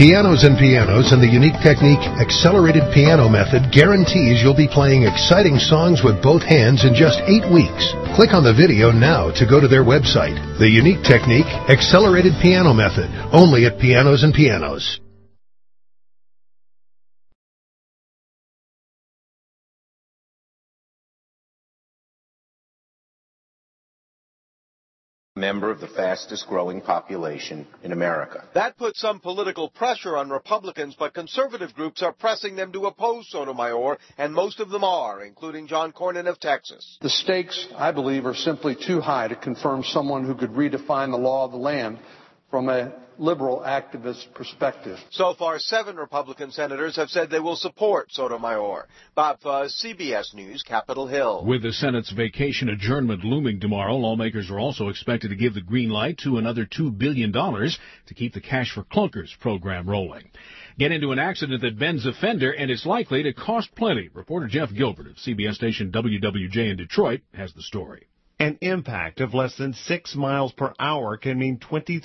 Pianos and Pianos and the unique technique Accelerated Piano Method guarantees you'll be playing exciting songs with both hands in just 8 weeks. Click on the video now to go to their website. The unique technique Accelerated Piano Method, only at Pianos and Pianos. Member of the fastest growing population in America. That puts some political pressure on Republicans, but conservative groups are pressing them to oppose Sotomayor, and most of them are, including John Cornyn of Texas. The stakes, I believe, are simply too high to confirm someone who could redefine the law of the land from a liberal activist perspective. So far, 7 Republican senators have said they will support Sotomayor. Bob Fuzz, CBS News, Capitol Hill. With the Senate's vacation adjournment looming tomorrow, lawmakers are also expected to give the green light to another $2 billion to keep the Cash for Clunkers program rolling. Get into an accident that bends a fender, and it's likely to cost plenty. Reporter Jeff Gilbert of CBS station WWJ in Detroit has the story. An impact of less than 6 miles per hour can mean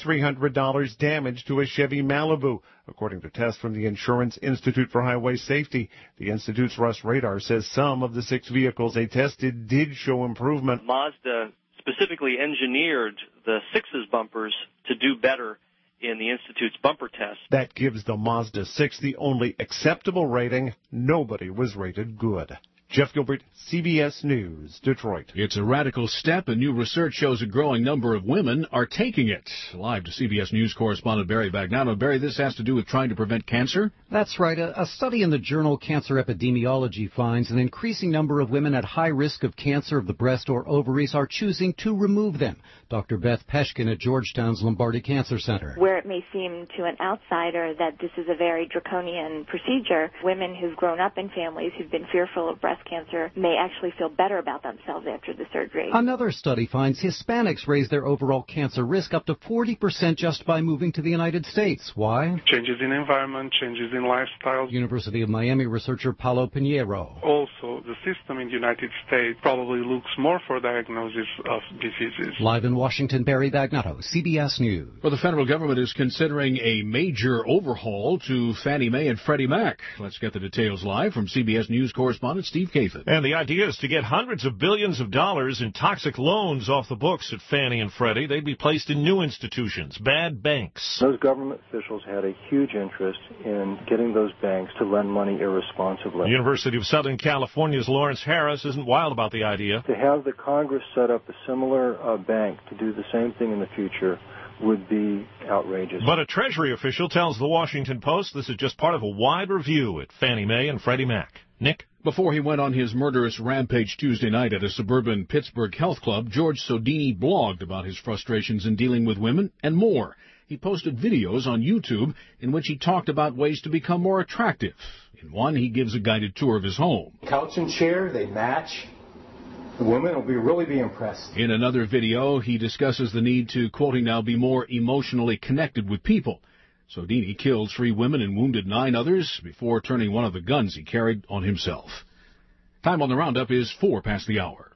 $2,300 damage to a Chevy Malibu, according to tests from the Insurance Institute for Highway Safety. The Institute's Russ Radar says some of the 6 vehicles they tested did show improvement. Mazda specifically engineered the 6's bumpers to do better in the Institute's bumper test. That gives the Mazda 6 the only acceptable rating. Nobody was rated good. Jeff Gilbert, CBS News, Detroit. It's a radical step, and new research shows a growing number of women are taking it. Live to CBS News correspondent Barry Bagnano. Barry, this has to do with trying to prevent cancer? That's right. A study in the journal Cancer Epidemiology finds an increasing number of women at high risk of cancer of the breast or ovaries are choosing to remove them. Dr. Beth Peshkin at Georgetown's Lombardi Cancer Center. Where it may seem to an outsider that this is a very draconian procedure, women who've grown up in families who've been fearful of breast cancer may actually feel better about themselves after the surgery. Another study finds Hispanics raise their overall cancer risk up to 40% just by moving to the United States. Why? Changes in environment, changes in lifestyle. University of Miami researcher Paulo Pinheiro. Also, the system in the United States probably looks more for diagnosis of diseases. Live in Washington, Barry Bagnano, CBS News. Well, the federal government is considering a major overhaul to Fannie Mae and Freddie Mac. Let's get the details live from CBS News correspondent Steve Kathan. And the idea is to get hundreds of billions of dollars in toxic loans off the books at Fannie and Freddie. They'd be placed in new institutions, bad banks. Those government officials had a huge interest in getting those banks to lend money irresponsibly. The University of Southern California's Lawrence Harris isn't wild about the idea. To have the Congress set up a similar bank to do the same thing in the future would be outrageous. But a Treasury official tells the Washington Post this is just part of a wide review at Fannie Mae and Freddie Mac. Nick? Before he went on his murderous rampage Tuesday night at a suburban Pittsburgh health club, George Sodini blogged about his frustrations in dealing with women and more. He posted videos on YouTube in which he talked about ways to become more attractive. In one, he gives a guided tour of his home. Couch and chair, they match. The woman will really be impressed. In another video, he discusses the need to, quoting now, be more emotionally connected with people. Sodini killed 3 women and wounded 9 others before turning one of the guns he carried on himself. Time on the roundup is 4 past the hour.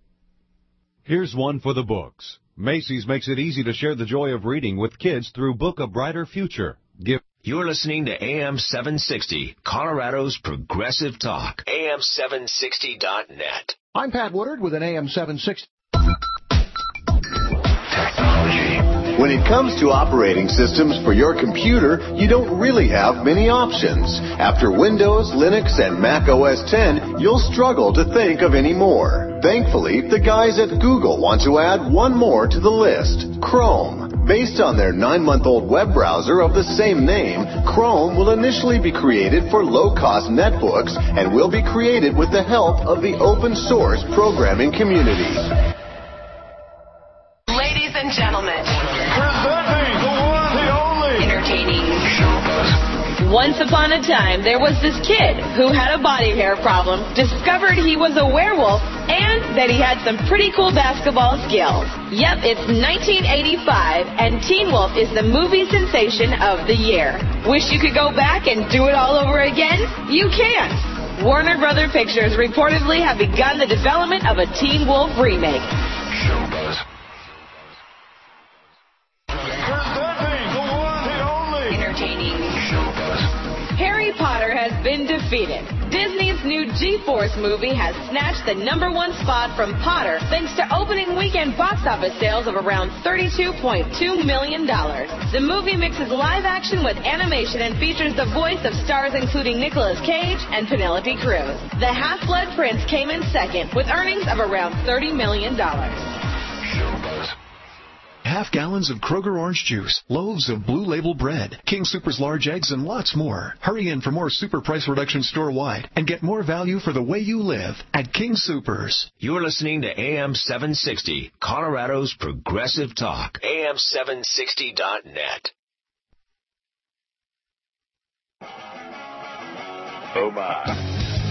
Here's one for the books. Macy's makes it easy to share the joy of reading with kids through Book a Brighter Future. You're listening to AM 760, Colorado's Progressive Talk. AM760.net. I'm Pat Woodard with an AM 760. When it comes to operating systems for your computer, you don't really have many options. After Windows, Linux, and Mac OS X, you'll struggle to think of any more. Thankfully, the guys at Google want to add one more to the list, Chrome. Based on their 9-month-old web browser of the same name, Chrome will initially be created for low-cost netbooks and will be created with the help of the open-source programming community. Ladies and gentlemen, presenting the one, the only, entertaining. Once upon a time, there was this kid who had a body hair problem, discovered he was a werewolf, and that he had some pretty cool basketball skills. Yep, it's 1985, and Teen Wolf is the movie sensation of the year. Wish you could go back and do it all over again? You can't. Warner Brother Pictures reportedly have begun the development of a Teen Wolf remake. presenting the one, the only, entertaining. Harry Potter has been defeated. Disney's new G-Force movie has snatched the #1 spot from Potter thanks to opening weekend box office sales of around $32.2 million. The movie mixes live action with animation and features the voice of stars including Nicolas Cage and Penelope Cruz. The Half-Blood Prince came in second with earnings of around $30 million. Half gallons of Kroger orange juice, loaves of Blue Label bread, King Super's large eggs, and lots more. Hurry in for more super price reduction store-wide and get more value for the way you live at King Super's. You're listening to AM 760, Colorado's Progressive Talk. AM760.net. Oh, my.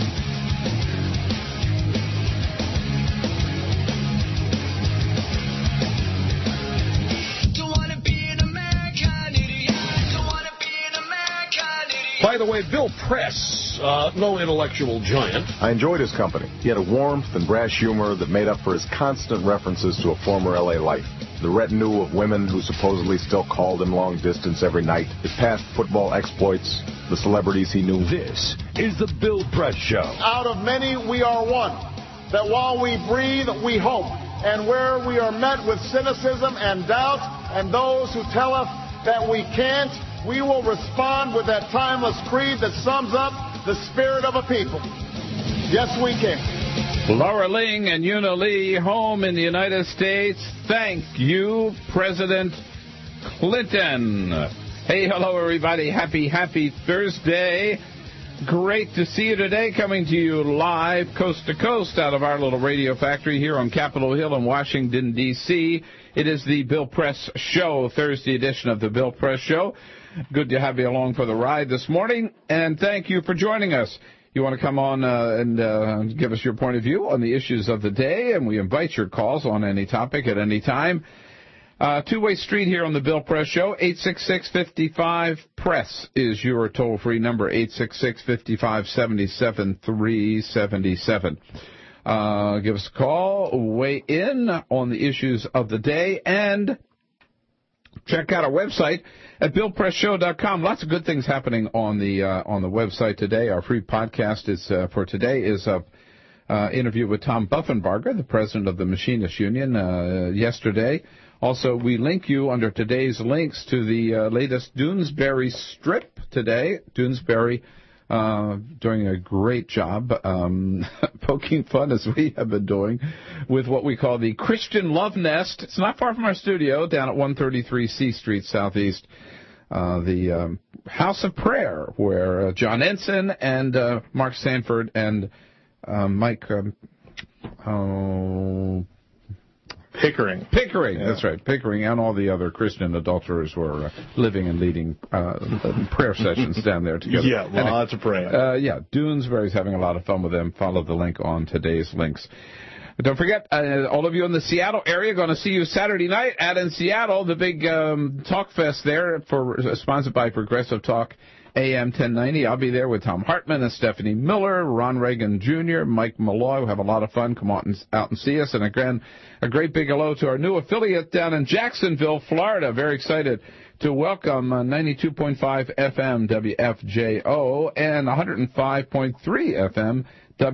By the way, Bill Press, no intellectual giant. I enjoyed his company. He had a warmth and brash humor that made up for his constant references to a former L.A. life. The retinue of women who supposedly still called him long distance every night. His past football exploits. The celebrities he knew. This is the Bill Press Show. Out of many, we are one. That while we breathe, we hope. And where we are met with cynicism and doubt, and those who tell us that we can't, we will respond with that timeless creed that sums up the spirit of a people. Yes, we can. Laura Ling and Una Lee, home in the United States. Thank you, President Clinton. Hey, hello, everybody. Happy Thursday. Great to see you today, coming to you live coast to coast out of our little radio factory here on Capitol Hill in Washington, D.C. It is the Bill Press Show, Thursday edition of the Bill Press Show. Good to have you along for the ride this morning, and thank you for joining us. You want to come on and give us your point of view on the issues of the day, and we invite your calls on any topic at any time. Two-way street here on the Bill Press Show. 866-55-PRESS is your toll-free number, 866-55-77-377. Give us a call, weigh in on the issues of the day, and check out our website at BillPressShow.com. Lots of good things happening on the website today. Our free podcast is for today is a interview with Tom Buffenbarger, the president of the Machinists Union, yesterday. Also, we link you under today's links to the latest Doonesbury strip today. Doonesbury doing a great job poking fun, as we have been doing, with what we call the Christian Love Nest. It's not far from our studio, down at 133 C Street Southeast, the House of Prayer, where John Ensign and Mark Sanford and Mike Pickering. Yeah. That's right. Pickering and all the other Christian adulterers were living and leading prayer sessions down there together. Yeah, lots of praying. Doonesbury's having a lot of fun with them. Follow the link on today's links. But don't forget, all of you in the Seattle area, going to see you Saturday night out in Seattle, the big Talk Fest there, sponsored by Progressive Talk AM 1090. I'll be there with Tom Hartman and Stephanie Miller, Ron Reagan Jr., Mike Malloy. We'll have a lot of fun. Come out and see us. And again, a great big hello to our new affiliate down in Jacksonville, Florida. Very excited to welcome 92.5 FM WFJO and 105.3 FM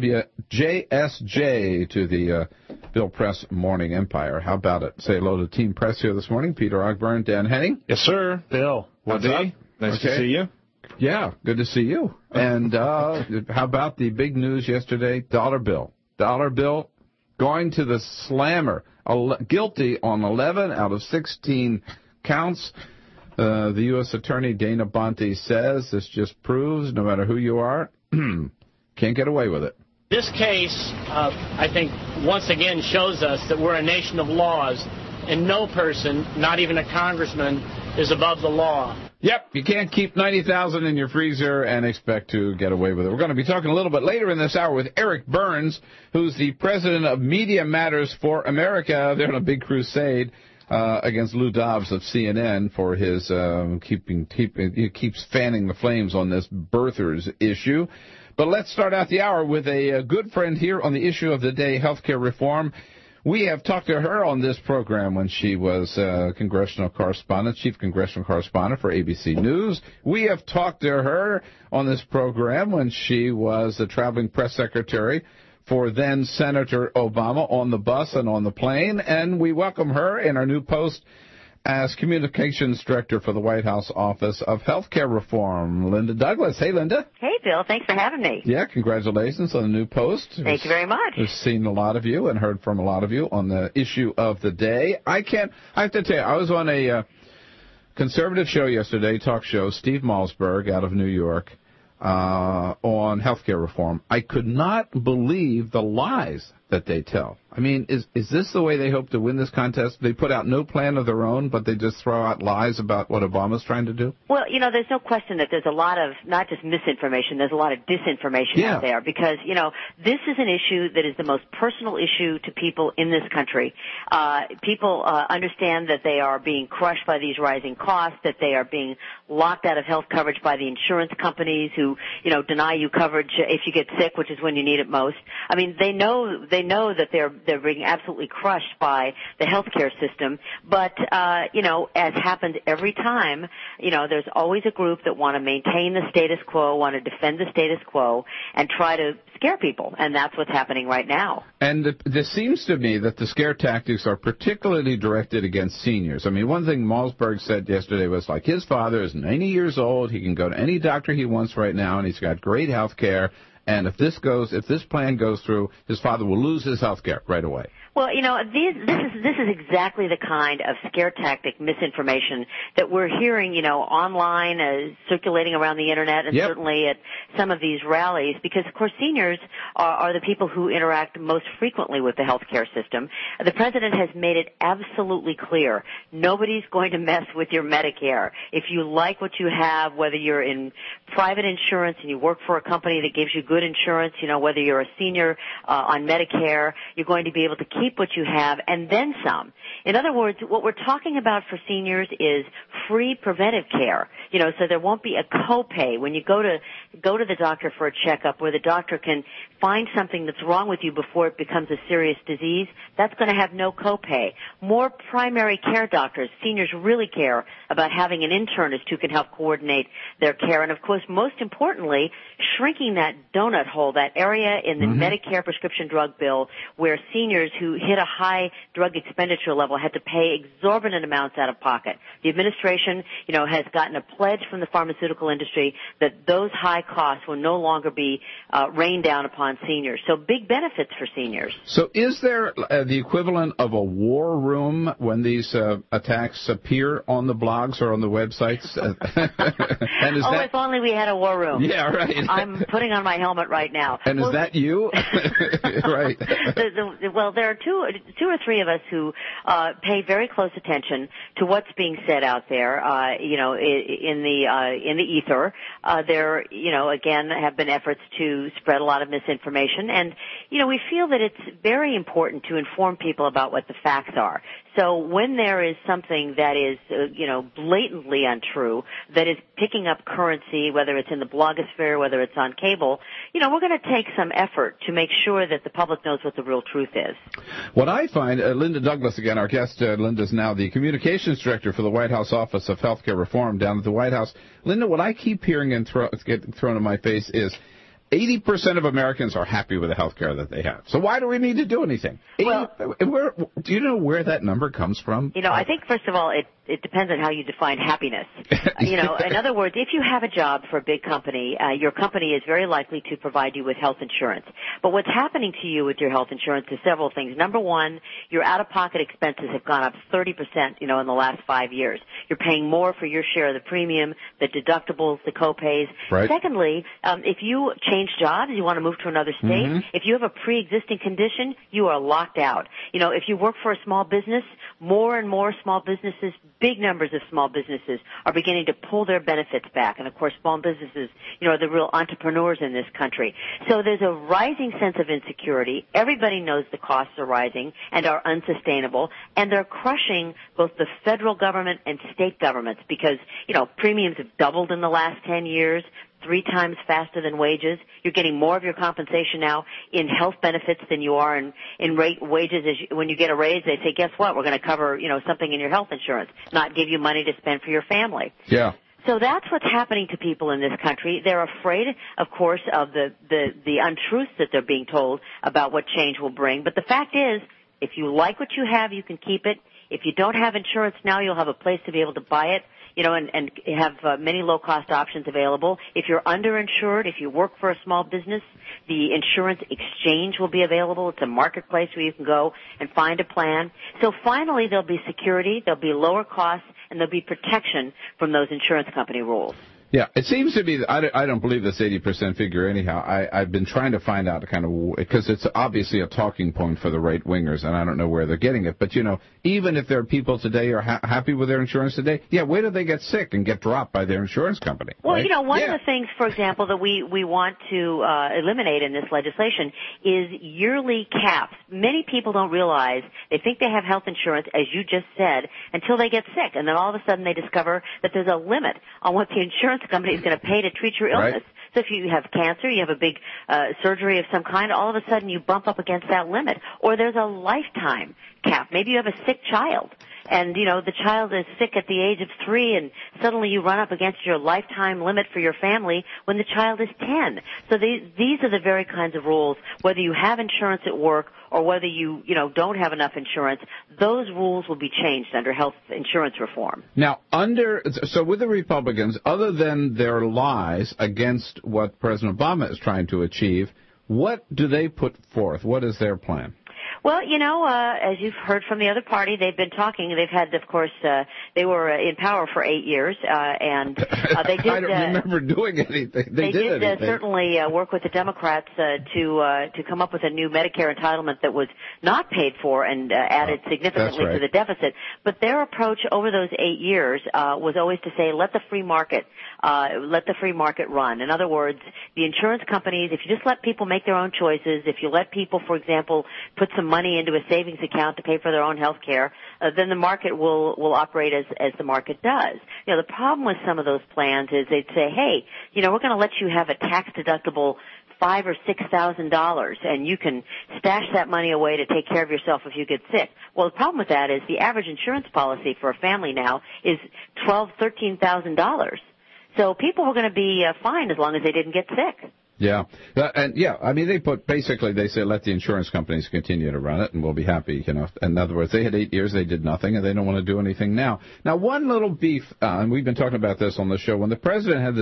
WJSJ to the Bill Press Morning Empire. How about it? Say hello to Team Press here this morning. Peter Ogburn, Dan Henning. Yes, sir. Bill, what's up? Nice to see you. Yeah, good to see you. And how about the big news yesterday? Dollar Bill going to the slammer, guilty on 11 out of 16 counts. The U.S. Attorney Dana Bonte says this just proves no matter who you are, can't get away with it. This case, I think, once again shows us that we're a nation of laws, and no person, not even a congressman, is above the law. Yep, you can't keep 90,000 in your freezer and expect to get away with it. We're going to be talking a little bit later in this hour with Eric Burns, who's the president of Media Matters for America. They're on a big crusade against Lou Dobbs of CNN for his he keeps fanning the flames on this birthers issue. But let's start out the hour with a good friend here on the issue of the day, healthcare reform. We have talked to her on this program when she was congressional correspondent, chief congressional correspondent for ABC News. We have talked to her on this program when she was the traveling press secretary for then Senator Obama on the bus and on the plane. And we welcome her in our new post as Communications Director for the White House Office of Healthcare Reform, Linda Douglas. Hey, Linda. Hey, Bill. Thanks for having me. Yeah, congratulations on the new post. Thank you very much. We've seen a lot of you and heard from a lot of you on the issue of the day. I have to tell you, I was on a conservative show yesterday, talk show, Steve Malzberg out of New York, on healthcare reform. I could not believe the lies that they tell. I mean, is this the way they hope to win this contest? They put out no plan of their own, but they just throw out lies about what Obama's trying to do? Well, there's no question that there's a lot of, not just misinformation, there's a lot of disinformation out there because, this is an issue that is the most personal issue to people in this country. People understand that they are being crushed by these rising costs, that they are being locked out of health coverage by the insurance companies who, deny you coverage if you get sick, which is when you need it most. I mean, they know that they're being absolutely crushed by the healthcare system, but as happens every time, there's always a group that want to maintain the status quo, want to defend the status quo, and try to scare people, and that's what's happening right now. And this seems to me that the scare tactics are particularly directed against seniors. I mean, one thing Malzberg said yesterday was like his father is 90 years old, he can go to any doctor he wants right now, and he's got great health care. And if this plan goes through, his father will lose his health care right away. Well, this is exactly the kind of scare tactic misinformation that we're hearing, online, circulating around the internet, and certainly at some of these rallies, because of course seniors are the people who interact most frequently with the healthcare system. The president has made it absolutely clear nobody's going to mess with your Medicare. If you like what you have, whether you're in private insurance and you work for a company that gives you good insurance, whether you're a senior on Medicare, you're going to be able to keep what you have and then some. In other words, what we're talking about for seniors is free preventive care. So there won't be a copay when you go to the doctor for a checkup, where the doctor can find something that's wrong with you before it becomes a serious disease. That's going to have no copay. More primary care doctors. Seniors really care about having an internist who can help coordinate their care. And of course, most importantly, shrinking that donut hole, that area in the Medicare prescription drug bill where seniors who hit a high drug expenditure level had to pay exorbitant amounts out of pocket. The administration, has gotten a pledge from the pharmaceutical industry that those high costs will no longer be rained down upon seniors. So big benefits for seniors. So is there the equivalent of a war room when these attacks appear on the blogs or on the websites? And if only we had a war room. Yeah, right. I'm putting on my helmet right now. And is that you? Right. Well, there are two or three of us who pay very close attention to what's being said out there, in the ether. There, again, have been efforts to spread a lot of misinformation, and we feel that it's very important to inform people about what the facts are. So when there is something that is, blatantly untrue, that is picking up currency, whether it's in the blogosphere, whether it's on cable, we're going to take some effort to make sure that the public knows what the real truth is. What I find, Linda Douglas, again, our guest, Linda's now the Communications Director for the White House Office of Healthcare Reform down at the White House. Linda, what I keep hearing and get thrown in my face is 80% of Americans are happy with the health care that they have. So why do we need to do anything? Well, do you know where that number comes from? I think, first of all, it depends on how you define happiness. In other words, if you have a job for a big company, your company is very likely to provide you with health insurance. But what's happening to you with your health insurance is several things. Number one, your out-of-pocket expenses have gone up 30%, in the last 5 years. You're paying more for your share of the premium, the deductibles, the copays. Right. Secondly, if you change jobs, you want to move to another state, if you have a pre-existing condition, you are locked out. If you work for a small business, more and more small businesses, big numbers of small businesses are beginning to pull their benefits back. And of course, small businesses, are the real entrepreneurs in this country. So there's a rising sense of insecurity. Everybody knows the costs are rising and are unsustainable, and they're crushing both the federal government and state governments because, premiums have doubled in the last 10 years. 3 times faster than wages. You're getting more of your compensation now in health benefits than you are in wages. When you get a raise, they say, guess what? We're going to cover, something in your health insurance, not give you money to spend for your family. Yeah. So that's what's happening to people in this country. They're afraid, of course, of the untruths that they're being told about what change will bring. But the fact is, if you like what you have, you can keep it. If you don't have insurance now, you'll have a place to be able to buy it, and have many low-cost options available. If you're underinsured, if you work for a small business, the insurance exchange will be available. It's a marketplace where you can go and find a plan. So finally, there'll be security, there'll be lower costs, and there'll be protection from those insurance company rules. Yeah, it seems to be that I don't believe this 80% figure anyhow. I've been trying to find out because it's obviously a talking point for the right-wingers, and I don't know where they're getting it. But, even if there are people today who are happy with their insurance today, where do they get sick and get dropped by their insurance company? Well, right? One of the things, for example, that we want to eliminate in this legislation is yearly caps. Many people don't realize, they think they have health insurance, as you just said, until they get sick. And then all of a sudden they discover that there's a limit on what the insurance company is going to pay to treat your illness. Right. So if you have cancer, you have a big surgery of some kind, all of a sudden you bump up against that limit. Or there's a lifetime cap. Maybe you have a sick child, and, the child is sick at the age of 3, and suddenly you run up against your lifetime limit for your family when the child is 10. So these are the very kinds of rules, whether you have insurance at work or whether you don't have enough insurance, those rules will be changed under health insurance reform. Now, so with the Republicans, other than their lies against what President Obama is trying to achieve, what do they put forth? What is their plan? Well, as you've heard from the other party, they've been talking. They've had, of course, they were in power for 8 years, and they did. I don't remember doing anything. They did certainly work with the Democrats to come up with a new Medicare entitlement that was not paid for and added significantly to the deficit. But their approach over those 8 years was always to say, let the free market run. In other words, the insurance companies, if you just let people make their own choices, if you let people, for example, put some money into a savings account to pay for their own health care, then the market will operate as the market does. The problem with some of those plans is they'd say, hey, we're going to let you have a tax-deductible $5,000 or $6,000, and you can stash that money away to take care of yourself if you get sick. Well, the problem with that is the average insurance policy for a family now is $12,000, $13,000. So people were going to be fine as long as they didn't get sick. Yeah. They say let the insurance companies continue to run it and we'll be happy, In other words, they had 8 years, they did nothing, and they don't want to do anything now. Now, one little beef, and we've been talking about this on the show, when the president had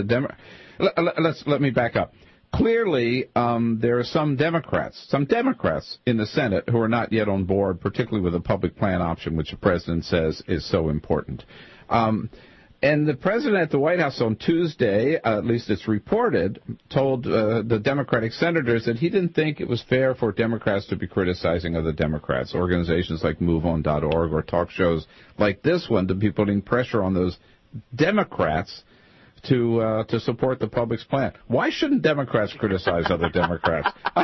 let me back up. Clearly, there are some Democrats in the Senate who are not yet on board, particularly with the public plan option, which the president says is so important. And the president at the White House on Tuesday, at least it's reported, told the Democratic senators that he didn't think it was fair for Democrats to be criticizing other Democrats, organizations like MoveOn.org or talk shows like this one, to be putting pressure on those Democrats to support the public's plan. Why shouldn't Democrats criticize other Democrats? Well,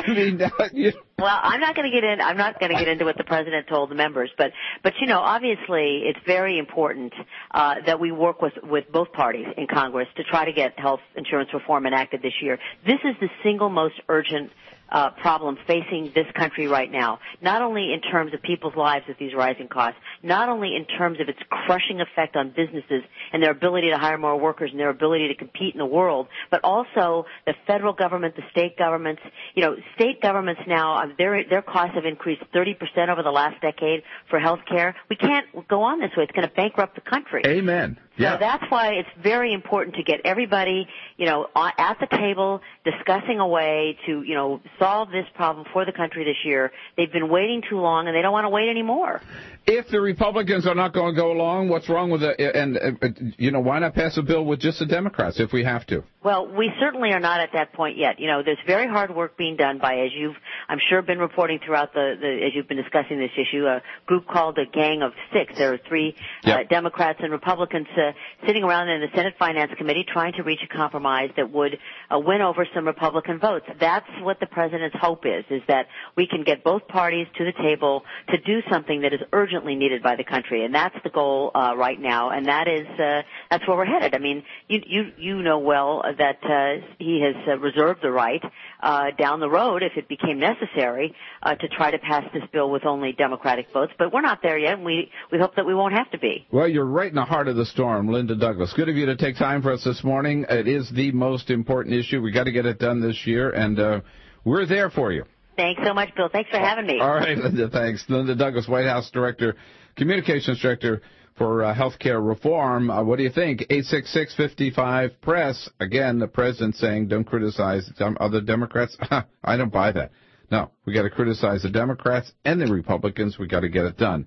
I'm not going to get into what the president told the members, but obviously it's very important that we work with both parties in Congress to try to get health insurance reform enacted this year. This is the single most urgent problem facing this country right now, not only in terms of people's lives with these rising costs, not only in terms of its crushing effect on businesses and their ability to hire more workers and their ability to compete in the world, but also the federal government, the state governments. State governments now, their costs have increased 30% over the last decade for health care. We can't go on this way. It's going to bankrupt the country. Amen. Yeah. So that's why it's very important to get everybody, at the table discussing a way to, solve this problem for the country this year. They've been waiting too long, and they don't want to wait anymore. If the Republicans are not going to go along, what's wrong with it? And, why not pass a bill with just the Democrats if we have to? Well, we certainly are not at that point yet. There's very hard work being done by, as you've, I'm sure, been reporting throughout as you've been discussing this issue, a group called the Gang of Six. There are three Democrats and Republicans sitting around in the Senate Finance Committee trying to reach a compromise that would win over some Republican votes. That's what the president president's hope is that we can get both parties to the table to do something that is urgently needed by the country, and that's the goal right now, and that's where we're headed. I mean, you know well that he has reserved the right down the road, if it became necessary, to try to pass this bill with only Democratic votes, but we're not there yet, and we hope that we won't have to be. Well, you're right in the heart of the storm, Linda Douglas. Good of you to take time for us this morning. It is the most important issue. We got to get it done this year, and we're there for you. Thanks so much, Bill. Thanks for having me. All right, Linda, thanks. Linda Douglas, White House Director, Communications Director for Health Care Reform. What do you think? 866-55-PRESS. Again, the president saying don't criticize other Democrats. I don't buy that. No, we got to criticize the Democrats and the Republicans. We got to get it done.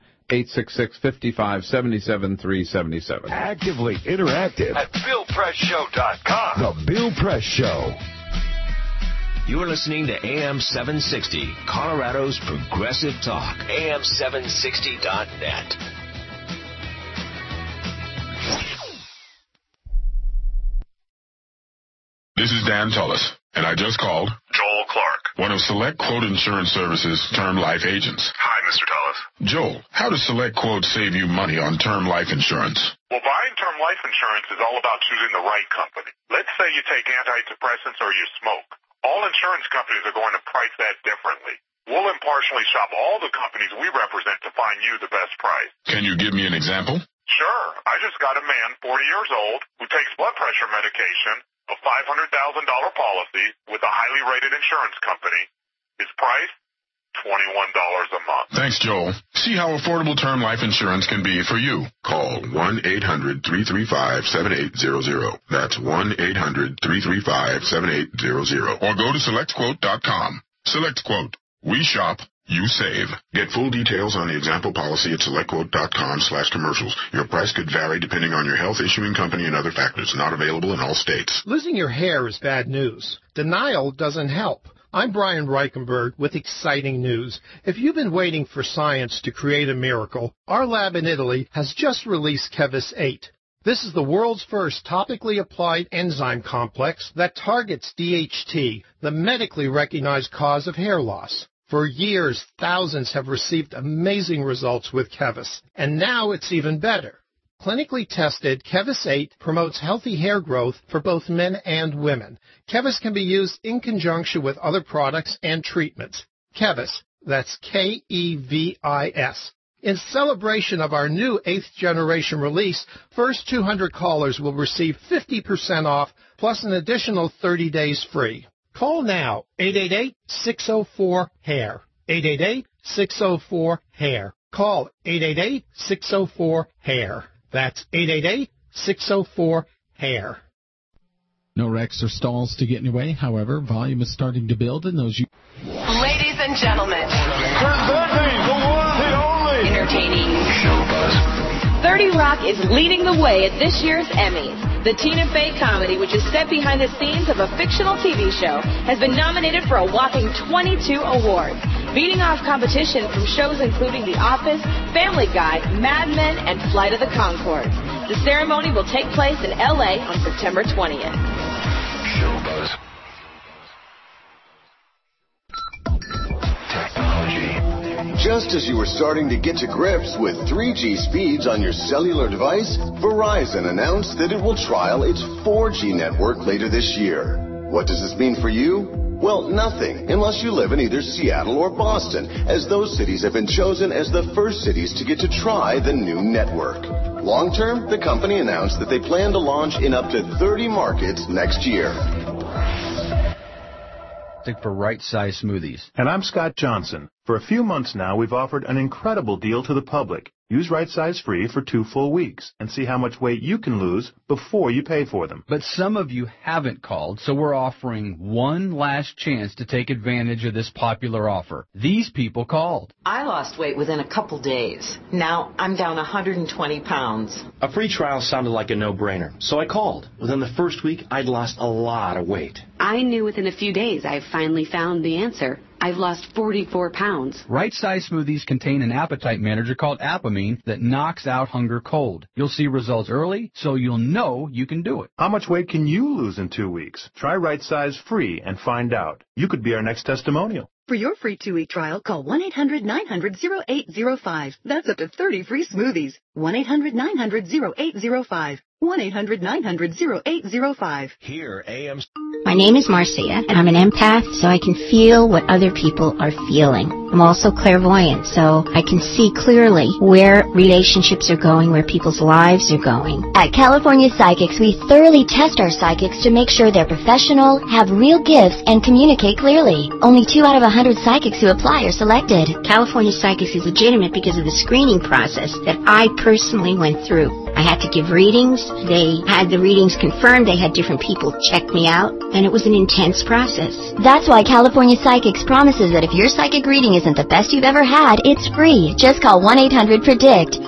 866-55-77-377. Actively interactive at BillPressShow.com. The Bill Press Show. You're listening to AM 760, Colorado's Progressive Talk. AM760.net. This is Dan Tullis, and I just called Joel Clark, one of Select Quote Insurance Services' term life agents. Hi, Mr. Tullis. Joel, how does Select Quote save you money on term life insurance? Well, buying term life insurance is all about choosing the right company. Let's say you take antidepressants or you smoke. All insurance companies are going to price that differently. We'll impartially shop all the companies we represent to find you the best price. Can you give me an example? Sure. I just got a man, 40 years old, who takes blood pressure medication, a $500,000 policy with a highly rated insurance company. His price, $21 a month. Thanks, Joel. See how affordable term life insurance can be for you. Call 1-800-335-7800. That's 1-800-335-7800. Or go to SelectQuote.com. Select Quote. We shop. You save. Get full details on the example policy at SelectQuote.com/commercials. Your price could vary depending on your health, issuing company, and other factors. Not available in all states. Losing your hair is bad news. Denial doesn't help. I'm Brian Reichenberg with exciting news. If you've been waiting for science to create a miracle, our lab in Italy has just released Kevis 8. This is the world's first topically applied enzyme complex that targets DHT, the medically recognized cause of hair loss. For years, thousands have received amazing results with Kevis, and now it's even better. Clinically tested, Kevis 8 promotes healthy hair growth for both men and women. Kevis can be used in conjunction with other products and treatments. Kevis, that's K-E-V-I-S. In celebration of our new 8th generation release, first 200 callers will receive 50% off plus an additional 30 days free. Call now, 888-604-HAIR. 888-604-HAIR. Call 888-604-HAIR. That's 888-604-HAIR. No wrecks or stalls to get in your way. However, volume is starting to build in those. Ladies and gentlemen. Presenting the one, the only. Entertaining. 30 Rock is leading the way at this year's Emmys. The Tina Fey comedy, which is set behind the scenes of a fictional TV show, has been nominated for a whopping 22 awards, beating off competition from shows including The Office, Family Guy, Mad Men, and Flight of the Conchords. The ceremony will take place in L.A. on September 20th. Showbuzz. Just as you were starting to get to grips with 3G speeds on your cellular device, Verizon announced that it will trial its 4G network later this year. What does this mean for you? Well, nothing, unless you live in either Seattle or Boston, as those cities have been chosen as the first cities to get to try the new network. Long term, the company announced that they plan to launch in up to 30 markets next year. For right-size smoothies. And I'm Scott Johnson. For a few months now, we've offered an incredible deal to the public. Use Right Size free for 2 full weeks and see how much weight you can lose before you pay for them. But some of you haven't called, so we're offering one last chance to take advantage of this popular offer. These people called. I lost weight within a couple days. Now I'm down 120 pounds. A free trial sounded like a no-brainer, so I called. Within the first week, I'd lost a lot of weight. I knew within a few days I finally found the answer. I I've lost 44 pounds. Right-size smoothies contain an appetite manager called Apamine that knocks out hunger cold. You'll see results early, so you'll know you can do it. How much weight can you lose in 2 weeks? Try Right Size free and find out. You could be our next testimonial. For your free 2-week trial, call 1-800-900-0805. That's up to 30 free smoothies. 1-800-900-0805. 1-800-900-0805. Here, AM. My name is Marcia, and I'm an empath, so I can feel what other people are feeling. I'm also clairvoyant, so I can see clearly where relationships are going, where people's lives are going. At California Psychics, we thoroughly test our psychics to make sure they're professional, have real gifts, and communicate clearly. Only 2 out of 100 psychics who apply are selected. California Psychics is legitimate because of the screening process that I personally went through. I had to give readings. They had the readings confirmed. They had different people check me out, and it was an intense process. That's why California Psychics promises that if your psychic reading isn't the best you've ever had, it's free. Just call 1-800-PREDICT,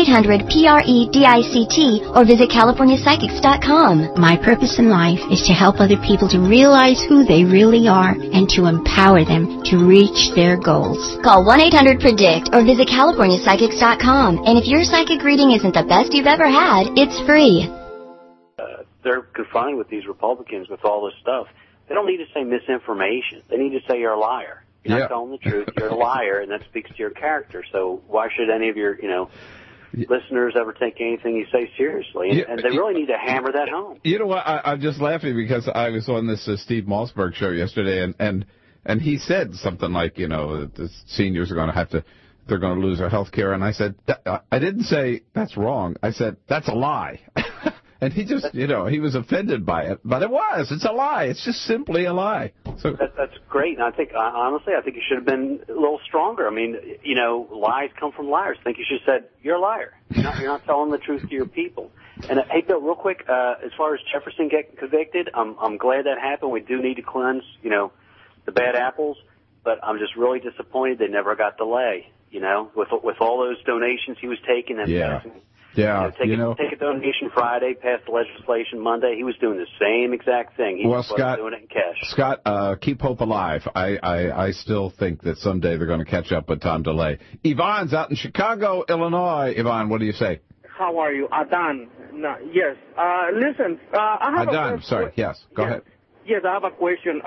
1-800-PREDICT, or visit CaliforniaPsychics.com. My purpose in life is to help other people to realize who they really are and to empower them to reach their goals. Call 1-800-PREDICT or visit CaliforniaPsychics.com. And if your psychic reading isn't the best you've ever had, it's free. They're confined with these Republicans with all this stuff. They don't need to say misinformation. They need to say you're a liar. You're not telling the truth. You're a liar, and that speaks to your character. So why should any of your, listeners ever take anything you say seriously? And they really need to hammer that home. You know what? I'm just laughing because I was on this Steve Malzberg show yesterday, and he said something like, the seniors are going to they're going to lose their health care. And I said, I didn't say that's wrong. I said, that's a lie. And he just, he was offended by it. But it's a lie. It's just simply a lie. So that's great. And I think, honestly, you should have been a little stronger. I mean, lies come from liars. I think you should have said, you're a liar. You're not telling the truth to your people. And hey, Bill, real quick, as far as Jefferson getting convicted, I'm glad that happened. We do need to cleanse, the bad apples. But I'm just really disappointed they never got the lay, with all those donations he was taking and passing. Yeah, take a donation Friday, pass the legislation Monday. He was doing the same exact thing. He was doing it in cash. Scott, keep hope alive. I still think that someday they're going to catch up with Tom DeLay. Yvonne's out in Chicago, Illinois. Yvonne, what do you say? How are you? Adan. No, yes. Listen, I have Adan, sorry. Yes, go ahead. Yes, I have a question.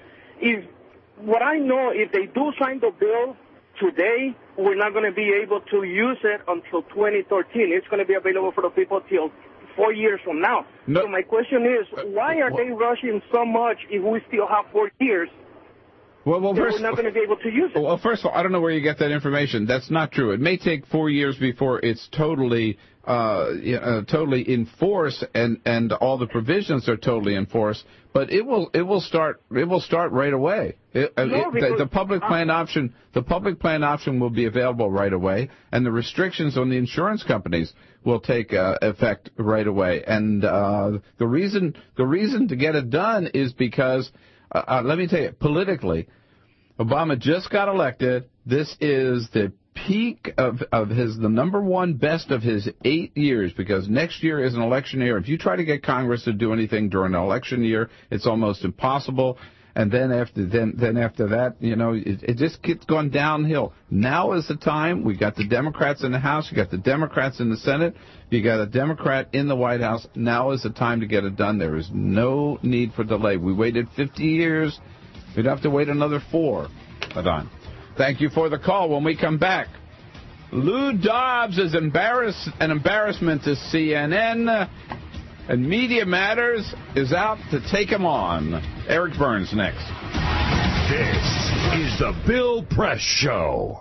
What I know, if they do sign the bill today, we're not going to be able to use it until 2013. It's going to be available for the people till 4 years from now. No. So my question is, why are they rushing so much if we still have 4 years? Well, first, we're not going to be able to use it. Well, first of all, I don't know where you get that information. That's not true. It may take 4 years before it's totally in force and all the provisions are totally in force. But it will start right away. The public plan option will be available right away, and the restrictions on the insurance companies will take effect right away. And the reason to get it done is because let me tell you, politically, Obama just got elected. This is the peak of the number one best of his 8 years, because next year is an election year. If you try to get Congress to do anything during an election year, it's almost impossible. And then after that, it just gets gone downhill. Now is the time. We got the Democrats in the House. You got the Democrats in the Senate. You got a Democrat in the White House. Now is the time to get it done. There is no need for delay. We waited 50 years. We'd have to wait another 4. Adon. Thank you for the call. When we come back, Lou Dobbs is an embarrassment to CNN, and Media Matters is out to take him on. Eric Burns next. This is the Bill Press Show.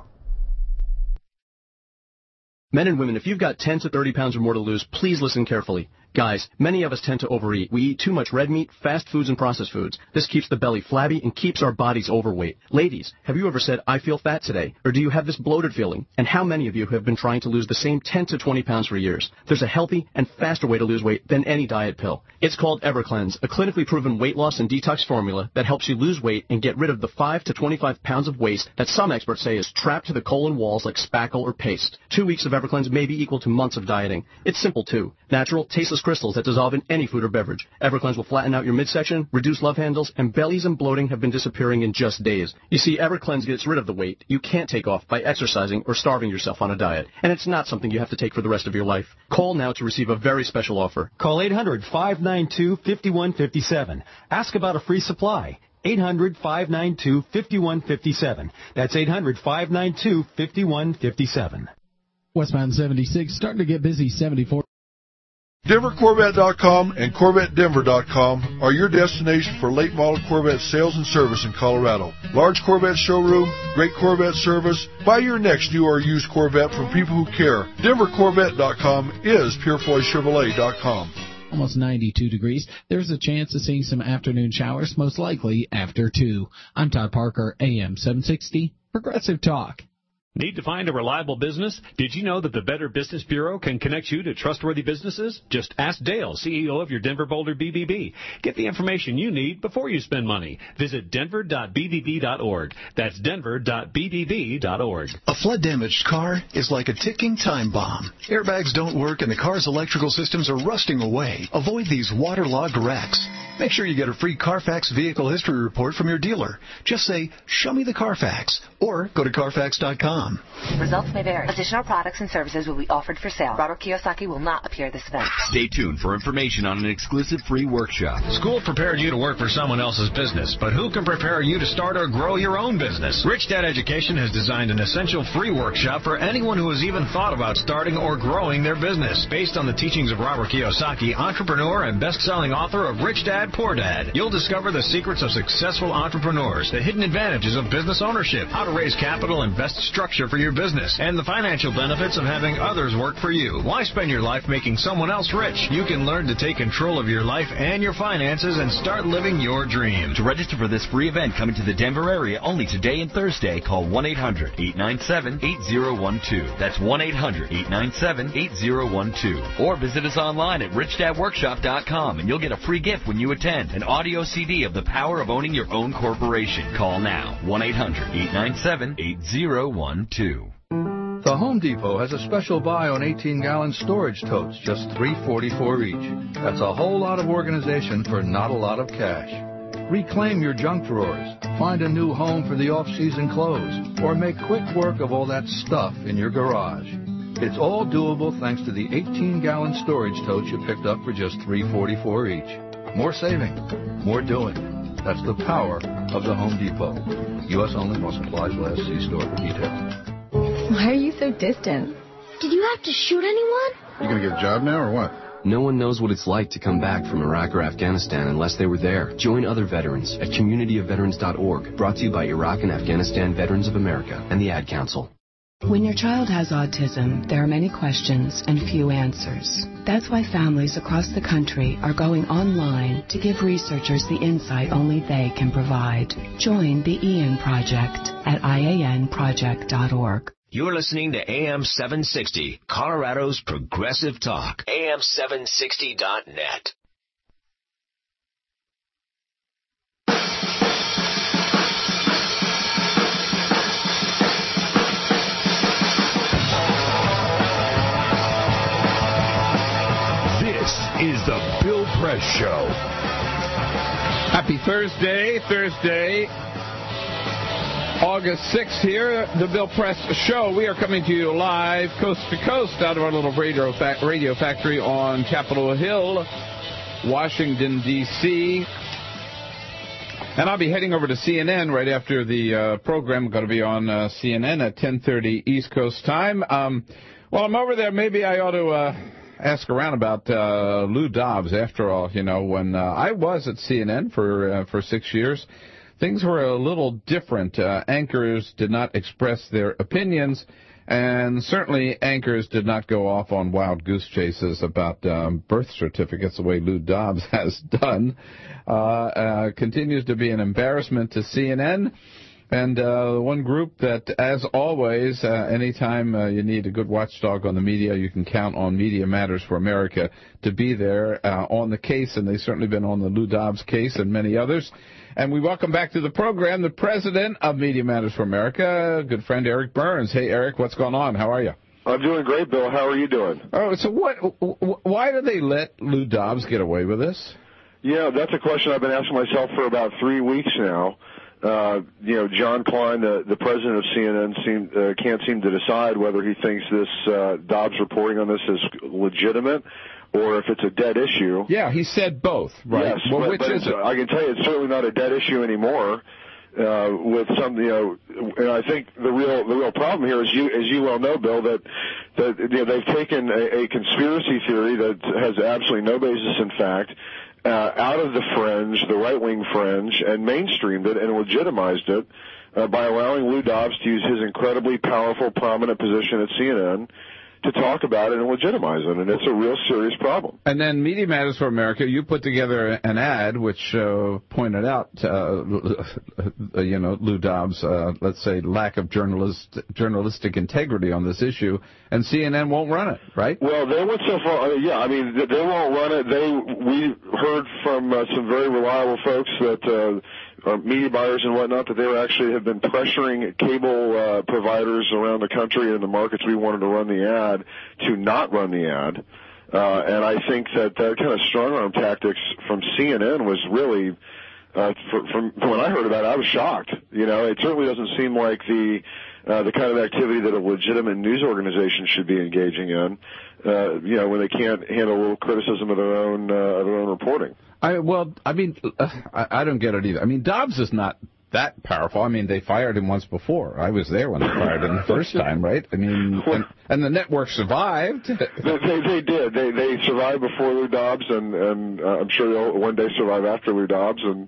Men and women, if you've got 10 to 30 pounds or more to lose, please listen carefully. Guys, many of us tend to overeat. We eat too much red meat, fast foods, and processed foods. This keeps the belly flabby and keeps our bodies overweight. Ladies, have you ever said, I feel fat today? Or do you have this bloated feeling? And how many of you have been trying to lose the same 10 to 20 pounds for years? There's a healthy and faster way to lose weight than any diet pill. It's called EverCleanse, a clinically proven weight loss and detox formula that helps you lose weight and get rid of the 5 to 25 pounds of waste that some experts say is trapped to the colon walls like spackle or paste. 2 weeks of EverCleanse may be equal to months of dieting. It's simple, too. Natural, tasteless crystals that dissolve in any food or beverage. EverCleanse will flatten out your midsection, reduce love handles, and bellies and bloating have been disappearing in just days. You see, EverCleanse gets rid of the weight you can't take off by exercising or starving yourself on a diet. And it's not something you have to take for the rest of your life. Call now to receive a very special offer. Call 800-592-5157. Ask about a free supply. 800-592-5157. That's 800-592-5157. Westbound 76 starting to get busy. 74. DenverCorvette.com and CorvetteDenver.com are your destination for late model Corvette sales and service in Colorado. Large Corvette showroom, great Corvette service. Buy your next new or used Corvette from people who care. DenverCorvette.com is PureFloydChevrolet.com. Almost 92 degrees. There's a chance of seeing some afternoon showers, most likely after 2. I'm Todd Parker, AM 760, Progressive Talk. Need to find a reliable business? Did you know that the Better Business Bureau can connect you to trustworthy businesses? Just ask Dale, CEO of your Denver Boulder BBB. Get the information you need before you spend money. Visit denver.bbb.org. That's denver.bbb.org. A flood-damaged car is like a ticking time bomb. Airbags don't work and the car's electrical systems are rusting away. Avoid these waterlogged wrecks. Make sure you get a free Carfax vehicle history report from your dealer. Just say, "Show me the Carfax," or go to Carfax.com. Results may vary. Additional products and services will be offered for sale. Robert Kiyosaki will not appear at this event. Stay tuned for information on an exclusive free workshop. School prepared you to work for someone else's business, but who can prepare you to start or grow your own business? Rich Dad Education has designed an essential free workshop for anyone who has even thought about starting or growing their business. Based on the teachings of Robert Kiyosaki, entrepreneur and best-selling author of Rich Dad, Poor Dad, you'll discover the secrets of successful entrepreneurs, the hidden advantages of business ownership, how to raise capital and best structure for your business, and the financial benefits of having others work for you. Why spend your life making someone else rich? You can learn to take control of your life and your finances and start living your dream. To register for this free event coming to the Denver area only today and Thursday, call 1-800-897-8012. That's 1-800-897-8012. Or visit us online at richdadworkshop.com and you'll get a free gift when you attend, an audio CD of the power of owning your own corporation. Call now, 1-800-897-8012. The Home Depot has a special buy on 18-gallon storage totes, just $3.44 each. That's a whole lot of organization for not a lot of cash. Reclaim your junk drawers, find a new home for the off-season clothes, or make quick work of all that stuff in your garage. It's all doable thanks to the 18-gallon storage totes you picked up for just $3.44 each. More saving, more doing. That's the power of the Home Depot. U.S. only while supplies last. See store for details. Why are you so distant? Did you have to shoot anyone? You gonna get a job now or what? No one knows what it's like to come back from Iraq or Afghanistan unless they were there. Join other veterans at communityofveterans.org. Brought to you by Iraq and Afghanistan Veterans of America and the Ad Council. When your child has autism, there are many questions and few answers. That's why families across the country are going online to give researchers the insight only they can provide. Join the IAN Project at IANproject.org. You're listening to AM 760, Colorado's Progressive Talk. AM760.net. This is the Bill Press Show. Happy Thursday, August 6th here, the Bill Press Show. We are coming to you live, coast to coast, out of our little radio factory on Capitol Hill, Washington, D.C. And I'll be heading over to CNN right after the program. I'm going to be on CNN at 10:30 East Coast time. While I'm over there, maybe I ought to ask around about Lou Dobbs. After all, you know, when I was at CNN for 6 years, things were a little different. Anchors did not express their opinions, and certainly anchors did not go off on wild goose chases about birth certificates the way Lou Dobbs has done. Continues to be an embarrassment to CNN. And one group that, as always, anytime you need a good watchdog on the media, you can count on Media Matters for America to be there on the case, and they've certainly been on the Lou Dobbs case and many others. And we welcome back to the program the president of Media Matters for America, good friend Eric Burns. Hey, Eric, what's going on? How are you? I'm doing great, Bill. How are you doing? Oh, so why do they let Lou Dobbs get away with this? Yeah, that's a question I've been asking myself for about 3 weeks now. John Klein, the president of CNN, can't seem to decide whether he thinks this Dobbs reporting on this is legitimate or if it's a dead issue. Yeah, he said both, right? Yes, well, which is it? I can tell you it's certainly not a dead issue anymore. With some, and I think the real problem here is, as you well know, Bill, that they've taken a conspiracy theory that has absolutely no basis in fact, out of the fringe, the right-wing fringe, and mainstreamed it and legitimized it by allowing Lou Dobbs to use his incredibly powerful, prominent position at CNN to talk about it and legitimize it, and it's a real serious problem. And then Media Matters for America, you put together an ad which pointed out, Lou Dobbs, let's say, lack of journalistic integrity on this issue, and CNN won't run it, right? Well, they went so far, they won't run it. We heard from some very reliable folks that media buyers and whatnot, that they have been pressuring cable providers around the country and in the markets we wanted to run the ad to not run the ad. And I think that kind of strong-arm tactics from CNN was really, from when I heard about it, I was shocked. It certainly doesn't seem like the kind of activity that a legitimate news organization should be engaging in, when they can't handle a little criticism of their own reporting. I don't get it either. I mean, Dobbs is not that powerful. I mean, they fired him once before. I was there when they fired him the first time, right? I mean, and the network survived. They did. They survived before Lou Dobbs, and I'm sure they'll one day survive after Lou Dobbs. And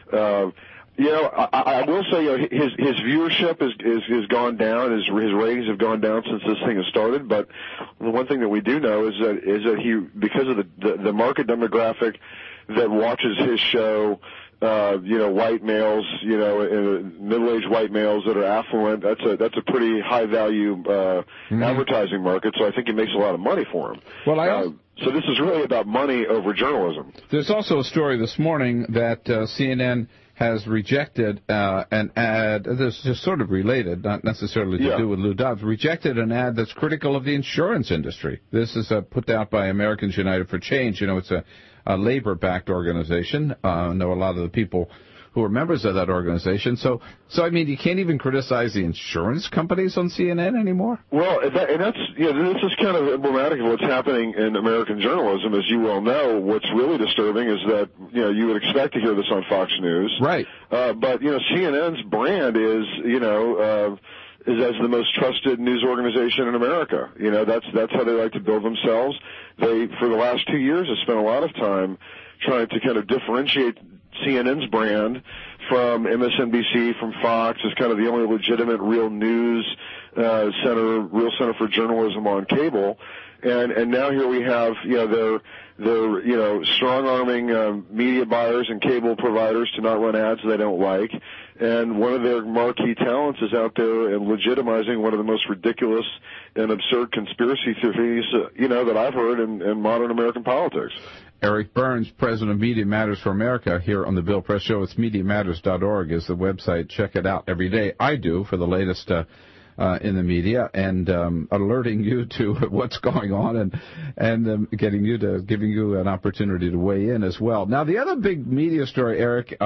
I will say, his viewership has gone down. His ratings have gone down since this thing has started. But the one thing that we do know is that he, because of the market demographic that watches his show, white males, middle-aged white males that are affluent, that's a pretty high-value advertising market, so I think it makes a lot of money for him. Well, so this is really about money over journalism. There's also a story this morning that CNN has rejected an ad that's just sort of related, not necessarily to do with Lou Dobbs, rejected an ad that's critical of the insurance industry. This is put out by Americans United for Change. It's a labor-backed organization. I know a lot of the people who are members of that organization. So I mean, you can't even criticize the insurance companies on CNN anymore? Well, and that's this is kind of emblematic of what's happening in American journalism. As you well know, what's really disturbing is that, you would expect to hear this on Fox News. Right. But, CNN's brand is as the most trusted news organization in America. That's how they like to build themselves. They, for the last 2 years, have spent a lot of time trying to kind of differentiate CNN's brand from MSNBC, from Fox, as kind of the only legitimate real news real center for journalism on cable. And now here we have, they're strong-arming media buyers and cable providers to not run ads they don't like. And one of their marquee talents is out there and legitimizing one of the most ridiculous and absurd conspiracy theories, that I've heard in modern American politics. Eric Burns, president of Media Matters for America, here on the Bill Press Show. It's MediaMatters.org is the website. Check it out every day. I do, for the latest in the media, and alerting you to what's going on, and giving you an opportunity to weigh in as well. Now, the other big media story, Eric,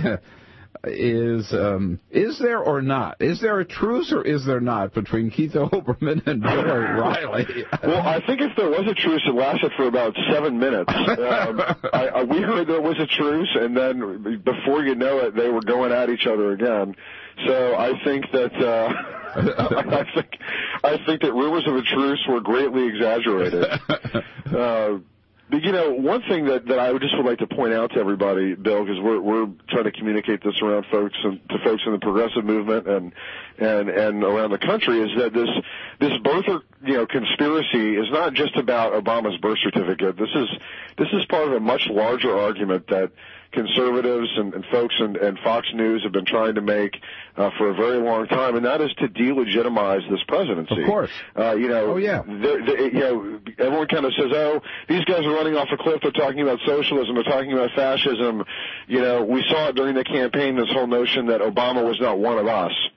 is there or not? Is there a truce or is there not between Keith Olbermann and Bill O'Reilly? Well, I think if there was a truce, it lasted for about 7 minutes. We heard there was a truce, and then before you know it, they were going at each other again. So I think that I think that rumors of a truce were greatly exaggerated. But, one thing that I would like to point out to everybody, Bill, because we're trying to communicate this around to folks in the progressive movement and around the country, is that this birther conspiracy is not just about Obama's birth certificate. This is part of a much larger argument that conservatives and folks and Fox News have been trying to make for a very long time, and that is to delegitimize this presidency. Of course. Everyone kind of says, "Oh, these guys are running off a cliff. They're talking about socialism. They're talking about fascism." We saw it during the campaign, this whole notion that Obama was not one of us.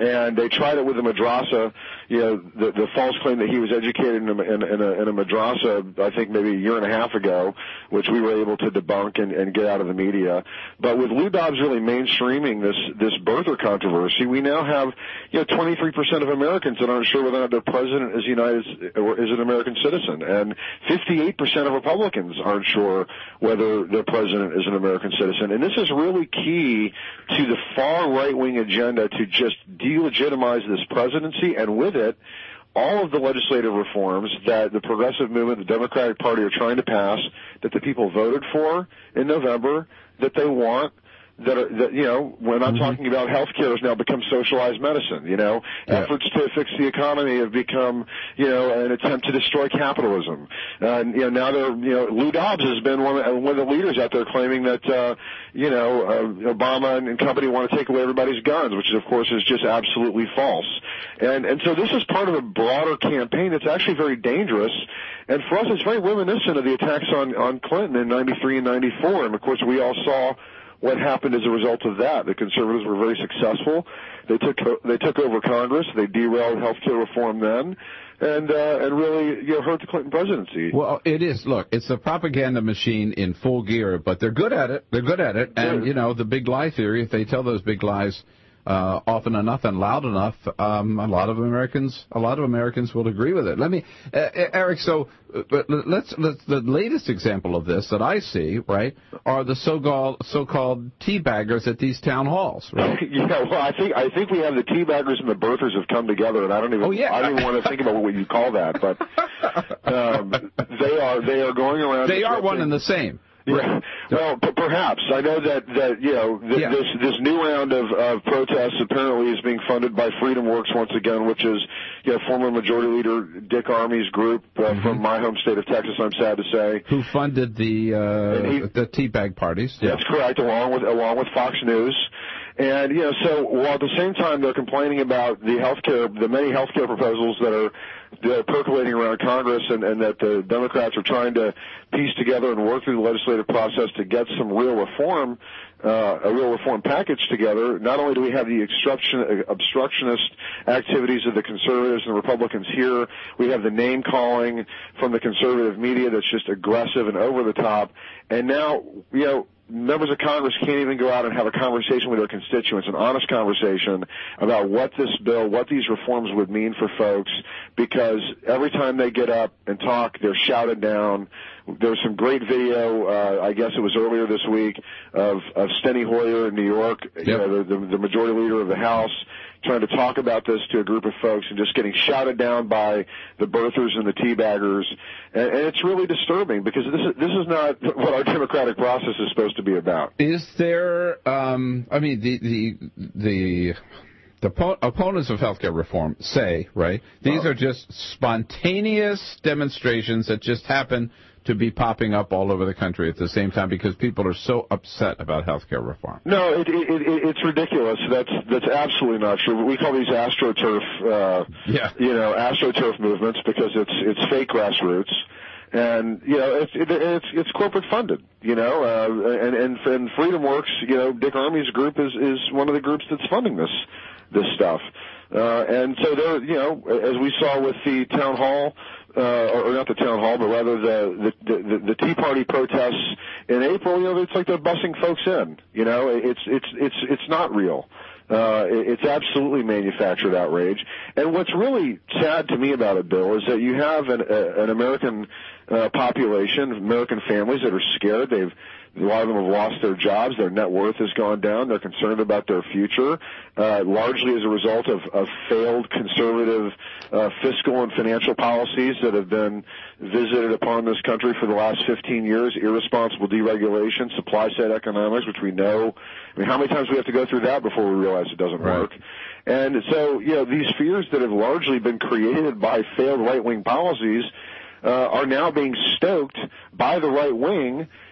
And they tried it with the madrasa, the false claim that he was educated in a madrasa, I think maybe a year and a half ago, which we were able to debunk and get out of the media. But with Lou Dobbs really mainstreaming this birther controversy, we now have 23% of Americans that aren't sure whether or not their president is an American citizen, and 58% of Republicans aren't sure whether their president is an American citizen. And this is really key to the far right-wing agenda to just delegitimize this presidency, and with it, all of the legislative reforms that the progressive movement, the Democratic Party, are trying to pass, that the people voted for in November, that they want, we're not talking about health care has now become socialized medicine, Efforts to fix the economy have become, an attempt to destroy capitalism. And, now Lou Dobbs has been one of the leaders out there claiming that, Obama and company want to take away everybody's guns, which of course is just absolutely false. And so this is part of a broader campaign that's actually very dangerous. And for us, it's very reminiscent of the attacks on Clinton in 93 and 94. And of course, we all saw what happened as a result of that. The conservatives were very successful. They took over Congress. They derailed health care reform then, and really hurt the Clinton presidency. Well, it is. Look, it's a propaganda machine in full gear, but they're good at it. And the big lie theory. If they tell those big lies often enough and loud enough, a lot of Americans will agree with it. Let me, Eric. So let's the latest example of this that I see, right, are the so-called teabaggers at these town halls, right? Well, I think we have the teabaggers and the birthers have come together, and I don't even want to think about what you call that, but they are going around. They are one and the same. Yeah. Well, perhaps. I know that this new round of protests apparently is being funded by Freedom Works once again, which is former Majority Leader Dick Armey's group from my home state of Texas, I'm sad to say. Who funded the teabag parties. Yeah. That's correct, along with Fox News. And, so while at the same time they're complaining about the many healthcare proposals that are percolating around Congress and that the Democrats are trying to piece together and work through the legislative process to get some real reform, a real reform package together, not only do we have the obstructionist activities of the conservatives and Republicans here, we have the name calling from the conservative media that's just aggressive and over the top. And now, members of Congress can't even go out and have a conversation with their constituents, an honest conversation about what these reforms would mean for folks, because every time they get up and talk, they're shouted down. There was some great video, I guess it was earlier this week, of Steny Hoyer in New York, the Majority Leader of the House, trying to talk about this to a group of folks and just getting shouted down by the birthers and the teabaggers. And it's really disturbing because this is not what our democratic process is supposed to be about. Is there, the opponents of healthcare reform say, right, these are just spontaneous demonstrations that just happen to be popping up all over the country at the same time because people are so upset about healthcare reform. No, it's ridiculous. That's absolutely not true. We call these AstroTurf, AstroTurf movements because it's fake grassroots. And it's corporate funded, and Freedom Works, Dick Armey's group is one of the groups that's funding this stuff. And so there, as we saw with the town hall, or not the town hall, but rather the Tea Party protests in April, it's like they're bussing folks in. It's not real. It's absolutely manufactured outrage. And what's really sad to me about it, Bill, is that you have an American population, American families that are scared. A lot of them have lost their jobs. Their net worth has gone down. They're concerned about their future, largely as a result of failed conservative fiscal and financial policies that have been visited upon this country for the last 15 years, irresponsible deregulation, supply-side economics, which we know. How many times do we have to go through that before we realize it doesn't work? And so, these fears that have largely been created by failed right-wing policies are now being stoked by the right wing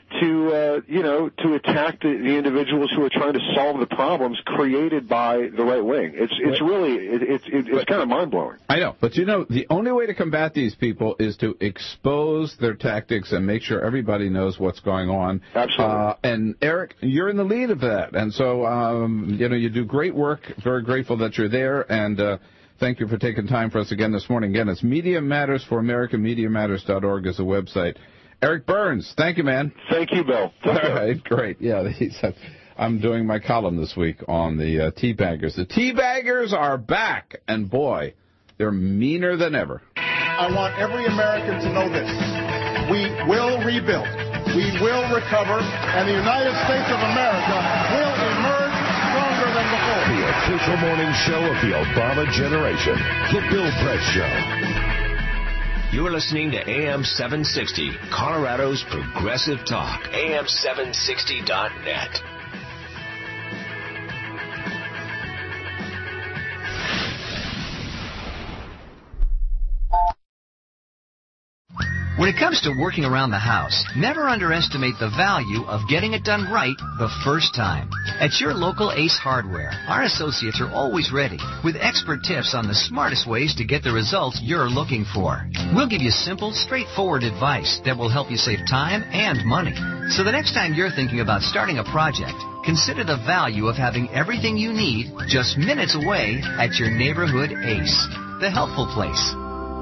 to attack the individuals who are trying to solve the problems created by the right wing. It's kind of mind blowing. I know, but the only way to combat these people is to expose their tactics and make sure everybody knows what's going on. Absolutely. And Eric, you're in the lead of that, and so you do great work. Very grateful that you're there, and thank you for taking time for us again this morning. Again, it's Media Matters for America. MediaMatters.org is the website. Eric Burns, thank you, man. Thank you, Bill. All right, great. Yeah, I'm doing my column this week on the teabaggers. The teabaggers are back, and boy, they're meaner than ever. I want every American to know this. We will rebuild. We will recover, and the United States of America will emerge stronger than before. The official morning show of the Obama generation, The Bill Press Show. You're listening to AM 760, Colorado's Progressive Talk. AM760.net. When it comes to working around the house, never underestimate the value of getting it done right the first time. At your local Ace Hardware, our associates are always ready with expert tips on the smartest ways to get the results you're looking for. We'll give you simple, straightforward advice that will help you save time and money. So the next time you're thinking about starting a project, consider the value of having everything you need just minutes away at your neighborhood Ace, the helpful place.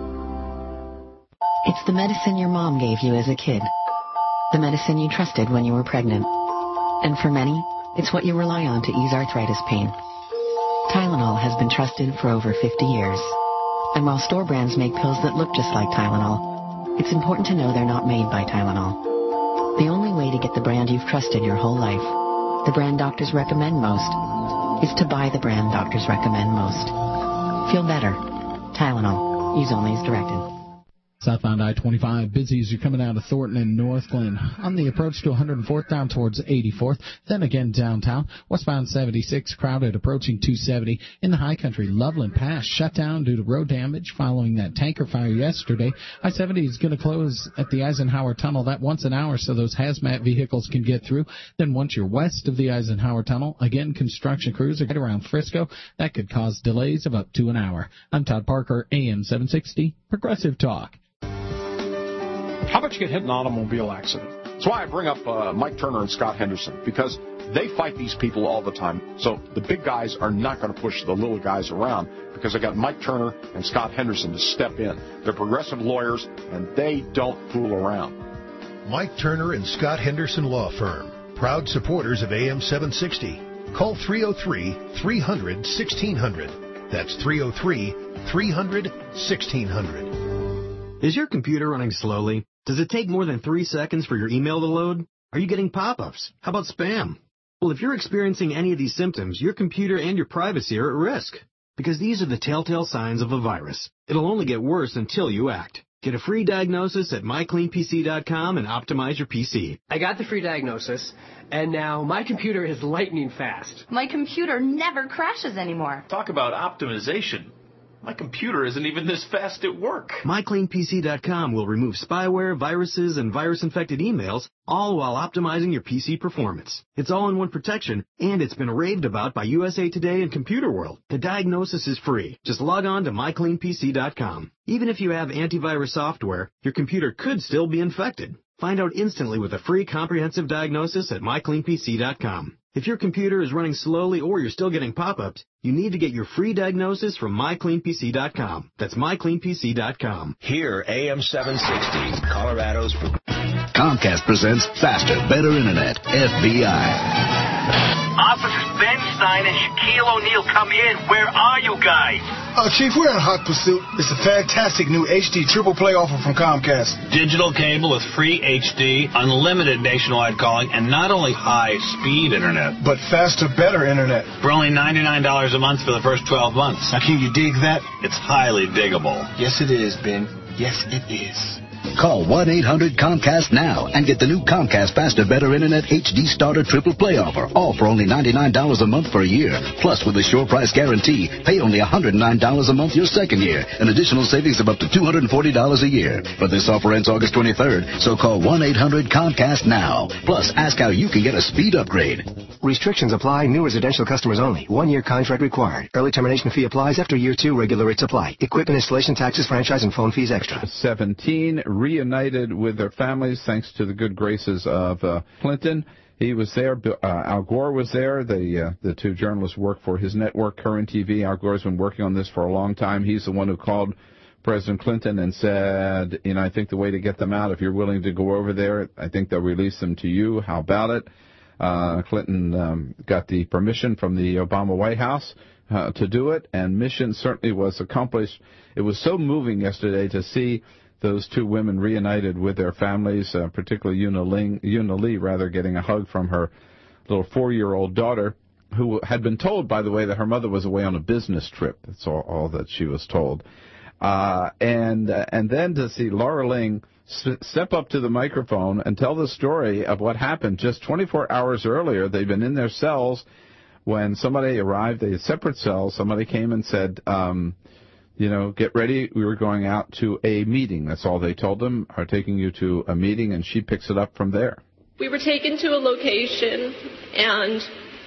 It's the medicine your mom gave you as a kid. The medicine you trusted when you were pregnant. And for many, it's what you rely on to ease arthritis pain. Tylenol has been trusted for over 50 years. And while store brands make pills that look just like Tylenol, it's important to know they're not made by Tylenol. The only way to get the brand you've trusted your whole life, the brand doctors recommend most, is to buy the brand doctors recommend most. Feel better. Tylenol. Use only as directed. Southbound I-25, busy as you're coming out of Thornton and Northglenn. On the approach to 104th down towards 84th, then again downtown. Westbound 76, crowded approaching 270. In the high country, Loveland Pass shut down due to road damage following that tanker fire yesterday. I-70 is going to close at the Eisenhower Tunnel that once an hour so those hazmat vehicles can get through. Then once you're west of the Eisenhower Tunnel, again, construction crews are right around Frisco. That could cause delays of up to an hour. I'm Todd Parker, AM 760, Progressive Talk. How much get hit in an automobile accident? That's why I bring up Mike Turner and Scott Henderson, because they fight these people all the time. So the big guys are not going to push the little guys around because they got Mike Turner and Scott Henderson to step in. They're progressive lawyers, and they don't fool around. Mike Turner and Scott Henderson Law Firm, proud supporters of AM 760. Call 303-300-1600. That's 303-300-1600. Is your computer running slowly? Does it take more than 3 seconds for your email to load? Are you getting pop-ups? How about spam? Well, if you're experiencing any of these symptoms, your computer and your privacy are at risk. Because these are the telltale signs of a virus. It'll only get worse until you act. Get a free diagnosis at mycleanpc.com and optimize your PC. I got the free diagnosis, and now my computer is lightning fast. My computer never crashes anymore. Talk about optimization. My computer isn't even this fast at work. MyCleanPC.com will remove spyware, viruses, and virus-infected emails, all while optimizing your PC performance. It's all-in-one protection, and it's been raved about by USA Today and Computer World. The diagnosis is free. Just log on to MyCleanPC.com. Even if you have antivirus software, your computer could still be infected. Find out instantly with a free comprehensive diagnosis at MyCleanPC.com. If your computer is running slowly or you're still getting pop-ups, you need to get your free diagnosis from MyCleanPC.com. That's MyCleanPC.com. Here, AM 760, Colorado's... Comcast presents Faster, Better Internet, FBI. Officers Ben Stein and Shaquille O'Neal come in. Where are you guys? Chief, we're in hot pursuit. It's a fantastic new HD triple play offer from Comcast. Digital cable with free HD, unlimited nationwide calling, and not only high-speed internet, but faster, better internet. For only $99 a month for the first 12 months. Now, can you dig that? It's highly diggable. Yes, it is, Ben. Yes, it is. Call 1-800-COMCAST now and get the new Comcast Faster, Better Internet HD Starter Triple Play offer. All for only $99 a month for a year. Plus, with a sure price guarantee, pay only $109 a month your second year. An additional savings of up to $240 a year. But this offer ends August 23rd, so call 1-800-COMCAST now. Plus, ask how you can get a speed upgrade. Restrictions apply. New residential customers only. 1-year contract required. Early termination fee applies after year 2. Regular rates apply. Equipment installation taxes, franchise, and phone fees extra. 17 reunited with their families thanks to the good graces of Clinton. He was there. Al Gore was there. The two journalists work for his network, Current TV. Al Gore's been working on this for a long time. He's the one who called President Clinton and said, I think the way to get them out, if you're willing to go over there, I think they'll release them to you. How about it? Clinton got the permission from the Obama White House to do it, and mission certainly was accomplished. It was so moving yesterday to see those two women reunited with their families, particularly Yuna Lee, getting a hug from her little 4-year-old daughter, who had been told, by the way, that her mother was away on a business trip. That's all that she was told. And then to see Laura Ling step up to the microphone and tell the story of what happened just 24 hours earlier. They'd been in their cells when somebody arrived. They had separate cells. Somebody came and said, get ready. We were going out to a meeting. That's all they told them, are taking you to a meeting, and she picks it up from there. We were taken to a location, and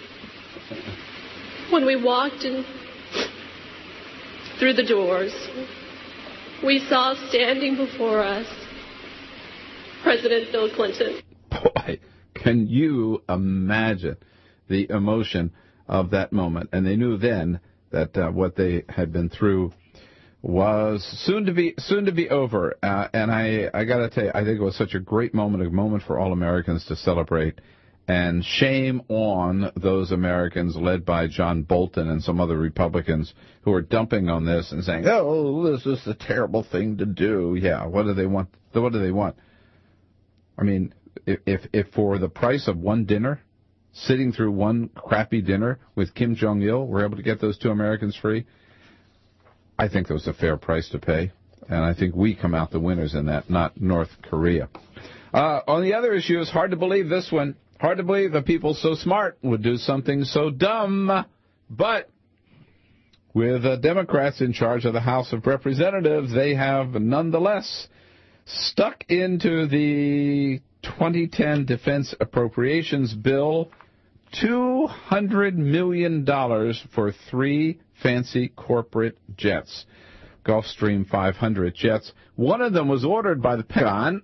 when we walked in through the doors, we saw standing before us President Bill Clinton. Boy, can you imagine the emotion of that moment? And they knew then that what they had been through was soon to be over. And I got to tell you, I think it was such a great moment, a moment for all Americans to celebrate. And shame on those Americans led by John Bolton and some other Republicans who are dumping on this and saying, oh, this is a terrible thing to do. Yeah, what do they want? What do they want? I mean, if for the price of one dinner, sitting through one crappy dinner with Kim Jong-il, we're able to get those two Americans free, I think that was a fair price to pay. And I think we come out the winners in that, not North Korea. On the other issue, it's hard to believe this one. Hard to believe that people so smart would do something so dumb. But with Democrats in charge of the House of Representatives, they have nonetheless stuck into the 2010 Defense Appropriations Bill $200 million for 3 fancy corporate jets, Gulfstream 500 jets. One of them was ordered by the Pentagon,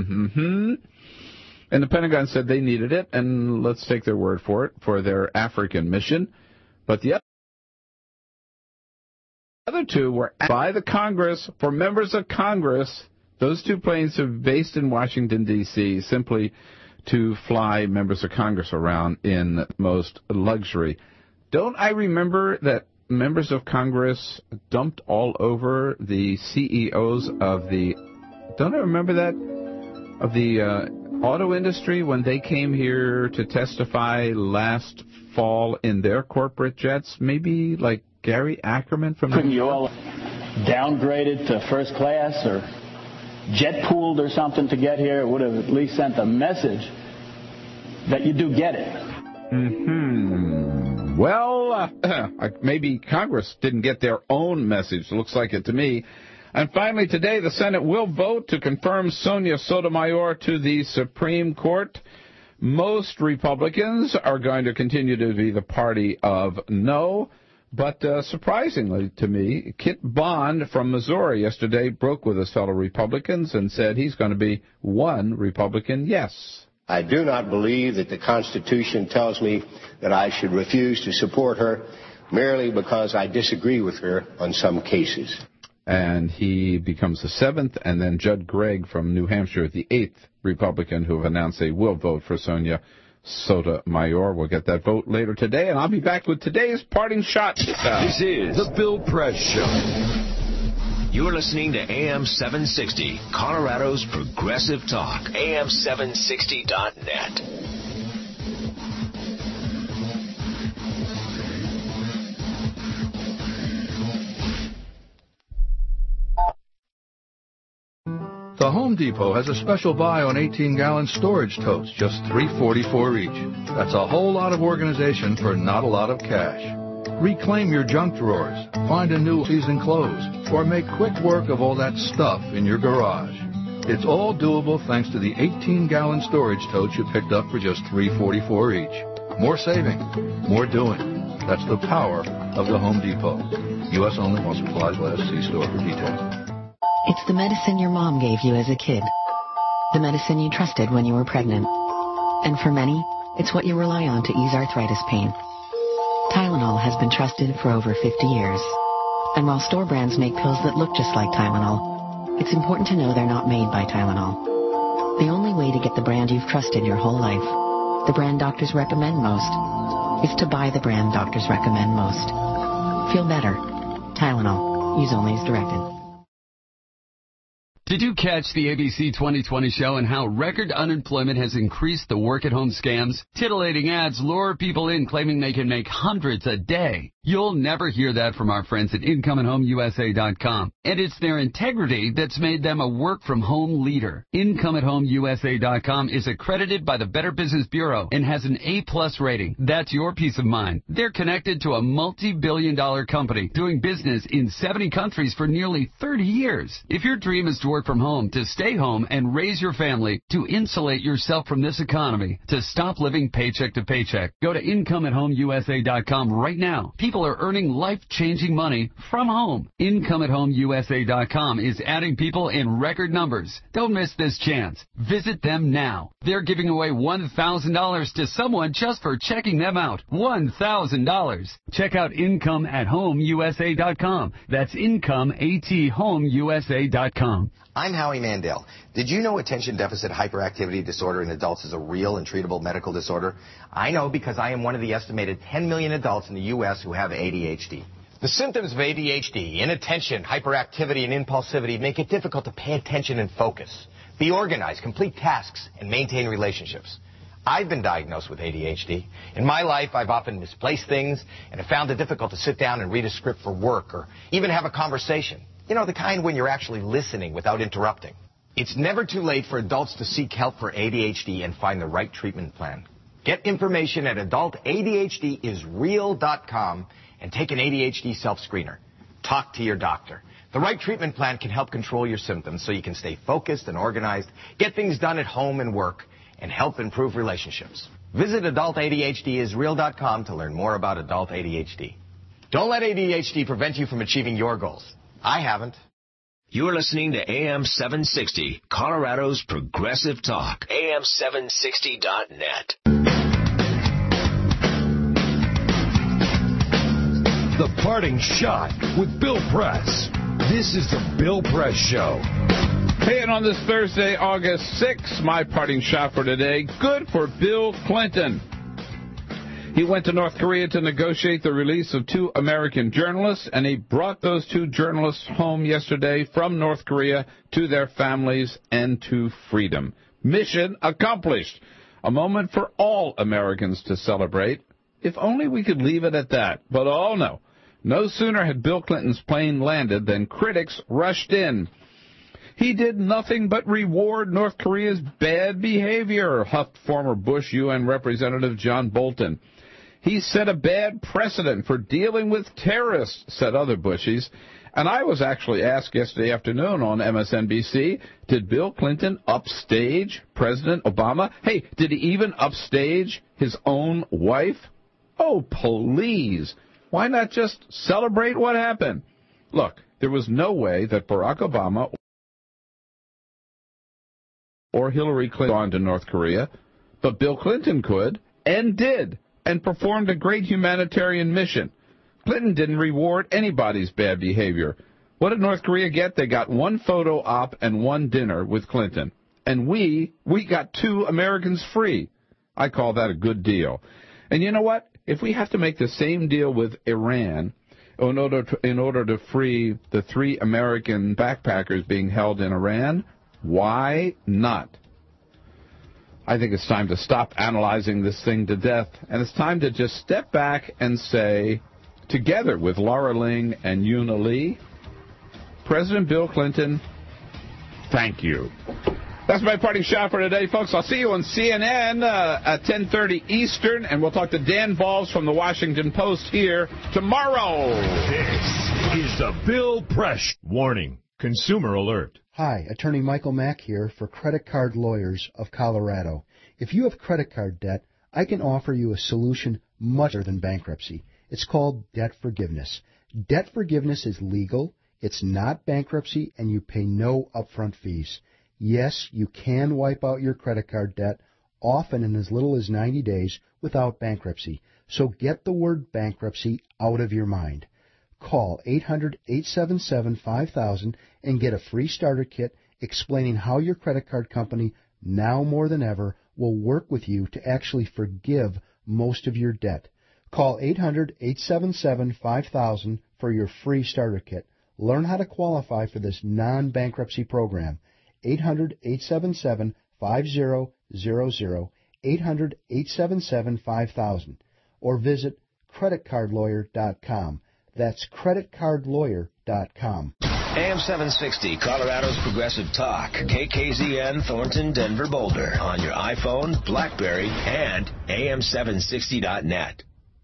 and the Pentagon said they needed it, and let's take their word for it, for their African mission. But the other two were by the Congress, for members of Congress. Those 2 planes are based in Washington, D.C., simply to fly members of Congress around in most luxury. Don't I remember that members of Congress dumped all over the CEOs of the, don't I remember that, of the auto industry when they came here to testify last fall in their corporate jets? Maybe like Gary Ackerman from... Couldn't you all downgrade it to first class or jet pooled or something to get here? It would have at least sent a message that you do get it. Well, maybe Congress didn't get their own message. Looks like it to me. And finally, today, the Senate will vote to confirm Sonia Sotomayor to the Supreme Court. Most Republicans are going to continue to be the party of no. But surprisingly to me, Kit Bond from Missouri yesterday broke with his fellow Republicans and said he's going to be one Republican yes. I do not believe that the Constitution tells me that I should refuse to support her merely because I disagree with her on some cases. And he becomes the 7th, and then Judd Gregg from New Hampshire, the 8th Republican who have announced they will vote for Sonia Sotomayor. We'll get that vote later today, and I'll be back with today's parting shot. This is the Bill Press Show. You're listening to AM 760, Colorado's Progressive Talk, AM760.net. The Home Depot has a special buy on 18-gallon storage totes, just $3.44 each. That's a whole lot of organization for not a lot of cash. Reclaim your junk drawers, find a new season clothes, or make quick work of all that stuff in your garage. It's all doable thanks to the 18-gallon storage totes you picked up for just $3.44 each. More saving, more doing. That's the power of the Home Depot. U.S. only while supplies last. See store for details. It's the medicine your mom gave you as a kid. The medicine you trusted when you were pregnant. And for many, it's what you rely on to ease arthritis pain. Tylenol has been trusted for over 50 years. And while store brands make pills that look just like Tylenol, it's important to know they're not made by Tylenol. The only way to get the brand you've trusted your whole life, the brand doctors recommend most, is to buy the brand doctors recommend most. Feel better. Tylenol. Use only as directed. Did you catch the ABC 2020 show and how record unemployment has increased the work-at-home scams? Titillating ads lure people in claiming they can make hundreds a day. You'll never hear that from our friends at IncomeAtHomeUSA.com. And it's their integrity that's made them a work-from-home leader. IncomeAtHomeUSA.com is accredited by the Better Business Bureau and has an A-plus rating. That's your peace of mind. They're connected to a multi-billion-dollar company doing business in 70 countries for nearly 30 years. If your dream is to work from home, to stay home and raise your family, to insulate yourself from this economy, to stop living paycheck to paycheck, go to IncomeAtHomeUSA.com right now. People are earning life-changing money from home. IncomeAtHomeUSA.com is adding people in record numbers. Don't miss this chance. Visit them now. They're giving away $1,000 to someone just for checking them out. $1,000. Check out IncomeAtHomeUSA.com. That's IncomeAtHomeUSA.com. I'm Howie Mandel. Did you know attention deficit hyperactivity disorder in adults is a real and treatable medical disorder? I know because I am one of the estimated 10 million adults in the U.S. who have ADHD. The symptoms of ADHD, inattention, hyperactivity, and impulsivity make it difficult to pay attention and focus, be organized, complete tasks, and maintain relationships. I've been diagnosed with ADHD. In my life, I've often misplaced things and have found it difficult to sit down and read a script for work or even have a conversation. You know, the kind when you're actually listening without interrupting. It's never too late for adults to seek help for ADHD and find the right treatment plan. Get information at adultadhdisreal.com and take an ADHD self-screener. Talk to your doctor. The right treatment plan can help control your symptoms so you can stay focused and organized, get things done at home and work, and help improve relationships. Visit adultadhdisreal.com to learn more about adult ADHD. Don't let ADHD prevent you from achieving your goals. I haven't. You're listening to AM 760, Colorado's Progressive Talk. AM760.net. The Parting Shot with Bill Press. This is the Bill Press Show. Hey, and on this Thursday, August 6th, my parting shot for today, good for Bill Clinton. He went to North Korea to negotiate the release of 2 American journalists, and he brought those 2 journalists home yesterday from North Korea to their families and to freedom. Mission accomplished. A moment for all Americans to celebrate. If only we could leave it at that. But oh no. No sooner had Bill Clinton's plane landed than critics rushed in. He did nothing but reward North Korea's bad behavior, huffed former Bush UN Representative John Bolton. He set a bad precedent for dealing with terrorists, said other Bushies. And I was actually asked yesterday afternoon on MSNBC, did Bill Clinton upstage President Obama? Hey, did he even upstage his own wife? Oh, please. Why not just celebrate what happened? Look, there was no way that Barack Obama or Hillary Clinton gone to North Korea, but Bill Clinton could and did and performed a great humanitarian mission. Clinton didn't reward anybody's bad behavior. What did North Korea get? They got 1 photo op and 1 dinner with Clinton. And we got 2 Americans free. I call that a good deal. And you know what? If we have to make the same deal with Iran in order to free the 3 American backpackers being held in Iran, why not? I think it's time to stop analyzing this thing to death, and it's time to just step back and say, together with Laura Ling and Una Lee, President Bill Clinton Thank you. That's my parting shot for today, folks. I'll see you on CNN at 10:30 Eastern, and we'll talk to Dan Balls from the Washington Post here tomorrow. This is the Bill Press. Warning, consumer alert. Hi, Attorney Michael Mack here for Credit Card Lawyers of Colorado. If you have credit card debt, I can offer you a solution much better than bankruptcy. It's called debt forgiveness. Debt forgiveness is legal, it's not bankruptcy, and you pay no upfront fees. Yes, you can wipe out your credit card debt, often in as little as 90 days, without bankruptcy. So get the word bankruptcy out of your mind. Call 800-877-5000 and get a free starter kit explaining how your credit card company, now more than ever, will work with you to actually forgive most of your debt. Call 800-877-5000 for your free starter kit. Learn how to qualify for this non-bankruptcy program. 800-877-5000, 800-877-5000, or visit creditcardlawyer.com. That's creditcardlawyer.com. AM 760, Colorado's Progressive Talk. KKZN, Thornton, Denver, Boulder. On your iPhone, BlackBerry, and AM760.net.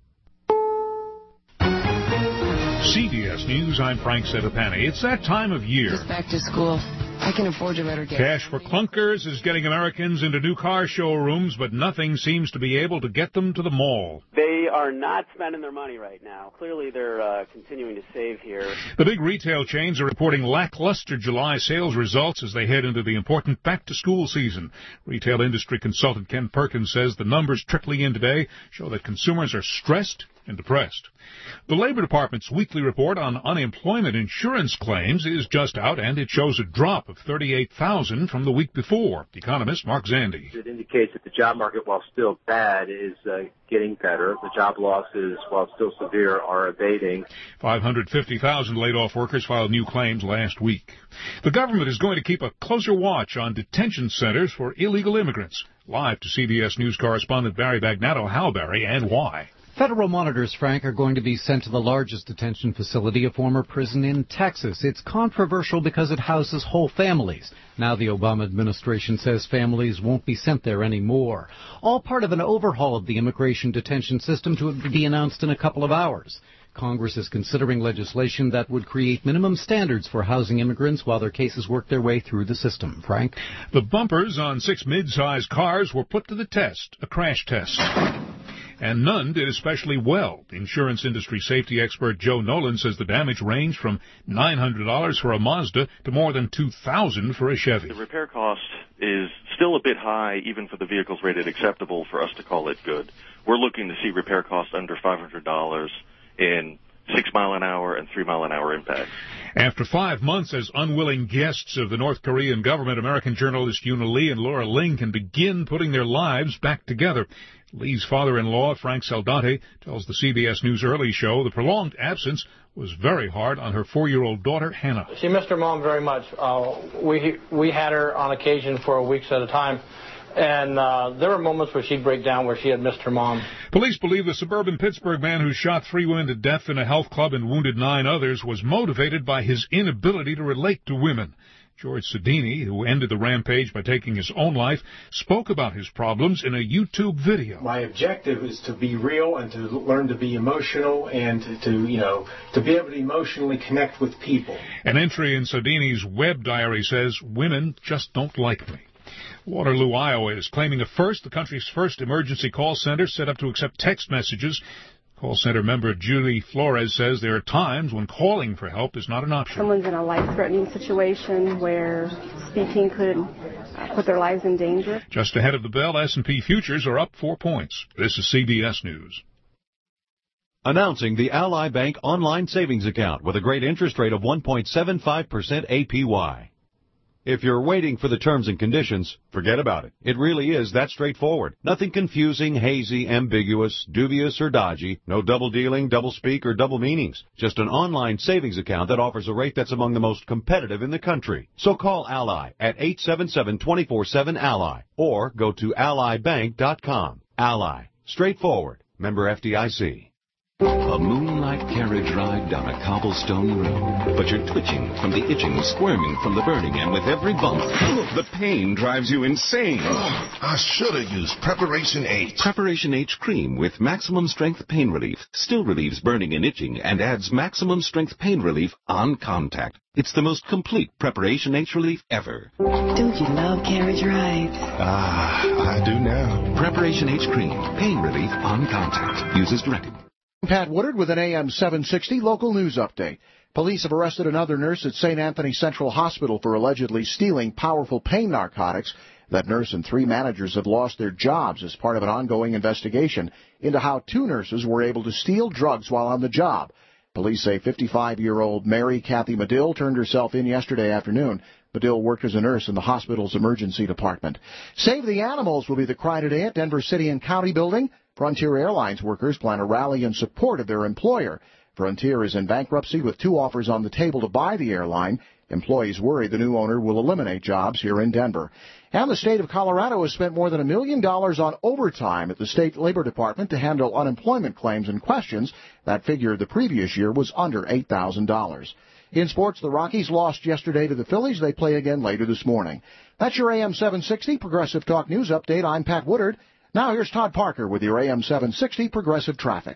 CBS News, I'm Frank Sedapani. It's that time of year. Just back to school. I can afford to let her get Cash for Clunkers is getting Americans into new car showrooms, but nothing seems to be able to get them to the mall. They are not spending their money right now. Clearly, they're continuing to save here. The big retail chains are reporting lackluster July sales results as they head into the important back-to-school season. Retail industry consultant Ken Perkins says the numbers trickling in today show that consumers are stressed and depressed. The Labor Department's weekly report on unemployment insurance claims is just out, and it shows a drop of 38,000 from the week before. Economist Mark Zandi. It indicates that the job market, while still bad, is getting better. The job losses, while still severe, are abating. 550,000 laid-off workers filed new claims last week. The government is going to keep a closer watch on detention centers for illegal immigrants. Live to CBS News correspondent Barry Bagnato. How, Barry, and why? Federal monitors, Frank, are going to be sent to the largest detention facility, a former prison in Texas. It's controversial because it houses whole families. Now the Obama administration says families won't be sent there anymore. All part of an overhaul of the immigration detention system to be announced in a couple of hours. Congress is considering legislation that would create minimum standards for housing immigrants while their cases work their way through the system. Frank? The bumpers on 6 mid-sized cars were put to the test, a crash test. And none did especially well. Insurance industry safety expert Joe Nolan says the damage ranged from $900 for a Mazda to more than $2,000 for a Chevy. The repair cost is still a bit high, even for the vehicles rated acceptable, for us to call it good. We're looking to see repair costs under $500 in 6-mile-an-hour and 3-mile-an-hour impacts. After 5 months as unwilling guests of the North Korean government, American journalist Yuna Lee and Laura Ling can begin putting their lives back together. Lee's father-in-law, Frank Saldate, tells the CBS News Early Show the prolonged absence was very hard on her 4-year-old daughter, Hannah. She missed her mom very much. We had her on occasion for weeks at a time. And there were moments where she'd break down where she had missed her mom. Police believe the suburban Pittsburgh man who shot 3 women to death in a health club and wounded 9 others was motivated by his inability to relate to women. George Sedini, who ended the rampage by taking his own life, spoke about his problems in a YouTube video. My objective is to be real and to learn to be emotional and to be able to emotionally connect with people. An entry in Sedini's web diary says, "Women just don't like me." Waterloo, Iowa is claiming the country's first emergency call center set up to accept text messages. Call center member Julie Flores says there are times when calling for help is not an option. Someone's in a life-threatening situation where speaking could put their lives in danger. Just ahead of the bell, S&P futures are up 4 points. This is CBS News. Announcing the Ally Bank online savings account with a great interest rate of 1.75% APY. If you're waiting for the terms and conditions, forget about it. It really is that straightforward. Nothing confusing, hazy, ambiguous, dubious, or dodgy. No double dealing, double speak, or double meanings. Just an online savings account that offers a rate that's among the most competitive in the country. So call Ally at 877-24-7-ALLY or go to allybank.com. Ally. Straightforward. Member FDIC. A moonlight carriage ride down a cobblestone road. But you're twitching from the itching, squirming from the burning, and with every bump, the pain drives you insane. I should have used Preparation H. Preparation H cream with maximum strength pain relief still relieves burning and itching and adds maximum strength pain relief on contact. It's the most complete Preparation H relief ever. Don't you love carriage rides? I do now. Preparation H cream, pain relief on contact. Uses directed. Pat Woodard with an AM 760 local news update. Police have arrested another nurse at St. Anthony Central Hospital for allegedly stealing powerful pain narcotics. That nurse and 3 managers have lost their jobs as part of an ongoing investigation into how 2 nurses were able to steal drugs while on the job. Police say 55-year-old Mary Kathy Medill turned herself in yesterday afternoon. Medill worked as a nurse in the hospital's emergency department. Save the Animals will be the cry today at Denver City and County Building. Frontier Airlines workers plan a rally in support of their employer. Frontier is in bankruptcy with 2 offers on the table to buy the airline. Employees worry the new owner will eliminate jobs here in Denver. And the state of Colorado has spent more than $1 million on overtime at the state labor department to handle unemployment claims and questions. That figure the previous year was under $8,000. In sports, the Rockies lost yesterday to the Phillies. They play again later this morning. That's your AM 760 Progressive Talk News Update. I'm Pat Woodard. Now here's Todd Parker with your AM 760 Progressive Traffic.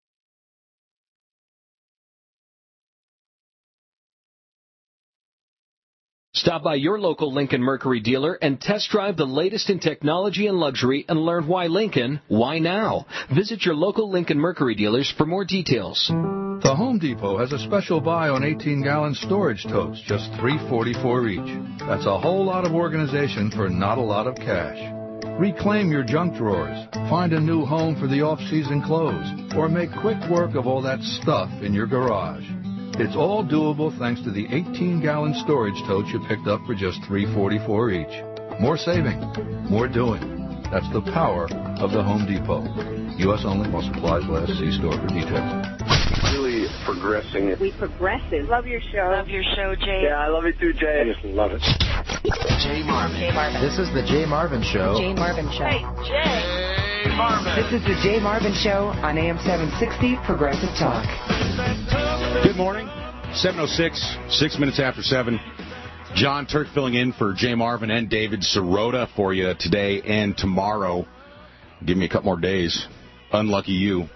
Stop by your local Lincoln Mercury dealer and test drive the latest in technology and luxury and learn why Lincoln, why now. Visit your local Lincoln Mercury dealers for more details. The Home Depot has a special buy on 18-gallon storage totes, just $3.44 each. That's a whole lot of organization for not a lot of cash. Reclaim your junk drawers, find a new home for the off-season clothes, or make quick work of all that stuff in your garage. It's all doable thanks to the 18-gallon storage totes you picked up for just $3.44 each. More saving, more doing. That's the power of the Home Depot. U.S. only while supplies last. See store for details. Really progressing. We progressive. Love your show. Love your show, Jay. Yeah, I love it too, Jay. I just love it. Jay Marvin. Jay Marvin. This is the Jay Marvin Show. Jay Marvin Show. Hey, Jay Marvin. This is the Jay Marvin Show on AM 760 Progressive Talk. Good morning. 7:06, 6 minutes after 7. John Turk filling in for Jay Marvin and David Sirota for you today and tomorrow. Give me a couple more days. Unlucky you.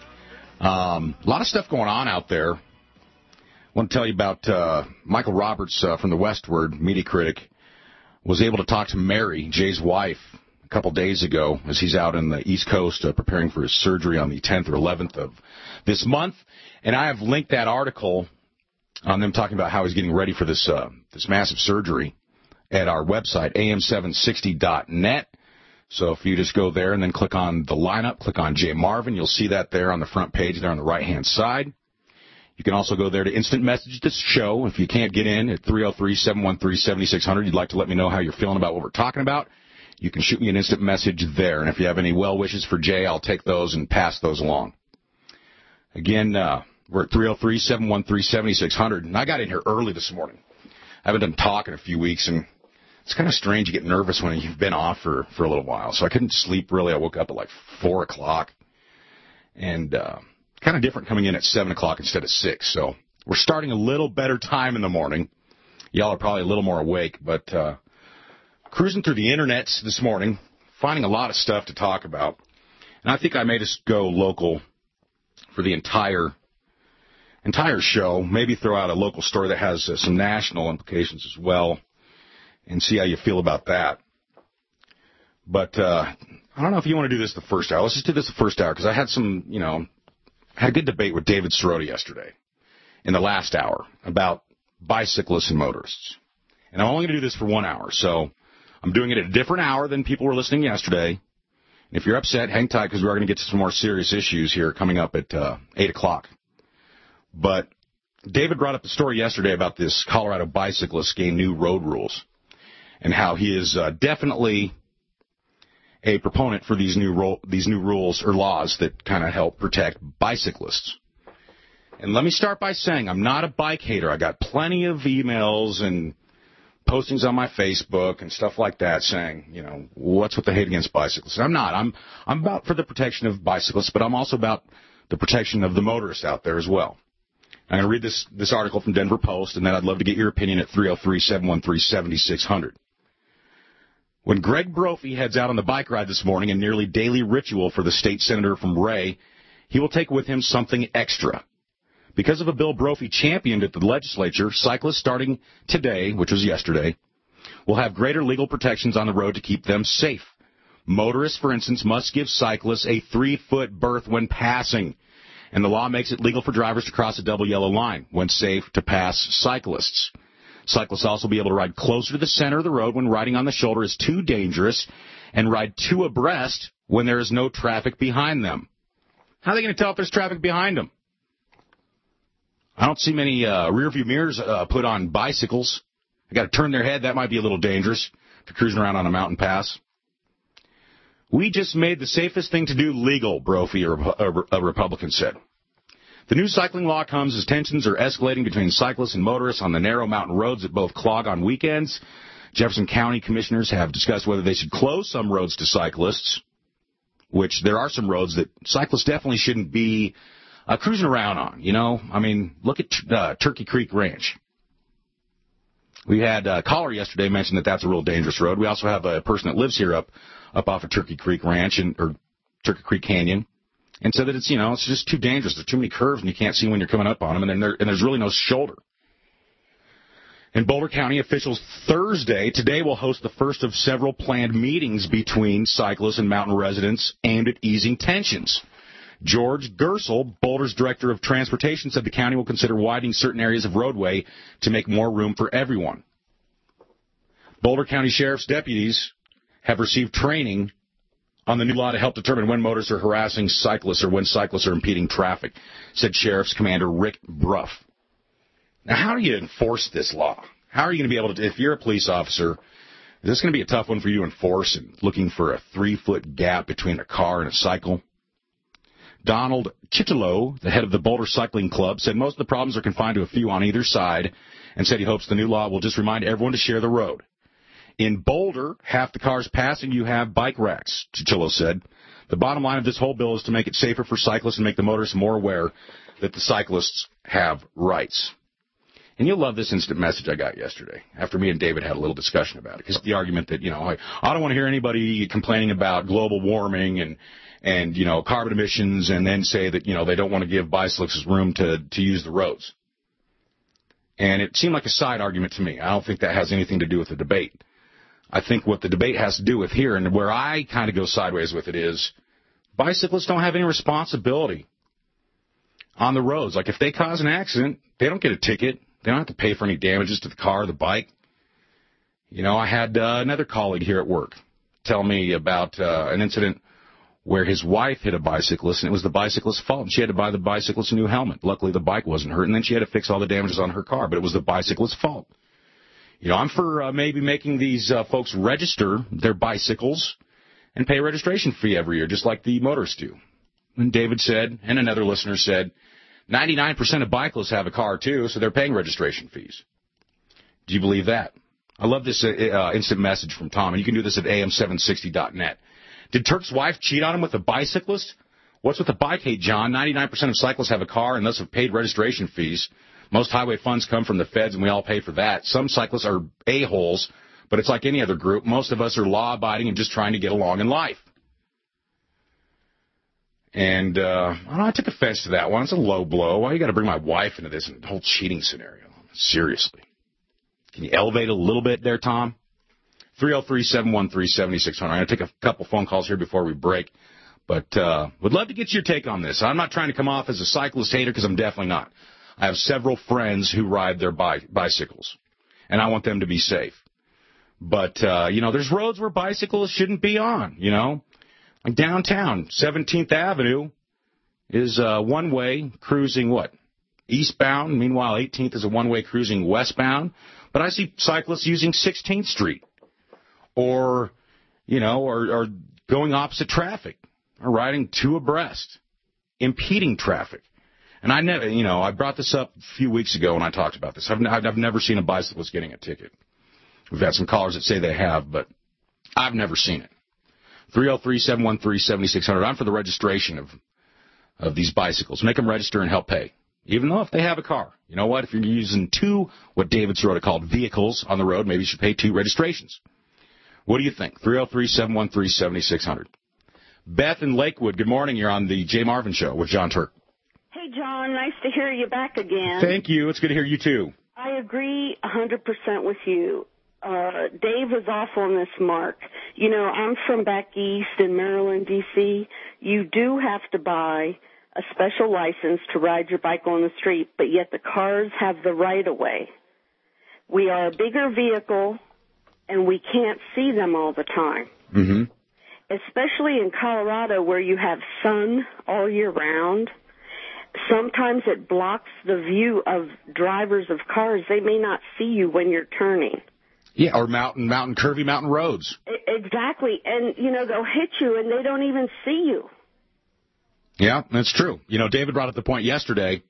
A lot of stuff going on out there. I want to tell you about Michael Roberts from the Westward, media critic, was able to talk to Mary, Jay's wife, a couple days ago as he's out in the East Coast preparing for his surgery on the 10th or 11th of this month. And I have linked that article on them talking about how he's getting ready for this massive surgery at our website, am760.net. So if you just go there and then click on the lineup, click on Jay Marvin, you'll see that there on the front page there on the right-hand side. You can also go there to instant message this show. If you can't get in at 303-713-7600, you'd like to let me know how you're feeling about what we're talking about, you can shoot me an instant message there. And if you have any well wishes for Jay, I'll take those and pass those along. Again, we're at 303-713-7600, and I got in here early this morning. I haven't done talk in a few weeks, and it's kind of strange. You get nervous when you've been off for a little while. So I couldn't sleep, really. I woke up at like 4 o'clock, and kind of different coming in at 7 o'clock instead of 6. So we're starting a little better time in the morning. Y'all are probably a little more awake, but cruising through the internets this morning, finding a lot of stuff to talk about. And I think I may just go local for the entire show, maybe throw out a local story that has some national implications as well, and see how you feel about that. But I don't know if you want to do this the first hour. Let's just do this the first hour, because I had had a good debate with David Sirota yesterday in the last hour about bicyclists and motorists. And I'm only going to do this for 1 hour, so I'm doing it at a different hour than people were listening yesterday. And if you're upset, hang tight, because we are going to get to some more serious issues here coming up at 8 o'clock. But David brought up the story yesterday about this Colorado bicyclist getting new road rules and how he is definitely a proponent for these new rules or laws that kind of help protect bicyclists. And let me start by saying I'm not a bike hater. I got plenty of emails and postings on my Facebook and stuff like that saying, what's with the hate against bicyclists? I'm not. I'm about for the protection of bicyclists, but I'm also about the protection of the motorists out there as well. I'm going to read this article from Denver Post, and then I'd love to get your opinion at 303-713-7600. When Greg Brophy heads out on the bike ride this morning, a nearly daily ritual for the state senator from Ray, he will take with him something extra. Because of a bill Brophy championed at the legislature, cyclists starting today, which was yesterday, will have greater legal protections on the road to keep them safe. Motorists, for instance, must give cyclists a 3-foot berth when passing, and the law makes it legal for drivers to cross a double yellow line when safe to pass cyclists. Cyclists also be able to ride closer to the center of the road when riding on the shoulder is too dangerous, and ride 2 abreast when there is no traffic behind them. How are they going to tell if there's traffic behind them? I don't see many rear-view mirrors put on bicycles. They got to turn their head. That might be a little dangerous if you're cruising around on a mountain pass. We just made the safest thing to do legal, Brophy, a Republican said. The new cycling law comes as tensions are escalating between cyclists and motorists on the narrow mountain roads that both clog on weekends. Jefferson County commissioners have discussed whether they should close some roads to cyclists, which there are some roads that cyclists definitely shouldn't be cruising around on, you know. I mean, look at Turkey Creek Ranch. We had a caller yesterday mention that that's a real dangerous road. We also have a person that lives here up off of Turkey Creek Ranch or Turkey Creek Canyon, and said that it's, you know, it's just too dangerous. There's too many curves and you can't see when you're coming up on them, and there's really no shoulder. In Boulder County, officials today will host the first of several planned meetings between cyclists and mountain residents aimed at easing tensions. George Gersel, Boulder's Director of Transportation, said the county will consider widening certain areas of roadway to make more room for everyone. Boulder County Sheriff's deputies have received training on the new law to help determine when motorists are harassing cyclists or when cyclists are impeding traffic, said Sheriff's Commander Rick Bruff. Now, how do you enforce this law? How are you going to be able to, if you're a police officer, is this going to be a tough one for you to enforce, and looking for a 3-foot gap between a car and a cycle? Donald Chitolo, the head of the Boulder Cycling Club, said most of the problems are confined to a few on either side, and said he hopes the new law will just remind everyone to share the road. In Boulder, half the cars passing you have bike racks, Chitolo said. The bottom line of this whole bill is to make it safer for cyclists and make the motorists more aware that the cyclists have rights. And you'll love this instant message I got yesterday after me and David had a little discussion about it. Because the argument that, you know, I don't want to hear anybody complaining about global warming and, you know, carbon emissions and then say that, you know, they don't want to give bicyclists room to use the roads. And it seemed like a side argument to me. I don't think that has anything to do with the debate. I think what the debate has to do with here, and where I kind of go sideways with it, is bicyclists don't have any responsibility on the roads. Like, if they cause an accident, they don't get a ticket. They don't have to pay for any damages to the car or the bike. You know, I had another colleague here at work tell me about an incident where his wife hit a bicyclist, and it was the bicyclist's fault, and she had to buy the bicyclist a new helmet. Luckily, the bike wasn't hurt, and then she had to fix all the damages on her car, but it was the bicyclist's fault. You know, I'm for maybe making these folks register their bicycles and pay a registration fee every year, just like the motorists do. And David said, and another listener said, 99% of bicyclists have a car, too, so they're paying registration fees. Do you believe that? I love this instant message from Tom, and you can do this at am760.net. Did Turk's wife cheat on him with a bicyclist? What's with the bike hate, John? 99% of cyclists have a car and thus have paid registration fees. Most highway funds come from the feds, and we all pay for that. Some cyclists are a-holes, but it's like any other group. Most of us are law-abiding and just trying to get along in life. And I took offense to that one. It's a low blow. Why you got to bring my wife into this whole cheating scenario? Seriously. Can you elevate a little bit there, Tom? 303-713-7600. I'm going to take a couple phone calls here before we break. But would love to get your take on this. I'm not trying to come off as a cyclist hater, because I'm definitely not. I have several friends who ride their bicycles, and I want them to be safe. But, you know, there's roads where bicyclists shouldn't be on, you know. Like downtown, 17th Avenue is one-way cruising, eastbound. Meanwhile, 18th is a one-way cruising westbound. But I see cyclists using 16th Street or, you know, or going opposite traffic or riding 2 abreast, impeding traffic. And I never, you know, I brought this up a few weeks ago when I talked about this. I've never seen a bicyclist getting a ticket. We've had some callers that say they have, but I've never seen it. 303-713-7600. I'm for the registration of these bicycles. Make them register and help pay, even though if they have a car. You know what? If you're using two, what David Sirota called vehicles on the road, maybe you should pay 2 registrations. What do you think? 303-713-7600. Beth in Lakewood, good morning. You're on the Jay Marvin Show with John Turk. Hey, John. Nice to hear you back again. Thank you. It's good to hear you, too. I agree 100% with you. Dave was off on this mark. You know, I'm from back east in Maryland, D.C. You do have to buy a special license to ride your bike on the street, but yet the cars have the right-of-way. We are a bigger vehicle, and we can't see them all the time. Mm-hmm. Especially in Colorado where you have sun all year round. Sometimes it blocks the view of drivers of cars. They may not see you when you're turning. Yeah, or curvy mountain roads. Exactly. And, you know, they'll hit you and they don't even see you. Yeah, that's true. You know, David brought up the point yesterday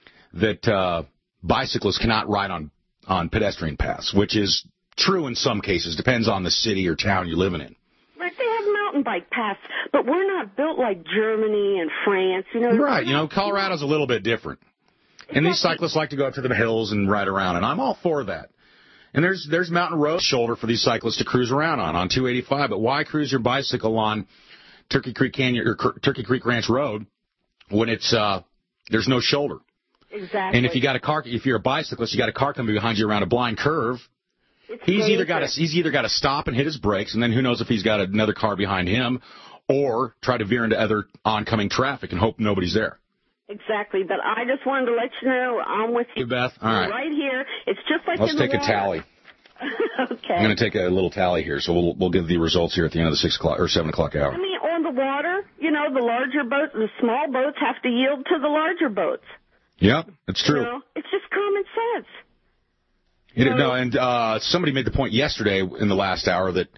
that bicyclists cannot ride on pedestrian paths, which is true in some cases. Depends on the city or town you're living in. Like they have mountain bike paths, but we're not built like Germany and France. You know, right. You know, Colorado's a little bit different. And these cyclists like to go up to the hills and ride around, and I'm all for that. And there's mountain road shoulder for these cyclists to cruise around on 285, but why cruise your bicycle on Turkey Creek Canyon or Turkey Creek Ranch Road when it's there's no shoulder? Exactly. And if you're a bicyclist, you got a car coming behind you around a blind curve. He's either got to stop and hit his brakes, and then who knows if he's got another car behind him, or try to veer into other oncoming traffic and hope nobody's there. Exactly, but I just wanted to let you know I'm with you. Hey, Beth. All right. Right here. It's just like Let's in the take a tally. Okay. I'm going to take a little tally here, so we'll give the results here at the end of the 6 o'clock or 7 o'clock hour. I mean, on the water, you know, the larger boats, the small boats have to yield to the larger boats. Yeah, it's true. You know, it's just common sense. And somebody made the point yesterday in the last hour that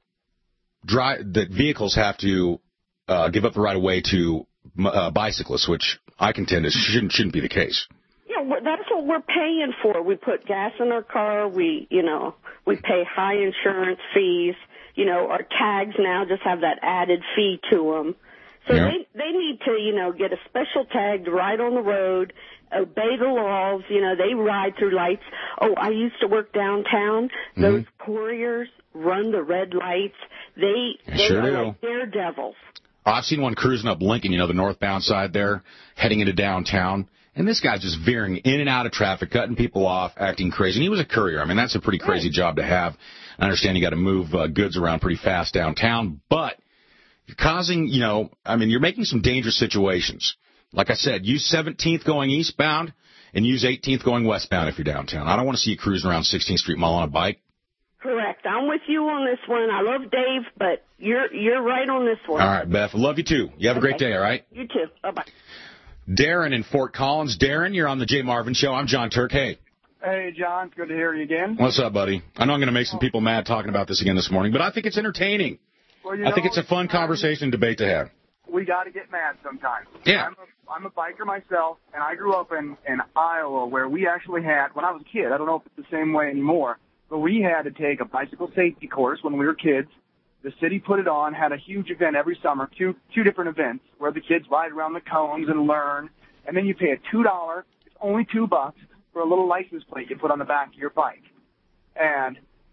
vehicles have to give up the right of way to bicyclists, which I contend shouldn't be the case. Yeah, that's what we're paying for. We put gas in our car. We pay high insurance fees. You know, our tags now just have that added fee to them. So they need to, get a special tag to ride on the road, obey the laws. You know, they ride through lights. Oh, I used to work downtown. Mm-hmm. Those couriers run the red lights. They are like daredevils. I've seen one cruising up Lincoln, the northbound side there, heading into downtown. And this guy's just veering in and out of traffic, cutting people off, acting crazy. And he was a courier. I mean, that's a pretty crazy job to have. I understand you got to move goods around pretty fast downtown, but you're causing, you're making some dangerous situations. Like I said, use 17th going eastbound and use 18th going westbound if you're downtown. I don't want to see you cruising around 16th Street Mall on a bike. Correct. I'm with you on this one. I love Dave, but you're right on this one. All right, Beth. I love you, too. You have a great day, all right? You too. Bye-bye. Darren in Fort Collins. Darren, you're on the Jay Marvin Show. I'm John Turk. Hey. Hey, John. It's good to hear you again. What's up, buddy? I know I'm going to make some people mad talking about this again this morning, but I think it's entertaining. Well, I think it's a fun conversation and debate to have. We got to get mad sometimes. Yeah. I'm a biker myself, and I grew up in Iowa where we actually had, when I was a kid, I don't know if it's the same way anymore, but we had to take a bicycle safety course when we were kids. The city put it on, had a huge event every summer, two different events, where the kids ride around the cones and learn. And then you pay a $2, it's only $2, for a little license plate you put on the back of your bike. And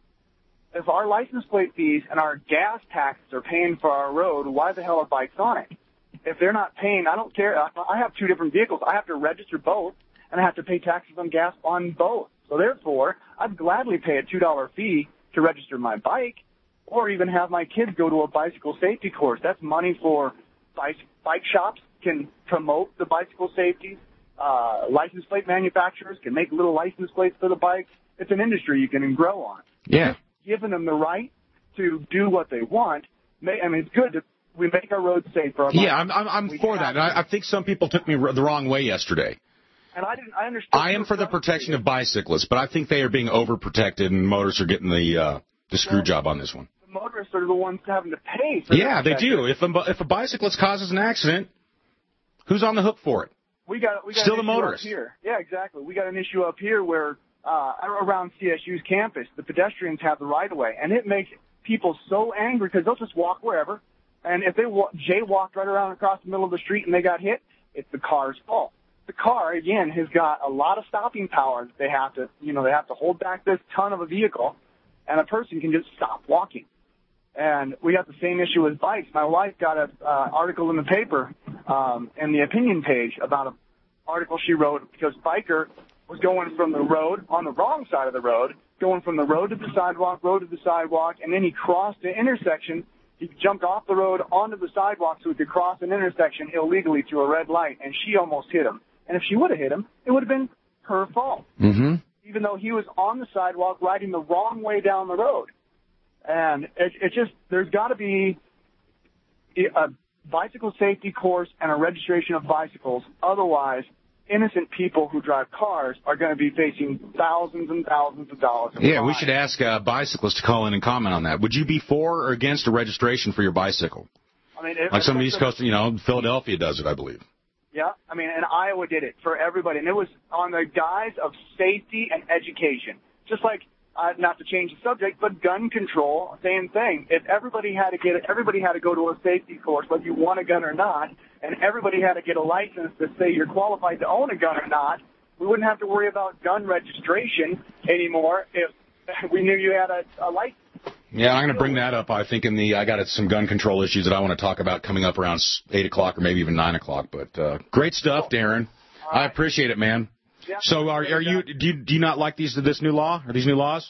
if our license plate fees and our gas taxes are paying for our road, why the hell are bikes on it? If they're not paying, I don't care. I have 2 different vehicles. I have to register both, and I have to pay taxes on gas on both. So therefore, I'd gladly pay a $2 fee to register my bike, or even have my kids go to a bicycle safety course. That's money for bike shops can promote the bicycle safety. License plate manufacturers can make little license plates for the bikes. It's an industry you can grow on. Yeah. Giving them the right to do what they want. It's good that we make our roads safe for our bikes. Yeah, I'm for that. And I think some people took me the wrong way yesterday. And I understand. I am for the protection of bicyclists, but I think they are being overprotected, and motorists are getting the screw job on this one. The motorists are the ones having to pay. Yeah, they do. If a bicyclist causes an accident, who's on the hook for it? We got still the motorist here. Yeah, exactly. We got an issue up here where around CSU's campus, the pedestrians have the right of way, and it makes people so angry because they'll just walk wherever. And if they jaywalked right around across the middle of the street and they got hit, it's the car's fault. The car, again, has got a lot of stopping power. They have to hold back this ton of a vehicle, and a person can just stop walking. And we got the same issue with bikes. My wife got an article in the paper, in the opinion page, about an article she wrote because biker was going from the road on the wrong side of the road, going from the road to the sidewalk, and then he crossed the intersection. He jumped off the road onto the sidewalk so he could cross an intersection illegally through a red light, and she almost hit him. And if she would have hit him, it would have been her fault, even though he was on the sidewalk riding the wrong way down the road. And it just, there's got to be a bicycle safety course and a registration of bicycles. Otherwise, innocent people who drive cars are going to be facing thousands and thousands of dollars. Yeah, we should ask bicyclists to call in and comment on that. Would you be for or against a registration for your bicycle? I mean, like some of the East Coast, Philadelphia does it, I believe. Yeah, I mean, and Iowa did it for everybody, and it was on the guise of safety and education. Just like, not to change the subject, but gun control, same thing. If everybody had to go to a safety course, whether you want a gun or not, and everybody had to get a license to say you're qualified to own a gun or not, we wouldn't have to worry about gun registration anymore if we knew you had a license. Yeah, I'm going to bring that up. I think I got some gun control issues that I want to talk about coming up around 8 o'clock or maybe even 9 o'clock. But great stuff, Darren. Right. I appreciate it, man. Yeah, so do you not like this new law or these new laws?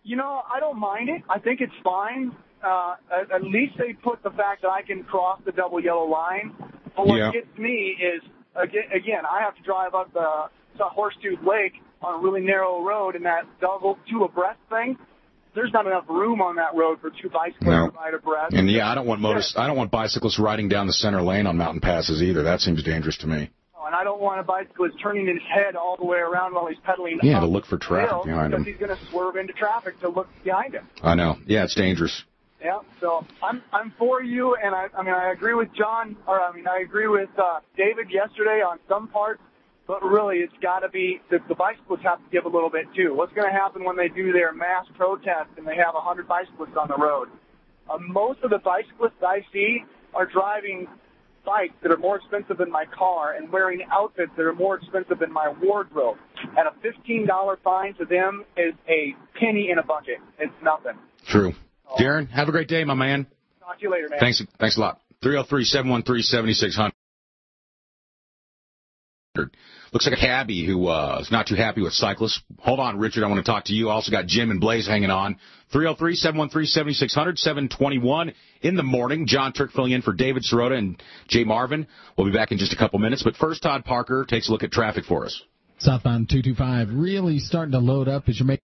I don't mind it. I think it's fine. At least they put the fact that I can cross the double yellow line. But what gets me is, again, I have to drive up the Horsetooth Lake on a really narrow road in that double two abreast thing. There's not enough room on that road for two bicycles to ride abreast. And I don't want bicyclists riding down the center lane on mountain passes either. That seems dangerous to me. And I don't want a bicyclist turning his head all the way around while he's pedaling. Yeah, to look for traffic behind him. Because he's going to swerve into traffic to look behind him. I know. Yeah, it's dangerous. Yeah, so I'm for you, and I agree with John, I agree with David yesterday on some parts, but really it's got to be, the bicyclists have to give a little bit too. What's going to happen when they do their mass protest and they have 100 bicyclists on the road? Most of the bicyclists I see are driving bikes that are more expensive than my car and wearing outfits that are more expensive than my wardrobe. And a $15 fine to them is a penny in a bucket. It's nothing. True. Darren, have a great day, my man. Talk to you later, man. Thanks a lot. 303-713-7600. Looks like a cabbie who is not too happy with cyclists. Hold on, Richard, I want to talk to you. Also got Jim and Blaze hanging on. 303-713-7600, 721 in the morning. John Turk filling in for David Sirota and Jay Marvin. We'll be back in just a couple minutes. But first, Todd Parker takes a look at traffic for us. Southbound 225 really starting to load up as you're making...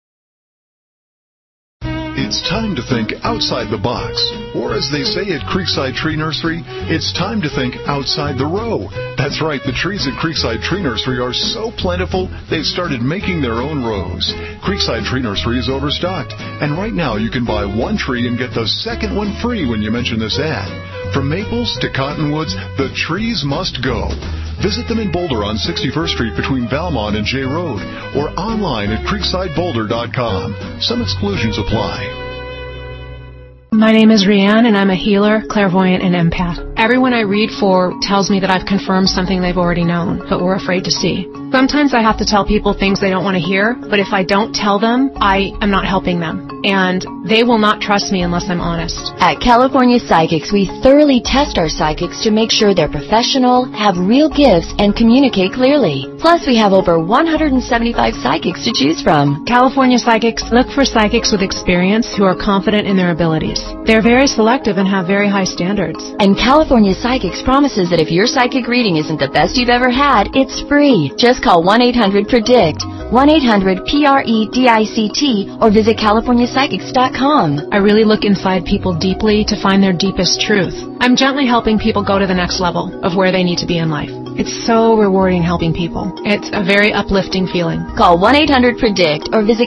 It's time to think outside the box. Or as they say at Creekside Tree Nursery, it's time to think outside the row. That's right, the trees at Creekside Tree Nursery are so plentiful, they've started making their own rows. Creekside Tree Nursery is overstocked, and right now you can buy one tree and get the second one free when you mention this ad. From maples to cottonwoods, the trees must go. Visit them in Boulder on 61st Street between Valmont and J Road, or online at creeksideboulder.com. Some exclusions apply. My name is Rianne, and I'm a healer, clairvoyant, and empath. Everyone I read for tells me that I've confirmed something they've already known, but were afraid to see. Sometimes I have to tell people things they don't want to hear, but if I don't tell them, I am not helping them. And they will not trust me unless I'm honest. At California Psychics, we thoroughly test our psychics to make sure they're professional, have real gifts, and communicate clearly. Plus, we have over 175 psychics to choose from. California Psychics look for psychics with experience who are confident in their abilities. They're very selective and have very high standards. And California Psychics promises that if your psychic reading isn't the best you've ever had, it's free. Just call 1-800-PREDICT, 1-800-PREDICT, or visit CaliforniaPsychics.com. I really look inside people deeply to find their deepest truth. I'm gently helping people go to the next level of where they need to be in life. It's so rewarding helping people. It's a very uplifting feeling. Call 1-800-PREDICT or visit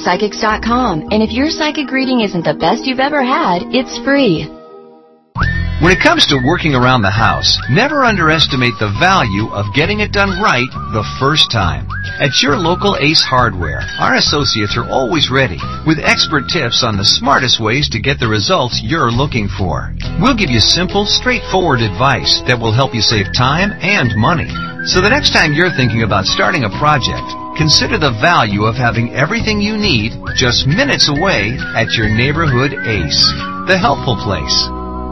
CaliforniaPsychics.com. And if your psychic reading isn't the best you've ever had, it's free. When it comes to working around the house, never underestimate the value of getting it done right the first time. At your local Ace Hardware, our associates are always ready with expert tips on the smartest ways to get the results you're looking for. We'll give you simple, straightforward advice that will help you save time and money. So the next time you're thinking about starting a project, consider the value of having everything you need just minutes away at your neighborhood Ace, the helpful place.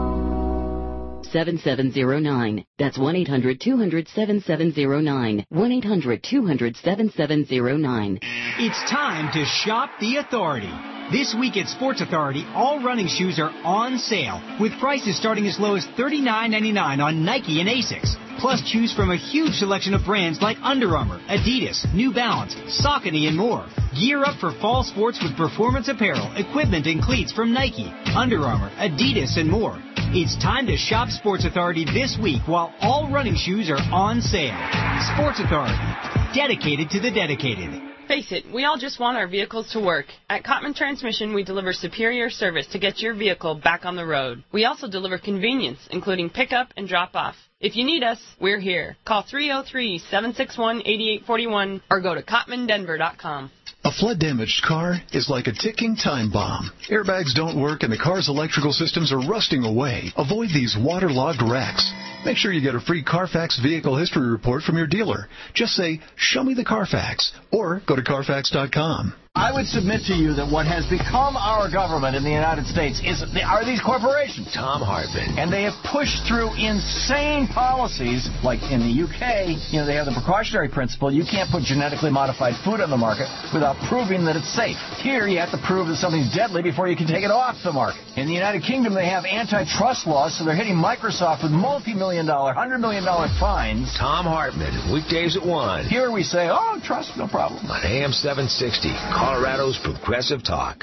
7709. That's 1-800-200-7709. 1-800-200-7709. It's time to shop the Authority. This week at Sports Authority, all running shoes are on sale, with prices starting as low as $39.99 on Nike and Asics. Plus, choose from a huge selection of brands like Under Armour, Adidas, New Balance, Saucony, and more. Gear up for fall sports with performance apparel, equipment, and cleats from Nike, Under Armour, Adidas, and more. It's time to shop Sports Authority this week while all running shoes are on sale. Sports Authority, dedicated to the dedicated. Face it, we all just want our vehicles to work. At Cottman Transmission, we deliver superior service to get your vehicle back on the road. We also deliver convenience, including pickup and drop-off. If you need us, we're here. Call 303-761-8841 or go to CottmanDenver.com. A flood-damaged car is like a ticking time bomb. Airbags don't work and the car's electrical systems are rusting away. Avoid these waterlogged wrecks. Make sure you get a free Carfax vehicle history report from your dealer. Just say, "Show me the Carfax," or go to Carfax.com. I would submit to you that what has become our government in the United States are these corporations. Tom Hartman. And they have pushed through insane policies, like in the UK, they have the precautionary principle. You can't put genetically modified food on the market without proving that it's safe. Here, you have to prove that something's deadly before you can take it off the market. In the United Kingdom, they have antitrust laws, so they're hitting Microsoft with multi-million-dollar, $100 million fines. Tom Hartman, weekdays at 1. Here we say, oh, trust, no problem. On AM 760. Colorado's Progressive Talk.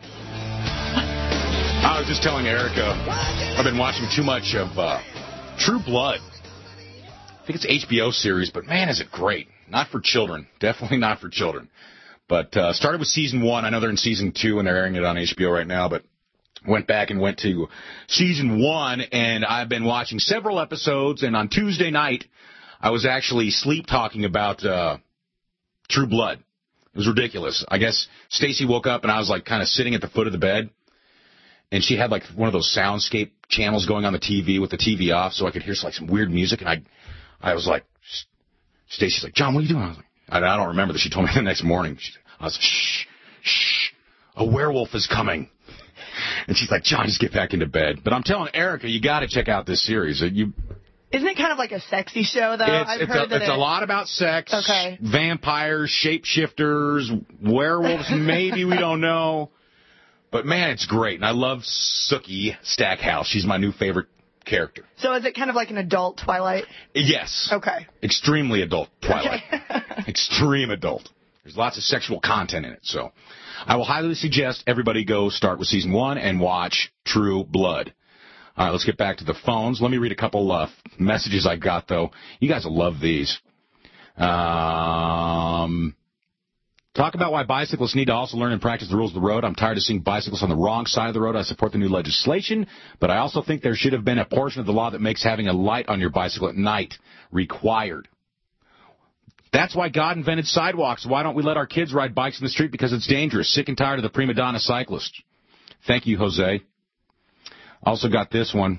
I was just telling Erica, I've been watching too much of True Blood. I think it's an HBO series, but man, is it great. Not for children. Definitely not for children. But started with season 1. I know they're in season 2 and they're airing it on HBO right now, but went back and went to season 1, and I've been watching several episodes, and on Tuesday night, I was actually sleep talking about True Blood. It was ridiculous. I guess Stacy woke up and I was like kind of sitting at the foot of the bed, and she had like one of those soundscape channels going on the TV with the TV off, so I could hear like some weird music, and I was like, Stacy's like, "John, what are you doing?" I was like, I don't remember that. She told me the next morning. I was like, shh, a werewolf is coming. And she's like, "John, just get back into bed." But I'm telling Erica, you got to check out this series. Isn't it kind of like a sexy show, though? It's a lot about sex, okay. Vampires, shapeshifters, werewolves, maybe, we don't know. But, man, it's great. And I love Sookie Stackhouse. She's my new favorite character. So is it kind of like an adult Twilight? Yes. Okay. Extremely adult Twilight. Okay. Extreme adult. There's lots of sexual content in it. So I will highly suggest everybody go start with season 1 and watch True Blood. All right, let's get back to the phones. Let me read a couple messages I got, though. You guys will love these. Talk about why bicyclists need to also learn and practice the rules of the road. I'm tired of seeing bicyclists on the wrong side of the road. I support the new legislation, but I also think there should have been a portion of the law that makes having a light on your bicycle at night required. That's why God invented sidewalks. Why don't we let our kids ride bikes in the street? Because it's dangerous. Sick and tired of the prima donna cyclist. Thank you, Jose. Also got this one.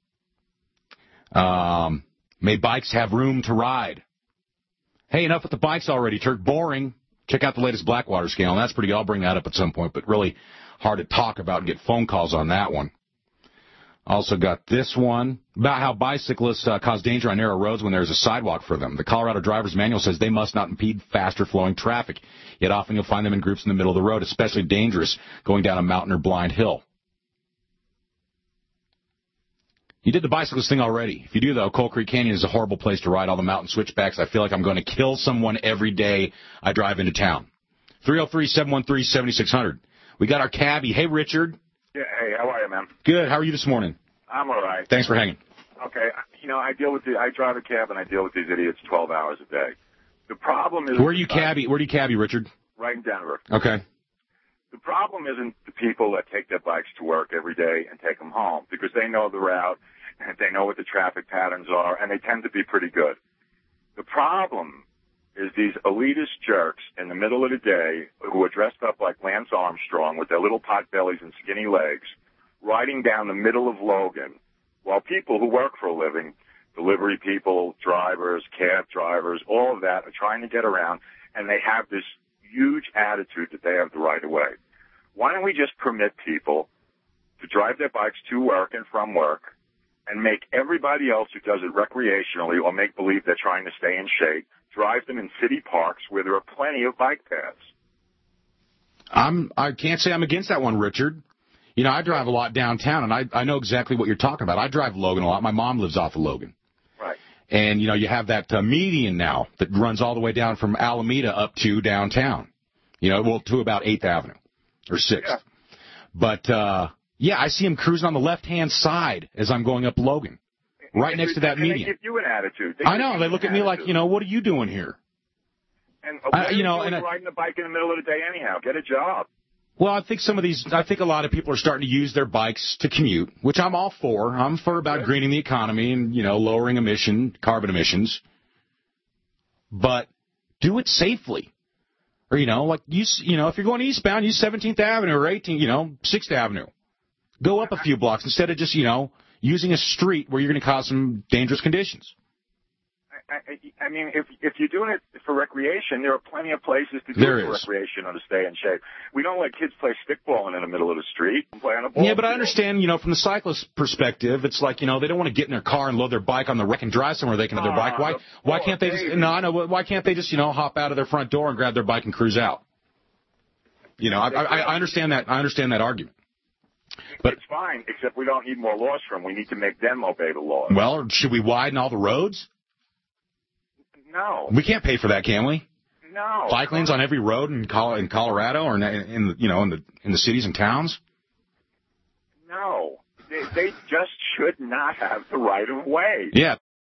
May bikes have room to ride. Hey, enough with the bikes already, Turk. Boring. Check out the latest Blackwater scale, and that's pretty good. I'll bring that up at some point, but really hard to talk about and get phone calls on that one. Also got this one about how bicyclists cause danger on narrow roads when there's a sidewalk for them. The Colorado Driver's Manual says they must not impede faster-flowing traffic, yet often you'll find them in groups in the middle of the road, especially dangerous going down a mountain or blind hill. You did the bicyclist thing already. If you do, though, Coal Creek Canyon is a horrible place to ride all the mountain switchbacks. I feel like I'm going to kill someone every day I drive into town. 303-713-7600. We got our cabbie. Hey, Richard. Yeah, hey, how are you, man? Good. How are you this morning? I'm all right. Thanks for hanging. Okay, I drive a cab and I deal with these idiots 12 hours a day. The problem is... Where do you cabbie, Richard? Right in Denver. Okay. The problem isn't the people that take their bikes to work every day and take them home, because they know the route and they know what the traffic patterns are, and they tend to be pretty good. The problem is these elitist jerks in the middle of the day who are dressed up like Lance Armstrong with their little pot bellies and skinny legs, riding down the middle of Logan, while people who work for a living, delivery people, drivers, cab drivers, all of that, are trying to get around, and they have this huge attitude that they have the right of way. Why don't we just permit people to drive their bikes to work and from work and make everybody else who does it recreationally or make believe they're trying to stay in shape, drive them in city parks where there are plenty of bike paths? I can't say I'm against that one, Richard. You know, I drive a lot downtown, and I know exactly what you're talking about. I drive Logan a lot. My mom lives off of Logan. Right. And, you know, you have that median now that runs all the way down from Alameda up to downtown, you know, well, to about 8th Avenue or 6th. Yeah. But, yeah, I see them cruising on the left-hand side as I'm going up Logan, right next to that median. They give you an attitude. I know. They look at me like, you know, what are you doing here? And you know, riding a bike in the middle of the day anyhow. Get a job. Well, I think a lot of people are starting to use their bikes to commute, which I'm all for. I'm for about greening the economy and, you know, lowering carbon emissions. But do it safely. Or, you know, like, you know, if you're going eastbound, use 17th Avenue or 6th Avenue. Go up a few blocks instead of just, you know, using a street where you're going to cause some dangerous conditions. I mean, if you're doing it for recreation, there are plenty of places to do it for recreation or to stay in shape. We don't let kids play stickballing in the middle of the street and play on a ball. Yeah, but I understand, you know, from the cyclist perspective, it's like, you know, they don't want to get in their car and load their bike on the wreck and drive somewhere they can have their bike. Why can't they just, no, I know, why can't they just, you know, hop out of their front door and grab their bike and cruise out? You know, I understand that. I understand that argument. But it's fine, except we don't need more laws from them. We need to make them obey the laws. Well, should we widen all the roads? No. We can't pay for that, can we? No. Bike lanes on every road in Colorado or in the cities and towns? No. They just should not have the right of way. Yeah.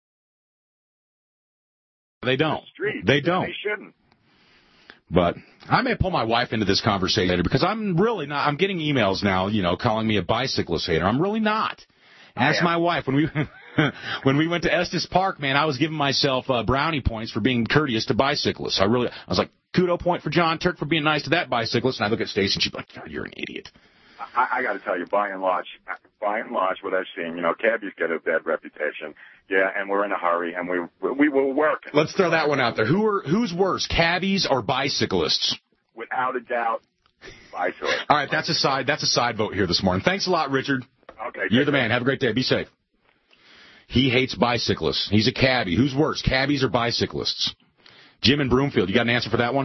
They don't. They don't. They shouldn't. But I may pull my wife into this conversation later because I'm really not. I'm getting emails now, you know, calling me a bicyclist hater. I'm really not. Ask my wife when we went to Estes Park, man. I was giving myself brownie points for being courteous to bicyclists. I was like, kudo point for John Turk for being nice to that bicyclist. And I look at Stacy and she's like, God, you're an idiot. I got to tell you, by and large, what I've seen, you know, cabbies get a bad reputation. Yeah, and we're in a hurry, and we will work. Let's throw that one out there. Who's worse, cabbies or bicyclists? Without a doubt, bicyclists. All right, that's a side vote here this morning. Thanks a lot, Richard. Okay. You're the man. Have a great day. Be safe. He hates bicyclists. He's a cabbie. Who's worse, cabbies or bicyclists? Jim in Broomfield, you got an answer for that one?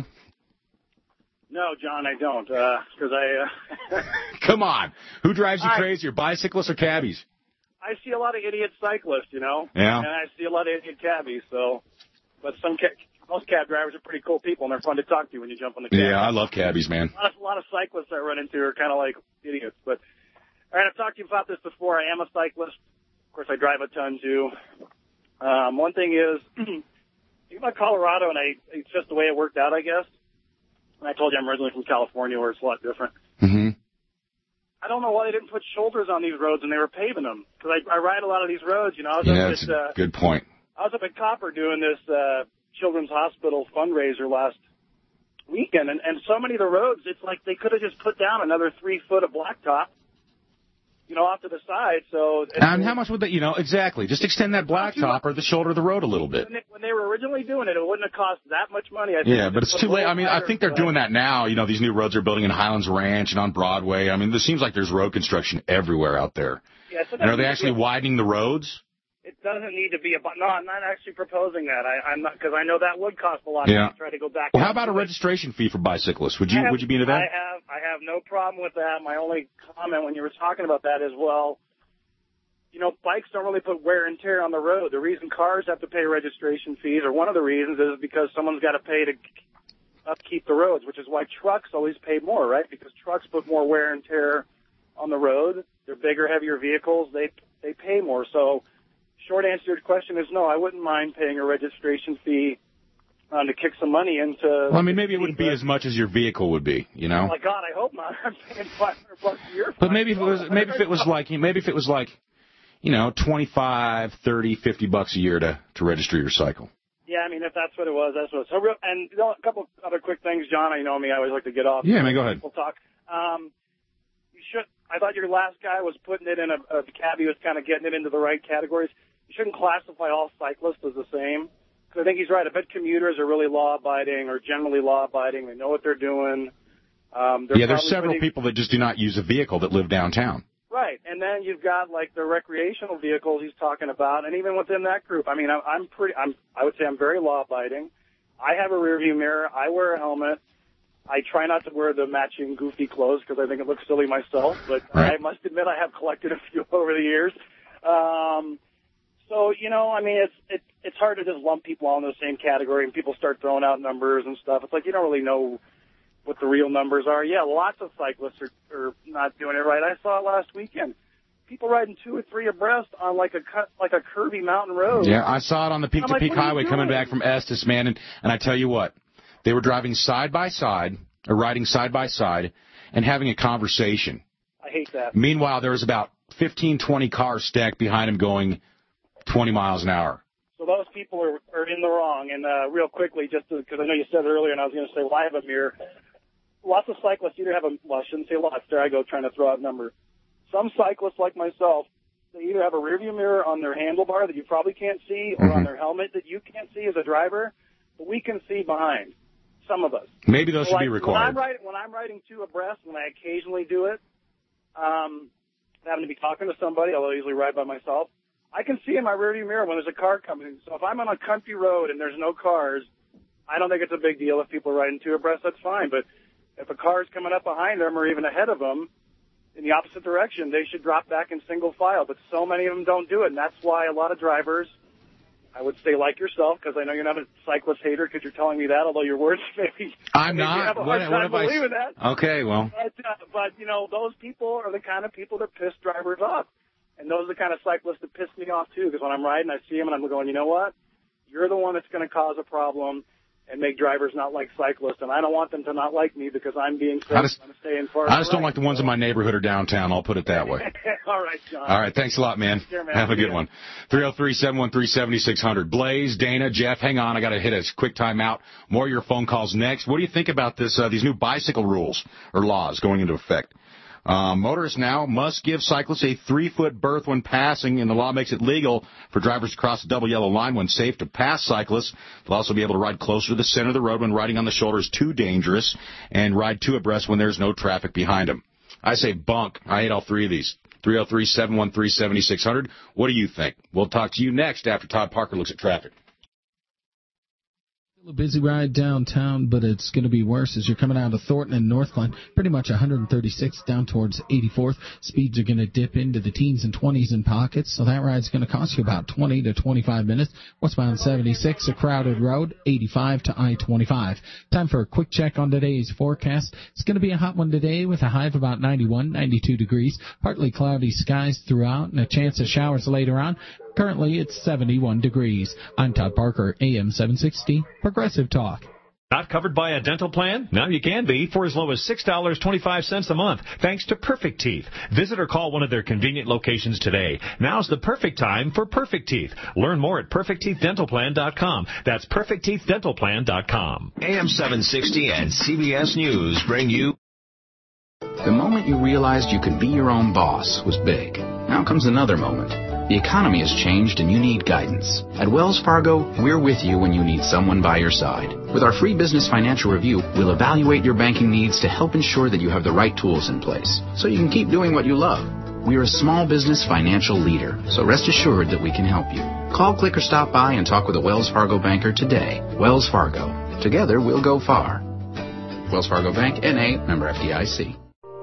No, John, I don't, because I... Come on. Who drives you crazier, bicyclists or cabbies? I see a lot of idiot cyclists, you know? Yeah. And I see a lot of idiot cabbies, so... But most cab drivers are pretty cool people, and they're fun to talk to when you jump on the cab. Yeah, I love cabbies, man. A lot of cyclists I run into are kind of like idiots, but... All right, I've talked to you about this before. I am a cyclist. Of course, I drive a ton, too. One thing is, think about Colorado, and it's just the way it worked out, I guess. And I told you I'm originally from California, where it's a lot different. Mm-hmm. I don't know why they didn't put shoulders on these roads when they were paving them, because I ride a lot of these roads, you know. That's a good point. I was up at Copper doing this Children's Hospital fundraiser last weekend, and so many of the roads, it's like they could have just put down another 3 foot of blacktop, you know, off to the side. So and how much would that, you know, exactly, just extend that blacktop or the shoulder of the road a little bit. When they were originally doing it, it wouldn't have cost that much money. I think yeah, but it's too late. I mean, I think they're doing that now. You know, these new roads they're building in Highlands Ranch and on Broadway. I mean, it seems like there's road construction everywhere out there. Yeah, so and are they actually widening the roads? It doesn't need to be no, I'm not actually proposing that. I'm not, because I know that would cost a lot to try to go back. Well, how about a registration fee for bicyclists? Would you be into that? I have no problem with that. My only comment when you were talking about that is, well, you know, bikes don't really put wear and tear on the road. The reason cars have to pay registration fees, or one of the reasons, is because someone's got to pay to upkeep the roads, which is why trucks always pay more, right? Because trucks put more wear and tear on the road. They're bigger, heavier vehicles. They pay more. So short answer to your question is no, I wouldn't mind paying a registration fee to kick some money into. Well, I mean, maybe it wouldn't be as much as your vehicle would be, you know. Oh my God, I hope not. I'm paying $500 a year. But maybe if it was like, you know, $25, $30, $50 a year to register your cycle. Yeah, I mean, if that's what it was, that's what it was. So, and you know, a couple other quick things, John. You know me, I always like to get off. Yeah, man, go ahead. People talk. I thought your last guy was putting it in the cabbie was kind of getting it into the right categories. You shouldn't classify all cyclists as the same. Because I think he's right. I bet commuters are really law-abiding or generally law-abiding. They know what they're doing. There's several people that just do not use a vehicle that live downtown. Right, and then you've got like the recreational vehicles he's talking about, and even within that group, I mean, I would say I'm very law-abiding. I have a rearview mirror. I wear a helmet. I try not to wear the matching goofy clothes because I think it looks silly myself, but right. I must admit I have collected a few over the years. So, you know, I mean, it's hard to just lump people all in the same category, and people start throwing out numbers and stuff. It's like you don't really know what the real numbers are. Yeah, lots of cyclists are not doing it right. I saw it last weekend. People riding 2 or 3 abreast on like a curvy mountain road. Yeah, I saw it on the peak-to-peak highway coming back from Estes, man, and I tell you what, they were driving side by side or riding side by side and having a conversation. I hate that. Meanwhile, there was about 15, 20 cars stacked behind them going 20 miles an hour. So those people are in the wrong. And real quickly, just because I know you said it earlier, and I was going to say, well, I have a mirror. Lots of cyclists either have I shouldn't say lots, there I go trying to throw out numbers. Some cyclists like myself, they either have a rearview mirror on their handlebar that you probably can't see or on their helmet that you can't see as a driver, but we can see behind, some of us. Maybe those should be required. When I'm riding 2 abreast, when I occasionally do it, having to be talking to somebody, although I usually ride by myself, I can see in my rearview mirror when there's a car coming. So if I'm on a country road and there's no cars, I don't think it's a big deal. If people are riding 2 abreast, that's fine. But if a car is coming up behind them or even ahead of them in the opposite direction, they should drop back in single file. But so many of them don't do it, and that's why a lot of drivers, I would say like yourself, because I know you're not a cyclist hater because you're telling me that, although your words maybe I'm not. You have a hard time believing that. Okay, well. But, you know, those people are the kind of people that piss drivers off. And those are the kind of cyclists that piss me off, too, because when I'm riding, I see them, and I'm going, you know what? You're the one that's going to cause a problem and make drivers not like cyclists, and I don't want them to not like me because I'm being safe. I'm staying far. I just don't like the ones in my neighborhood or downtown. I'll put it that way. All right, John. All right, thanks a lot, man. Sure, man. Have a good one. 303-713-7600. Blaze, Dana, Jeff, hang on. I got to hit a quick timeout. More of your phone calls next. What do you think about this? These new bicycle rules or laws going into effect? Motorists now must give cyclists a 3-foot berth when passing, and the law makes it legal for drivers to cross the double yellow line when safe to pass cyclists. They'll also be able to ride closer to the center of the road when riding on the shoulder is too dangerous, and ride 2 abreast when there's no traffic behind them. I say bunk. I hate all 3 of these. 303-713-7600. What do you think? We'll talk to you next after Todd Parker looks at traffic. A busy ride downtown, but it's going to be worse as you're coming out of Thornton and Northglenn. Pretty much 136 down towards 84th. Speeds are going to dip into the teens and 20s in pockets, so that ride's going to cost you about 20 to 25 minutes. Westbound 76, a crowded road, 85 to I-25. Time for a quick check on today's forecast. It's going to be a hot one today with a high of about 91, 92 degrees. Partly cloudy skies throughout and a chance of showers later on. Currently, it's 71 degrees. I'm Todd Parker, AM 760, Progressive Talk. Not covered by a dental plan? Now you can be for as low as $6.25 a month, thanks to Perfect Teeth. Visit or call one of their convenient locations today. Now's the perfect time for Perfect Teeth. Learn more at PerfectTeethDentalPlan.com. That's PerfectTeethDentalPlan.com. AM 760 and CBS News bring you... The moment you realized you could be your own boss was big. Now comes another moment. The economy has changed and you need guidance. At Wells Fargo, we're with you when you need someone by your side. With our free business financial review, we'll evaluate your banking needs to help ensure that you have the right tools in place so you can keep doing what you love. We're a small business financial leader, so rest assured that we can help you. Call, click, or stop by and talk with a Wells Fargo banker today. Wells Fargo. Together, we'll go far. Wells Fargo Bank, N.A., member FDIC.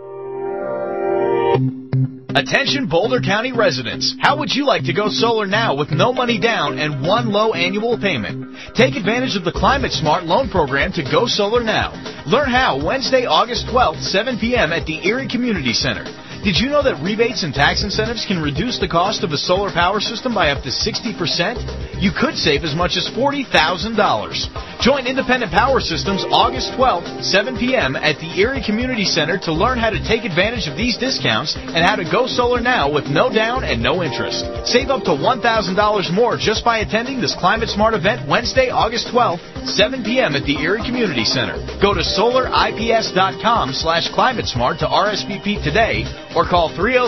Attention Boulder County residents, how would you like to go solar now with no money down and one low annual payment? Take advantage of the Climate Smart loan program to go solar now. Learn how Wednesday, August 12th, 7 p.m. at the Erie Community Center. Did you know that rebates and tax incentives can reduce the cost of a solar power system by up to 60%? You could save as much as $40,000. Join Independent Power Systems August 12th, 7 p.m. at the Erie Community Center to learn how to take advantage of these discounts and how to go solar now with no down and no interest. Save up to $1,000 more just by attending this Climate Smart event Wednesday, August 12th, 7 p.m. at the Erie Community Center. Go to solarips.com/climatesmart to RSVP today or call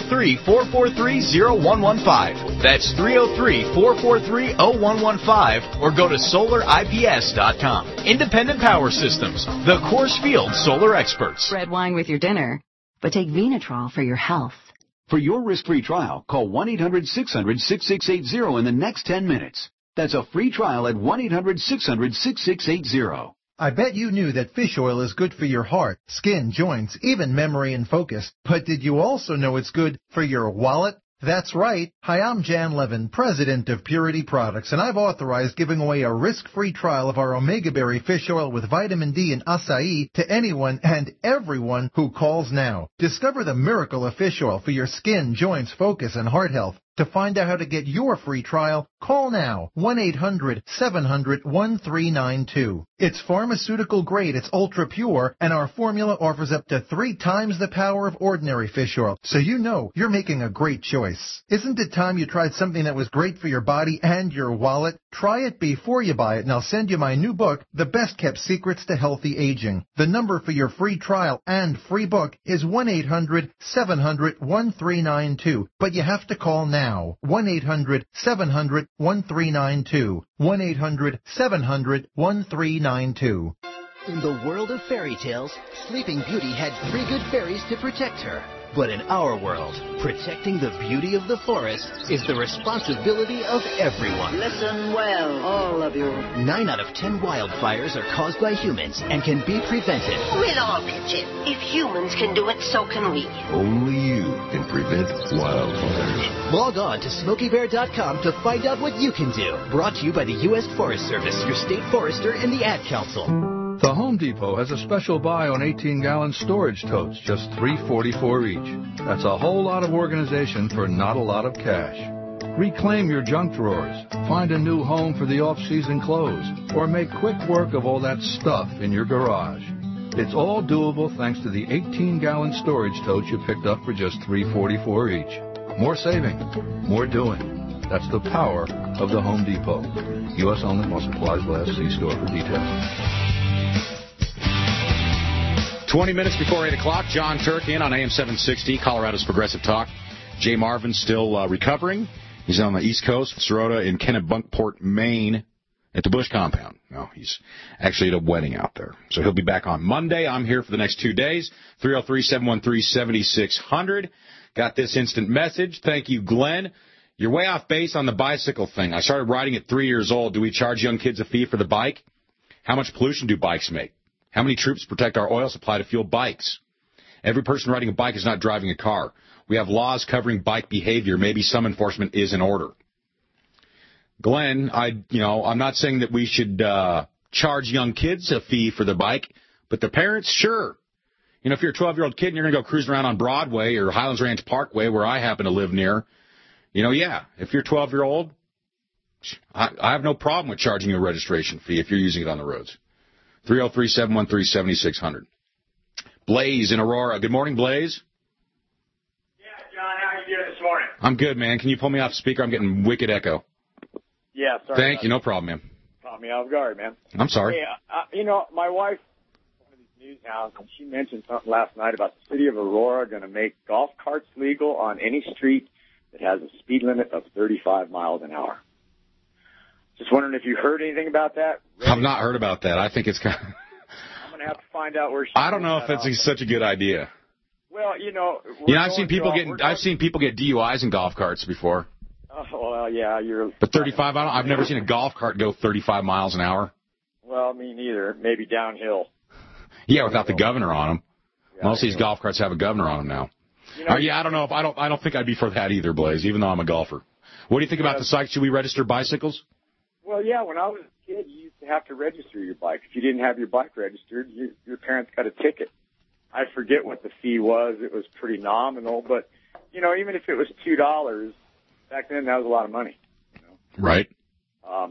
303-443-0115. That's 303-443-0115 or go to solarips.com. Independent Power Systems, the Coors Field solar experts. Red wine with your dinner, but take Venatrol for your health. For your risk-free trial, call 1-800-600-6680 in the next 10 minutes. That's a free trial at 1-800-600-6680. I bet you knew that fish oil is good for your heart, skin, joints, even memory and focus. But did you also know it's good for your wallet? That's right. Hi, I'm Jan Levin, president of Purity Products, and I've authorized giving away a risk-free trial of our Omega Berry fish oil with vitamin D and acai to anyone and everyone who calls now. Discover the miracle of fish oil for your skin, joints, focus, and heart health. To find out how to get your free trial, call now, 1-800-700-1392. It's pharmaceutical grade, it's ultra pure, and our formula offers up to 3 times the power of ordinary fish oil, so you know you're making a great choice. Isn't it time you tried something that was great for your body and your wallet? Try it before you buy it, and I'll send you my new book, The Best Kept Secrets to Healthy Aging. The number for your free trial and free book is 1-800-700-1392, but you have to call now. 1-800-700-1392. 1-800-700-1392. In the world of fairy tales, Sleeping Beauty had 3 good fairies to protect her. But in our world, protecting the beauty of the forest is the responsibility of everyone. Listen well, all of you. 9 out of 10 wildfires are caused by humans and can be prevented. We'll all pitch in. If humans can do it, so can we. Only you can prevent wildfires. Log on to SmokeyBear.com to find out what you can do. Brought to you by the U.S. Forest Service, your state forester, and the Ad Council. The Home Depot has a special buy on 18-gallon storage totes, just $3.44 each. That's a whole lot of organization for not a lot of cash. Reclaim your junk drawers, find a new home for the off-season clothes, or make quick work of all that stuff in your garage. It's all doable thanks to the 18-gallon storage totes you picked up for just $3.44 each. More saving, more doing. That's the power of the Home Depot. U.S. only while supplies last. See store for details. 20 minutes before 8 o'clock, John Turk in on AM 760, Colorado's Progressive Talk. Jay Marvin still recovering. He's on the East Coast, Sorota in Kennebunkport, Maine, at the Bush compound. No, he's actually at a wedding out there. So he'll be back on Monday. I'm here for the next 2 days. 303-713-7600. Got this instant message. Thank you, Glenn. You're way off base on the bicycle thing. I started riding at 3 years old. Do we charge young kids a fee for the bike? How much pollution do bikes make? How many troops protect our oil supply to fuel bikes? Every person riding a bike is not driving a car. We have laws covering bike behavior. Maybe some enforcement is in order. Glenn, I'm not saying that we should charge young kids a fee for the bike, but the parents, sure. If you're a 12-year-old kid and you're going to go cruising around on Broadway or Highlands Ranch Parkway, where I happen to live near, if you're 12-year-old, I have no problem with charging you a registration fee if you're using it on the roads. 303-713-7600. Blaze in Aurora. Good morning, Blaze. Yeah, John, how are you doing this morning? I'm good, man. Can you pull me off speaker? I'm getting wicked echo. Yeah, sorry. Thank you. No problem, man. Caught me off guard, man. I'm sorry. Hey, my wife, one of these news houses, and she mentioned something last night about the city of Aurora going to make golf carts legal on any street that has a speed limit of 35 miles an hour. Just wondering if you heard anything about that. I've not heard about that. I think it's kind of... I'm going to have to find out where she... I don't know if it's such a good idea. Well, I've seen people get DUIs in golf carts before. Oh, well, yeah, But 35, I've never seen a golf cart go 35 miles an hour. Well, me neither. Maybe downhill. Yeah, without the governor on them. Yeah, most of these golf carts have a governor on them now. I don't know if I don't think I'd be for that either, Blaze, even though I'm a golfer. What do you think about the site? Should we register bicycles? Well, yeah, when I was a kid, you used to have to register your bike. If you didn't have your bike registered, your parents got a ticket. I forget what the fee was. It was pretty nominal, but, even if it was $2, back then that was a lot of money. Right.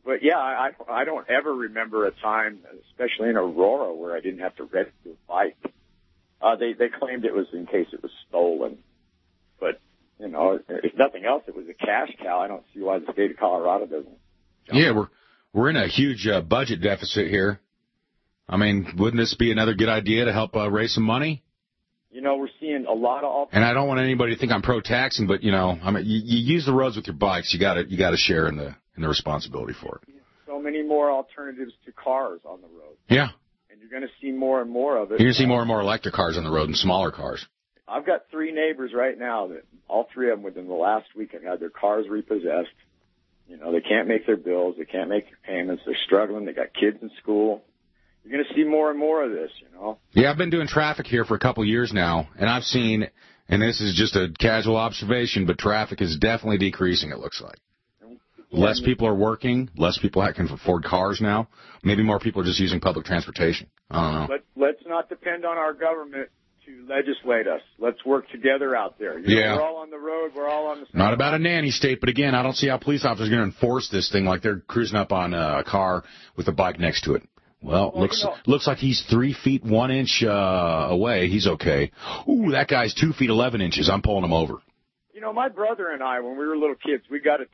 But yeah, I don't ever remember a time, especially in Aurora, where I didn't have to register a bike. They claimed it was in case it was stolen. But, you know, if nothing else, it was a cash cow. I don't see why the state of Colorado doesn't. Yeah, we're in a huge budget deficit here. I mean, wouldn't this be another good idea to help raise some money? You know, we're seeing a lot of... And I don't want anybody to think I'm pro-taxing, but, you know, I mean, you use the roads with your bikes. You got to share in the responsibility for it. So many more alternatives to cars on the road. Yeah. And you're going to see more and more of it. You're going to see more and more electric cars on the road and smaller cars. I've got 3 neighbors right now that all 3 of them within the last week have had their cars repossessed. You know, they can't make their bills. They can't make their payments. They're struggling. They got kids in school. You're going to see more and more of this, you know. Yeah, I've been doing traffic here for a couple of years now, and I've seen, and this is just a casual observation, but traffic is definitely decreasing, it looks like. Less people are working. Less people can afford cars now. Maybe more people are just using public transportation. I don't know. Let's not depend on our government to legislate us. Let's work together out there. You know, we're all on the road. We're all on the same. Not about a nanny state, but again, I don't see how police officers are going to enforce this thing like they're cruising up on a car with a bike next to it. Well, looks like he's 3 feet 1 inch away. He's okay. Ooh, that guy's 2 feet 11 inches. I'm pulling him over. You know, my brother and I, when we were little kids, we got it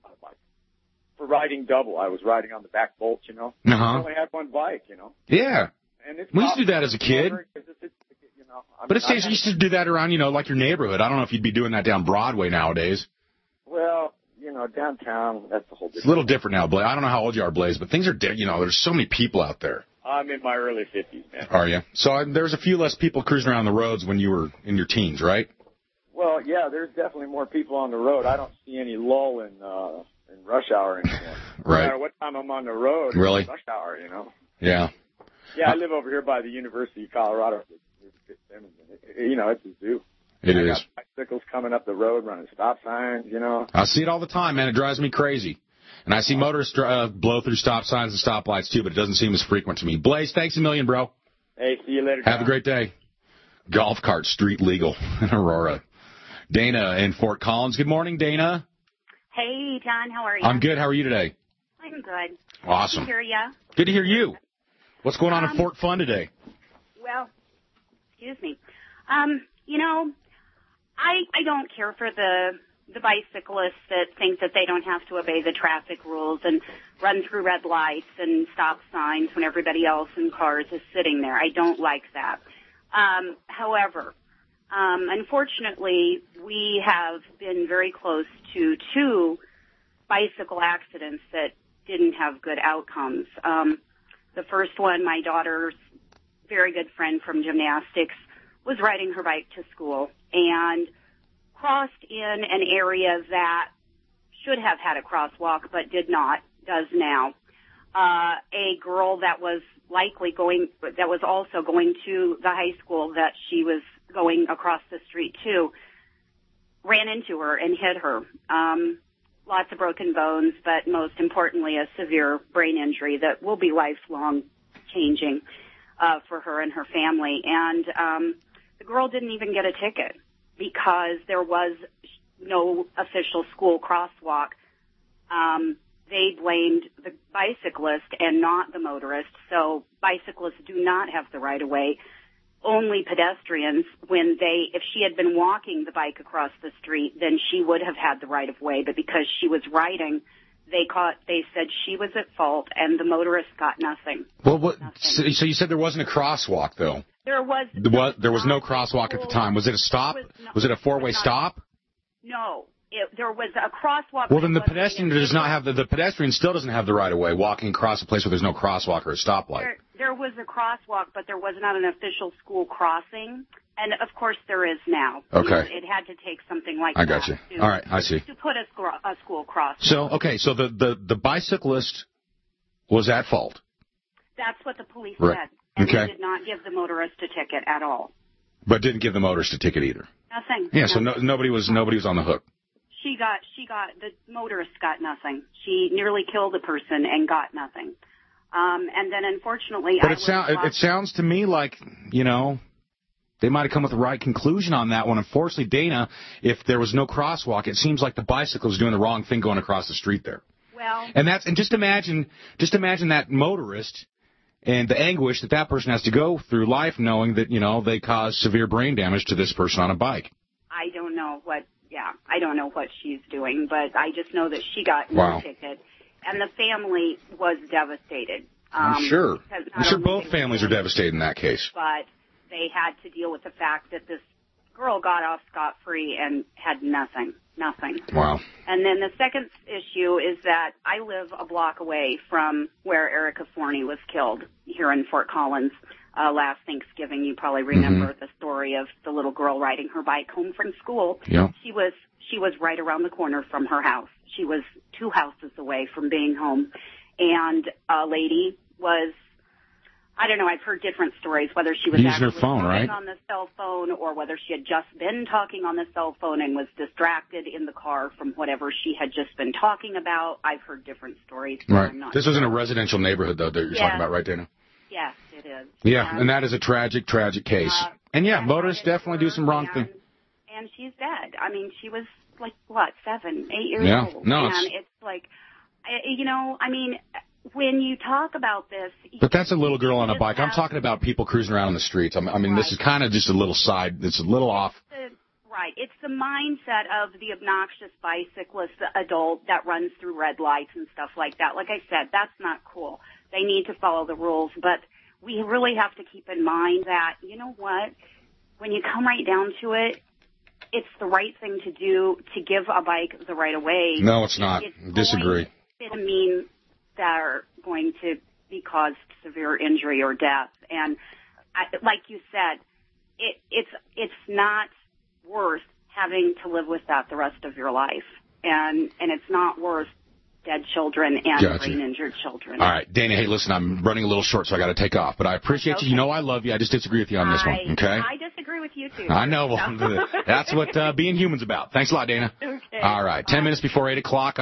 for riding double. I was riding on the back bolt, you know. Uh-huh. I only had one bike, you know. Yeah. And it's we used to do that as a kid. But you used to do that around, you know, like your neighborhood. I don't know if you'd be doing that down Broadway nowadays. Well, you know, downtown, that's a whole different. It's a little different now, Blaze. I don't know how old you are, Blaze, but things are, you know, there's so many people out there. I'm in my early 50s, man. Are you? So there's a few less people cruising around the roads when you were in your teens, right? Well, yeah, there's definitely more people on the road. I don't see any lull in rush hour anymore. Right. No matter what time I'm on the road, really? It's rush hour, you know. Yeah. Yeah, I live over here by the University of Colorado. You know, it's a zoo. It is. Got bicycles coming up the road, running stop signs, you know. I see it all the time, man. It drives me crazy. And I see motorists blow through stop signs and stoplights, too, but it doesn't seem as frequent to me. Blaze, thanks a million, bro. Hey, see you later. Have a great day. Golf cart street legal in Aurora. Dana in Fort Collins. Good morning, Dana. Hey, John. How are you? I'm good. How are you today? I'm good. Awesome. Good to hear you. Good to hear you. What's going on in Fort Fun today? Well, excuse me. You know, I don't care for the bicyclists that think that they don't have to obey the traffic rules and run through red lights and stop signs when everybody else in cars is sitting there. I don't like that. However, unfortunately, we have been very close to 2 bicycle accidents that didn't have good outcomes. The first one, my daughter's very good friend from gymnastics was riding her bike to school and crossed in an area that should have had a crosswalk but did not, does now. A girl that was also going to the high school that she was going across the street to ran into her and hit her. Lots of broken bones, but most importantly, a severe brain injury that will be lifelong changing for her and her family. And the girl didn't even get a ticket because there was no official school crosswalk. They blamed the bicyclist and not the motorist. So bicyclists do not have the right of way. Only pedestrians, if she had been walking the bike across the street, then she would have had the right of way. But because she was riding, they said she was at fault, and the motorist got nothing. Well, so you said there wasn't a crosswalk, though. There was no crosswalk at the time. Was it a stop? Was it a 4-way stop? No. There was a crosswalk. Well, then the pedestrian does not have the pedestrian still doesn't have the right of way walking across a place where there's no crosswalk or a stoplight. There was a crosswalk, but there was not an official school crossing, and of course there is now. Okay. It had to take something like I got you. All right, I see. To put a school crossing. So the bicyclist was at fault. That's what the police Right. said, and Okay. they did not give the motorist a ticket at all. But didn't give the motorist a ticket either. Nothing. Yeah, so nobody was on the hook. The motorist got nothing. She nearly killed a person and got nothing. And then unfortunately, But it sounds to me like, you know, they might have come with the right conclusion on that one. Unfortunately, Dana, if there was no crosswalk, it seems like the bicycle was doing the wrong thing going across the street there. Well, and just imagine that motorist and the anguish that person has to go through life knowing that, they cause severe brain damage to this person on a bike. I don't know what she's doing, but I just know that she got no ticket, and the family was devastated. I'm sure both families are devastated in that case. But they had to deal with the fact that this girl got off scot-free and had nothing. Wow. And then the second issue is that I live a block away from where Erica Forney was killed here in Fort Collins last Thanksgiving. You probably remember the story of the little girl riding her bike home from school. Yeah. She was right around the corner from her house. She was 2 houses away from being home. And a lady was, I don't know, I've heard different stories, whether she was using her phone, talking right? on the cell phone or whether she had just been talking on the cell phone and was distracted in the car from whatever she had just been talking about. I've heard different stories. Right. This was in a residential neighborhood, though, that you're talking about, right, Dana? Yes, it is. Yeah, and that is a tragic, tragic case. And motorists definitely do some wrong things. And she's dead. I mean, she was like, 7, 8 years old? No, and it's like, when you talk about this... But that's a little girl on a bike. I'm talking about people cruising around on the streets. This is kind of just a little side. It's a little off. Right. It's the mindset of the obnoxious bicyclist, the adult that runs through red lights and stuff like that. Like I said, that's not cool. They need to follow the rules. But we really have to keep in mind that, you know what, when you come right down to it, it's the right thing to do to give a bike the right of way. No, it's not. Disagree. It means that are going to be caused severe injury or death. And like you said, it's not worth having to live with that the rest of your life. And it's not worth dead children and brain-injured children. All right, Dana, hey, listen, I'm running a little short, so I got to take off. But I appreciate you. You know I love you. I just disagree with you on this one, okay? I disagree with you, too. I know. Well, that's what being human's about. Thanks a lot, Dana. Okay. All right, 10 minutes before 8 o'clock.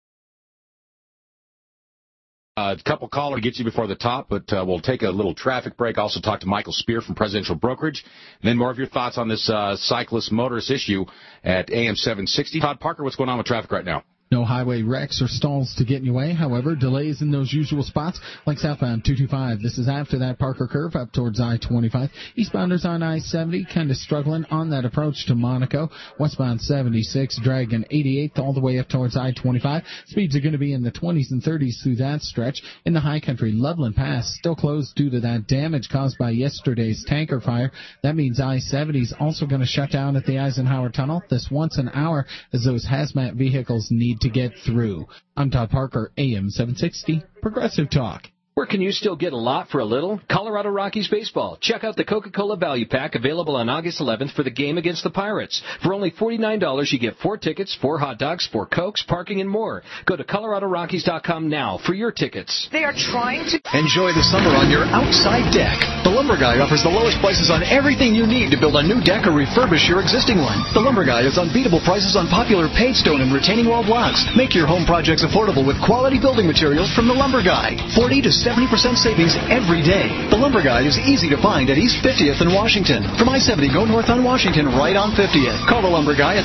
A couple callers to get you before the top, but we'll take a little traffic break. Also talk to Michael Spear from Presidential Brokerage. And then more of your thoughts on this cyclist motorist issue at AM 760. Todd Parker, what's going on with traffic right now? No highway wrecks or stalls to get in your way. However, delays in those usual spots, like southbound 225. This is after that Parker curve up towards I-25. Eastbounders on I-70 kind of struggling on that approach to Monaco. Westbound 76, dragging 88th all the way up towards I-25. Speeds are going to be in the 20s and 30s through that stretch. In the high country, Loveland Pass still closed due to that damage caused by yesterday's tanker fire. That means I-70 is also going to shut down at the Eisenhower Tunnel this once an hour as those hazmat vehicles need to get through. I'm Todd Parker, AM 760, Progressive Talk. Where can you still get a lot for a little? Colorado Rockies baseball. Check out the Coca-Cola Value Pack available on August 11th for the game against the Pirates. For only $49, you get 4 tickets, 4 hot dogs, 4 Cokes, parking, and more. Go to ColoradoRockies.com now for your tickets. They are trying to... Enjoy the summer on your outside deck. The Lumber Guy offers the lowest prices on everything you need to build a new deck or refurbish your existing one. The Lumber Guy has unbeatable prices on popular paid stone and retaining wall blocks. Make your home projects affordable with quality building materials from The Lumber Guy. 40 to 70% savings every day. The Lumber Guide is easy to find at East 50th in Washington. From I-70, go north on Washington, right on 50th. Call the Lumber Guy at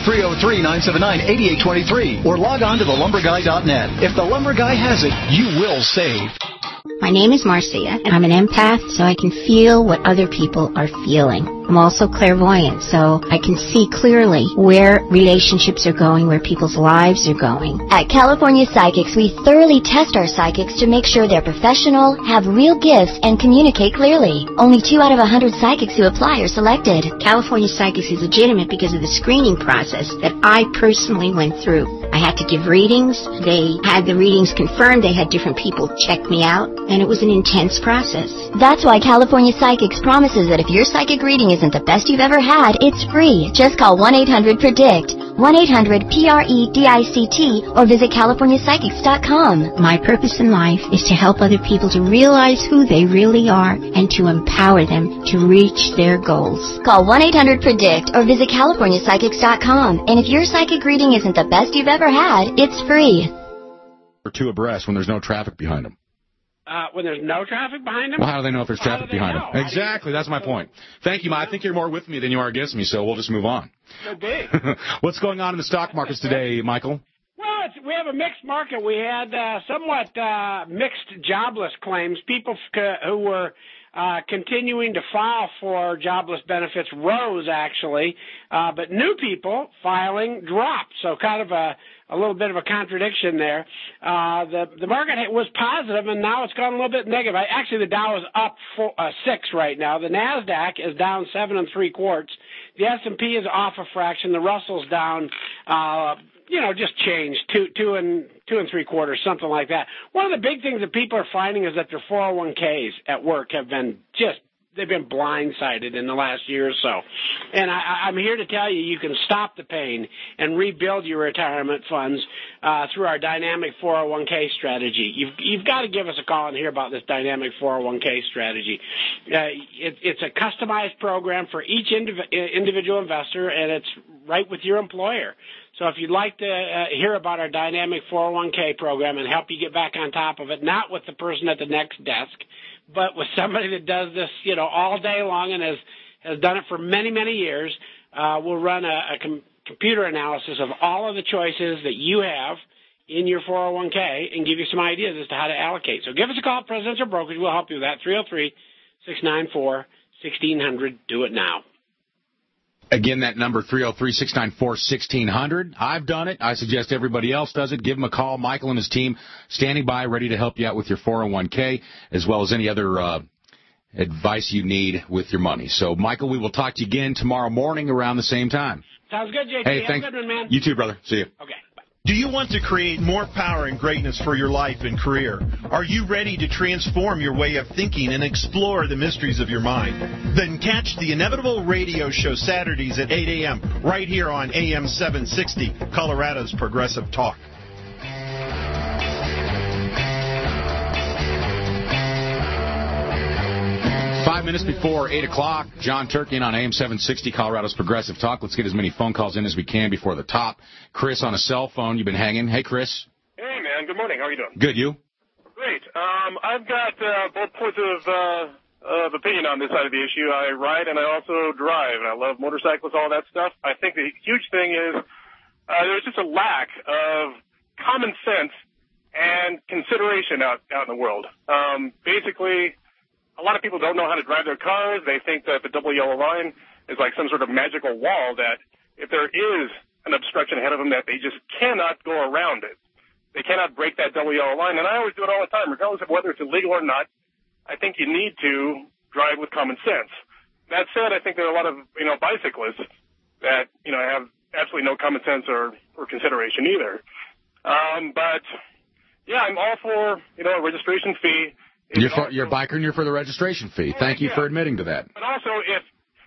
303-979-8823 or log on to thelumberguy.net. If the Lumber Guy has it, you will save. My name is Marcia, and I'm an empath, so I can feel what other people are feeling. I'm also clairvoyant, so I can see clearly where relationships are going, where people's lives are going. At California Psychics, we thoroughly test our psychics to make sure they're professional, have real gifts, and communicate clearly. Only 2 out of 100 psychics who apply are selected. California Psychics is legitimate because of the screening process that I personally went through. I had to give readings. They had the readings confirmed. They had different people check me out, and it was an intense process. That's why California Psychics promises that if your psychic reading isn't the best you've ever had, it's free. Just call 1-800-PREDICT, 1-800-PREDICT, or visit CaliforniaPsychics.com. My purpose in life is to help other people to realize who they really are and to empower them to reach their goals. Call 1-800-PREDICT or visit CaliforniaPsychics.com. And if your psychic reading isn't the best you've ever had, it's free. Or 2 abreast when there's no traffic behind them. When there's no traffic behind them? Well, how do they know if there's traffic behind them? Exactly, that's my point. Thank you, Ma. I think you're more with me than you are against me, so we'll just move on. So big. What's going on in the stock markets today, Michael? Well, we have a mixed market. We had somewhat mixed jobless claims. People who were continuing to file for jobless benefits rose, actually, but new people filing dropped. So kind of a little bit of a contradiction there. The market was positive, and now it's gone a little bit negative. Actually, the Dow is up 6 right now. The Nasdaq is down 7 3/4. The S&P is off a fraction. The Russell's down. Just changed 2 and 3/4, something like that. One of the big things that people are finding is that their 401ks at work have been they've been blindsided in the last year or so. And I'm here to tell you, you can stop the pain and rebuild your retirement funds through our dynamic 401k strategy. You've got to give us a call and hear about this dynamic 401k strategy. It's a customized program for each individual investor, and it's right with your employer. So if you'd like to hear about our dynamic 401k program and help you get back on top of it, not with the person at the next desk, but with somebody that does this, all day long and has done it for many, many years, we'll run a computer analysis of all of the choices that you have in your 401k and give you some ideas as to how to allocate. So give us a call at Presidential Brokerage. We'll help you with that. 303-694-1600. Do it now. Again, that number, 303-694-1600. I've done it. I suggest everybody else does it. Give them a call. Michael and his team standing by, ready to help you out with your 401k, as well as any other advice you need with your money. So, Michael, we will talk to you again tomorrow morning around the same time. Sounds good, JT. Hey, Have a good one, man. You too, brother. See you. Okay. Do you want to create more power and greatness for your life and career? Are you ready to transform your way of thinking and explore the mysteries of your mind? Then catch the Inevitable Radio Show Saturdays at 8 a.m. right here on AM 760, Colorado's Progressive Talk. 5 minutes before 8 o'clock, John Turkin on AM 760, Colorado's Progressive Talk. Let's get as many phone calls in as we can before the top. Chris on a cell phone. You've been hanging. Hey, Chris. Hey, man. Good morning. How are you doing? Good. You? Great. I've got both points of opinion on this side of the issue. I ride and I also drive, and I love motorcycles, all that stuff. I think the huge thing is there's just a lack of common sense and consideration out in the world. Basically, a lot of people don't know how to drive their cars. They think that the double yellow line is like some sort of magical wall that if there is an obstruction ahead of them that they just cannot go around it. They cannot break that double yellow line. And I always do it all the time, regardless of whether it's illegal or not. I think you need to drive with common sense. That said, I think there are a lot of, bicyclists that, have absolutely no common sense or consideration either. But yeah, I'm all for, a registration fee. You're a biker and you're for the registration fee. Thank you for admitting to that. But also, if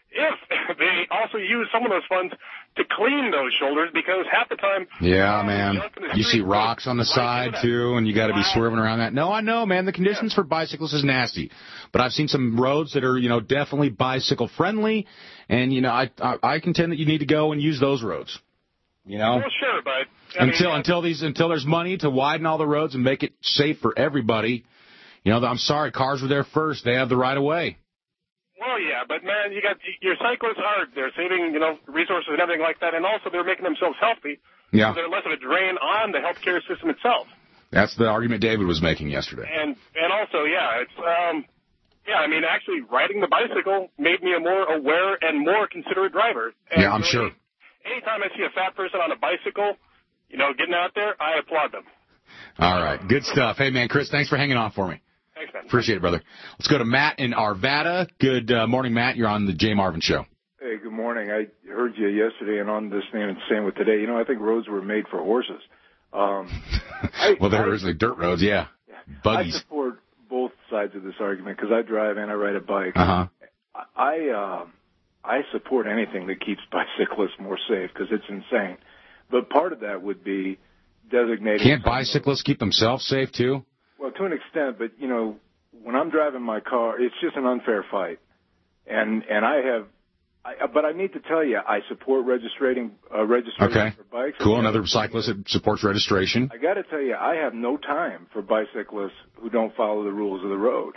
they also use some of those funds to clean those shoulders, because half the time... Yeah, man. You see rocks on the side, too, and you got to be swerving around that. No, I know, man. The conditions for bicyclists is nasty. But I've seen some roads that are, definitely bicycle-friendly, and, I contend that you need to go and use those roads. Well, sure, but... Until there's money to widen all the roads and make it safe for everybody... I'm sorry, cars were there first. They have the right of way. Well, yeah, but, man, you got your cyclists they're saving, resources and everything like that, and also they're making themselves healthy. Yeah. So they're less of a drain on the healthcare system itself. That's the argument David was making yesterday. And also, yeah, it's, actually riding the bicycle made me a more aware and more considerate driver. And I'm sure. Anytime I see a fat person on a bicycle, getting out there, I applaud them. All right. Good stuff. Hey, man, Chris, thanks for hanging on for me. Thanks, man. Appreciate it, brother. Let's go to Matt in Arvada. Good morning, Matt. You're on the Jay Marvin Show. Hey, good morning. I heard you yesterday and on this stand and same with today. I think roads were made for horses. Well, they were originally dirt roads, yeah. Buggies. I support both sides of this argument because I drive and I ride a bike. Uh-huh. I support anything that keeps bicyclists more safe because it's insane. But part of that would be designating... Can't bicyclists keep themselves safe, too? Well, to an extent, but, when I'm driving my car, it's just an unfair fight. But I need to tell you, I support registration for bikes. Cool, another cyclist that supports registration. I got to tell you, I have no time for bicyclists who don't follow the rules of the road.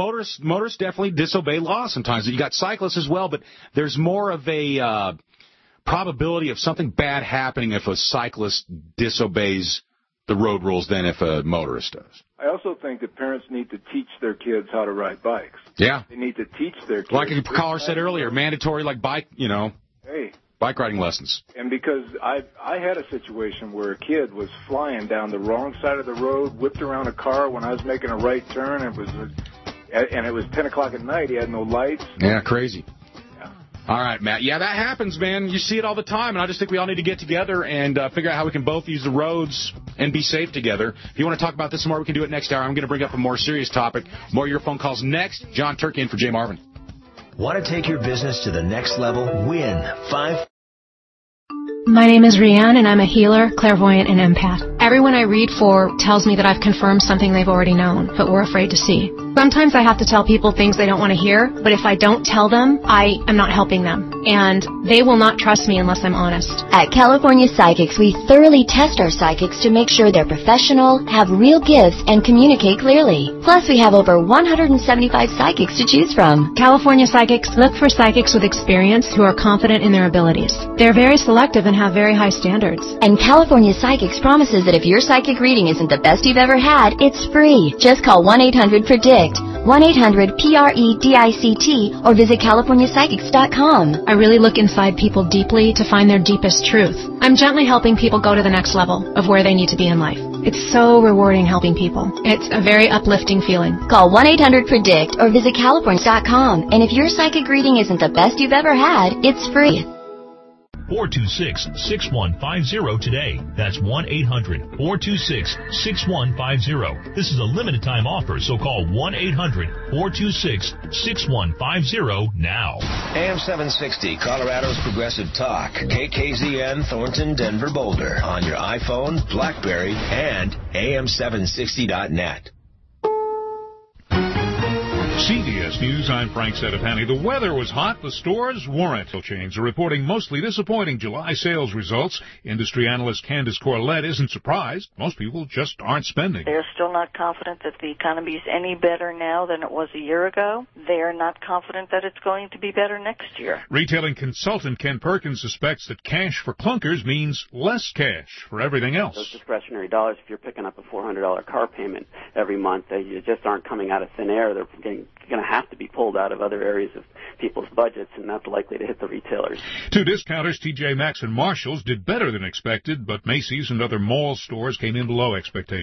Motorists definitely disobey law sometimes. You got cyclists as well, but there's more of a probability of something bad happening if a cyclist disobeys the road rules than if a motorist does. I also think that parents need to teach their kids how to ride bikes. Yeah. They need to teach their kids. Like a caller said earlier, mandatory like bike, bike riding lessons. And because I had a situation where a kid was flying down the wrong side of the road, whipped around a car when I was making a right turn, and it was 10 o'clock at night. He had no lights. Yeah, crazy. All right, Matt. Yeah, that happens, man. You see it all the time, and I just think we all need to get together and figure out how we can both use the roads and be safe together. If you want to talk about this more, we can do it next hour. I'm going to bring up a more serious topic. More of your phone calls next. John Turkey in for Jay Marvin. Want to take your business to the next level? Win 5. My name is Rianne, and I'm a healer, clairvoyant, and empath. Everyone I read for tells me that I've confirmed something they've already known, but were afraid to see. Sometimes I have to tell people things they don't want to hear, but if I don't tell them, I am not helping them. And they will not trust me unless I'm honest. At California Psychics, we thoroughly test our psychics to make sure they're professional, have real gifts, and communicate clearly. Plus, we have over 175 psychics to choose from. California Psychics look for psychics with experience who are confident in their abilities. They're very selective and have very high standards. And California Psychics promises that if your psychic reading isn't the best you've ever had, it's free. Just call 1-800-PREDICT, 1-800-PREDICT, or visit CaliforniaPsychics.com. I really look inside people deeply to find their deepest truth. I'm gently helping people go to the next level of where they need to be in life. It's so rewarding helping people. It's a very uplifting feeling. Call 1-800-PREDICT or visit California.com. And if your psychic reading isn't the best you've ever had, it's free. 426-6150 today. That's 1-800-426-6150. This is a limited time offer, so call 1-800-426-6150 now. AM 760, Colorado's Progressive Talk. KKZN, Thornton, Denver, Boulder. On your iPhone, BlackBerry, and AM760.net. CBS News, I'm Frank Sedapani. The weather was hot. The stores weren't. Chains are reporting mostly disappointing July sales results. Industry analyst Candace Corlett isn't surprised. Most people just aren't spending. They're still not confident that the economy is any better now than it was a year ago. They are not confident that it's going to be better next year. Retailing consultant Ken Perkins suspects that cash for clunkers means less cash for everything else. Those discretionary dollars, if you're picking up a $400 car payment every month, they just aren't coming out of thin air. They're going to have to be pulled out of other areas of people's budgets and not likely to hit the retailers. Two discounters, TJ Maxx and Marshalls, did better than expected, but Macy's and other mall stores came in below expectations.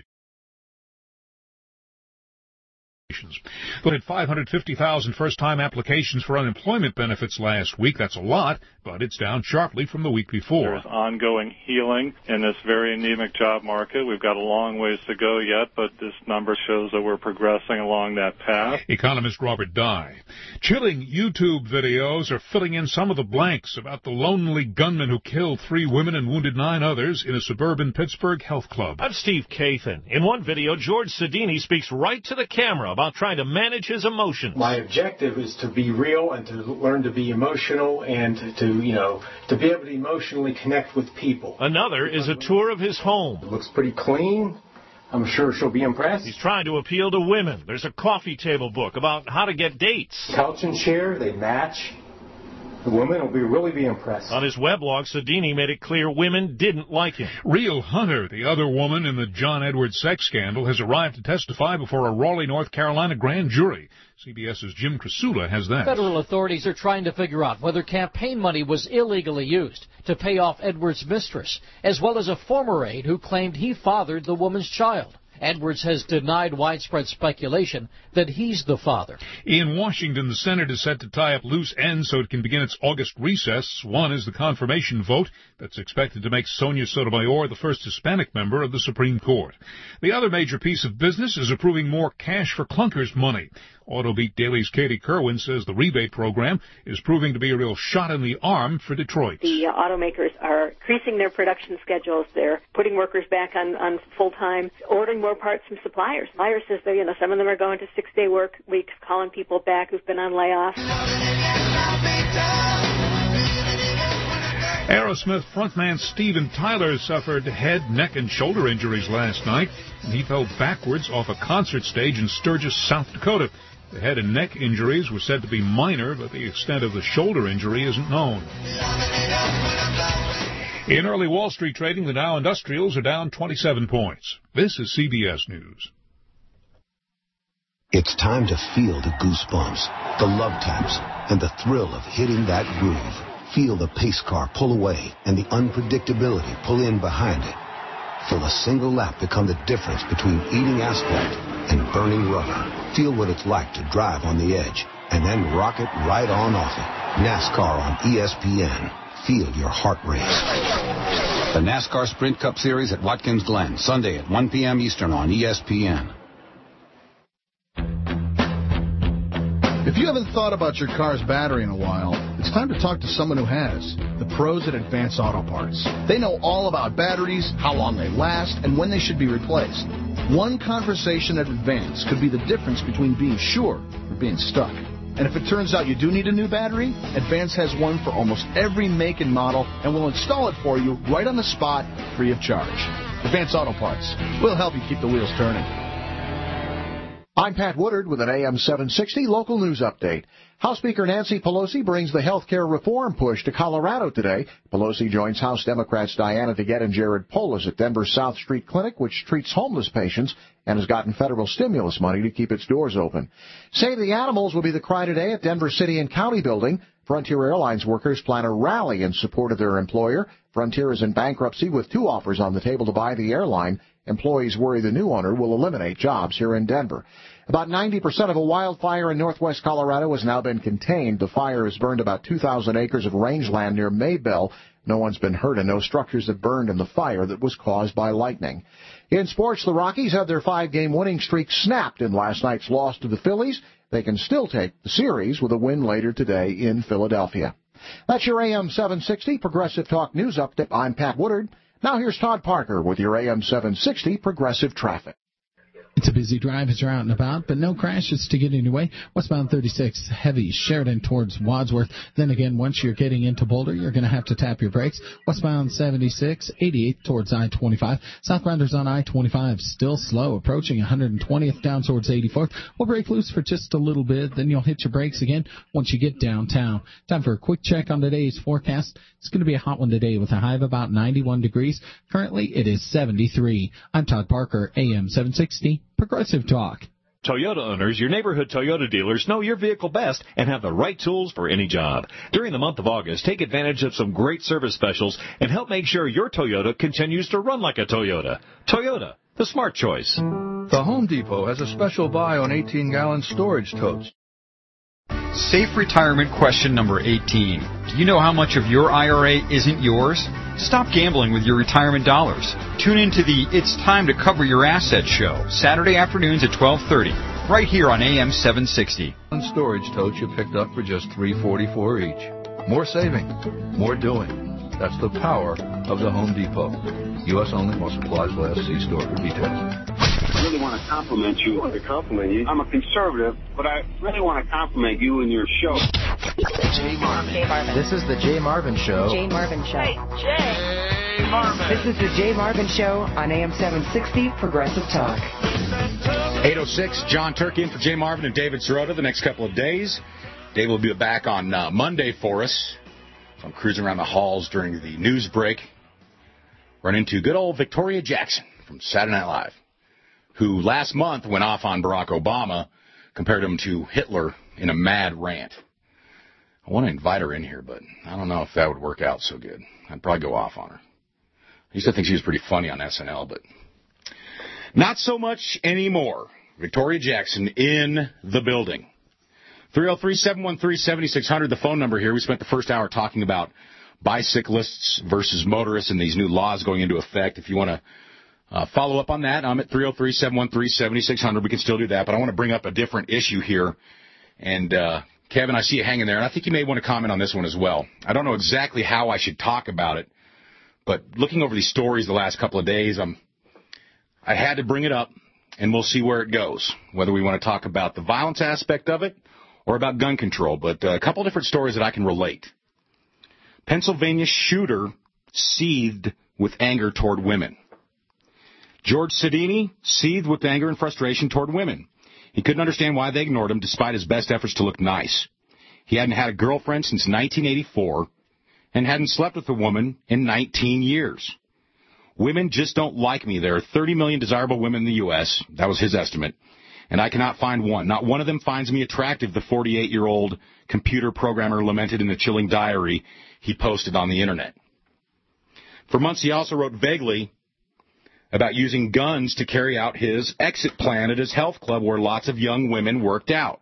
But at 550,000 first-time applications for unemployment benefits last week. That's a lot, but it's down sharply from the week before. There's ongoing healing in this very anemic job market. We've got a long ways to go yet, but this number shows that we're progressing along that path. Economist Robert Dye. Chilling YouTube videos are filling in some of the blanks about the lonely gunman who killed 3 women and wounded 9 others in a suburban Pittsburgh health club. I'm Steve Kathan. In one video, George Sedini speaks right to the camera about trying to manage his emotions. My objective is to be real and to learn to be emotional and to be able to emotionally connect with people. Another is a tour of his home. It looks pretty clean. I'm sure she'll be impressed. He's trying to appeal to women. There's a coffee table book about how to get dates. Couch and chair, they match. The women will really be impressed. On his weblog, Sedini made it clear women didn't like him. Real Hunter, the other woman in the John Edwards sex scandal, has arrived to testify before a Raleigh, North Carolina grand jury. CBS's Jim Krasula has that. Federal authorities are trying to figure out whether campaign money was illegally used to pay off Edwards' mistress, as well as a former aide who claimed he fathered the woman's child. Edwards has denied widespread speculation that he's the father. In Washington, the Senate is set to tie up loose ends so it can begin its August recess. One is the confirmation vote that's expected to make Sonia Sotomayor the first Hispanic member of the Supreme Court. The other major piece of business is approving more cash for clunkers money. Autobeat Daily's Katie Kerwin says the rebate program is proving to be a real shot in the arm for Detroit. The automakers are increasing their production schedules. They're putting workers back on full-time, ordering more parts from suppliers. Myers says that, some of them are going to 6-day work weeks, calling people back who've been on layoff. Aerosmith frontman Steven Tyler suffered head, neck, and shoulder injuries last night, and he fell backwards off a concert stage in Sturgis, South Dakota. The head and neck injuries were said to be minor, but the extent of the shoulder injury isn't known. In early Wall Street trading, the Dow Industrials are down 27 points. This is CBS News. It's time to feel the goosebumps, the love taps, and the thrill of hitting that groove. Feel the pace car pull away and the unpredictability pull in behind it. Feel a single lap become the difference between eating asphalt and burning rubber. Feel what it's like to drive on the edge and then rocket right on off it. NASCAR on ESPN. Feel your heart race. The NASCAR Sprint Cup Series at Watkins Glen, Sunday at 1 p.m. Eastern on ESPN. If you haven't thought about your car's battery in a while, it's time to talk to someone who has. The pros at Advance Auto Parts. They know all about batteries, how long they last, and when they should be replaced. One conversation at Advance could be the difference between being sure or being stuck. And if it turns out you do need a new battery, Advance has one for almost every make and model and will install it for you right on the spot, free of charge. Advance Auto Parts. We'll help you keep the wheels turning. I'm Pat Woodard with an AM 760 local news update. House Speaker Nancy Pelosi brings the health care reform push to Colorado today. Pelosi joins House Democrats Diana DeGette and Jared Polis at Denver's South Street Clinic, which treats homeless patients and has gotten federal stimulus money to keep its doors open. Save the Animals will be the cry today at Denver City and County Building. Frontier Airlines workers plan a rally in support of their employer. Frontier is in bankruptcy with 2 offers on the table to buy the airline. Employees worry the new owner will eliminate jobs here in Denver. About 90% of a wildfire in northwest Colorado has now been contained. The fire has burned about 2,000 acres of rangeland near Maybell. No one's been hurt and no structures have burned in the fire that was caused by lightning. In sports, the Rockies had their 5-game winning streak snapped in last night's loss to the Phillies. They can still take the series with a win later today in Philadelphia. That's your AM 760 Progressive Talk News Update. I'm Pat Woodard. Now here's Todd Parker with your AM 760 Progressive Traffic. It's a busy drive as you're out and about, but no crashes to get in your way. Westbound 36 heavy Sheridan towards Wadsworth. Then again, once you're getting into Boulder, you're going to have to tap your brakes. Westbound 76, 88 towards I-25. Southbounders on I-25 still slow, approaching 120th down towards 84th. We'll break loose for just a little bit, then you'll hit your brakes again once you get downtown. Time for a quick check on today's forecast. It's going to be a hot one today with a high of about 91 degrees. Currently, it is 73. I'm Todd Parker, AM 760. Progressive Talk. Toyota owners, your neighborhood Toyota dealers know your vehicle best and have the right tools for any job. During the month of August, take advantage of some great service specials and help make sure your Toyota continues to run like a Toyota. Toyota, the smart choice. The Home Depot has a special buy on 18-gallon storage totes. Safe retirement question number 18. Do you know how much of your IRA isn't yours? Stop gambling with your retirement dollars. Tune into the It's Time to Cover Your Assets show, Saturday afternoons at 12:30, right here on AM 760. Storage totes you picked up for just $3.44 each. More saving, more doing. That's the power of the Home Depot. U.S. only, while supplies last. See store for details. I really want to compliment you. I'm a conservative, but I really want to compliment you and your show. Jay Marvin. This is the Jay Marvin Show. Jay Marvin Show. Hey, Jay Marvin. This is the Jay Marvin Show on AM 760 Progressive Talk. 8:06, John Turkey in for Jay Marvin and David Sirota the next couple of days. Dave will be back on Monday for us. So I'm cruising around the halls during the news break. Run into good old Victoria Jackson from Saturday Night Live, who last month went off on Barack Obama, compared him to Hitler in a mad rant. I want to invite her in here, but I don't know if that would work out so good. I'd probably go off on her. I used to think she was pretty funny on SNL, but not so much anymore. Victoria Jackson in the building. 303-713-7600, the phone number here. We spent the first hour talking about bicyclists versus motorists and these new laws going into effect. If you want to follow up on that, I'm at 303-713-7600. We can still do that, but I want to bring up a different issue here. And Kevin, I see you hanging there, and I think you may want to comment on this one as well. I don't know exactly how I should talk about it, but looking over these stories the last couple of days, I had to bring it up, and we'll see where it goes, whether we want to talk about the violence aspect of it or about gun control. But a couple of different stories that I can relate. Pennsylvania shooter seethed with anger toward women. George Sidini seethed with anger and frustration toward women. He couldn't understand why they ignored him despite his best efforts to look nice. He hadn't had a girlfriend since 1984 and hadn't slept with a woman in 19 years. Women just don't like me. There are 30 million desirable women in the U.S. That was his estimate. And I cannot find one. Not one of them finds me attractive, the 48-year-old computer programmer lamented in a chilling diary he posted on the Internet. For months, he also wrote vaguely about using guns to carry out his exit plan at his health club where lots of young women worked out.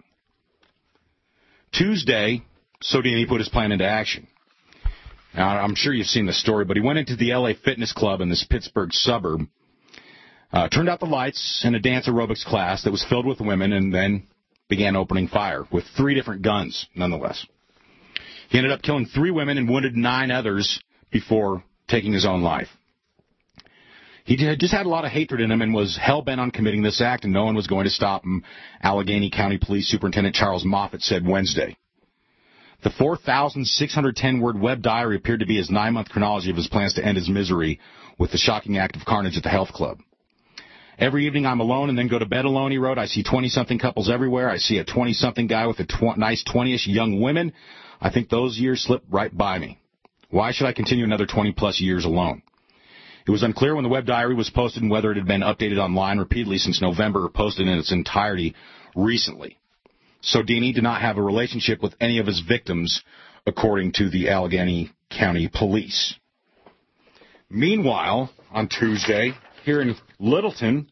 Tuesday, Sodini put his plan into action. Now, I'm sure you've seen the story, but he went into the L.A. Fitness Club in this Pittsburgh suburb, turned out the lights in a dance aerobics class that was filled with women, and then began opening fire with 3 different guns, nonetheless. He ended up killing 3 women and wounded 9 others before taking his own life. He just had a lot of hatred in him and was hell-bent on committing this act, and no one was going to stop him, Allegheny County Police Superintendent Charles Moffett said Wednesday. The 4,610-word web diary appeared to be his 9-month chronology of his plans to end his misery with the shocking act of carnage at the health club. Every evening I'm alone and then go to bed alone, he wrote. I see 20-something couples everywhere. I see a 20-something guy with a nice 20-ish young women. I think those years slip right by me. Why should I continue another 20-plus years alone? It was unclear when the web diary was posted and whether it had been updated online repeatedly since November or posted in its entirety recently. Sodini did not have a relationship with any of his victims, according to the Allegheny County Police. Meanwhile, on Tuesday, here in Littleton,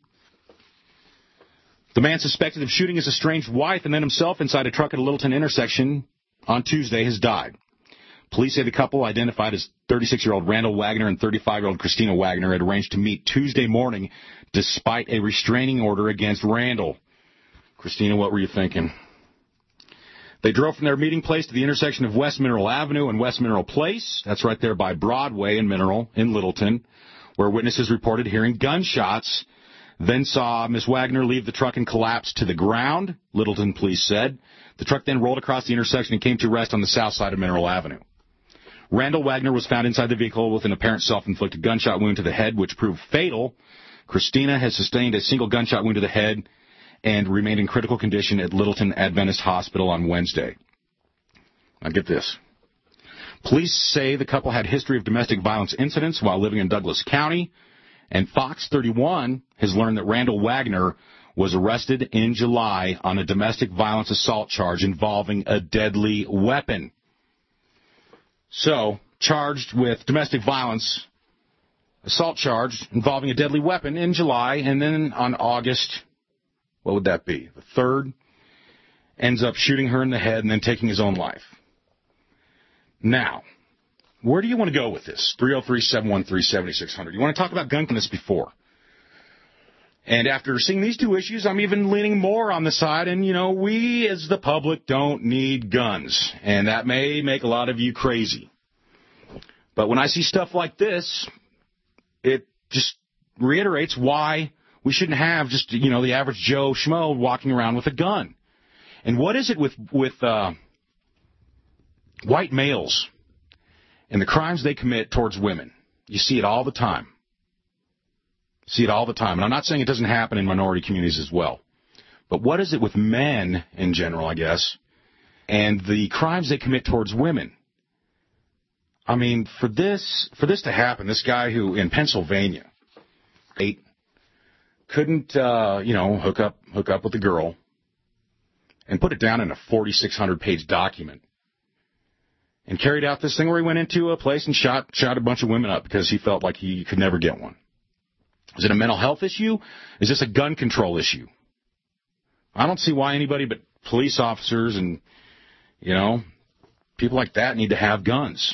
the man suspected of shooting his estranged wife and then himself inside a truck at a Littleton intersection on Tuesday has died. Police say the couple, identified as 36-year-old Randall Wagner and 35-year-old Christina Wagner, had arranged to meet Tuesday morning despite a restraining order against Randall. Christina, what were you thinking? They drove from their meeting place to the intersection of West Mineral Avenue and West Mineral Place. That's right there by Broadway and Mineral in Littleton, where witnesses reported hearing gunshots, then saw Miss Wagner leave the truck and collapse to the ground, Littleton police said. The truck then rolled across the intersection and came to rest on the south side of Mineral Avenue. Randall Wagner was found inside the vehicle with an apparent self-inflicted gunshot wound to the head, which proved fatal. Christina has sustained a single gunshot wound to the head and remained in critical condition at Littleton Adventist Hospital on Wednesday. Now get this. Police say the couple had a history of domestic violence incidents while living in Douglas County, and Fox 31 has learned that Randall Wagner was arrested in July on a domestic violence assault charge involving a deadly weapon. So, charged with domestic violence assault charge involving a deadly weapon in July, and then on August, what would that be, the 3rd, ends up shooting her in the head and then taking his own life. Now, where do you want to go with this? 303-713-7600. You want to talk about gun control before. And after seeing these 2 issues, I'm even leaning more on the side, and, we as the public don't need guns. And that may make a lot of you crazy. But when I see stuff like this, it just reiterates why we shouldn't have just, the average Joe Schmo walking around with a gun. And what is it with white males and the crimes they commit towards women? You see it all the time. See it all the time. And I'm not saying it doesn't happen in minority communities as well. But what is it with men in general, I guess, and the crimes they commit towards women? I mean, for this to happen, this guy who in Pennsylvania, couldn't, hook up with a girl and put it down in a 4,600-page document and carried out this thing where he went into a place and shot a bunch of women up because he felt like he could never get one. Is it a mental health issue? Is this a gun control issue? I don't see why anybody but police officers and, people like that need to have guns.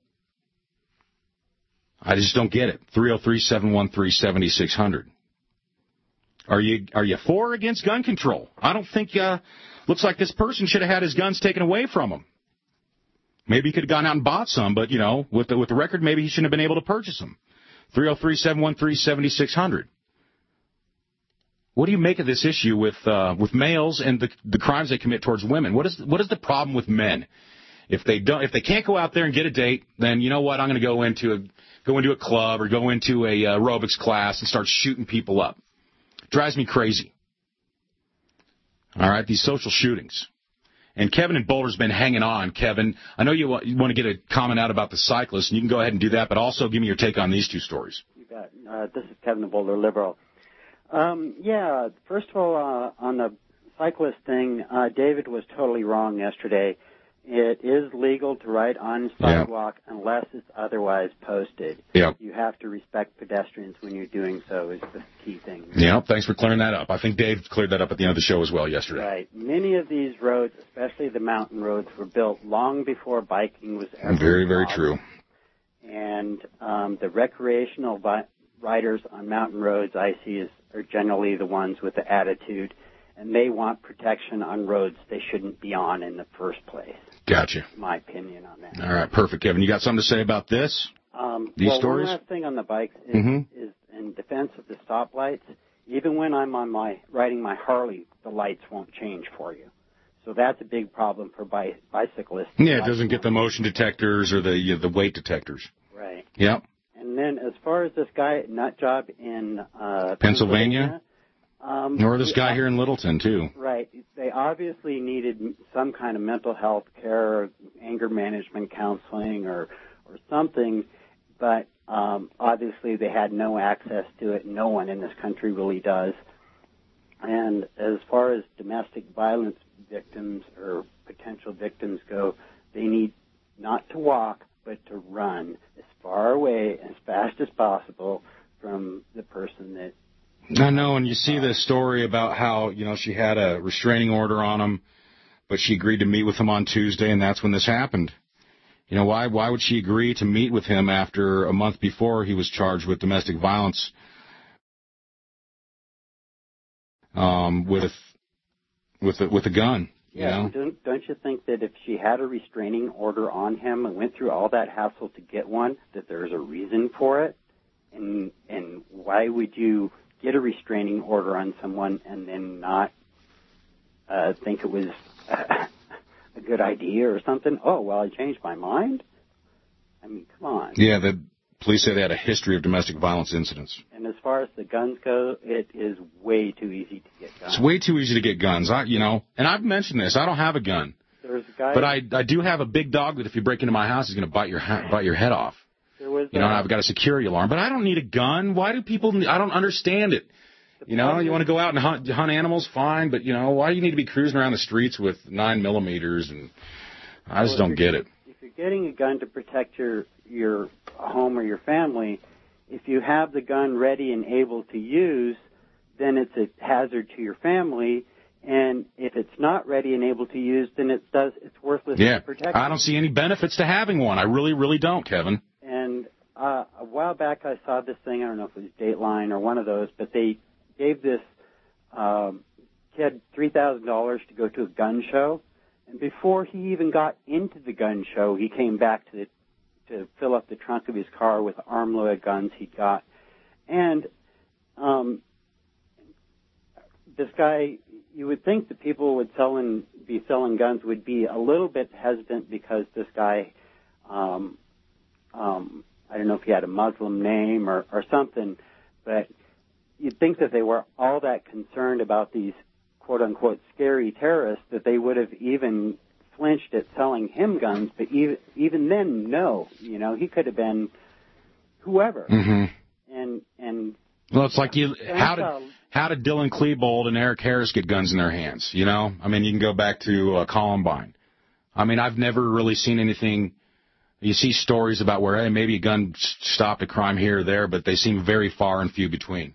I just don't get it. 303-713-7600. Are you for or against gun control? I don't think, looks like this person should have had his guns taken away from him. Maybe he could have gone out and bought some, but, with the record, maybe he shouldn't have been able to purchase them. 303-713-7600. What do you make of this issue with males and the crimes they commit towards women? What is the problem with men? If they can't go out there and get a date, then you know what? I'm going to go into a club or go into a aerobics class and start shooting people up. Drives me crazy. All right, these social shootings. And Kevin in Boulder's been hanging on. Kevin, I know you want to get a comment out about the cyclists, and you can go ahead and do that, but also give me your take on these two stories. You bet. This is Kevin in Boulder, liberal. First of all, on the cyclist thing, David was totally wrong yesterday. It is legal to ride on sidewalk unless it's otherwise posted. Yeah. You have to respect pedestrians when you're doing so is the key thing. Yeah, thanks for clearing that up. I think Dave cleared that up at the end of the show as well yesterday. Right. Many of these roads, especially the mountain roads, were built long before biking was ever Very, very true. And the recreational riders on mountain roads I see are generally the ones with the attitude, and they want protection on roads they shouldn't be on in the first place. Gotcha. My opinion on that. All right, perfect, Kevin. You got something to say about this? These stories? One last thing on the bikes is in defense of the stoplights. Even when I'm on riding my Harley, the lights won't change for you. So that's a big problem for bicyclists. Yeah, it doesn't get the motion detectors or the weight detectors. Right. Yep. And then as far as this guy nut job in Pennsylvania, or this guy here in Littleton too. Right. They obviously needed some kind of mental health care, anger management counseling, or something, but obviously they had no access to it. No one in this country really does. And as far as domestic violence victims or potential victims go, they need not to walk, but to run as far away, as fast as possible from the person that... I know, and you see this story about how, she had a restraining order on him, but she agreed to meet with him on Tuesday, and that's when this happened. Why would she agree to meet with him after a month before he was charged with domestic violence with a gun? Yeah, don't you think that if she had a restraining order on him and went through all that hassle to get one, that there's a reason for it? And why would you get a restraining order on someone and then not think it was a good idea or something? Oh, well, I changed my mind? I mean, come on. Yeah, the police say they had a history of domestic violence incidents. And as far as the guns go, it is way too easy to get guns. It's way too easy to get guns. And I've mentioned this. I don't have a gun. There's a guy, but I do have a big dog that if you break into my house, is going to bite your head off. And I've got a security alarm, but I don't need a gun. Why do people? I don't understand it. You want to go out and hunt animals, fine, but why do you need to be cruising around the streets with 9mm? And I just don't get it. If you're getting a gun to protect your home or your family, if you have the gun ready and able to use, then it's a hazard to your family. And if it's not ready and able to use, then it's worthless to protect. I don't see any benefits to having one. I really, really don't, Kevin. And a while back I saw this thing, I don't know if it was Dateline or one of those, but they gave this kid $3,000 to go to a gun show. And before he even got into the gun show, he came back to fill up the trunk of his car with armload guns he'd got. And this guy, you would think that people would be selling guns would be a little bit hesitant because this guy, I don't know if he had a Muslim name or something, but you'd think that they were all that concerned about these quote-unquote scary terrorists that they would have even flinched at selling him guns, but even then, no. He could have been whoever. Mm-hmm. And well, it's like how did Dylan Klebold and Eric Harris get guns in their hands? You can go back to Columbine. I've never really seen anything. You see stories about where maybe a gun stopped a crime here or there, but they seem very far and few between.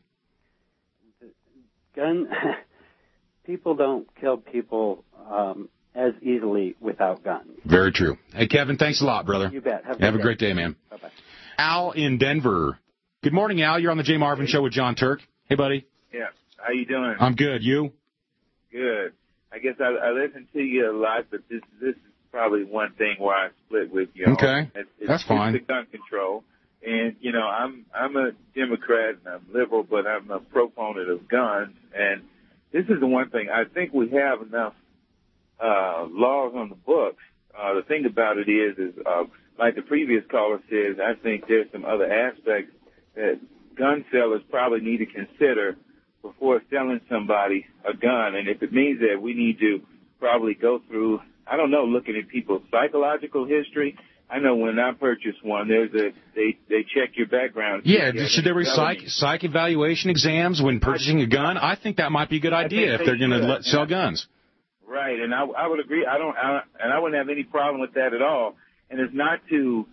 People don't kill people as easily without guns. Very true. Hey, Kevin, thanks a lot, brother. You bet. Have a great day, man. Bye-bye. Al in Denver. Good morning, Al. You're on the Jay Marvin Show with John Turk. Hey, buddy. Yeah. How you doing? I'm good. You? Good. I guess I listen to you a lot, but this is probably one thing where I split with you. Okay. That's fine. It's the gun control. And, I'm a Democrat and I'm liberal, but I'm a proponent of guns. And this is the one thing. I think we have enough laws on the books. The thing about it is like the previous caller says, I think there's some other aspects that gun sellers probably need to consider before selling somebody a gun. And if it means that we need to probably go through, I don't know, looking at people's psychological history. I know when I purchase one, they check your background. Yeah, should there be psych evaluation exams when purchasing a gun? I think that might be a good idea if they're going to sell guns. Right, and I would agree. I wouldn't have any problem with that at all. And it's not to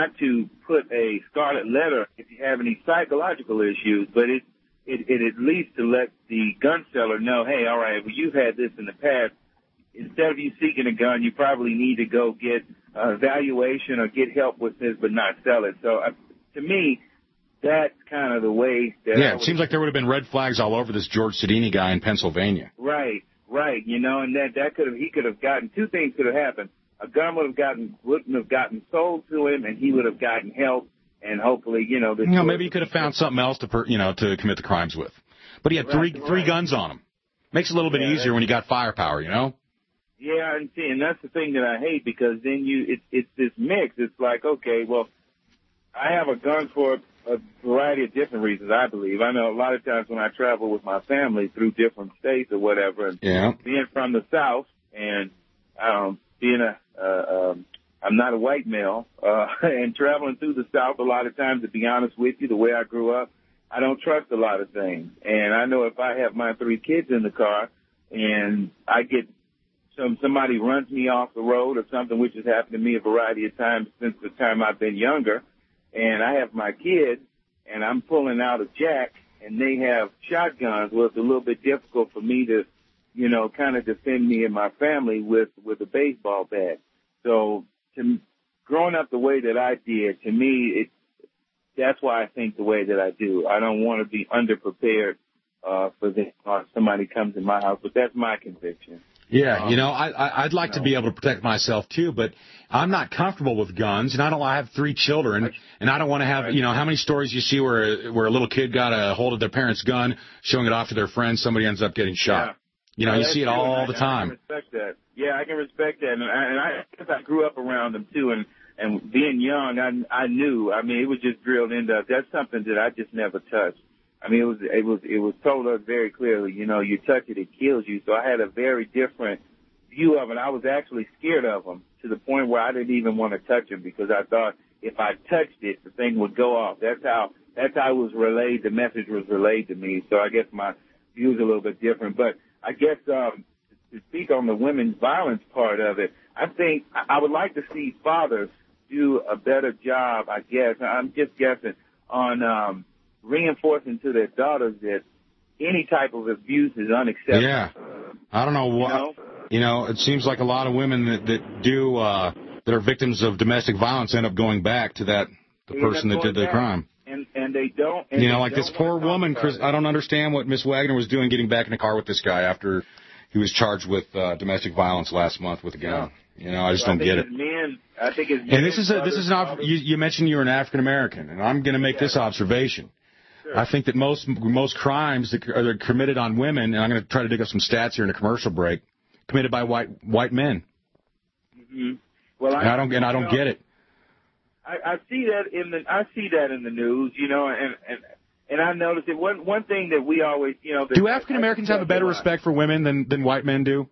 put a scarlet letter if you have any psychological issues, but it at least to let the gun seller know, hey, all right, well, you've had this in the past. Instead of you seeking a gun, you probably need to go get evaluation or get help with this, but not sell it. So to me, that's kind of the way that. Yeah, it seems like there would have been red flags all over this George Sedini guy in Pennsylvania. Right. You know, and he could have gotten, two things could have happened. A gun wouldn't have gotten sold to him, and he would have gotten help, and hopefully, maybe he could have found something else to commit the crimes with. But he had three guns on him. Makes it a little bit easier when you got firepower, Yeah, and that's the thing that I hate, because then it's this mix. It's like, okay, well, I have a gun for a variety of different reasons, I believe. I know a lot of times when I travel with my family through different states or whatever, and being from the South and being I'm not a white male, and traveling through the South a lot of times, to be honest with you, the way I grew up, I don't trust a lot of things. And I know if I have my 3 kids in the car and I get somebody runs me off the road or something, which has happened to me a variety of times since the time I've been younger, and I have my kids and I'm pulling out a jack and they have shotguns, well, it's a little bit difficult for me to, kind of defend me and my family with a baseball bat. So growing up the way that I did, to me, that's why I think the way that I do. I don't want to be underprepared for this, or somebody comes in my house, but that's my conviction. Yeah, I'd like to be able to protect myself too, but I'm not comfortable with guns, and I have 3 children, and I don't want to have, how many stories you see where a little kid got a hold of their parents' gun, showing it off to their friends, somebody ends up getting shot. Yeah. You see it all the time. I can respect that. Yeah, I can respect that, and I guess I grew up around them too, and being young, I knew. I mean, it was just drilled into us. That's something that I just never touched. I mean, it was told us very clearly, you touch it, it kills you. So I had a very different view of it. I was actually scared of them to the point where I didn't even want to touch them, because I thought if I touched it, the thing would go off. That's how it was relayed. The message was relayed to me. So I guess my view's a little bit different. But I guess to speak on the women's violence part of it, I think I would like to see fathers do a better job, I guess. I'm just guessing on reinforcing to their daughters that any type of abuse is unacceptable. Yeah. I don't know what, it seems like a lot of women that are victims of domestic violence end up going back to the person that did the crime. And they don't. Like this poor woman, Chris, I don't understand what Miss Wagner was doing getting back in the car with this guy after he was charged with domestic violence last month with a gun. I just don't get it. I think it's and this is you mentioned you're an African American, and I'm going to make this observation. Sure. I think that most crimes that are committed on women, and I'm going to try to dig up some stats here in a commercial break, committed by white men. Mm-hmm. Well, I don't get it. I see that in the news, and I noticed it. One thing that we always, do African Americans have a better respect for women than white men do?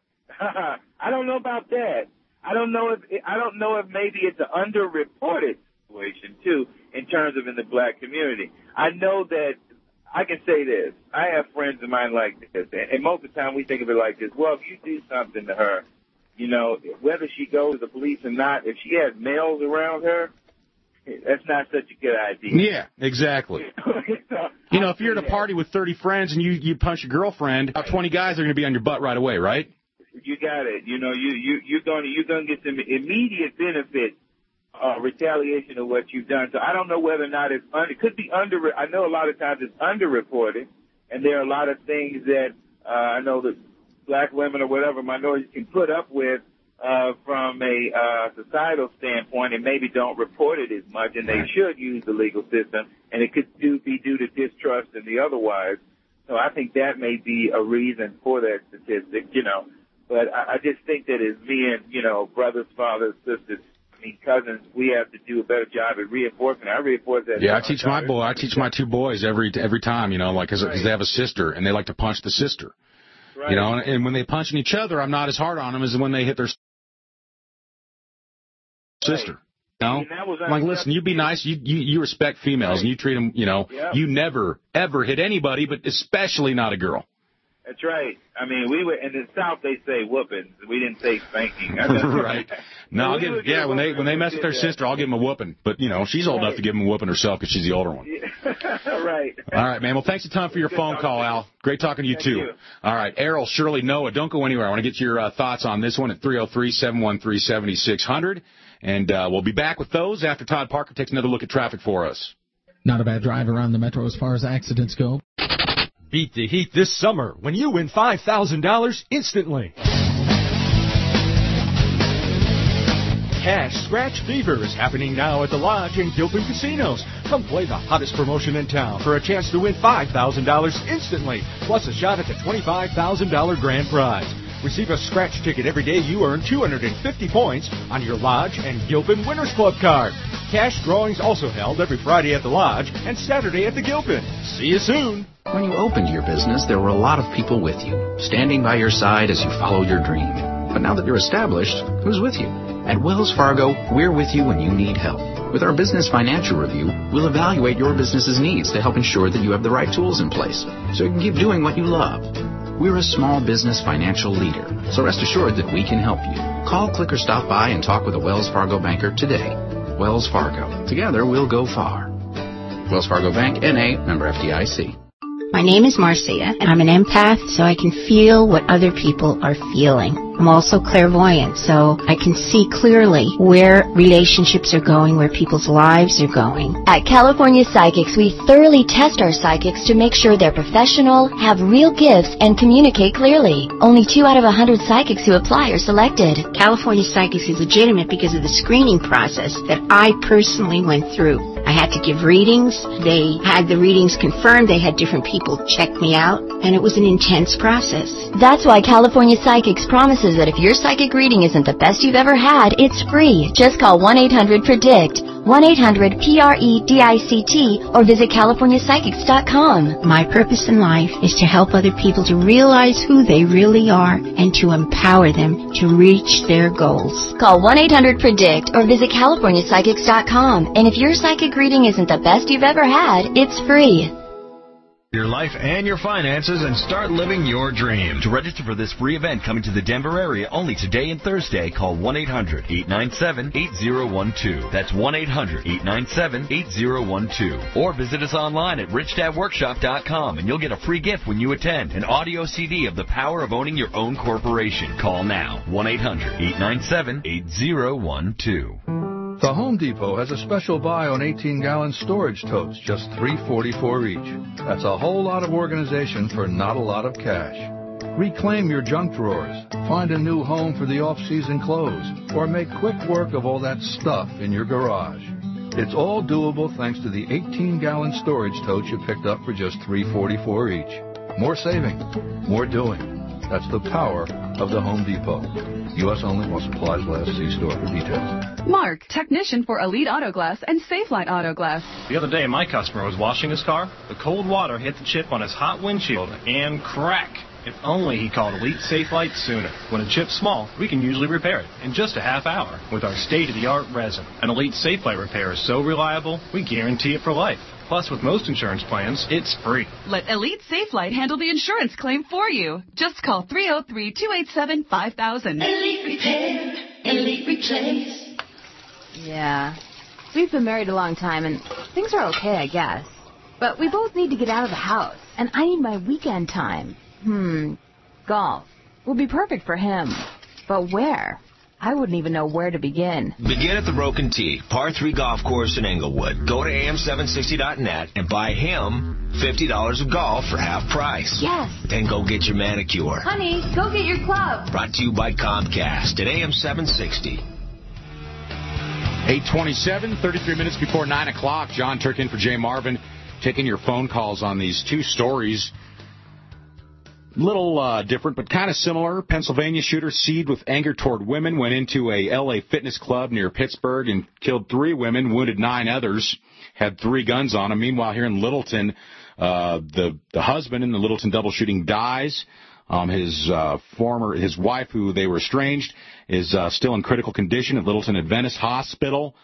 I don't know about that. I don't know if maybe it's an underreported situation too, in terms of in the black community. I know that I can say this. I have friends of mine like this, and most of the time we think of it like this. Well, if you do something to her, whether she goes to the police or not, if she has males around her, that's not such a good idea. Yeah, exactly. If you're at a party with 30 friends and you punch your girlfriend, about 20 guys are going to be on your butt right away, right? You got it. You're going to get some immediate benefit, retaliation of what you've done. So I don't know whether or not it could be I know a lot of times it's underreported, and there are a lot of things that I know that black women or whatever minorities can put up with from a societal standpoint, and maybe don't report it as much, and they should use the legal system, and it could be due to distrust and the otherwise. So I think that may be a reason for that statistic, But I just think that as being, brothers, fathers, sisters, mean, cousins, we have to do a better job at reinforcing. I reinforce that. Yeah, I teach my two boys every time, you know, like, because they have a sister, and they like to punch the sister. Right. You know, and when they punch each other, I'm not as hard on them as when they hit their sister. You know? I'm like, listen, you be nice. You respect females, and you treat them, you know, you never, ever hit anybody, but especially not a girl. That's right. I mean, we were in the South. They say whooping. We didn't say spanking. Right. No, when they mess with their sister, I'll give them a whooping. But you know, she's old enough to give them a whooping herself because she's the older one. Right. All right, man. Well, thanks a ton for your phone call, Al. Great talking to you too. All right, Errol, Shirley, Noah, don't go anywhere. I want to get your thoughts on this one at 303-713-7600, and we'll be back with those after Todd Parker takes another look at traffic for us. Not a bad drive around the metro as far as accidents go. Beat the heat this summer when you win $5,000 instantly. Cash Scratch Fever is happening now at the Lodge and Gilpin Casinos. Come play the hottest promotion in town for a chance to win $5,000 instantly, plus a shot at the $25,000 grand prize. Receive a scratch ticket every day you earn 250 points on your Lodge and Gilpin Winners Club card. Cash drawings also held every Friday at the Lodge and Saturday at the Gilpin. See you soon. When you opened your business, there were a lot of people with you, standing by your side as you followed your dream. But now that you're established, who's with you? At Wells Fargo, we're with you when you need help. With our Business Financial Review, we'll evaluate your business's needs to help ensure that you have the right tools in place so you can keep doing what you love. We're a small business financial leader, so rest assured that we can help you. Call, click, or stop by and talk with a Wells Fargo banker today. Wells Fargo. Together, we'll go far. Wells Fargo Bank, N.A., member FDIC. My name is Marcia, and I'm an empath, so I can feel what other people are feeling. I'm also clairvoyant, so I can see clearly where relationships are going, where people's lives are going. At California Psychics, we thoroughly test our psychics to make sure they're professional, have real gifts, and communicate clearly. Only 2 out of 100 psychics who apply are selected. California Psychics is legitimate because of the screening process that I personally went through. I had to give readings. They had the readings confirmed. They had different people check me out, and it was an intense process. That's why California Psychics promises that if your psychic reading isn't the best you've ever had, it's free. Just call 1-800-PREDICT, 1-800-PREDICT, or visit CaliforniaPsychics.com. My purpose in life is to help other people to realize who they really are and to empower them to reach their goals. Call 1-800-PREDICT or visit CaliforniaPsychics.com. And if your psychic reading isn't the best you've ever had, it's free. Your life and your finances and start living your dream. To register for this free event coming to the Denver area only today and Thursday, call 1-800-897-8012. That's 1-800-897-8012. Or visit us online at richdadworkshop.com and you'll get a free gift when you attend, an audio CD of the power of owning your own corporation. Call now, 1-800-897-8012. The Home Depot has a special buy on 18-gallon storage totes, just $3.44 each. That's a whole lot of organization for not a lot of cash. Reclaim your junk drawers, find a new home for the off-season clothes, or make quick work of all that stuff in your garage. It's all doable thanks to the 18-gallon storage totes you picked up for just $3.44 each. More saving, more doing. That's the power of the Home Depot. U.S. only while supplies last. See store for details. Mark, technician for Elite Auto Glass and Safelite Auto Glass. The other day, my customer was washing his car. The cold water hit the chip on his hot windshield and crack. If only he called Elite Safelite sooner. When a chip's small, we can usually repair it in just a half hour with our state-of-the-art resin. An Elite Safelite repair is so reliable, we guarantee it for life. Plus, with most insurance plans, it's free. Let Elite Safelite handle the insurance claim for you. Just call 303-287-5000. Elite Repair, Elite Replace. Yeah. We've been married a long time, and things are okay, I guess. But we both need to get out of the house, and I need my weekend time. Golf will be perfect for him. But where? I wouldn't even know where to begin. Begin at the Broken Tee, par 3 golf course in Englewood. Go to am760.net and buy him $50 of golf for half price. Yes. Then go get your manicure. Honey, go get your club. Brought to you by Comcast at AM760. 8:27, 33 minutes before 9 o'clock. John Turkin for Jay Marvin, taking your phone calls on these two stories Little different, but kind of similar. Pennsylvania shooter seethed with anger toward women, went into a L.A. fitness club near Pittsburgh and killed 3 women, wounded 9 others, had 3 guns on him. Meanwhile, here in Littleton, the husband in the Littleton double shooting dies. His wife, who they were estranged, is still in critical condition at Littleton Adventist Hospital.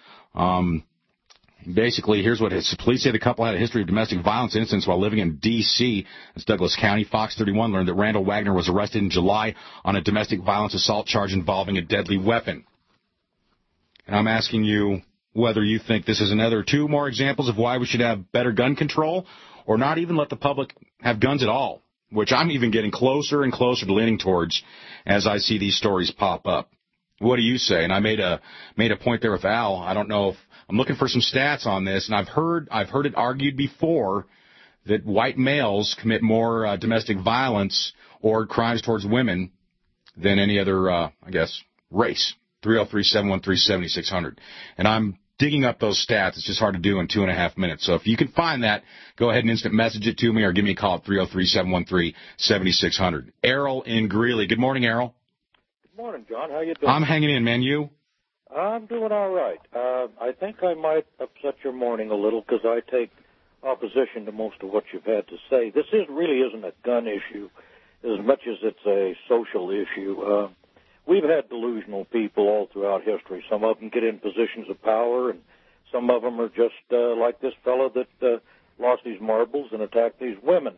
Basically, here's what police say. The couple had a history of domestic violence incidents while living in D.C. That's Douglas County. Fox 31 learned that Randall Wagner was arrested in July on a domestic violence assault charge involving a deadly weapon. And I'm asking you whether you think this is another 2 more examples of why we should have better gun control, or not even let the public have guns at all, which I'm even getting closer and closer to leaning towards as I see these stories pop up. What do you say? And I made a point there with Al. I don't know if I'm looking for some stats on this, and I've heard it argued before that white males commit more domestic violence or crimes towards women than any other, race. 303-713-7600. And I'm digging up those stats. It's just hard to do in 2.5 minutes. So if you can find that, go ahead and instant message it to me or give me a call at 303-713-7600. Errol in Greeley. Good morning, Errol. Good morning, John. How you doing? I'm hanging in, man. You? I'm doing all right. I think I might upset your morning a little because I take opposition to most of what you've had to say. This really isn't a gun issue as much as it's a social issue. We've had delusional people all throughout history. Some of them get in positions of power, and some of them are just like this fellow that lost his marbles and attacked these women.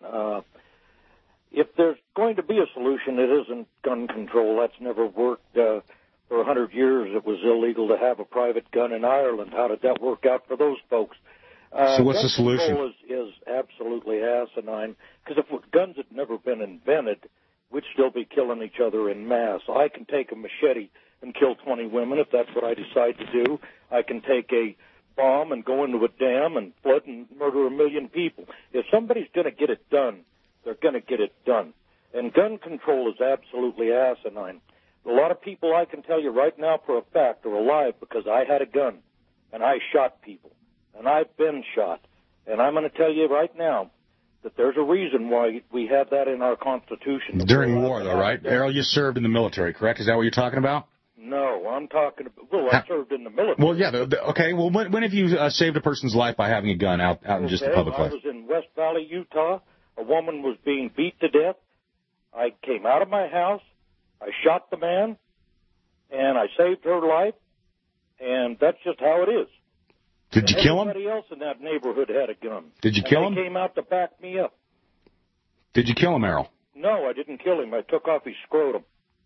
If there's going to be a solution, it isn't gun control. That's never worked. For 100 years, it was illegal to have a private gun in Ireland. How did that work out for those folks? So what's the solution? Gun control is absolutely asinine, because if guns had never been invented, we'd still be killing each other in mass. I can take a machete and kill 20 women if that's what I decide to do. I can take a bomb and go into a dam and flood and murder 1 million people. If somebody's going to get it done, they're going to get it done. And gun control is absolutely asinine. A lot of people, I can tell you right now for a fact, are alive because I had a gun, and I shot people, and I've been shot. And I'm going to tell you right now that there's a reason why we have that in our Constitution. During war, though, right? Errol, you served in the military, correct? Is that what you're talking about? No, I'm talking about, I served in the military. Well, yeah, okay. Well, when have you saved a person's life by having a gun out in just the public life? I was in West Valley, Utah. A woman was being beat to death. I came out of my house. I shot the man, and I saved her life, and that's just how it is. Did you kill him? Everybody else in that neighborhood had a gun. Did you kill him? They came out to back me up. Did you kill him, Errol? No, I didn't kill him. I took off his scrotum.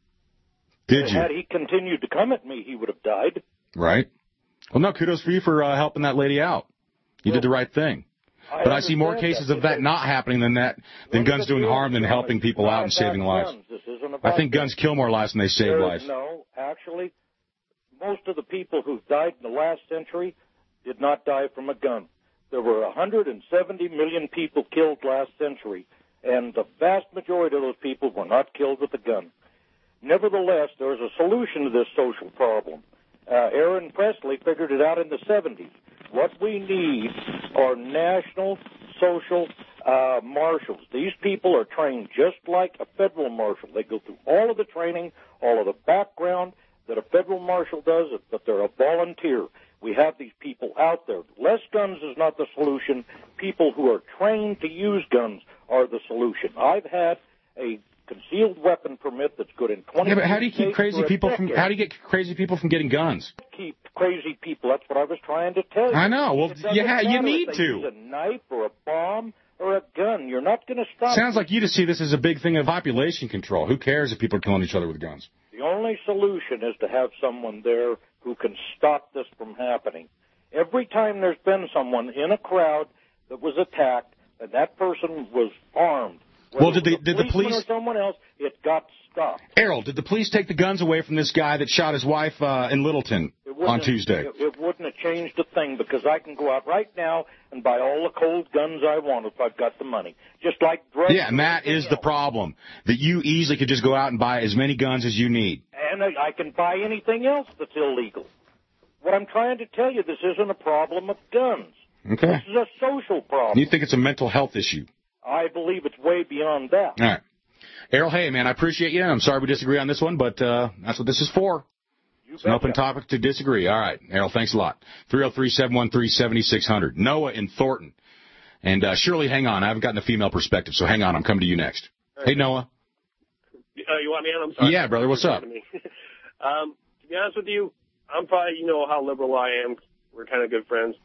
Did you? Had he continued to come at me, he would have died. Right. Well, no, kudos for you for helping that lady out. You did the right thing. But I see more cases of that not happening than guns doing harm than helping people out and saving lives. I think guns kill more lives than they save lives. No, actually, most of the people who died in the last century did not die from a gun. There were 170 million people killed last century, and the vast majority of those people were not killed with a gun. Nevertheless, there is a solution to this social problem. Aaron Presley figured it out in the 70s. What we need are national social marshals. These people are trained just like a federal marshal. They go through all of the training, all of the background that a federal marshal does, but they're a volunteer. We have these people out there. Less guns is not the solution. People who are trained to use guns are the solution. I've had a concealed weapon permit that's good in 20 but how do you keep crazy people from? How do you get crazy people from getting guns? Keep crazy people. That's what I was trying to tell you. I know. Well, you need to. Use a knife or a bomb or a gun. You're not going to stop. Sounds like you just see this as a big thing of population control. Who cares if people are killing each other with guns? The only solution is to have someone there who can stop this from happening. Every time there's been someone in a crowd that was attacked and that person was armed, well, did the police or someone else, it got stopped. Errol, did the police take the guns away from this guy that shot his wife in Littleton on Tuesday? It wouldn't have changed a thing because I can go out right now and buy all the cold guns I want if I've got the money. Just like drugs. Yeah, and that is the problem, that you easily could just go out and buy as many guns as you need. And I can buy anything else that's illegal. What I'm trying to tell you, this isn't a problem of guns. Okay. This is a social problem. You think it's a mental health issue? I believe it's way beyond that. All right. Errol, hey, man, I appreciate you. I'm sorry we disagree on this one, but that's what this is for. It's an open topic to disagree. All right, Errol, thanks a lot. 303-713-7600. Noah in Thornton. And Shirley, hang on. I haven't gotten a female perspective, so hang on. I'm coming to you next. Hey, Noah. You want me on? I'm sorry. Yeah, brother, what's up? To be honest with you, I'm probably, you know how liberal I am. We're kind of good friends.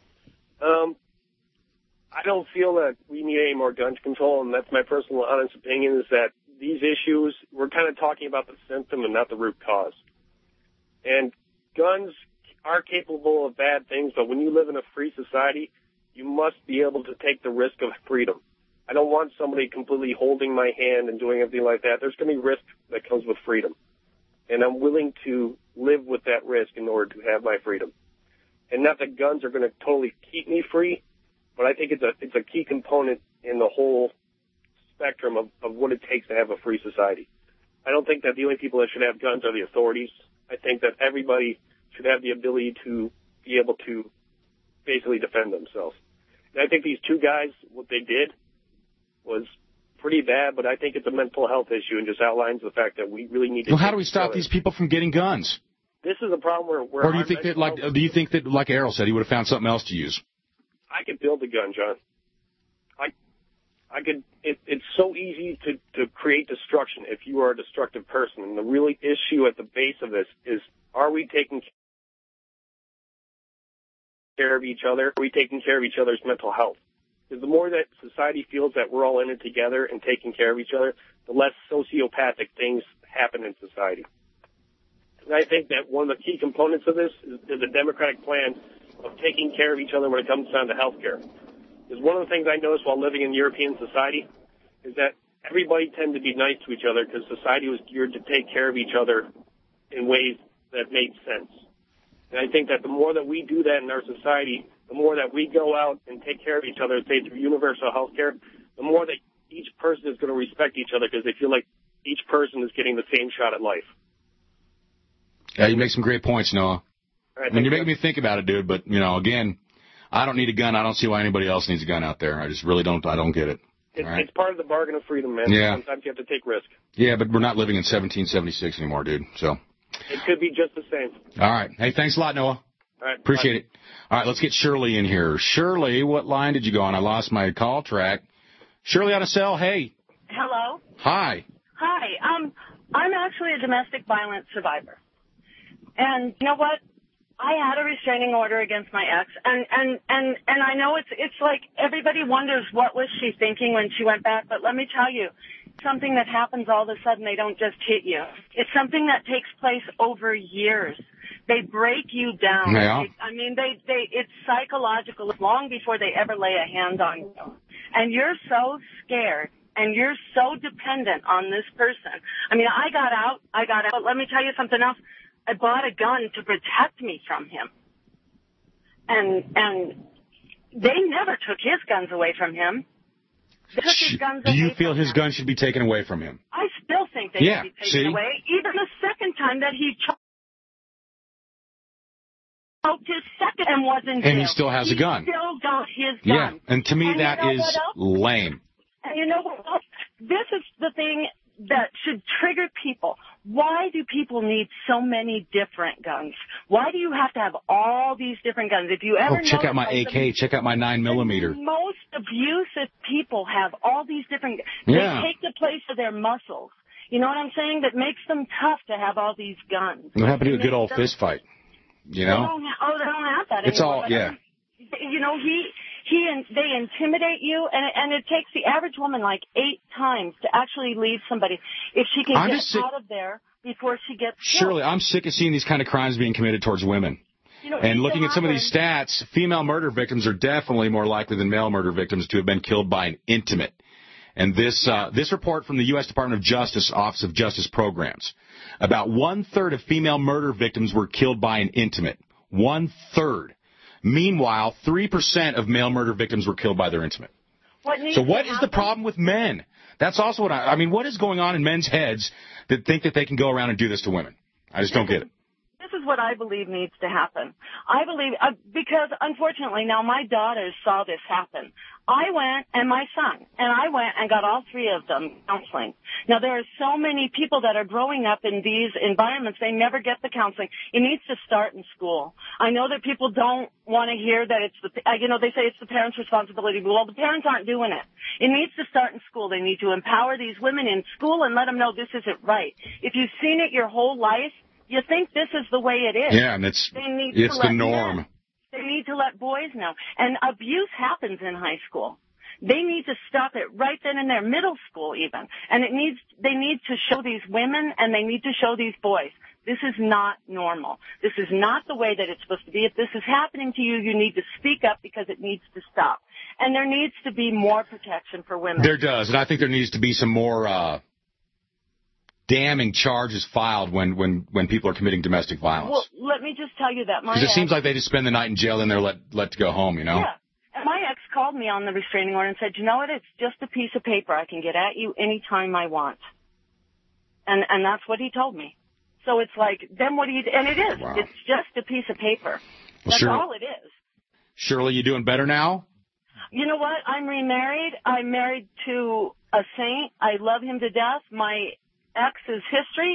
I don't feel that we need any more gun control, and that's my personal honest opinion, is that these issues, we're kind of talking about the symptom and not the root cause. And guns are capable of bad things, but when you live in a free society, you must be able to take the risk of freedom. I don't want somebody completely holding my hand and doing everything like that. There's going to be risk that comes with freedom. And I'm willing to live with that risk in order to have my freedom. And not that guns are going to totally keep me free, but I think it's a key component in the whole spectrum of what it takes to have a free society. I don't think that the only people that should have guns are the authorities. I think that everybody should have the ability to be able to basically defend themselves. And I think these two guys, what they did was pretty bad, but I think it's a mental health issue and just outlines the fact that we really need to... Well, how do we stop these people from getting guns? This is a problem where or do you think that, like Errol said, he would have found something else to use? I could build a gun, John. I could. It's so easy to create destruction if you are a destructive person. And the really issue at the base of this is: are we taking care of each other? Are we taking care of each other's mental health? Because the more that society feels that we're all in it together and taking care of each other, the less sociopathic things happen in society. And I think that one of the key components of this is a democratic plan of taking care of each other when it comes down to health care. Because one of the things I noticed while living in European society is that everybody tended to be nice to each other because society was geared to take care of each other in ways that made sense. And I think that the more that we do that in our society, the more that we go out and take care of each other, say through universal health care, the more that each person is going to respect each other because they feel like each person is getting the same shot at life. Yeah, you make some great points, Noah. Right, you're making me think about it, dude, but, again, I don't need a gun. I don't see why anybody else needs a gun out there. I just really don't. I don't get it. It's part of the bargain of freedom, man. Yeah. Sometimes you have to take risk. Yeah, but we're not living in 1776 anymore, dude, so. It could be just the same. All right. Hey, thanks a lot, Noah. All right. Appreciate it. All right, let's get Shirley in here. Shirley, what line did you go on? I lost my call track. Shirley on a cell, hey. Hello. Hi. Hi. I'm actually a domestic violence survivor. And you know what? I had a restraining order against my ex, and I know it's like everybody wonders what was she thinking when she went back, but let me tell you, something that happens all of a sudden, they don't just hit you. It's something that takes place over years. They break you down. Yeah. It's psychological long before they ever lay a hand on you. And you're so scared and you're so dependent on this person. I got out, but let me tell you something else. I bought a gun to protect me from him. And they never took his guns away from him. They took his guns Do away you feel from his him. gun should be taken away from him? I still think they should be taken away. Even the second time that he choked his second and wasn't And he still has a gun. He still got his gun. Yeah, and to me that is lame. And you know what else? This is the thing that should trigger people. Why do people need so many different guns? Why do you have to have all these different guns? If you ever check out my AK, check out my 9mm. Most abusive people have all these different. Yeah. They take the place of their muscles. You know what I'm saying? That makes them tough to have all these guns. What happened to a good old fist fight? You know? They don't have that anymore. It's all, yeah. You know, they intimidate you, and it takes the average woman like 8 times to actually leave somebody if she can get out of there before she gets killed. Shirley, I'm sick of seeing these kind of crimes being committed towards women. And looking at some of these stats, female murder victims are definitely more likely than male murder victims to have been killed by an intimate. And this report from the U.S. Department of Justice, Office of Justice Programs, about 1/3 of female murder victims were killed by an intimate. 1/3. Meanwhile, 3% of male murder victims were killed by their intimate. So what is the problem with men? That's also what what is going on in men's heads that think that they can go around and do this to women? I just don't get it. This is is what I believe needs to happen. I believe, because unfortunately now my daughters saw this happen. I went, and my son, and I went and got all three of them counseling. Now there are so many people that are growing up in these environments, they never get the counseling. It needs to start in school. I know that people don't want to hear that it's they say it's the parents' responsibility. Well, the parents aren't doing it. It needs to start in school. They need to empower these women in school and let them know this isn't right. If you've seen it your whole life, you think this is the way it is. Yeah, and it's the norm. They need to let boys know. And abuse happens in high school. They need to stop it right then and there, middle school even. And they need to show these women and they need to show these boys, this is not normal. This is not the way that it's supposed to be. If this is happening to you, you need to speak up because it needs to stop. And there needs to be more protection for women. There does, and I think there needs to be some more damning charges filed when people are committing domestic violence. Well, let me just tell you that because it seems like they just spend the night in jail and they're let to go home, you know? Yeah. And my ex called me on the restraining order and said, you know what, it's just a piece of paper. I can get at you anytime I want. And that's what he told me. So it's like, then what do you do? And it is. Wow. It's just a piece of paper. That's all it is. Shirley, you doing better now? You know what? I'm remarried. I'm married to a saint. I love him to death. My ex's history.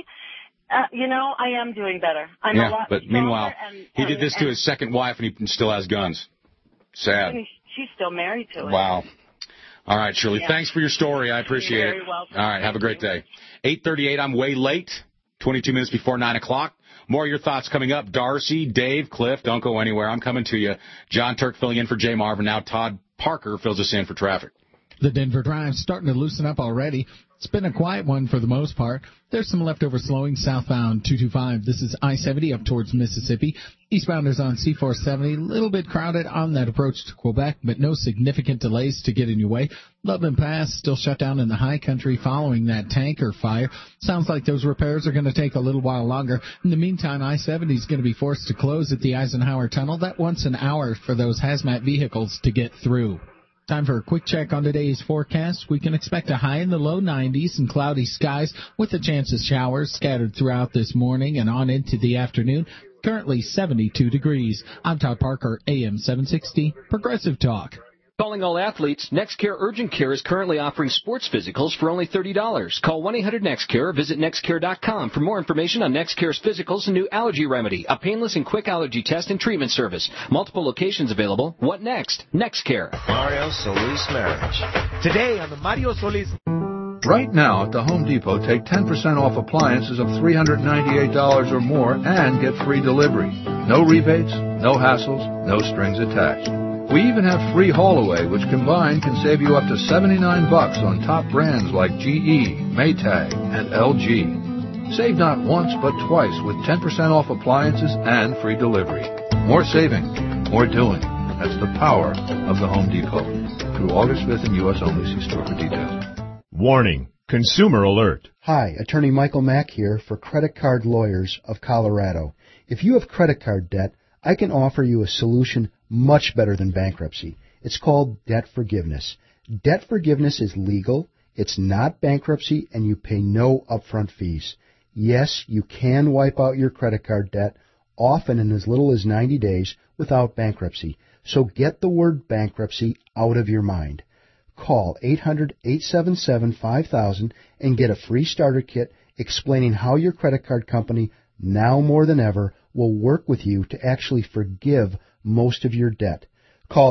I am doing better. I'm a lot but meanwhile, he did this to his second wife, and he still has guns. Sad. She's still married to him. Wow. All right, Shirley, thanks for your story. I appreciate it. You're very welcome. All right, have a great day. 8:38, I'm way late, 22 minutes before 9 o'clock. More of your thoughts coming up. Darcy, Dave, Cliff, don't go anywhere. I'm coming to you. John Turk filling in for Jay Marvin. Now Todd Parker fills us in for traffic. The Denver Drive's starting to loosen up already. It's been a quiet one for the most part. There's some leftover slowing southbound 225. This is I-70 up towards Mississippi. Eastbounders on C-470. A little bit crowded on that approach to Quebec, but no significant delays to get in your way. Loveland Pass still shut down in the high country following that tanker fire. Sounds like those repairs are going to take a little while longer. In the meantime, I-70 is going to be forced to close at the Eisenhower Tunnel. That once an hour for those hazmat vehicles to get through. Time for a quick check on today's forecast. We can expect a high in the low 90s and cloudy skies with a chance of showers scattered throughout this morning and on into the afternoon. Currently 72 degrees. I'm Todd Parker, AM 760, Progressive Talk. Calling all athletes, NextCare Urgent Care is currently offering sports physicals for only $30. Call 1-800-NEXTCARE or visit nextcare.com for more information on NextCare's physicals and new allergy remedy, a painless and quick allergy test and treatment service. Multiple locations available. What next? NextCare. Mario Solis Marriage. Today on the Mario Solis. Right now at the Home Depot, take 10% off appliances of $398 or more and get free delivery. No rebates, no hassles, no strings attached. We even have free haul away, which combined can save you up to $79 on top brands like GE, Maytag, and LG. Save not once but twice with 10% off appliances and free delivery. More saving, more doing. That's the power of the Home Depot. Through August 5th in U.S. only. See store for details. Warning. Consumer alert. Hi, Attorney Michael Mack here for Credit Card Lawyers of Colorado. If you have credit card debt, I can offer you a solution much better than bankruptcy. It's called debt forgiveness. Debt forgiveness is legal, it's not bankruptcy, and you pay no upfront fees. Yes, you can wipe out your credit card debt, often in as little as 90 days, without bankruptcy. So get the word bankruptcy out of your mind. Call 800-877-5000 and get a free starter kit explaining how your credit card company, now more than ever, will work with you to actually forgive most of your debt. Call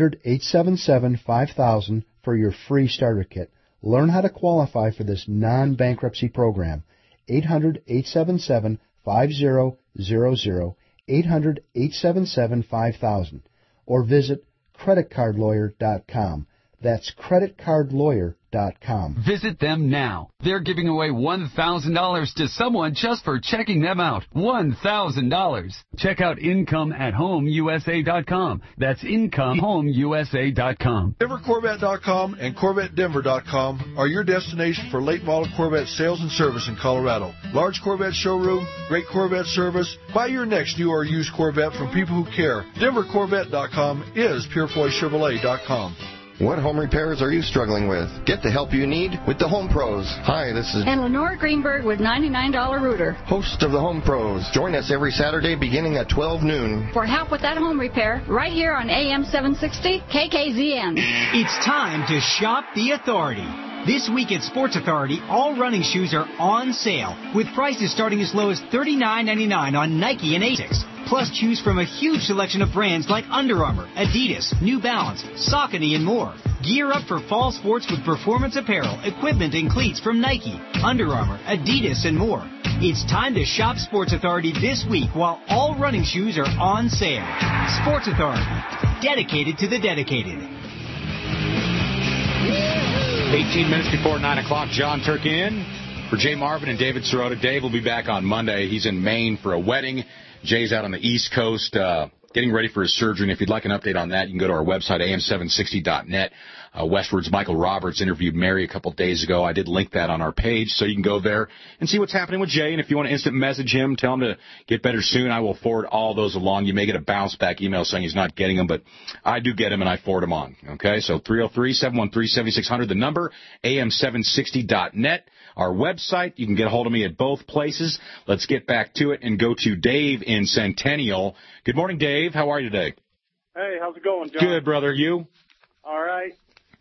800-877-5000 for your free starter kit. Learn how to qualify for this non-bankruptcy program. 800-877-5000, 800-877-5000, or visit creditcardlawyer.com. That's creditcardlawyer.com. Visit them now. They're giving away $1,000 to someone just for checking them out. $1,000. Check out IncomeAtHomeUSA.com. That's IncomeHomeUSA.com. DenverCorvette.com and CorvetteDenver.com are your destination for late model Corvette sales and service in Colorado. Large Corvette showroom, great Corvette service. Buy your next new or used Corvette from people who care. DenverCorvette.com is PureFloydChevrolet.com. What home repairs are you struggling with? Get the help you need with the Home Pros. Hi, this is... And Lenore Greenberg with $99 Rooter. Host of the Home Pros. Join us every Saturday beginning at 12 noon. For help with that home repair, right here on AM 760 KKZN. It's time to shop the Authority. This week at Sports Authority, all running shoes are on sale, with prices starting as low as $39.99 on Nike and Asics. Plus, choose from a huge selection of brands like Under Armour, Adidas, New Balance, Saucony, and more. Gear up for fall sports with performance apparel, equipment, and cleats from Nike, Under Armour, Adidas, and more. It's time to shop Sports Authority this week while all running shoes are on sale. Sports Authority, dedicated to the dedicated. 18 minutes before 9 o'clock, John Turk in for Jay Marvin and David Sirota. Dave will be back on Monday. He's in Maine for a wedding. Jay's out on the East Coast getting ready for his surgery. And if you'd like an update on that, you can go to our website, am760.net. Westward's Michael Roberts interviewed Mary a couple days ago. I did link that on our page, so you can go there and see what's happening with Jay. And if you want to instant message him, tell him to get better soon. I will forward all those along. You may get a bounce-back email saying he's not getting them, but I do get them, and I forward them on. Okay, so 303-713-7600, the number, am760.net. Our website, you can get a hold of me at both places. Let's get back to it and go to Dave in Centennial. Good morning, Dave. How are you today? Hey, how's it going, John? Good, brother. You? All right.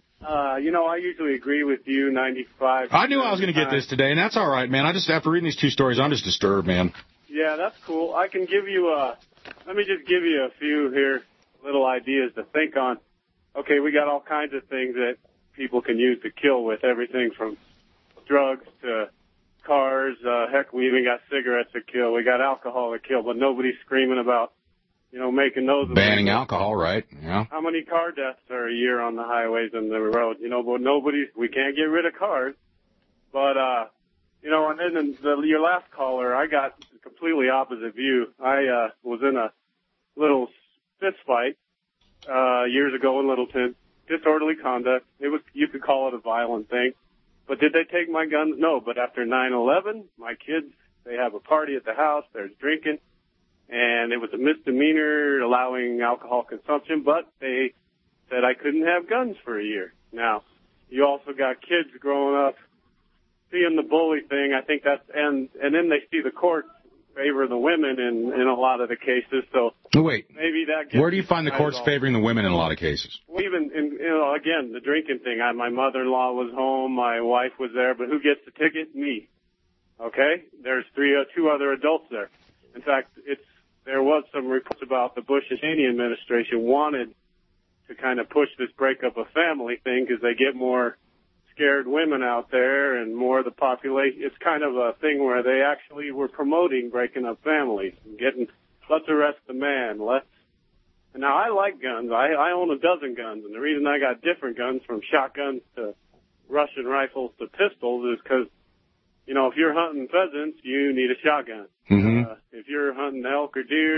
I usually agree with you 95%. I knew I was going to get this today, and that's all right, man. After reading these two stories, I'm just disturbed, man. Yeah, that's cool. I can give you let me just give you a few here, little ideas to think on. Okay, we got all kinds of things that people can use to kill with, everything from drugs to cars. Heck, we even got cigarettes to kill. We got alcohol to kill, but nobody's screaming about, making those. Banning alcohol, right? Yeah. How many car deaths are a year on the highways and the roads? But we can't get rid of cars. But, and then your last caller, I got a completely opposite view. I was in a little fist fight years ago in Littleton. Disorderly conduct. You could call it a violent thing. But did they take my gun? No, but after 9/11, my kids, they have a party at the house, there's drinking, and it was a misdemeanor allowing alcohol consumption, but they said I couldn't have guns for a year. Now, you also got kids growing up seeing the bully thing. I think that's, and then they see the courts favor the women in a lot of the cases, so wait, maybe that gets... Where do you find the courts favoring the women in a lot of cases? Well, even, again, the drinking thing. My mother-in-law was home, my wife was there, but who gets the ticket? Me. Okay? There's two other adults there. In fact, there was some reports about the Bush and Cheney administration wanted to kind of push this breakup of family thing because they get more scared women out there and more of the population. It's kind of a thing where they actually were promoting breaking up families and let's arrest the man. Now, I like guns. I own a dozen guns, and the reason I got different guns, from shotguns to Russian rifles to pistols, is because, if you're hunting pheasants, you need a shotgun. Mm-hmm. If you're hunting elk or deer,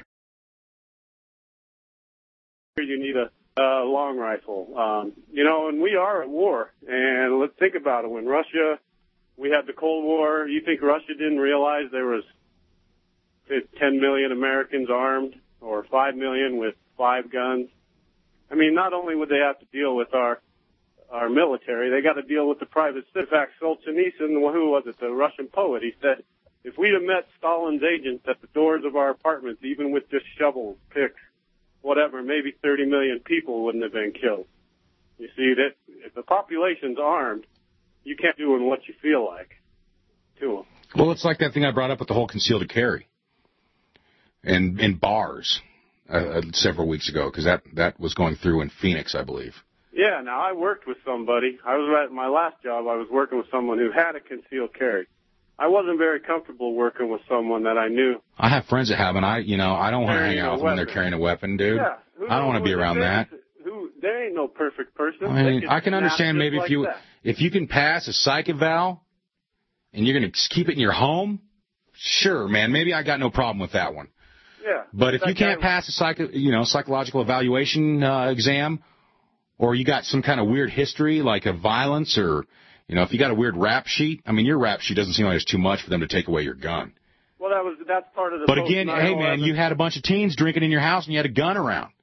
you need a long rifle. And we are at war. And let's think about it. When we had the Cold War, you think Russia didn't realize there was 10 million Americans armed, or 5 million with 5 guns? I mean, not only would they have to deal with our military, they got to deal with the private citizens. In fact, Solzhenitsyn, who was it, the Russian poet, he said, if we'd have met Stalin's agents at the doors of our apartments, even with just shovels, picks, whatever, maybe 30 million people wouldn't have been killed. You see, that if the population's armed, you can't do what you feel like to them. Well, it's like that thing I brought up with the whole concealed carry in bars several weeks ago, because that was going through in Phoenix, I believe. Yeah, now I worked with somebody. I was at my last job. I was working with someone who had a concealed carry. I wasn't very comfortable working with someone that I knew. I have friends that have, and I don't want to hang out with them when they're carrying a weapon, dude. Yeah, I don't want to be around that. There ain't no perfect person. I mean, I can understand maybe if you can pass a psych eval and you're going to keep it in your home, sure, man, maybe I got no problem with that one. Yeah. But if you can't pass a psychological evaluation exam, or you got some kind of weird history like a violence, or if you got a weird rap sheet, I mean, your rap sheet doesn't seem like it's too much for them to take away your gun. Well, that's part of the. But again, hey man, you had a bunch of teens drinking in your house and you had a gun around.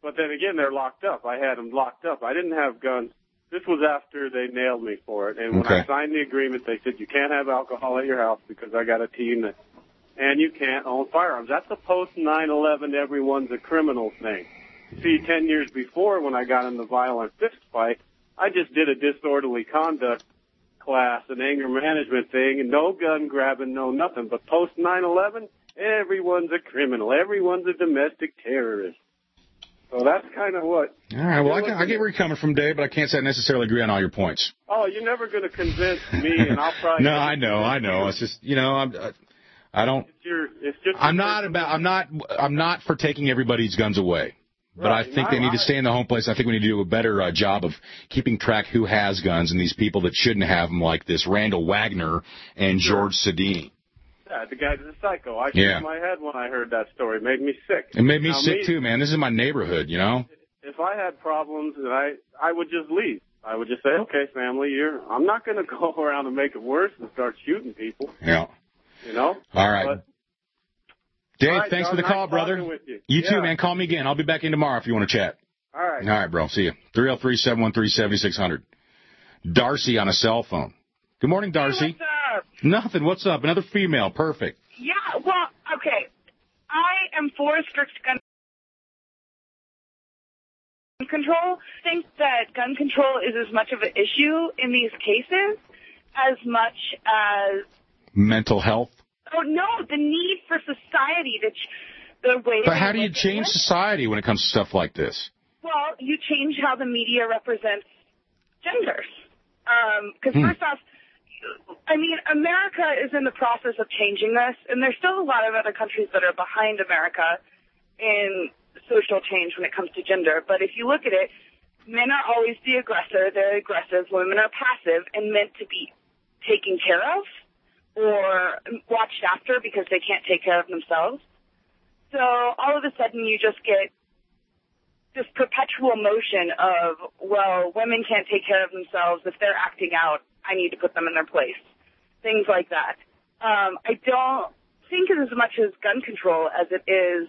But then again, they're locked up. I had them locked up. I didn't have guns. This was after they nailed me for it. And when I signed the agreement, they said you can't have alcohol at your house because I got a team that, and you can't own firearms. That's a post 9/11 everyone's a criminal thing. See, 10 years before when I got in the violent fist fight, I just did a disorderly conduct class, an anger management thing, and no gun grabbing, no nothing. But post 9/11, everyone's a criminal. Everyone's a domestic terrorist. So that's kind of what. All right. Well, I get where you're coming from, Dave, but I can't say I necessarily agree on all your points. Oh, you're never going to convince me, and I'll probably. No, I know. It's just, I don't. I'm not for taking everybody's guns away. But I think they need to stay in the home place. I think we need to do a better job of keeping track who has guns and these people that shouldn't have them, like this Randall Wagner and George Sedini. Yeah, the guy's a psycho. I shook my head when I heard that story. It made me sick. It made me sick, too, man. This is my neighborhood, If I had problems, I would just leave. I would just say, okay, family, I'm not going to go around and make it worse and start shooting people. Yeah. All right. But, Dave, all right, thanks John, for the call, brother. You too, man. Call me again. I'll be back in tomorrow if you want to chat. All right. All right, bro. See you. 303-713-7600. Darcy on a cell phone. Good morning, Darcy. Hey, what's up? Nothing. What's up? Another female. Perfect. Yeah, well, okay. I am for strict gun control. I think that gun control is as much of an issue in these cases as much as mental health. Oh, no, the need for society to the way. But how do you change society when it comes to stuff like this? Well, you change how the media represents genders. Because first off, I mean, America is in the process of changing this, and there's still a lot of other countries that are behind America in social change when it comes to gender. But if you look at it, men are always the aggressor. They're aggressive. Women are passive and meant to be taken care of or watched after because they can't take care of themselves. So all of a sudden you just get this perpetual motion of, well, women can't take care of themselves. If they're acting out, I need to put them in their place. Things like that. I don't think it as much as gun control as it is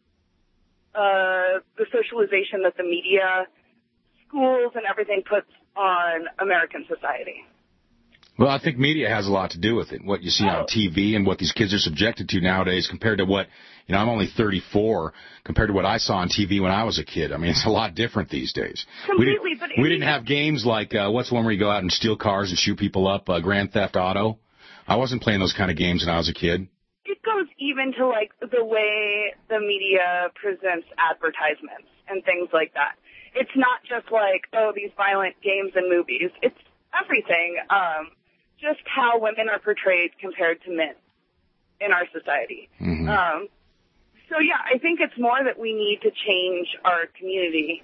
the socialization that the media, schools, and everything puts on American society. Well, I think media has a lot to do with it. What you see on TV and what these kids are subjected to nowadays compared to what, I'm only 34, compared to what I saw on TV when I was a kid. I mean, it's a lot different these days. Completely, we didn't have games like, what's the one where you go out and steal cars and shoot people up, Grand Theft Auto? I wasn't playing those kind of games when I was a kid. It goes even to, like, the way the media presents advertisements and things like that. It's not just like, these violent games and movies. It's everything. Just how women are portrayed compared to men in our society. Mm-hmm. So, yeah, I think it's more that we need to change our community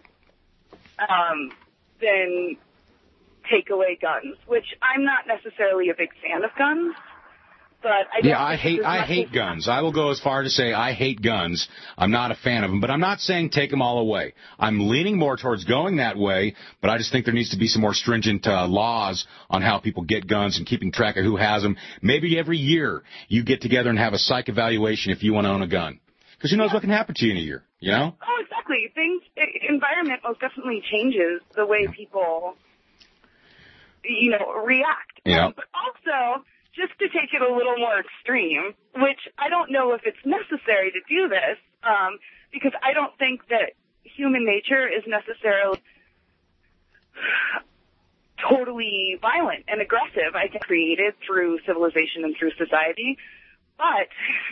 than take away guns, which I'm not necessarily a big fan of guns. But I hate guns. I will go as far to say I hate guns. I'm not a fan of them, but I'm not saying take them all away. I'm leaning more towards going that way, but I just think there needs to be some more stringent laws on how people get guns and keeping track of who has them. Maybe every year you get together and have a psych evaluation if you want to own a gun. Because who knows what can happen to you in a year, Oh, exactly. Environment most definitely changes the way people, react. Yeah. But also, just to take it a little more extreme, which I don't know if it's necessary to do this, because I don't think that human nature is necessarily totally violent and aggressive. I think created through civilization and through society. But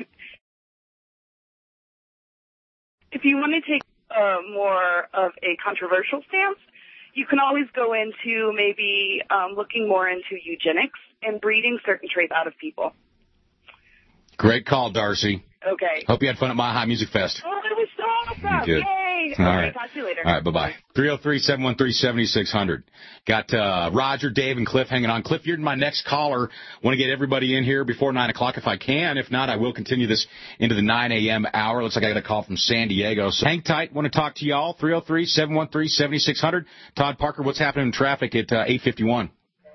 if you want to take more of a controversial stance, you can always go into maybe looking more into eugenics and breeding certain traits out of people. Great call, Darcy. Okay. Hope you had fun at Mile High Music Fest. Oh, it was so awesome. Good. Yay. All Okay, right. talk to you later. All right, bye-bye. 303-713-7600. Got Roger, Dave, and Cliff hanging on. Cliff, you're my next caller. Want to get everybody in here before 9 o'clock if I can. If not, I will continue this into the 9 a.m. hour. Looks like I got a call from San Diego. So hang tight. Want to talk to y'all. 303-713-7600. Todd Parker, what's happening in traffic at 851?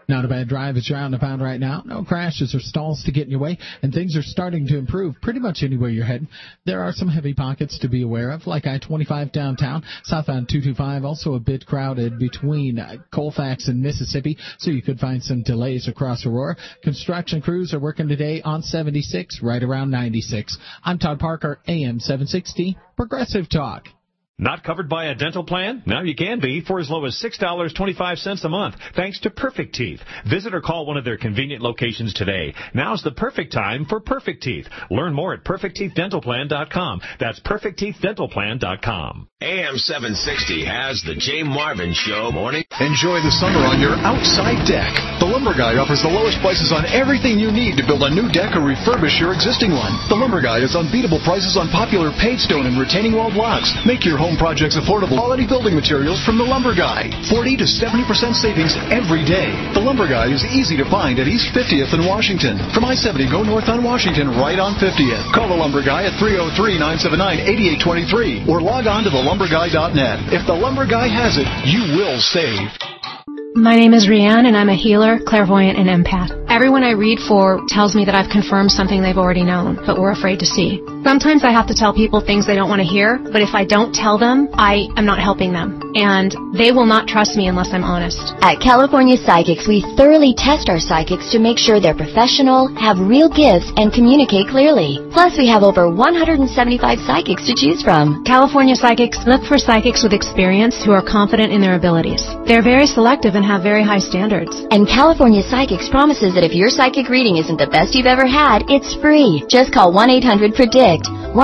Not a bad drive as you're out and about right now. No crashes or stalls to get in your way, and things are starting to improve pretty much anywhere you're heading. There are some heavy pockets to be aware of, like I-25 downtown, southbound 225, also a bit crowded between Colfax and Mississippi, so you could find some delays across Aurora. Construction crews are working today on 76, right around 96. I'm Todd Parker, AM 760, Progressive Talk. Not covered by a dental plan? Now you can be for as low as $6.25 a month, thanks to Perfect Teeth. Visit or call one of their convenient locations today. Now's the perfect time for Perfect Teeth. Learn more at PerfectTeethDentalPlan.com. That's PerfectTeethDentalPlan.com. AM 760 has the Jay Marvin Show morning. Enjoy the summer on your outside deck. The Lumber Guy offers the lowest prices on everything you need to build a new deck or refurbish your existing one. The Lumber Guy has unbeatable prices on popular paid stone and retaining wall blocks. Make your home projects affordable. Quality building materials from The Lumber Guy. 40 to 70% savings every day. The Lumber Guy is easy to find at East 50th in Washington. From I-70, go north on Washington, right on 50th. Call The Lumber Guy at 303-979-8823 or log on to thelumberguy.net. If The Lumber Guy has it, you will save. My name is Rianne, and I'm a healer, clairvoyant, and empath. Everyone I read for tells me that I've confirmed something they've already known, but were afraid to see. Sometimes I have to tell people things they don't want to hear, but if I don't tell them, I am not helping them. And they will not trust me unless I'm honest. At California Psychics, we thoroughly test our psychics to make sure they're professional, have real gifts, and communicate clearly. Plus, we have over 175 psychics to choose from. California Psychics look for psychics with experience who are confident in their abilities. They're very selective and have very high standards. And California Psychics promises that if your psychic reading isn't the best you've ever had, it's free. Just call 1-800-PREDICT,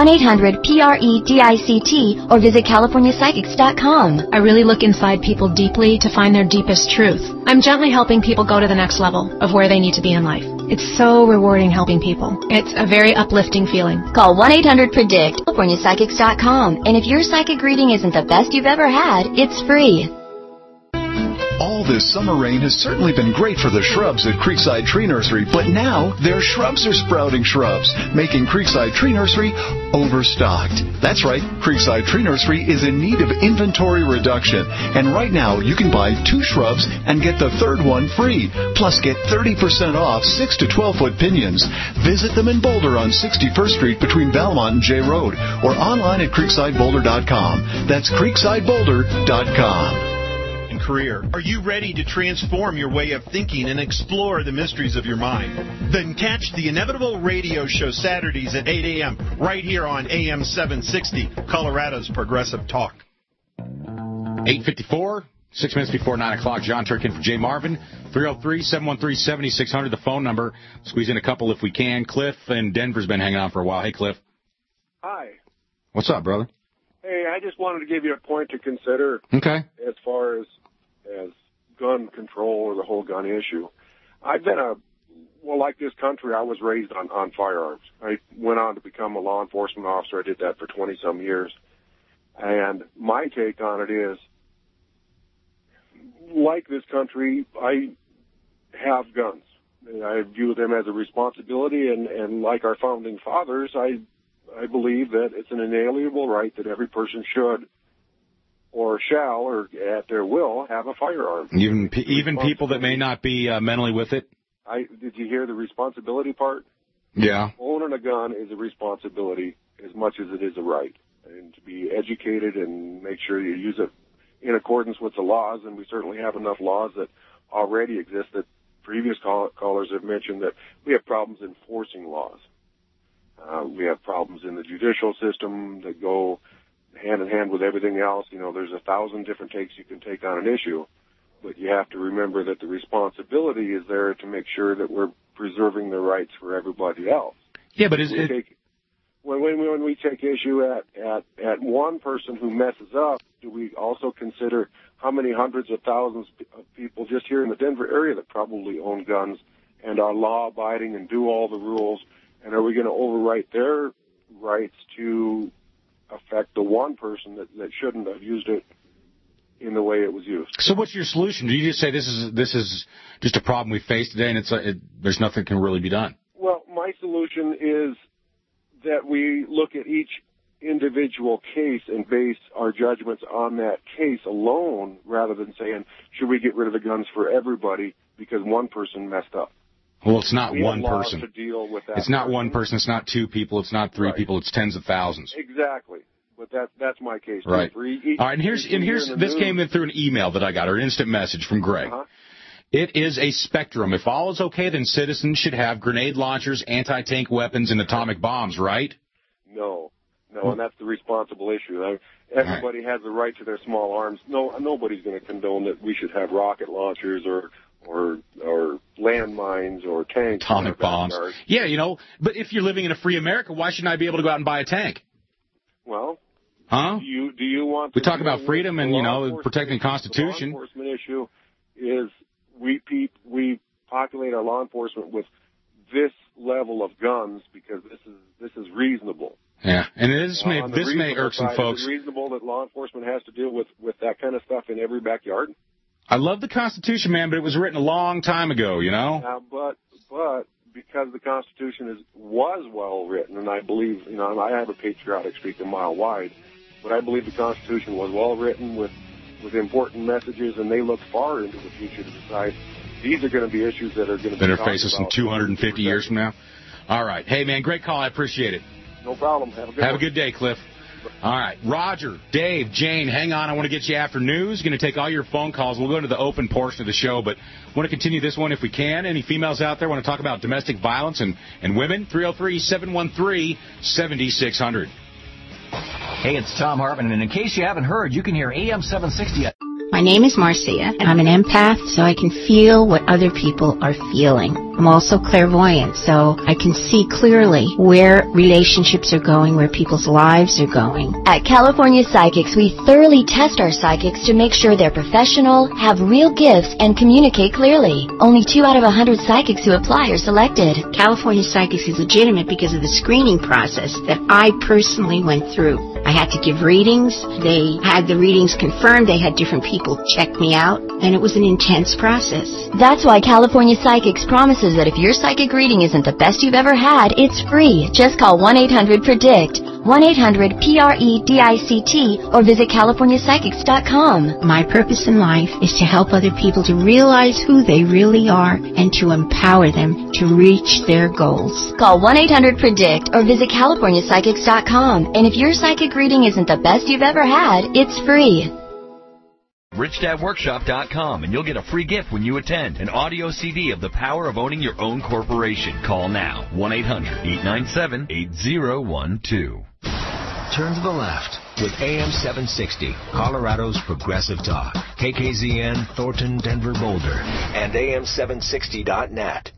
1-800-PREDICT, or visit CaliforniaPsychics.com. I really look inside people deeply to find their deepest truth. I'm gently helping people go to the next level of where they need to be in life. It's so rewarding helping people. It's a very uplifting feeling. Call 1-800-PREDICT, CaliforniaPsychics.com, and if your psychic reading isn't the best you've ever had, it's free. All this summer rain has certainly been great for the shrubs at Creekside Tree Nursery, but now their shrubs are sprouting shrubs, making Creekside Tree Nursery overstocked. That's right, Creekside Tree Nursery is in need of inventory reduction, and right now you can buy 2 shrubs and get the third one free, plus get 30% off 6 to 12-foot pinions. Visit them in Boulder on 61st Street between Belmont and J Road, or online at creeksideboulder.com. That's creeksideboulder.com. Career. Are you ready to transform your way of thinking and explore the mysteries of your mind? Then catch the Inevitable Radio Show Saturdays at 8 a.m. right here on AM 760, Colorado's Progressive Talk. 8:54, 6 minutes before 9 o'clock. John Turkin for Jay Marvin. 303-713-7600, the phone number. Squeeze in a couple if we can. Cliff in Denver's been hanging on for a while. Hey, Cliff. Hi. What's up, brother? Hey, I just wanted to give you a point to consider. Okay. As far as gun control or the whole gun issue. I've been like this country, I was raised on firearms. I went on to become a law enforcement officer. I did that for 20-some years. And my take on it is, like this country, I have guns. I view them as a responsibility, and like our founding fathers, I believe that it's an inalienable right that every person should or shall, or at their will, have a firearm. Even people that may not be mentally with it? Did you hear the responsibility part? Yeah. Owning a gun is a responsibility as much as it is a right. And to be educated and make sure you use it in accordance with the laws, and we certainly have enough laws that already exist that previous callers have mentioned that we have problems enforcing laws. We have problems in the judicial system that go hand in hand with everything else. You know, there's 1,000 different takes you can take on an issue, but you have to remember that the responsibility is there to make sure that we're preserving the rights for everybody else. Yeah, but when we take issue at one person who messes up, do we also consider how many hundreds of thousands of people just here in the Denver area that probably own guns and are law-abiding and do all the rules, and are we going to overwrite their rights to affect the one person that shouldn't have used it in the way it was used? So what's your solution? Do you just say this is just a problem we face today and there's nothing can really be done? Well, my solution is that we look at each individual individual case and base our judgments on that case alone rather than saying, should we get rid of the guns for everybody because one person messed up. Well, it's not one person. To deal with that it's not one person. It's not two people. It's not three people. It's tens of thousands. Exactly. But that's my case. Right. For each, all right, and here's this came in through an email that I got, or an instant message from Greg. It is a spectrum. If all is okay, then citizens should have grenade launchers, anti-tank weapons, and atomic bombs, right? No, and that's the responsible issue. Everybody has the right to their small arms. Nobody's going to condone that we should have rocket launchers or landmines or tanks. Atomic bombs. Yeah, but if you're living in a free America, why shouldn't I be able to go out and buy a tank? Well, huh? Do you want we talk about freedom and, protecting the Constitution. The law enforcement issue is we populate our law enforcement with this level of guns because this is reasonable. Yeah, and this may irk some folks. Is it reasonable that law enforcement has to deal with that kind of stuff in every backyard? I love the Constitution, man, but it was written a long time ago, But because the Constitution was well written, and I believe, I have a patriotic streak a mile wide, but I believe the Constitution was well written with important messages, and they look far into the future to decide these are going to be issues that are going to be face us in 250 years from now. All right. Hey, man, great call. I appreciate it. No problem. Have a good day, Cliff. All right. Roger, Dave, Jane, hang on. I want to get you after news. Going to take all your phone calls. We'll go into the open portion of the show, but want to continue this one if we can. Any females out there want to talk about domestic violence and women? 303-713-7600. Hey, it's Tom Hartman, and in case you haven't heard, you can hear AM 760. My name is Marcia, and I'm an empath, so I can feel what other people are feeling. I'm also clairvoyant, so I can see clearly where relationships are going, where people's lives are going. At California Psychics, we thoroughly test our psychics to make sure they're professional, have real gifts, and communicate clearly. Only 2 out of 100 psychics who apply are selected. California Psychics is legitimate because of the screening process that I personally went through. I had to give readings. They had the readings confirmed. They had different people check me out, and it was an intense process. That's why California Psychics promises that if your psychic reading isn't the best you've ever had, it's free. Just call 1-800-PREDICT, 1-800-PREDICT, or visit CaliforniaPsychics.com. My purpose in life is to help other people to realize who they really are and to empower them to reach their goals. Call 1-800-PREDICT or visit CaliforniaPsychics.com. And if your psychic reading isn't the best you've ever had, it's free. RichDadWorkshop.com, and you'll get a free gift when you attend, an audio CD of The Power of Owning Your Own Corporation. Call now, 1-800-897-8012. Turn to the left with AM 760, Colorado's Progressive Talk, KKZN, Thornton, Denver, Boulder, and AM760.net.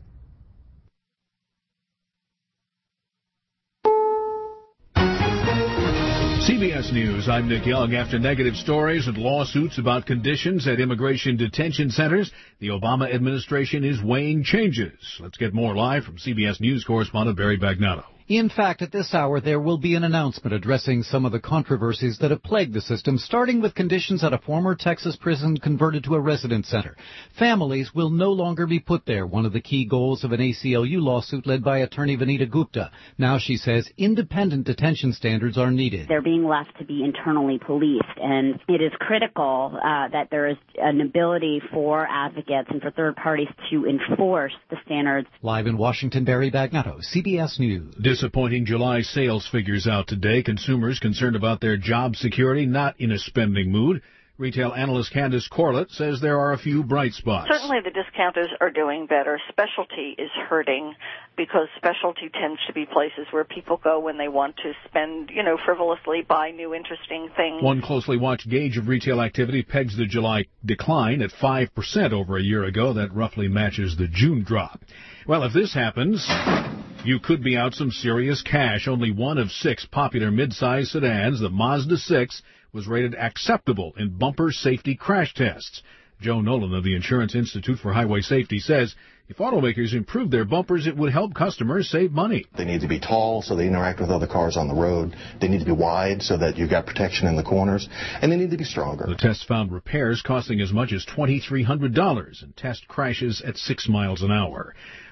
CBS News, I'm Nick Young. After negative stories and lawsuits about conditions at immigration detention centers, the Obama administration is weighing changes. Let's get more live from CBS News correspondent Barry Bagnano. In fact, at this hour, there will be an announcement addressing some of the controversies that have plagued the system, starting with conditions at a former Texas prison converted to a residence center. Families will no longer be put there, one of the key goals of an ACLU lawsuit led by attorney Vanita Gupta. Now, she says, independent detention standards are needed. They're being left to be internally policed, and it is critical that there is an ability for advocates and for third parties to enforce the standards. Live in Washington, Barry Bagnano, CBS News. Disappointing July sales figures out today. Consumers concerned about their job security, not in a spending mood. Retail analyst Candace Corlett says there are a few bright spots. Certainly the discounters are doing better. Specialty is hurting because specialty tends to be places where people go when they want to spend, frivolously, buy new interesting things. One closely watched gauge of retail activity pegs the July decline at 5% over a year ago. That roughly matches the June drop. Well, if this happens, you could be out some serious cash. Only one of 6 popular midsize sedans, the Mazda 6, was rated acceptable in bumper safety crash tests. Joe Nolan of the Insurance Institute for Highway Safety says if automakers improve their bumpers, it would help customers save money. They need to be tall so they interact with other cars on the road. They need to be wide so that you've got protection in the corners. And they need to be stronger. The test found repairs costing as much as $2,300 and test crashes at 6 miles an hour.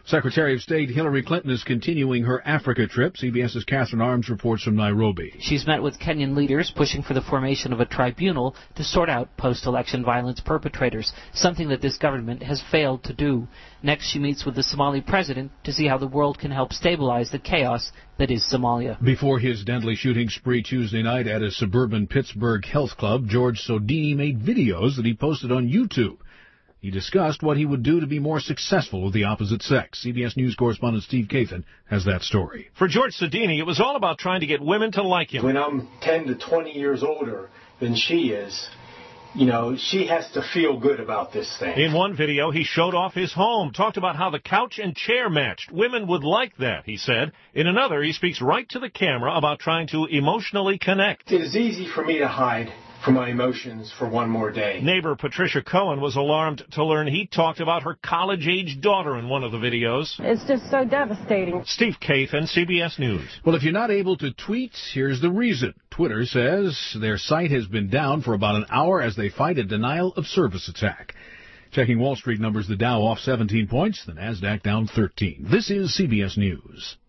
Secretary of State Hillary Clinton is continuing her Africa trip. CBS's Catherine Arms reports from Nairobi. She's met with Kenyan leaders pushing for the formation of a tribunal to sort out post-election violence perpetrators, something that this government has failed to do. Next, she meets with the Somali president to see how the world can help stabilize the chaos that is Somalia. Before his deadly shooting spree Tuesday night at a suburban Pittsburgh health club, George Sodini made videos that he posted on YouTube. He discussed what he would do to be more successful with the opposite sex. CBS News correspondent Steve Kathan has that story. For George Sodini, it was all about trying to get women to like him. When I'm 10 to 20 years older than she is, she has to feel good about this thing. In one video, he showed off his home, talked about how the couch and chair matched. Women would like that, he said. In another, he speaks right to the camera about trying to emotionally connect. It is easy for me to hide from my emotions for one more day. Neighbor Patricia Cohen was alarmed to learn he talked about her college-age daughter in one of the videos. It's just so devastating. Steve Kathan, CBS News. Well, if you're not able to tweet, here's the reason. Twitter says their site has been down for about an hour as they fight a denial-of-service attack. Checking Wall Street numbers, the Dow off 17 points, the Nasdaq down 13. This is CBS News.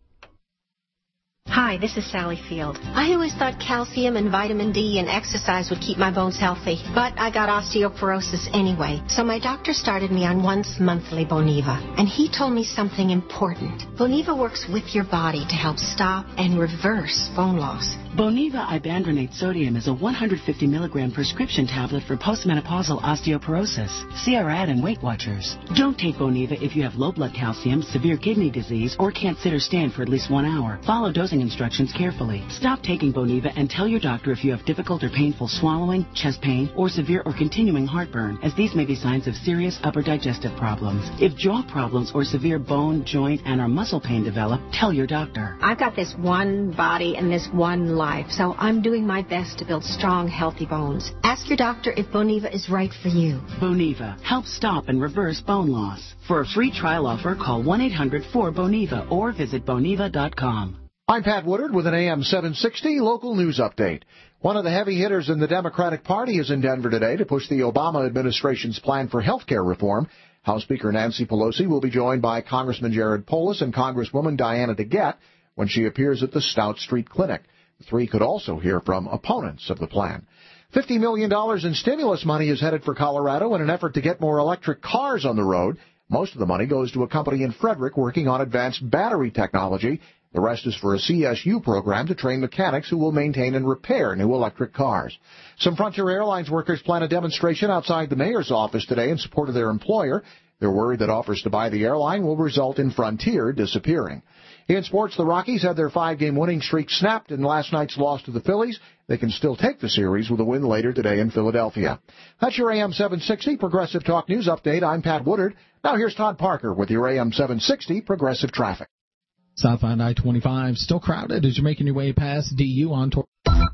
Hi, this is Sally Field. I always thought calcium and vitamin D and exercise would keep my bones healthy, but I got osteoporosis anyway. So my doctor started me on once monthly Boniva, and he told me something important. Boniva works with your body to help stop and reverse bone loss. Boniva ibandronate sodium is a 150 milligram prescription tablet for postmenopausal osteoporosis. See our ad in Weight Watchers. Don't take Boniva if you have low blood calcium, severe kidney disease, or can't sit or stand for at least 1 hour. Follow dosing instructions carefully. Stop taking Boniva and tell your doctor if you have difficult or painful swallowing, chest pain, or severe or continuing heartburn, as these may be signs of serious upper digestive problems. If jaw problems or severe bone, joint, and or muscle pain develop, tell your doctor. I've got this one body and this one life, so I'm doing my best to build strong, healthy bones. Ask your doctor if Boniva is right for you. Boniva. Help stop and reverse bone loss. For a free trial offer, call 1-800-4BONIVA or visit Boniva.com. I'm Pat Woodard with an AM 760 local news update. One of the heavy hitters in the Democratic Party is in Denver today to push the Obama administration's plan for health care reform. House Speaker Nancy Pelosi will be joined by Congressman Jared Polis and Congresswoman Diana DeGette when she appears at the Stout Street Clinic. The three could also hear from opponents of the plan. $50 million in stimulus money is headed for Colorado in an effort to get more electric cars on the road. Most of the money goes to a company in Frederick working on advanced battery technology. The rest is for a CSU program to train mechanics who will maintain and repair new electric cars. Some Frontier Airlines workers plan a demonstration outside the mayor's office today in support of their employer. They're worried that offers to buy the airline will result in Frontier disappearing. In sports, the Rockies had their 5-game winning streak snapped in last night's loss to the Phillies. They can still take the series with a win later today in Philadelphia. That's your AM 760 Progressive Talk News Update. I'm Pat Woodard. Now here's Todd Parker with your AM 760 Progressive Traffic. Southbound I-25 still crowded as you're making your way past DU on tour.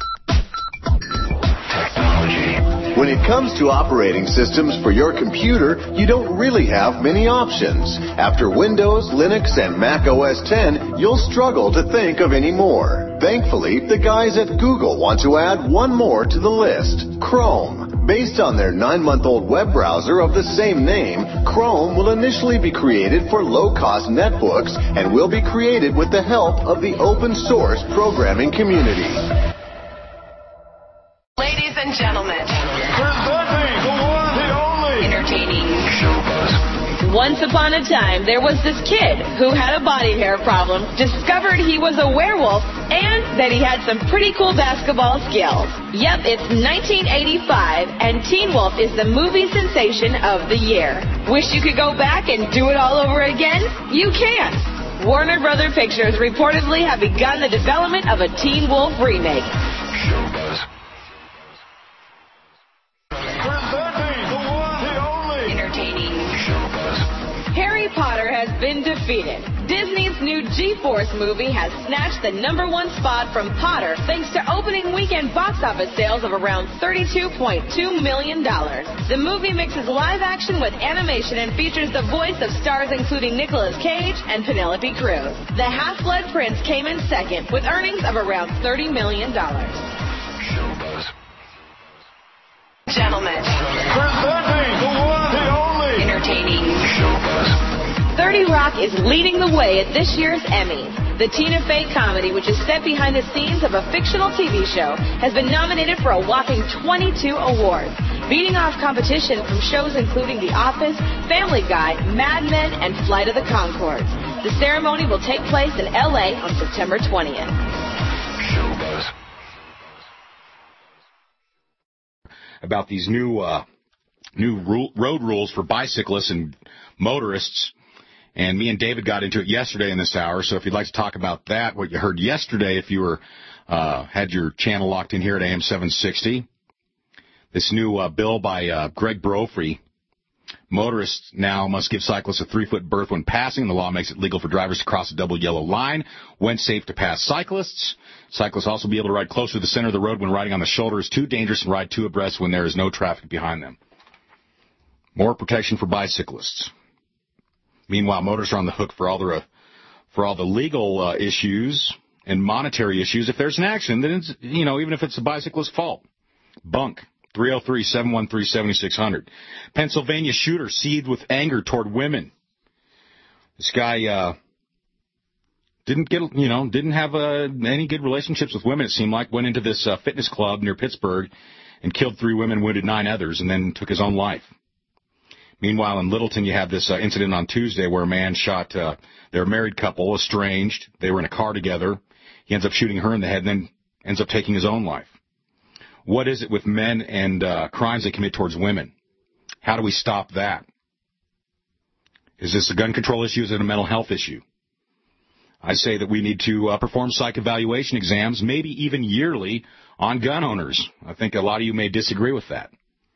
When it comes to operating systems for your computer, you don't really have many options. After Windows, Linux, and Mac OS X, you'll struggle to think of any more. Thankfully, the guys at Google want to add one more to the list, Chrome. Based on their 9-month-old web browser of the same name, Chrome will initially be created for low-cost netbooks and will be created with the help of the open-source programming community. Ladies and gentlemen, presenting the one, the only, entertaining Showbuzz. Once upon a time, there was this kid who had a body hair problem, discovered he was a werewolf, and that he had some pretty cool basketball skills. Yep, it's 1985, and Teen Wolf is the movie sensation of the year. Wish you could go back and do it all over again? You can. Warner Brother Pictures reportedly have begun the development of a Teen Wolf remake. Showbuzz. Harry Potter has been defeated. Disney's new G-Force movie has snatched the #1 spot from Potter thanks to opening weekend box office sales of around $32.2 million. The movie mixes live action with animation and features the voice of stars including Nicolas Cage and Penelope Cruz. The Half-Blood Prince came in second with earnings of around $30 million. Showbuzz. Gentlemen, presenting the one, the only, entertaining Showbuzz. 30 Rock is leading the way at this year's Emmys. The Tina Fey comedy, which is set behind the scenes of a fictional TV show, has been nominated for a whopping 22 awards, beating off competition from shows including The Office, Family Guy, Mad Men, and Flight of the Conchords. The ceremony will take place in L.A. on September 20th. About these new road rules for bicyclists and motorists. And me and David got into it yesterday in this hour, so if you'd like to talk about that, what you heard yesterday, if you were had your channel locked in here at AM 760, this new bill by Greg Brophy, motorists now must give cyclists a 3-foot berth when passing. The law makes it legal for drivers to cross a double yellow line when safe to pass cyclists. Cyclists also be able to ride closer to the center of the road when riding on the shoulder is too dangerous and ride 2 abreast when there is no traffic behind them. More protection for bicyclists. Meanwhile, motorists are on the hook for all the legal issues and monetary issues. If there's an accident, then it's, even if it's the bicyclist's fault. Bunk. 303-713-7600. Pennsylvania shooter seethed with anger toward women. This guy didn't have any good relationships with women, it seemed like. Went into this fitness club near Pittsburgh and killed 3 women, wounded 9 others, and then took his own life. Meanwhile, in Littleton, you have this incident on Tuesday where a man shot their married couple, estranged. They were in a car together. He ends up shooting her in the head and then ends up taking his own life. What is it with men and crimes they commit towards women? How do we stop that? Is this a gun control issue? Is it a mental health issue? I say that we need to perform psych evaluation exams, maybe even yearly, on gun owners. I think a lot of you may disagree with that.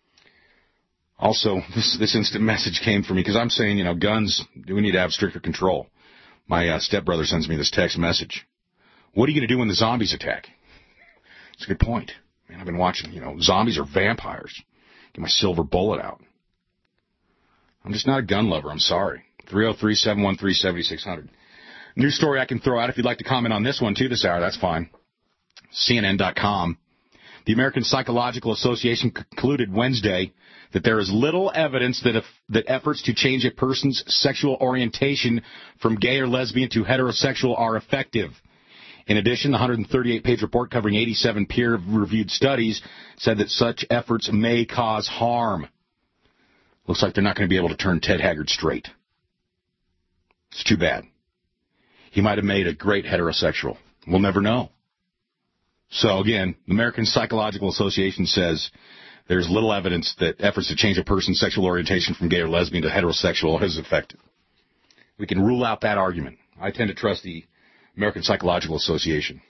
Also, this instant message came from me because I'm saying, guns, we need to have stricter control. My stepbrother sends me this text message. What are you going to do when the zombies attack? It's a good point. Man, I've been watching, zombies are vampires. Get my silver bullet out. I'm just not a gun lover. I'm sorry. 303-713-7600. News story I can throw out if you'd like to comment on this one, too, this hour. That's fine. CNN.com. The American Psychological Association concluded Wednesday that there is little evidence that efforts to change a person's sexual orientation from gay or lesbian to heterosexual are effective. In addition, the 138-page report covering 87 peer-reviewed studies said that such efforts may cause harm. Looks like they're not going to be able to turn Ted Haggard straight. It's too bad. He might have made a great heterosexual. We'll never know. So, again, the American Psychological Association says there's little evidence that efforts to change a person's sexual orientation from gay or lesbian to heterosexual is effective. We can rule out that argument. I tend to trust the American Psychological Association.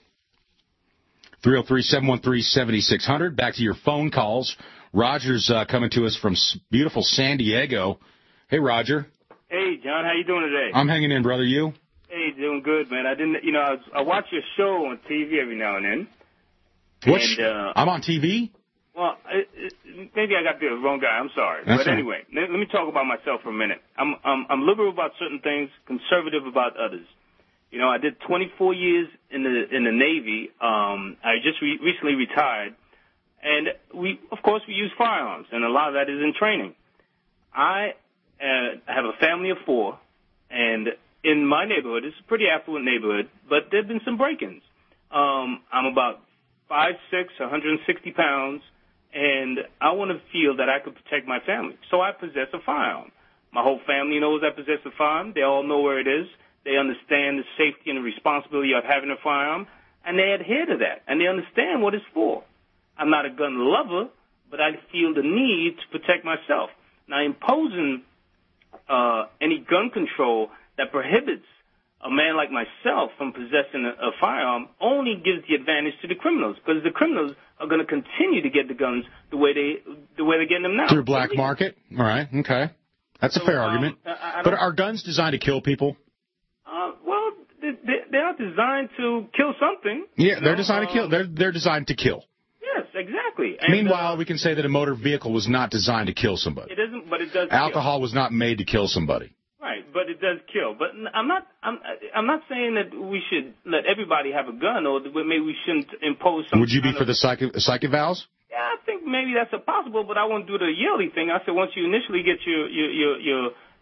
303-713-7600. Back to your phone calls. Roger's coming to us from beautiful San Diego. Hey, Roger. Hey, John. How you doing today? I'm hanging in, brother. You? Hey, doing good, man. I watch your show on TV every now and then. I'm on TV? Well, maybe I got the wrong guy. I'm sorry. That's but anyway, let me talk about myself for a minute. I'm liberal about certain things, conservative about others. I did 24 years in the Navy. I just recently retired, and we use firearms, and a lot of that is in training. I have a family of 4, and in my neighborhood, it's a pretty affluent neighborhood, but there have been some break-ins. I'm about 5'6", 160 pounds, and I want to feel that I could protect my family. So I possess a firearm. My whole family knows I possess a firearm. They all know where it is. They understand the safety and the responsibility of having a firearm, and they adhere to that, and they understand what it's for. I'm not a gun lover, but I feel the need to protect myself. Now, imposing any gun control that prohibits a man like myself from possessing a firearm only gives the advantage to the criminals, because the criminals are going to continue to get the guns the way they're getting them now. Through black market? All right, okay. That's a fair argument. But are guns designed to kill people? Well, they are designed to kill something. Yeah, they're designed to kill. They're designed to kill. Yes, exactly. And, meanwhile, we can say that a motor vehicle was not designed to kill somebody. It isn't, but it does. Alcohol was not made to kill somebody. Right, but it does kill. But I'm not saying that we should let everybody have a gun, or that maybe we shouldn't impose some. Would you be for the psych evals? Yeah, I think maybe that's possible, but I won't do the yearly thing. I said once you initially get your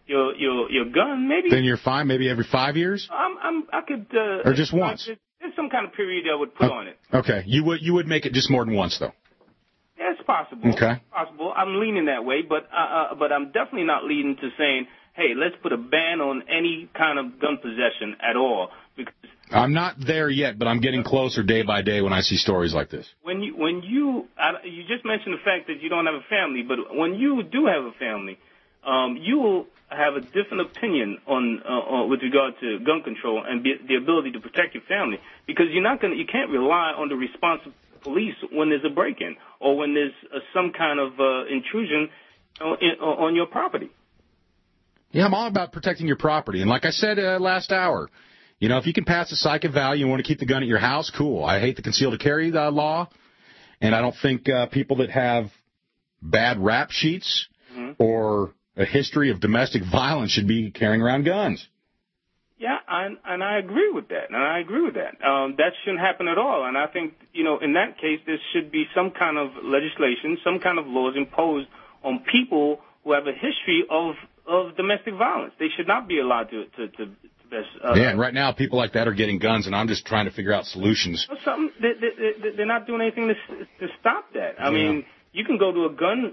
your gun, maybe. Then you're fine. Maybe every 5 years. I could. Or just once. There's some kind of period I would put on it. Okay. You would make it just more than once, though. Yeah, it's possible. Okay. It's possible. I'm leaning that way, but I'm definitely not leaning to saying, hey, let's put a ban on any kind of gun possession at all. Because I'm not there yet, but I'm getting closer day by day when I see stories like this. when you just mentioned the fact that you don't have a family, but when you do have a family, you will have a different opinion on with regard to gun control and the ability to protect your family, because you can't rely on the response of police when there's a break-in or when there's some kind of intrusion on your property. Yeah, I'm all about protecting your property. And like I said last hour, if you can pass a psych eval, you want to keep the gun at your house, cool. I hate the concealed carry law, and I don't think people that have bad rap sheets or a history of domestic violence should be carrying around guns. Yeah, and I agree with that. That shouldn't happen at all. And I think, in that case, there should be some kind of legislation, some kind of laws imposed on people who have a history of domestic violence. They should not be allowed to yeah, and right now people like that are getting guns, and I'm just trying to figure out solutions. They're not doing anything to stop that. I mean, you can go to a gun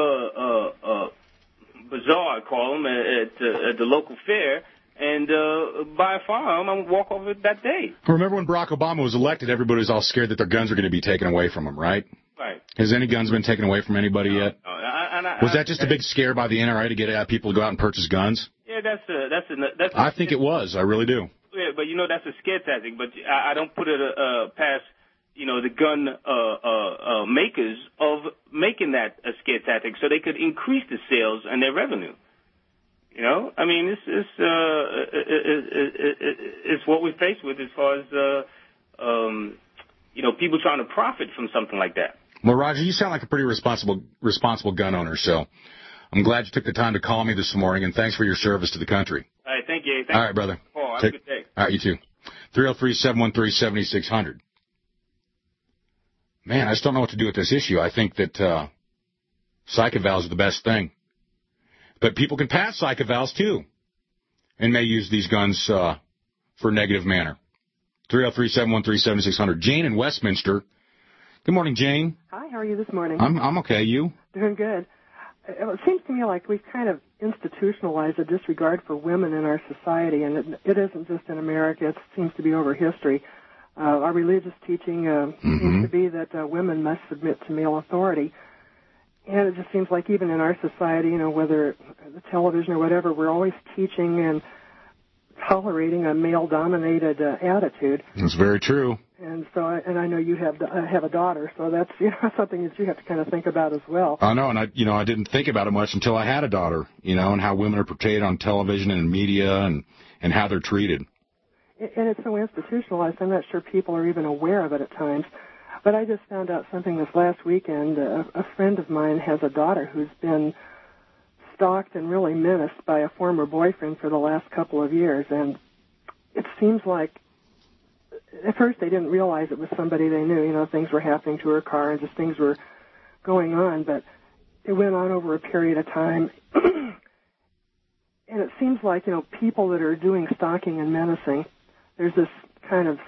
bazaar, I call them, at the local fair, and buy a firearm and walk over that day. Remember when Barack Obama was elected, everybody was all scared that their guns were going to be taken away from them, right? Right. Has any guns been taken away from anybody yet? Was that just a big scare by the NRA to get people to go out and purchase guns? Yeah, that's. I think it was. I really do. Yeah, but that's a scare tactic. But I don't put it past the gun makers of making that a scare tactic so they could increase the sales and their revenue. I mean, it's what we're faced with as far as people trying to profit from something like that. Well, Roger, you sound like a pretty responsible gun owner, so I'm glad you took the time to call me this morning, and thanks for your service to the country. All right, thank you. All right, brother. Oh, have a good day. All right, you too. 303-713-7600. Man, I just don't know what to do with this issue. I think that psych evals are the best thing. But people can pass psych evals, too, and may use these guns for a negative manner. 303-713-7600. Jane in Westminster. Good morning, Jane. Hi, how are you this morning? I'm okay. You? Doing good. It seems to me like we've kind of institutionalized a disregard for women in our society, and it isn't just in America. It seems to be over history. Our religious teaching seems to be that women must submit to male authority. And it just seems like even in our society, whether the television or whatever, we're always teaching and tolerating a male-dominated attitude. That's very true. And so, I know you have a daughter, so that's something that you have to kind of think about as well. I know, and I didn't think about it much until I had a daughter, and how women are portrayed on television and in media and how they're treated. And it's so institutionalized, I'm not sure people are even aware of it at times. But I just found out something this last weekend. A friend of mine has a daughter who's been stalked and really menaced by a former boyfriend for the last couple of years. And it seems like at first they didn't realize it was somebody they knew. Things were happening to her car and just things were going on. But it went on over a period of time. And it seems like, people that are doing stalking and menacing, there's this kind of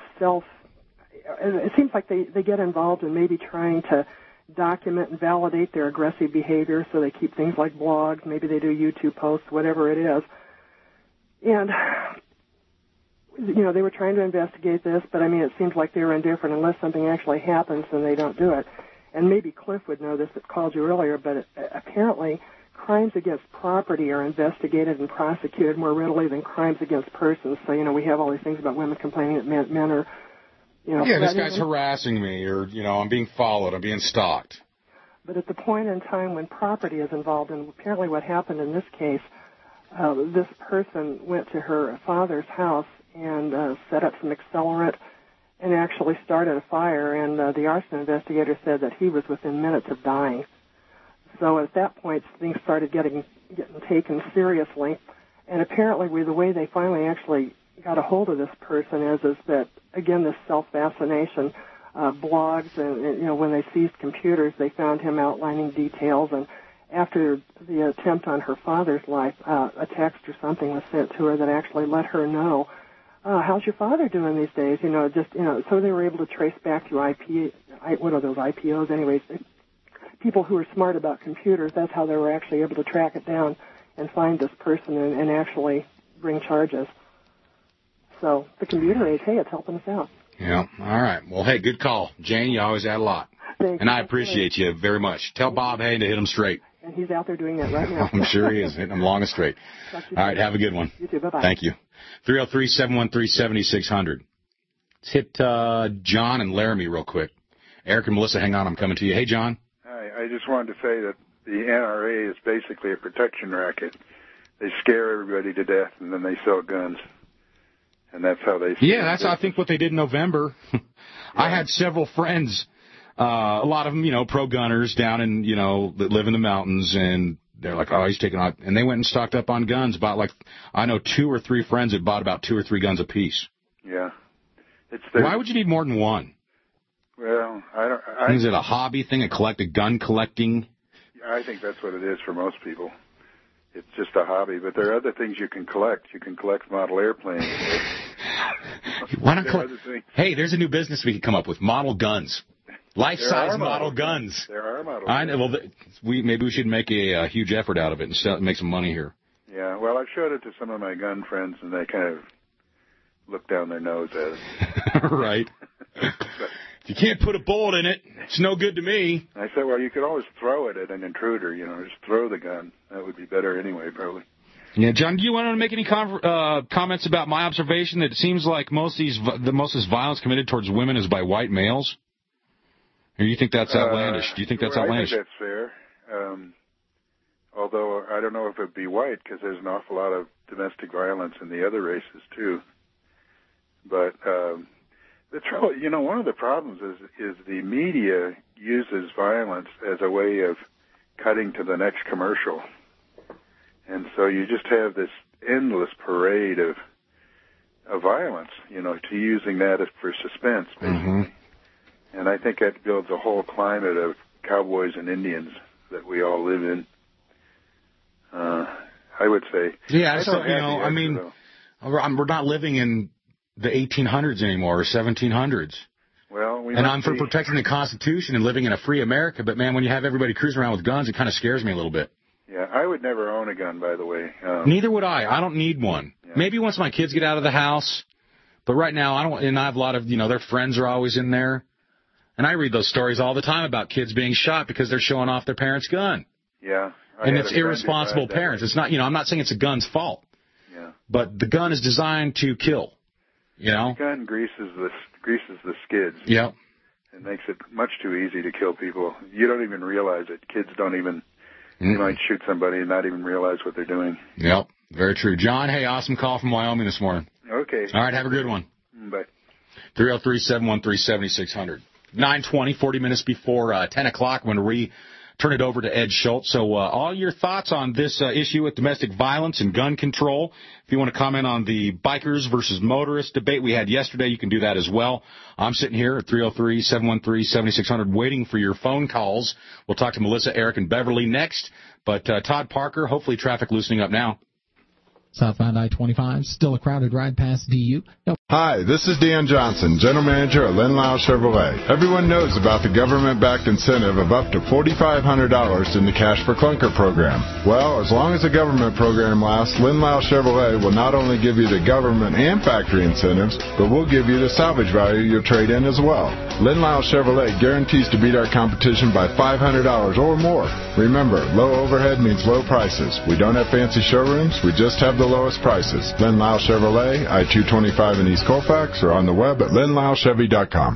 it seems like they get involved in maybe trying to document and validate their aggressive behavior, so they keep things like blogs, maybe they do YouTube posts, whatever it is. And, they were trying to investigate this, but, it seems like they were indifferent. Unless something actually happens, then they don't do it. And maybe Cliff would know this that called you earlier, but apparently crimes against property are investigated and prosecuted more readily than crimes against persons. So, we have all these things about women complaining that men are this guy's harassing me, or, I'm being followed, I'm being stalked. But at the point in time when property is involved, and apparently what happened in this case, this person went to her father's house and set up some accelerant and actually started a fire, and the arson investigator said that he was within minutes of dying. So at that point, things started getting taken seriously, and apparently the way they finally actually got a hold of this person is that, again, this self-fascination, blogs, and when they seized computers, they found him outlining details, after the attempt on her father's life, a text or something was sent to her that actually let her know, how's your father doing these days? So they were able to trace back to what are those, IPOs? Anyways, people who were smart about computers, that's how they were actually able to track it down and find this person and actually bring charges. So the computer age, hey, it's helping us out. Yeah, all right. Well, hey, good call. Jane, you always add a lot. Thank and you. I appreciate you very much. Tell Bob, hey, to hit him straight. And he's out there doing that right now. I'm sure he is, hitting him long and straight. All right, have a good one. You too, bye-bye. Thank you. 303-713-7600. Let's hit John and Laramie real quick. Eric and Melissa, hang on, I'm coming to you. Hey, John. Hi, I just wanted to say that the NRA is basically a protection racket. They scare everybody to death, and then they sell guns. And that's how they... Yeah, that's, I think, what they did in November. Yeah. I had several friends, a lot of them, pro-gunners down in, that live in the mountains, and they're like, oh, he's taking out... And they went and stocked up on guns, I know 2 or 3 friends that bought about 2 or 3 guns apiece. Yeah. Why would you need more than one? Well, Is it a hobby thing, a gun collecting? I think that's what it is for most people. It's just a hobby, but there are other things you can collect. You can collect model airplanes. Why not collect? Hey, there's a new business we could come up with: model guns, life-size model guns. There are model guns. Well, maybe we should make a huge effort out of it and make some money here. Yeah, well, I've showed it to some of my gun friends, and they kind of look down their nose at it. Right. If you can't put a bullet in it, it's no good to me. I said, well, you could always throw it at an intruder, just throw the gun. That would be better anyway, probably. Yeah, John, do you want to make any comments about my observation that it seems like most of this violence committed towards women is by white males? Or do you think that's outlandish? Do you think that's outlandish? I think that's fair. Although I don't know if it would be white, because there's an awful lot of domestic violence in the other races, too. But... the trouble, one of the problems is the media uses violence as a way of cutting to the next commercial. And so you just have this endless parade of violence, to using that for suspense, basically. Mm-hmm. And I think that builds a whole climate of cowboys and Indians that we all live in. I would say. Yeah, we're not living in the 1800s anymore, or 1700s. Well, I'm for protecting the Constitution and living in a free America, but, man, when you have everybody cruising around with guns, it kind of scares me a little bit. Yeah, I would never own a gun, by the way. Neither would I. I don't need one. Yeah. Maybe once my kids get out of the house, but right now I don't. And I have a lot of, their friends are always in there. And I read those stories all the time about kids being shot because they're showing off their parents' gun. Yeah. And it's irresponsible parents. It's not, I'm not saying it's a gun's fault. Yeah. But the gun is designed to kill. The gun greases the skids. Yep. It makes it much too easy to kill people. You don't even realize it. Kids don't even. You might shoot somebody and not even realize what they're doing. Yep. Very true. John, hey, awesome call from Wyoming this morning. Okay. All right, have a good one. Bye. 303-713-7600. 9:20, 40 minutes before 10 o'clock when we turn it over to Ed Schultz. So all your thoughts on this issue with domestic violence and gun control. If you want to comment on the bikers versus motorists debate we had yesterday, you can do that as well. I'm sitting here at 303-713-7600 waiting for your phone calls. We'll talk to Melissa, Eric, and Beverly next. But Todd Parker, hopefully traffic loosening up now. Southbound I-25, still a crowded ride past DU. Hi, this is Dan Johnson, General Manager at Lin-Lau Chevrolet. Everyone knows about the government-backed incentive of up to $4,500 in the Cash for Clunker program. Well, as long as the government program lasts, Lin-Lau Chevrolet will not only give you the government and factory incentives, but we'll give you the salvage value you'll trade in as well. Lin-Lau Chevrolet guarantees to beat our competition by $500 or more. Remember, low overhead means low prices. We don't have fancy showrooms, we just have the lowest prices. Lin-Lau Chevrolet, I-225 in East Colfax, or on the web at linlauchevy.com.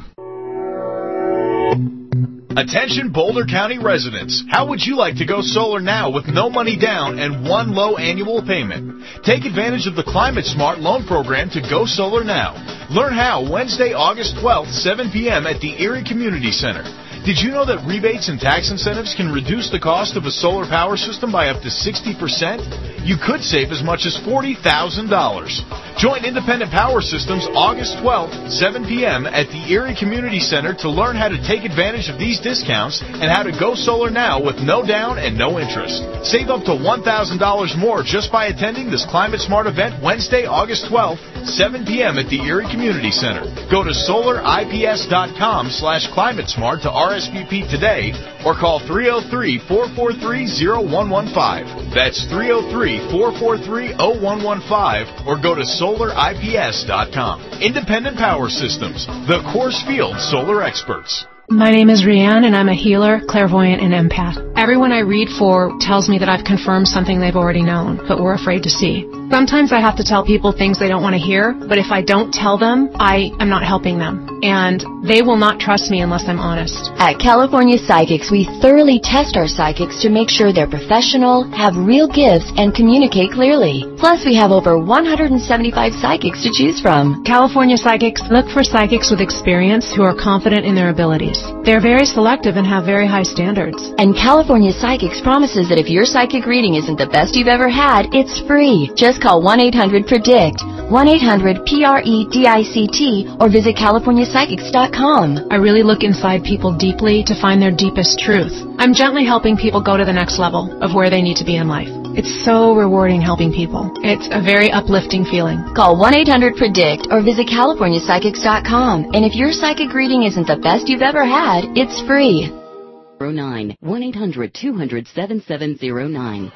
Attention Boulder County residents, how would you like to go solar now with no money down and one low annual payment? Take advantage of the Climate Smart loan program to go solar now. Learn how Wednesday, August 12th, 7 p.m. at the Erie Community Center. Did you know that rebates and tax incentives can reduce the cost of a solar power system by up to 60%? You could save as much as $40,000. Join Independent Power Systems August 12th, 7 p.m. at the Erie Community Center to learn how to take advantage of these discounts and how to go solar now with no down and no interest. Save up to $1,000 more just by attending this Climate Smart event Wednesday, August 12th, 7 p.m. at the Erie Community Center. Go to solarips.com/climatesmart to RSVP today or call 303-443-0115. That's 303-443-0115 or go to solarips.com. Independent Power Systems, the Coors Field Solar Experts. My name is Rianne, and I'm a healer, clairvoyant, and empath. Everyone I read for tells me that I've confirmed something they've already known, but were afraid to see. Sometimes I have to tell people things they don't want to hear, but if I don't tell them, I am not helping them. And they will not trust me unless I'm honest. At California Psychics, we thoroughly test our psychics to make sure they're professional, have real gifts, and communicate clearly. Plus, we have over 175 psychics to choose from. California Psychics look for psychics with experience who are confident in their abilities. They're very selective and have very high standards. And California Psychics promises that if your psychic reading isn't the best you've ever had, it's free. Just call 1-800-PREDICT, 1-800-PREDICT, or visit CaliforniaPsychics.com. I really look inside people deeply to find their deepest truth. I'm gently helping people go to the next level of where they need to be in life. It's so rewarding helping people. It's a very uplifting feeling. Call 1-800-PREDICT or visit CaliforniaPsychics.com. And if your psychic reading isn't the best you've ever had, it's free. 1-800-200-7709.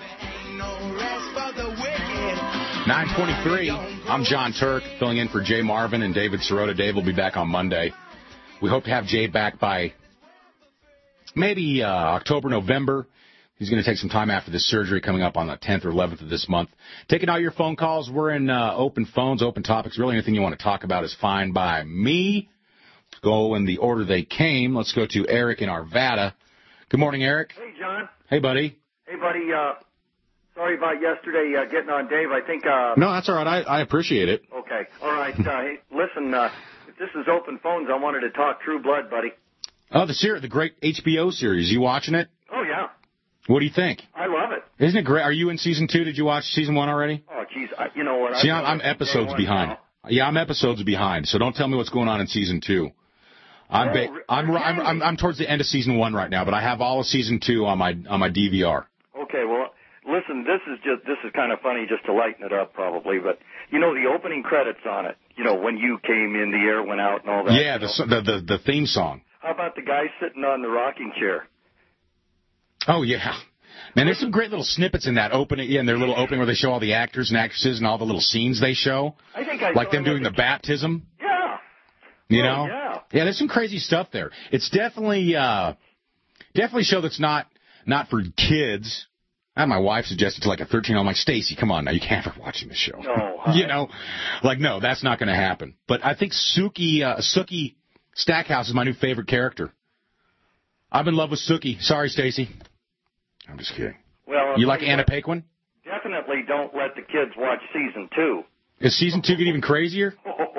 9:23. I'm John Turk, filling in for Jay Marvin and David Sirota. Dave will be back on Monday. We hope to have Jay back by maybe October, November. He's going to take some time after this surgery coming up on the 10th or 11th of this month. Taking all your phone calls. We're in open phones, open topics. Really anything you want to talk about is fine by me. Go in the order they came. Let's go to Eric in Arvada. Good morning, Eric. Hey, John. Hey, buddy. Hey, buddy. Sorry about yesterday getting on Dave. I think... No, that's all right. I appreciate it. Okay. All right. Hey, listen, if this is open phones, I wanted to talk True Blood, buddy. Oh, the great HBO series. You watching it? Oh, yeah. What do you think? I love it. Isn't it great? Are you in season 2? Did you watch season 1 already? Oh, geez. You know what? See, I'm episodes behind. Now. Yeah, I'm episodes behind, so don't tell me what's going on in season 2. I'm towards the end of season 1 right now, but I have all of season 2 on my DVR. Okay, well, listen, this is kind of funny just to lighten it up probably, but you know the opening credits on it, you know, when you came in, the air went out and all that. Yeah, the theme song. How about the guy sitting on the rocking chair? Oh, yeah. Man, there's some great little snippets in that opening, in their little opening where they show all the actors and actresses and all the little scenes they show. I think I like them doing the baptism. Yeah. You know? Yeah. Yeah, there's some crazy stuff there. It's definitely a show that's not for kids. My wife suggested to like a 13. I'm like, Stacy, come on now, you can't have her watching this show. No. You know, like no, that's not going to happen. But I think Sookie Stackhouse is my new favorite character. I'm in love with Sookie. Sorry, Stacy. I'm just kidding. Well, you like Anna Paquin? Definitely don't let the kids watch season 2. Is season 2 get even crazier?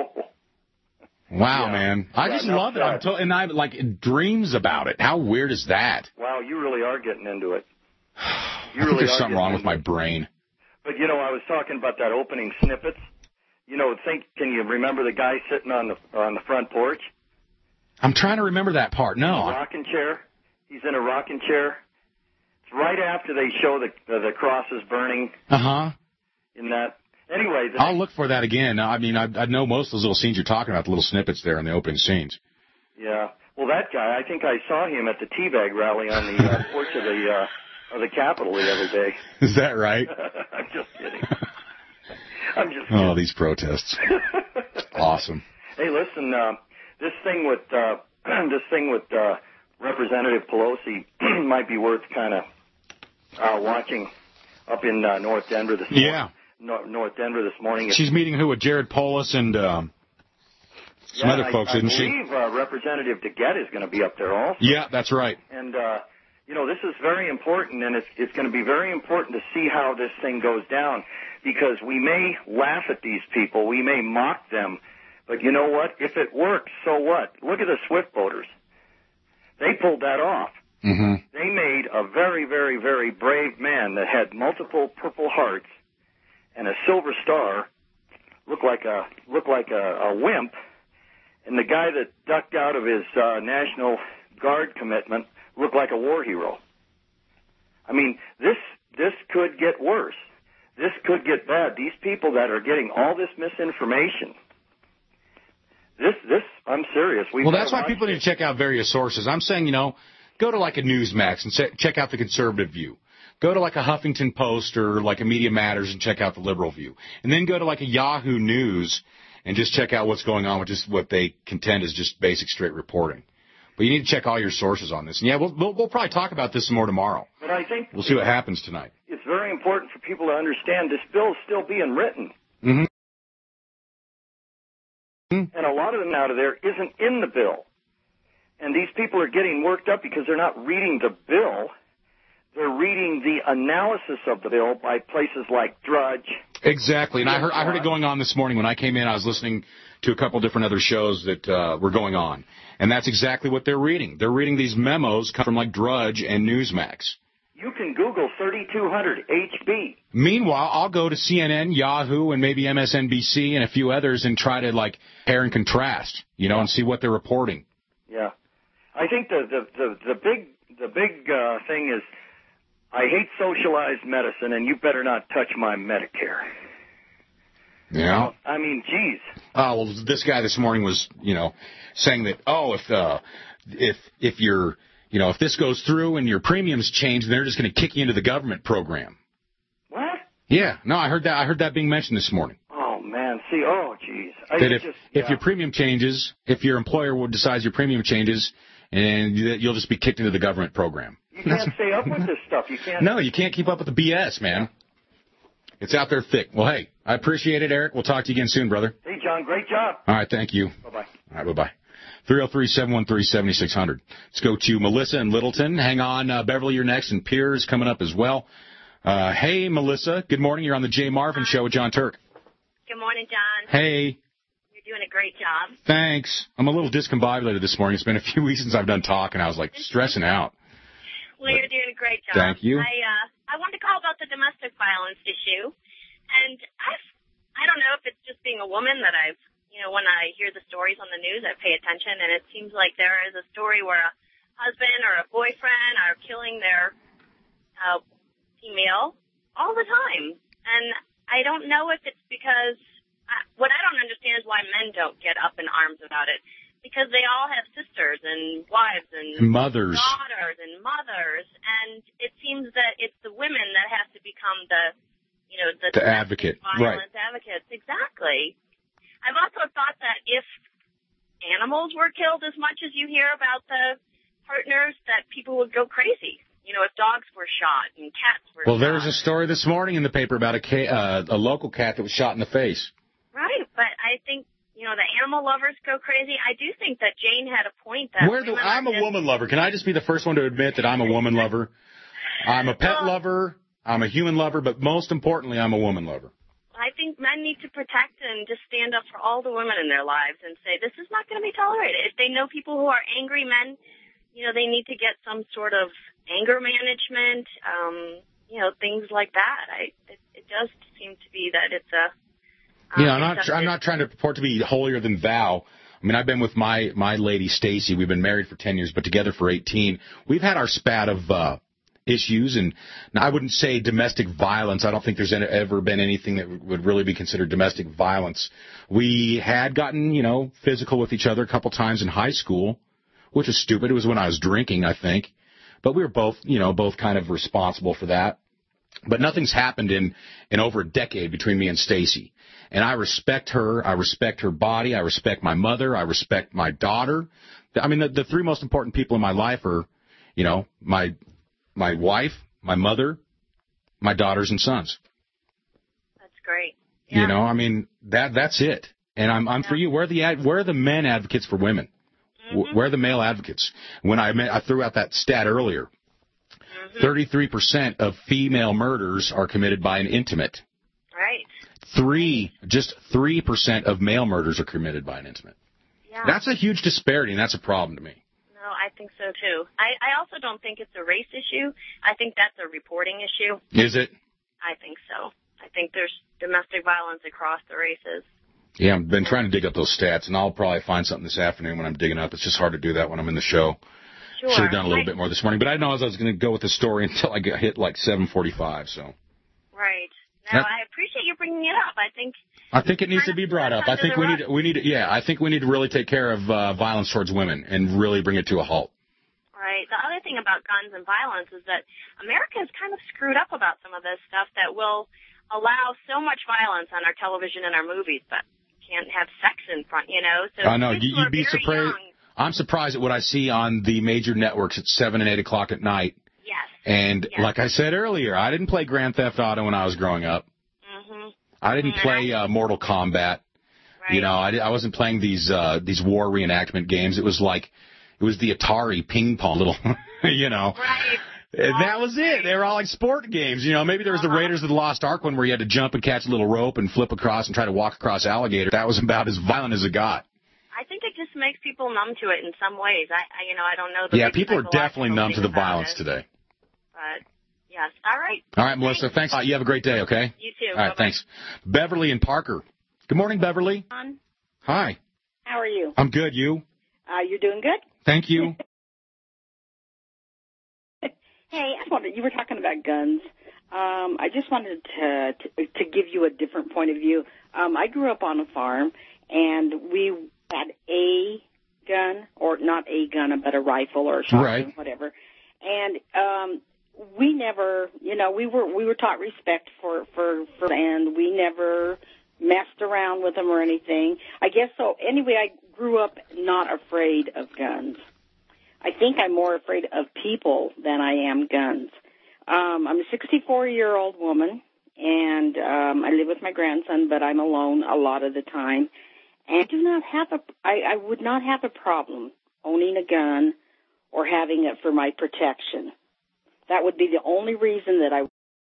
Wow, man. I just love it. And I like dreams about it. How weird is that? Wow, you really are getting into it. I think there's something wrong with my brain. But, you know, I was talking about that opening snippets. You know, can you remember the guy sitting on the front porch? I'm trying to remember that part. No. Rocking chair. He's in a rocking chair. It's right after they show the crosses burning. Uh-huh. In that. Anyway. I'll look for that again. I mean, I know most of those little scenes you're talking about, the little snippets there in the opening scenes. Yeah. Well, that guy, I think I saw him at the Teabag rally on the porch of the Capitol the other day. Is that right? I'm just kidding. I'm just kidding. Oh, these protests. Awesome. Hey, listen, this thing with Representative Pelosi might be worth kind of watching up in North Denver this morning. Yeah. North Denver this morning. She's meeting who with Jared Polis and some other folks, isn't she? I believe Representative DeGette is going to be up there also. Yeah, that's right. And you know, this is very important, and it's going to be very important to see how this thing goes down, because we may laugh at these people, we may mock them, but you know what? If it works, so what? Look at the Swift voters. They pulled that off. Mm-hmm. They made a very, very, very brave man that had multiple Purple Hearts and a Silver Star look like a wimp, and the guy that ducked out of his National Guard commitment looked like a war hero. I mean, this could get worse. This could get bad. These people that are getting all this misinformation. I'm serious. Well, that's why people need to check out various sources. I'm saying, go to like a Newsmax and check out the conservative view. Go to like a Huffington Post or like a Media Matters and check out the liberal view. And then go to like a Yahoo News and just check out what's going on with just what they contend is just basic straight reporting. But you need to check all your sources on this. And yeah, we'll probably talk about this some more tomorrow. But I think we'll see what happens tonight. It's very important for people to understand this bill is still being written. Mm-hmm. And a lot of them out of there isn't in the bill. And these people are getting worked up because they're not reading the bill. They're reading the analysis of the bill by places like Drudge. Exactly. And I heard it going on this morning. When I came in, I was listening to a couple different other shows that were going on. And that's exactly what they're reading. They're reading these memos come from like Drudge and Newsmax. You can Google 3200 HB. Meanwhile, I'll go to CNN, Yahoo, and maybe MSNBC and a few others and try to like compare and contrast, and see what they're reporting. Yeah, I think the big thing is I hate socialized medicine, and you better not touch my Medicare. Yeah. I mean, geez. Oh well, this guy this morning was saying that if you're if this goes through and your premiums change, they're just going to kick you into the government program. What? Yeah. No, I heard that being mentioned this morning. Oh, man. See, geez. If your premium changes, if your employer decides your premium changes, and you'll just be kicked into the government program. You can't stay up with this stuff. You can't. No, you can't keep up with the BS, man. It's out there thick. Well, hey, I appreciate it, Eric. We'll talk to you again soon, brother. Hey, John, great job. All right, thank you. Bye-bye. All right, bye-bye. 303-713-7600. Let's go to Melissa in Littleton. Hang on, Beverly, you're next, and Piers coming up as well. Hey, Melissa. Good morning. You're on the Jay Marvin Show with John Turk. Good morning, John. Hey. You're doing a great job. Thanks. I'm a little discombobulated this morning. It's been a few weeks since I've done talk, and I was, stressing out. Well, you're doing a great job. Thank you. I wanted to call about the domestic violence issue. And I don't know if it's just being a woman that when I hear the stories on the news, I pay attention, and it seems like there is a story where a husband or a boyfriend are killing their female all the time. And I don't know if it's because what I don't understand is why men don't get up in arms about it, because they all have sisters and wives and mothers, daughters and mothers, and it seems that it's the women that have to become the advocate, violence right? Advocates, exactly. I've also thought that if animals were killed as much as you hear about the partners, that people would go crazy. If dogs were shot and cats were shot. Well, there was a story this morning in the paper about a local cat that was shot in the face. Right, but I think, the animal lovers go crazy. I do think that Jane had a point that I'm a woman lover. Can I just be the first one to admit that I'm a woman lover? I'm a pet lover. I'm a human lover, but most importantly, I'm a woman lover. I think men need to protect and just stand up for all the women in their lives and say, this is not going to be tolerated. If they know people who are angry men, they need to get some sort of anger management, things like that. It does seem to be that it's a... I'm not trying to purport to be holier than thou. I mean, I've been with my lady, Stacy. We've been married for 10 years, but together for 18. We've had our spat of issues, and I wouldn't say domestic violence. I don't think there's ever been anything that would really be considered domestic violence. We had gotten, physical with each other a couple times in high school, which was stupid. It was when I was drinking, I think. But we were both kind of responsible for that. But nothing's happened in over a decade between me and Stacy. And I respect her. I respect her body. I respect my mother. I respect my daughter. I mean, the three most important people in my life are, my wife, my mother, my daughters and sons. That's great. Yeah. That's it. And I'm for you. Where are the men advocates for women? Mm-hmm. Where are the male advocates? When I threw out that stat earlier, 33% of female murders are committed by an intimate. Right. Just 3% of male murders are committed by an intimate. Yeah. That's a huge disparity, and that's a problem to me. No, Oh, I think so, too. I also don't think it's a race issue. I think that's a reporting issue. Is it? I think so. I think there's domestic violence across the races. Yeah, I've been trying to dig up those stats, and I'll probably find something this afternoon when I'm digging up. It's just hard to do that when I'm in the show. Sure. Should have done a little bit more this morning, but I didn't know I was going to go with the story until I got hit like 7:45. So. Right. No, I appreciate you bringing it up. I think it needs to be brought up. I think we need to really take care of violence towards women and really bring it to a halt. Right. The other thing about guns and violence is that America is kind of screwed up about some of this stuff that will allow so much violence on our television and our movies, but can't have sex in front, So I know. You'd be surprised. I'm surprised at what I see on the major networks at 7 and 8 o'clock at night. Yes. And like I said earlier, I didn't play Grand Theft Auto when I was growing up. Mm-hmm. I didn't play Mortal Kombat. Right. I wasn't playing these war reenactment games. It was the Atari ping pong little, Right. And that was it. They were all like sport games. Maybe there was the Raiders of the Lost Ark one where you had to jump and catch a little rope and flip across and try to walk across alligator. That was about as violent as it got. I think it just makes people numb to it in some ways. I don't know. Yeah, people are definitely numb to the violence today. But, yes. All right. All right, Melissa, thanks. You have a great day, okay? You too. All right, Bye-bye. thanks. Beverly and Parker. Good morning, Beverly. Hi. How are you? I'm good. You? You're doing good? Thank you. Hey, you were talking about guns. I just wanted to give you a different point of view. I grew up on a farm, and we had a gun, or not a gun, but a rifle or a shotgun, whatever. And we never, we were taught respect for, and we never messed around with them or anything. I guess so. Anyway, I grew up not afraid of guns. I think I'm more afraid of people than I am guns. I'm a 64-year-old woman, and I live with my grandson, but I'm alone a lot of the time. And I would not have a problem owning a gun or having it for my protection. That would be the only reason that I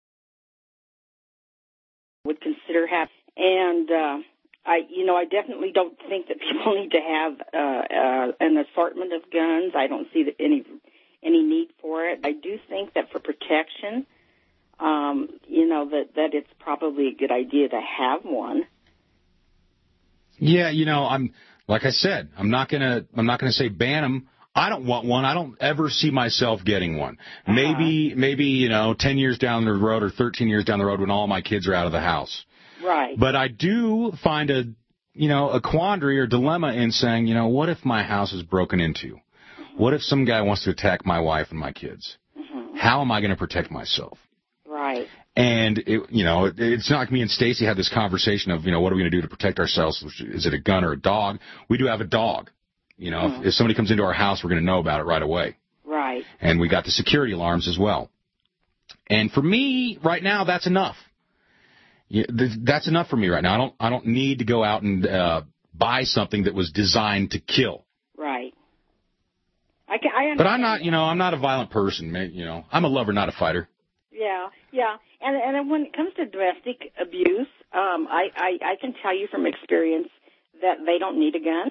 would consider having. And I definitely don't think that people need to have an assortment of guns. I don't see any need for it. I do think that for protection, that it's probably a good idea to have one. Yeah, like I said, I'm not gonna say ban them. I don't want one. I don't ever see myself getting one. Maybe 10 years down the road or 13 years down the road when all my kids are out of the house. Right. But I do find a quandary or dilemma in saying, what if my house is broken into? What if some guy wants to attack my wife and my kids? Mm-hmm. How am I going to protect myself? Right. And, it's not like me and Stacy had this conversation of, what are we going to do to protect ourselves? Is it a gun or a dog? We do have a dog. If somebody comes into our house, we're going to know about it right away. Right. And we got the security alarms as well. And for me, right now, that's enough. That's enough for me right now. I don't need to go out and buy something that was designed to kill. Right. I understand. But I'm not, I'm not a violent person. I'm a lover, not a fighter. Yeah. And when it comes to domestic abuse, I can tell you from experience that they don't need a gun.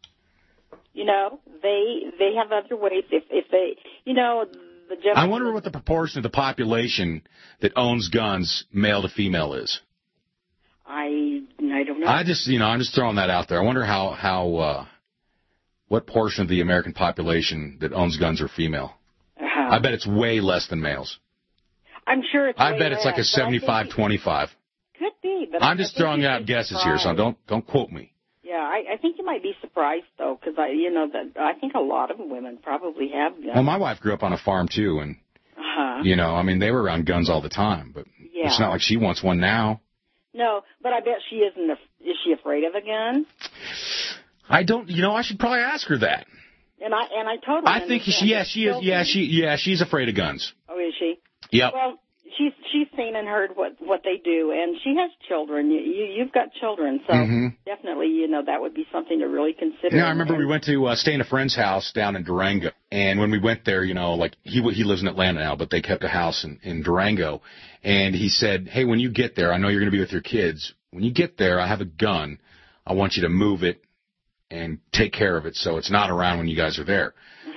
They have other ways. If they, the gentleman. I wonder what the proportion of the population that owns guns, male to female, is. I don't know. I'm just throwing that out there. I wonder how what portion of the American population that owns guns are female. I bet it's way less than males. I'm sure it's I bet it's like a 75-25. Could be, but I'm just throwing out guesses here, so don't quote me. Yeah, I think you might be surprised though, because I think a lot of women probably have guns. Well, my wife grew up on a farm too, and they were around guns all the time, but it's not like she wants one now. No, but I bet she isn't. Is she afraid of a gun? I don't. I should probably ask her that. And I totally. I think she is. Yeah, she's afraid of guns. Oh, is she? Yep. Well, she's seen and heard what they do, and she has children. You've got children, so definitely, that would be something to really consider. Yeah, I remember we went to stay in a friend's house down in Durango, and when we went there, like he lives in Atlanta now, but they kept a house in Durango, and he said, "Hey, when you get there, I know you're going to be with your kids. When you get there, I have a gun. I want you to move it and take care of it so it's not around when you guys are there."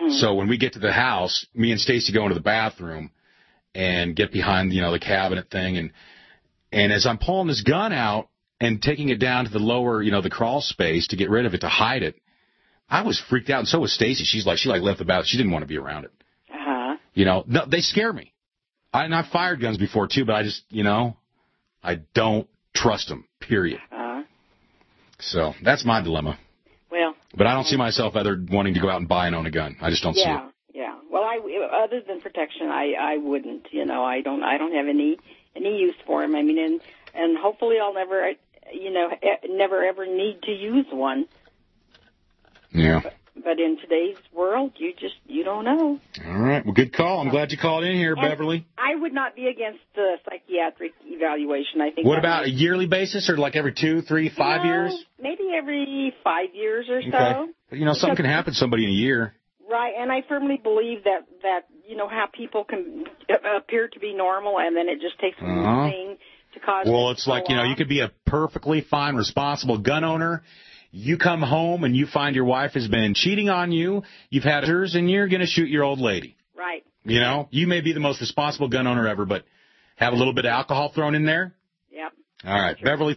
So when we get to the house, me and Stacy go into the bathroom and get behind, the cabinet thing. And as I'm pulling this gun out and taking it down to the lower, the crawl space to get rid of it, to hide it, I was freaked out. And so was Stacy. She left the bathroom. She didn't want to be around it. No, they scare me. I've fired guns before, too, but I just, I don't trust them, period. So that's my dilemma. Well, but I don't see myself ever wanting to go out and buy and own a gun. I just don't see it. Yeah. Well, other than protection, I wouldn't. I don't have any use for them. I mean, and hopefully I'll never, never ever need to use one. Yeah. But in today's world, you don't know. All right. Well, good call. I'm glad you called in here, Beverly. I would not be against the psychiatric evaluation. I think. What about a yearly basis, or like every 2, 3, 5 years? Maybe every 5 years or so. Okay. But, something can happen to somebody in a year. Right, and I firmly believe that how people can appear to be normal, and then it just takes one thing to cause. Well, it's like, you could be a perfectly fine, responsible gun owner. You come home and you find your wife has been cheating on you. You've had hers, and you're going to shoot your old lady. Right. You may be the most responsible gun owner ever, but have a little bit of alcohol thrown in there. Yep. All right, sure. Beverly.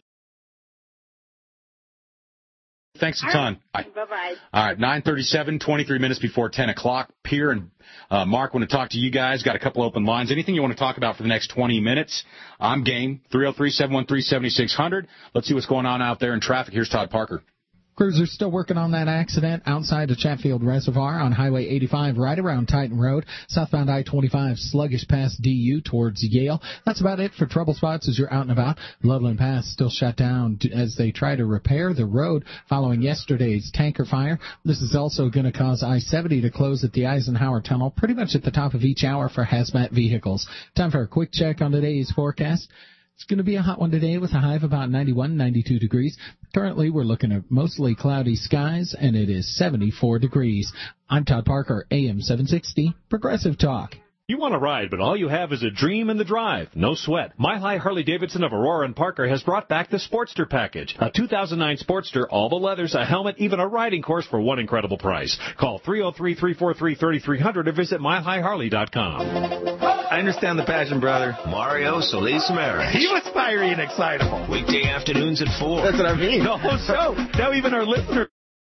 Thanks a ton. Bye-bye. All right, 9:37, 23 minutes before 10 o'clock. Pierre and Mark want to talk to you guys. Got a couple open lines. Anything you want to talk about for the next 20 minutes? I'm game. 303-713-7600. Let's see what's going on out there in traffic. Here's Todd Parker. Crews are still working on that accident outside of Chatfield Reservoir on Highway 85 right around Titan Road. Southbound I-25 sluggish past DU towards Yale. That's about it for trouble spots as you're out and about. Loveland Pass still shut down as they try to repair the road following yesterday's tanker fire. This is also going to cause I-70 to close at the Eisenhower Tunnel pretty much at the top of each hour for hazmat vehicles. Time for a quick check on today's forecast. It's going to be a hot one today with a high of about 91, 92 degrees. Currently, we're looking at mostly cloudy skies, and it is 74 degrees. I'm Todd Parker, AM 760, Progressive Talk. You want to ride, but all you have is a dream in the drive. No sweat. Mile High Harley-Davidson of Aurora and Parker has brought back the Sportster package. A 2009 Sportster, all the leathers, a helmet, even a riding course for one incredible price. Call 303-343-3300 or visit milehighharley.com. I understand the passion, brother. Mario Solis Ramirez. He was fiery and excitable. Weekday afternoons at 4. That's what I mean. No, so now even our listeners.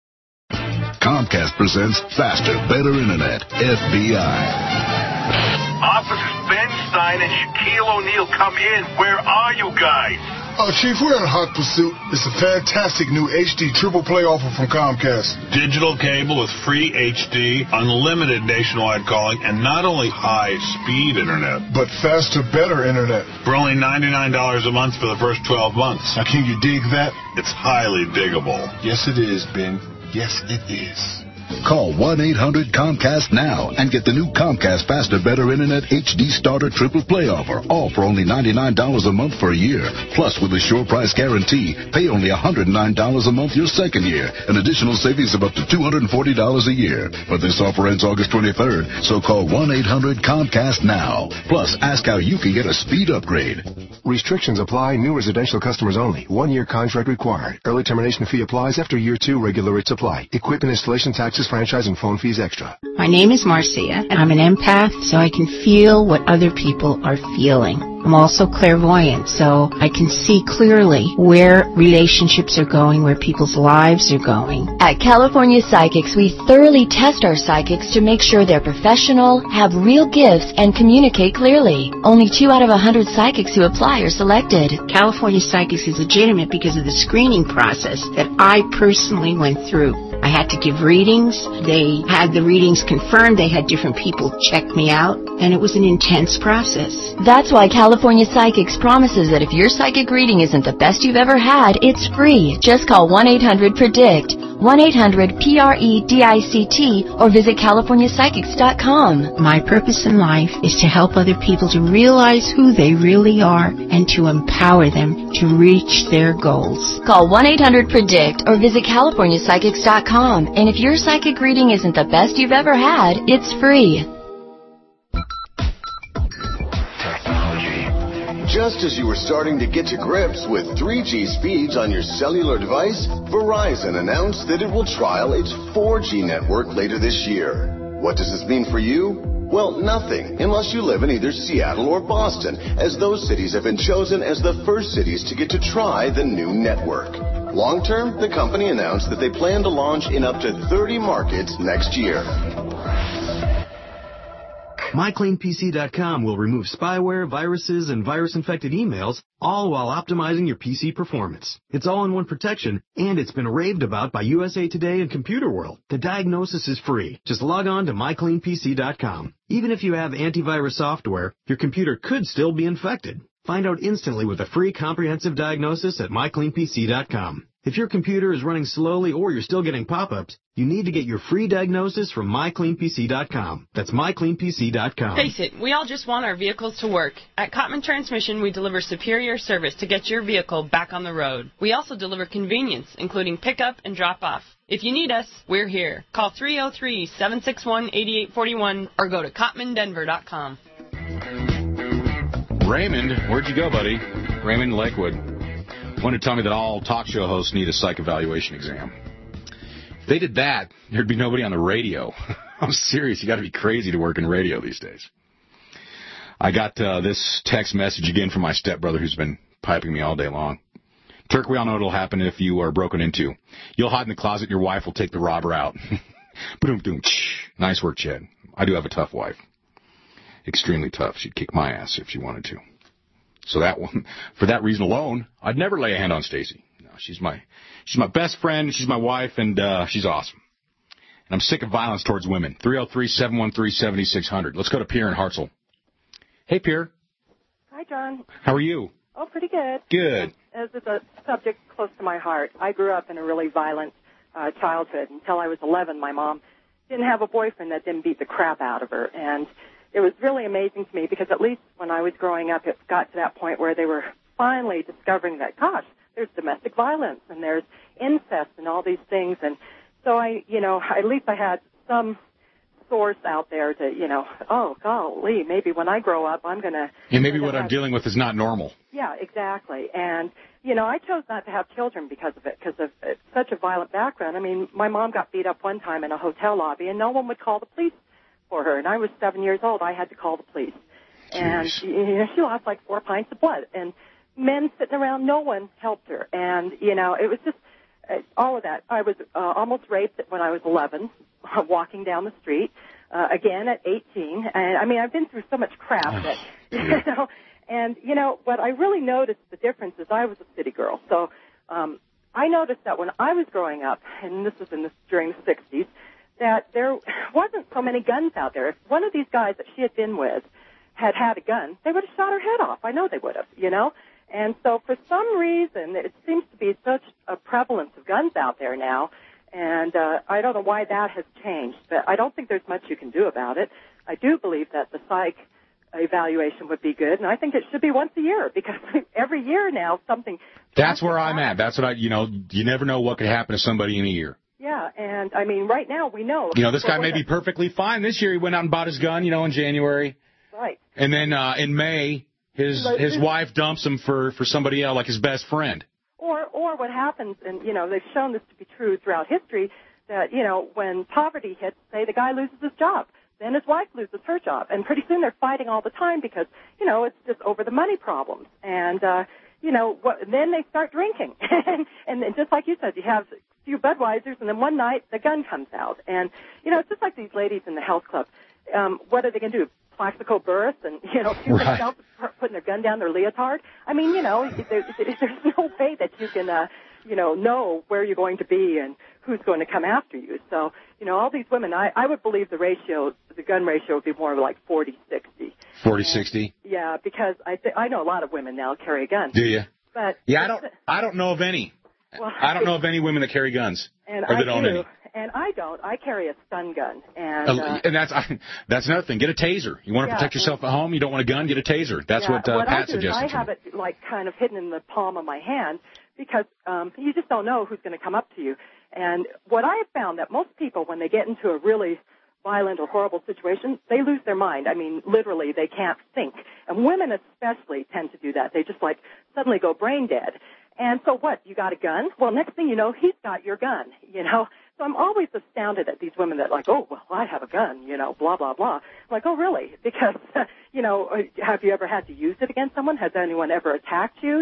Comcast presents Faster, Better Internet, FBI. Officers Ben Stein and Shaquille O'Neal come in. Where are you guys? Chief, we're in hot pursuit. It's a fantastic new HD triple play offer from Comcast. Digital cable with free HD, unlimited nationwide calling, and not only high-speed internet, but faster, better internet. For only $99 a month for the first 12 months. Now, can you dig that? It's highly diggable. Yes, it is, Ben. Yes, it is. Call 1-800-COMCAST now and get the new Comcast Faster Better Internet HD Starter Triple Play offer, all for only $99 a month for a year. Plus, with a sure price guarantee, pay only $109 a month your second year. An additional savings of up to $240 a year. But this offer ends August 23rd, so call 1-800-COMCAST now. Plus, ask how you can get a speed upgrade. Restrictions apply. New residential customers only. 1-year contract required. Early termination fee applies after year 2. Regular rates apply. Equipment installation taxes, franchise, and phone fees extra. My name is Marcia, and I'm an empath, so I can feel what other people are feeling. I'm also clairvoyant, so I can see clearly where relationships are going, where people's lives are going. At California Psychics, we thoroughly test our psychics to make sure they're professional, have real gifts, and communicate clearly. Only 2 out of 100 psychics who apply are selected. California Psychics is legitimate because of the screening process that I personally went through. I had to give readings. They had the readings confirmed. They had different people check me out, and it was an intense process. That's why California Psychics promises that if your psychic reading isn't the best you've ever had, it's free. Just call 1-800-PREDICT, 1-800-PREDICT, or visit CaliforniaPsychics.com. My purpose in life is to help other people to realize who they really are and to empower them to reach their goals. Call 1-800-PREDICT or visit CaliforniaPsychics.com. And if your psychic reading isn't the best you've ever had, it's free. Just as you were starting to get to grips with 3G speeds on your cellular device, Verizon announced that it will trial its 4G network later this year. What does this mean for you? Well, nothing, unless you live in either Seattle or Boston, as those cities have been chosen as the first cities to get to try the new network. Long term, the company announced that they plan to launch in up to 30 markets next year. MyCleanPC.com will remove spyware, viruses, and virus-infected emails, all while optimizing your PC performance. It's all-in-one protection, and it's been raved about by USA Today and Computer World. The diagnosis is free. Just log on to MyCleanPC.com. Even if you have antivirus software, your computer could still be infected. Find out instantly with a free comprehensive diagnosis at MyCleanPC.com. If your computer is running slowly or you're still getting pop-ups, you need to get your free diagnosis from MyCleanPC.com. That's MyCleanPC.com. Face it, we all just want our vehicles to work. At Cottman Transmission, we deliver superior service to get your vehicle back on the road. We also deliver convenience, including pickup and drop-off. If you need us, we're here. Call 303-761-8841 or go to CottmanDenver.com. Raymond, where'd you go, buddy? Raymond Lakewood. Wanted to tell me that all talk show hosts need a psych evaluation exam. If they did that, there'd be nobody on the radio. I'm serious. You got to be crazy to work in radio these days. I got this text message again from my stepbrother who's been piping me all day long. Turk, we all know what'll happen if you are broken into. You'll hide in the closet. Your wife will take the robber out. Boom, boom. Nice work, Chad. I do have a tough wife. Extremely tough. She'd kick my ass if she wanted to. So that one, for that reason alone, I'd never lay a hand on Stacy. No, she's my best friend. She's my wife, and she's awesome. And I'm sick of violence towards women. 303-713-7600. Let's go to Pierre in Hartselle. Hey, Pierre. Hi, John. How are you? Oh, pretty good. Good. As it's a subject close to my heart, I grew up in a really violent childhood. Until I was 11, my mom didn't have a boyfriend that didn't beat the crap out of her, and it was really amazing to me because at least when I was growing up, it got to that point where they were finally discovering that, gosh, there's domestic violence and there's incest and all these things. And so at least I had some source out there to, oh, golly, maybe when I grow up, I'm going to... And maybe what I'm dealing with is not normal. Yeah, exactly. And, I chose not to have children because of it, because of such a violent background. I mean, my mom got beat up one time in a hotel lobby, and no one would call the police for her, and I was 7 years old. I had to call the police. And she lost like 4 pints of blood. And men sitting around, no one helped her. And, it was just all of that. I was almost raped when I was 11, walking down the street, again at 18. And, I mean, I've been through so much crap that, And, what I really noticed the difference is I was a city girl. So I noticed that when I was growing up, and this was during the 60s, that there wasn't so many guns out there. If one of these guys that she had been with had a gun, they would have shot her head off. I know they would have, And so for some reason, it seems to be such a prevalence of guns out there now, and I don't know why that has changed, but I don't think there's much you can do about it. I do believe that the psych evaluation would be good, and I think it should be once a year, because every year now something... That's where I'm at. That's what you never know what could happen to somebody in a year. Yeah, and, I mean, right now we know. This guy may be perfectly fine. This year he went out and bought his gun, in January. Right. And then in May, his wife dumps him for somebody else, like his best friend. Or what happens, and, they've shown this to be true throughout history, that, when poverty hits, say the guy loses his job, then his wife loses her job. And pretty soon they're fighting all the time because, it's just over the money problems. And, then they start drinking. and just like you said, you have few Budweisers, and then one night the gun comes out. And, it's just like these ladies in the health club. What are they going to do? Plaxico birth and, shoot themselves putting their gun down their leotard? I mean, there's no way that you can, know where you're going to be and who's going to come after you. So, all these women, I would believe the gun ratio would be more like 40-60. 40-60? Yeah, because I know a lot of women now carry a gun. Do you? But yeah, I don't know of any. Well, I don't know of any women that carry guns. And or that own any. And I don't. I carry a stun gun. And that's another thing. Get a taser. You want to protect yourself at home? You don't want a gun? Get a taser. That's what Pat suggested. I have it like kind of hidden in the palm of my hand because you just don't know who's going to come up to you. And what I have found that most people, when they get into a really violent or horrible situation, they lose their mind. I mean, literally, they can't think. And women especially tend to do that. They just suddenly go brain dead. And so what? You got a gun? Well, next thing you know, he's got your gun. So I'm always astounded at these women that like, oh, well, I have a gun, blah, blah, blah. I'm like, oh, really? Because, have you ever had to use it against someone? Has anyone ever attacked you?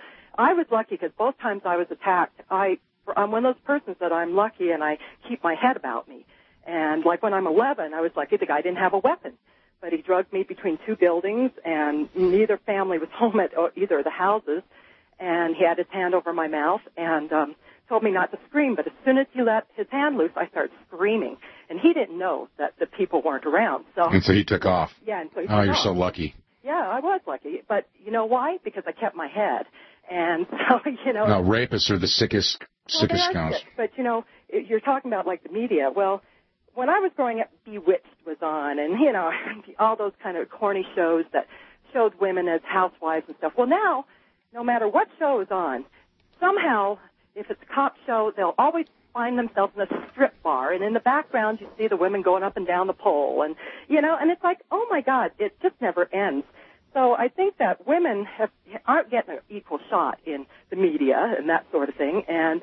I was lucky because both times I was attacked, I'm one of those persons that I'm lucky and I keep my head about me. And like when I'm 11, I was lucky the guy didn't have a weapon. But he drugged me between two buildings and neither family was home at either of the houses. And he had his hand over my mouth and told me not to scream, but as soon as he let his hand loose, I started screaming. And he didn't know that the people weren't around. And so he took off. Yeah, and so he took off. Oh, you're so lucky. Yeah, I was lucky. But you know why? Because I kept my head. And so, No, rapists are the sickest scums. But, you're talking about, like, the media. Well, when I was growing up, Bewitched was on, and, all those kind of corny shows that showed women as housewives and stuff. Well, now, no matter what show is on, somehow, if it's a cop show, they'll always find themselves in a strip bar, and in the background you see the women going up and down the pole, and, and it's like, oh, my God, it just never ends. So I think that women aren't getting an equal shot in the media and that sort of thing, and,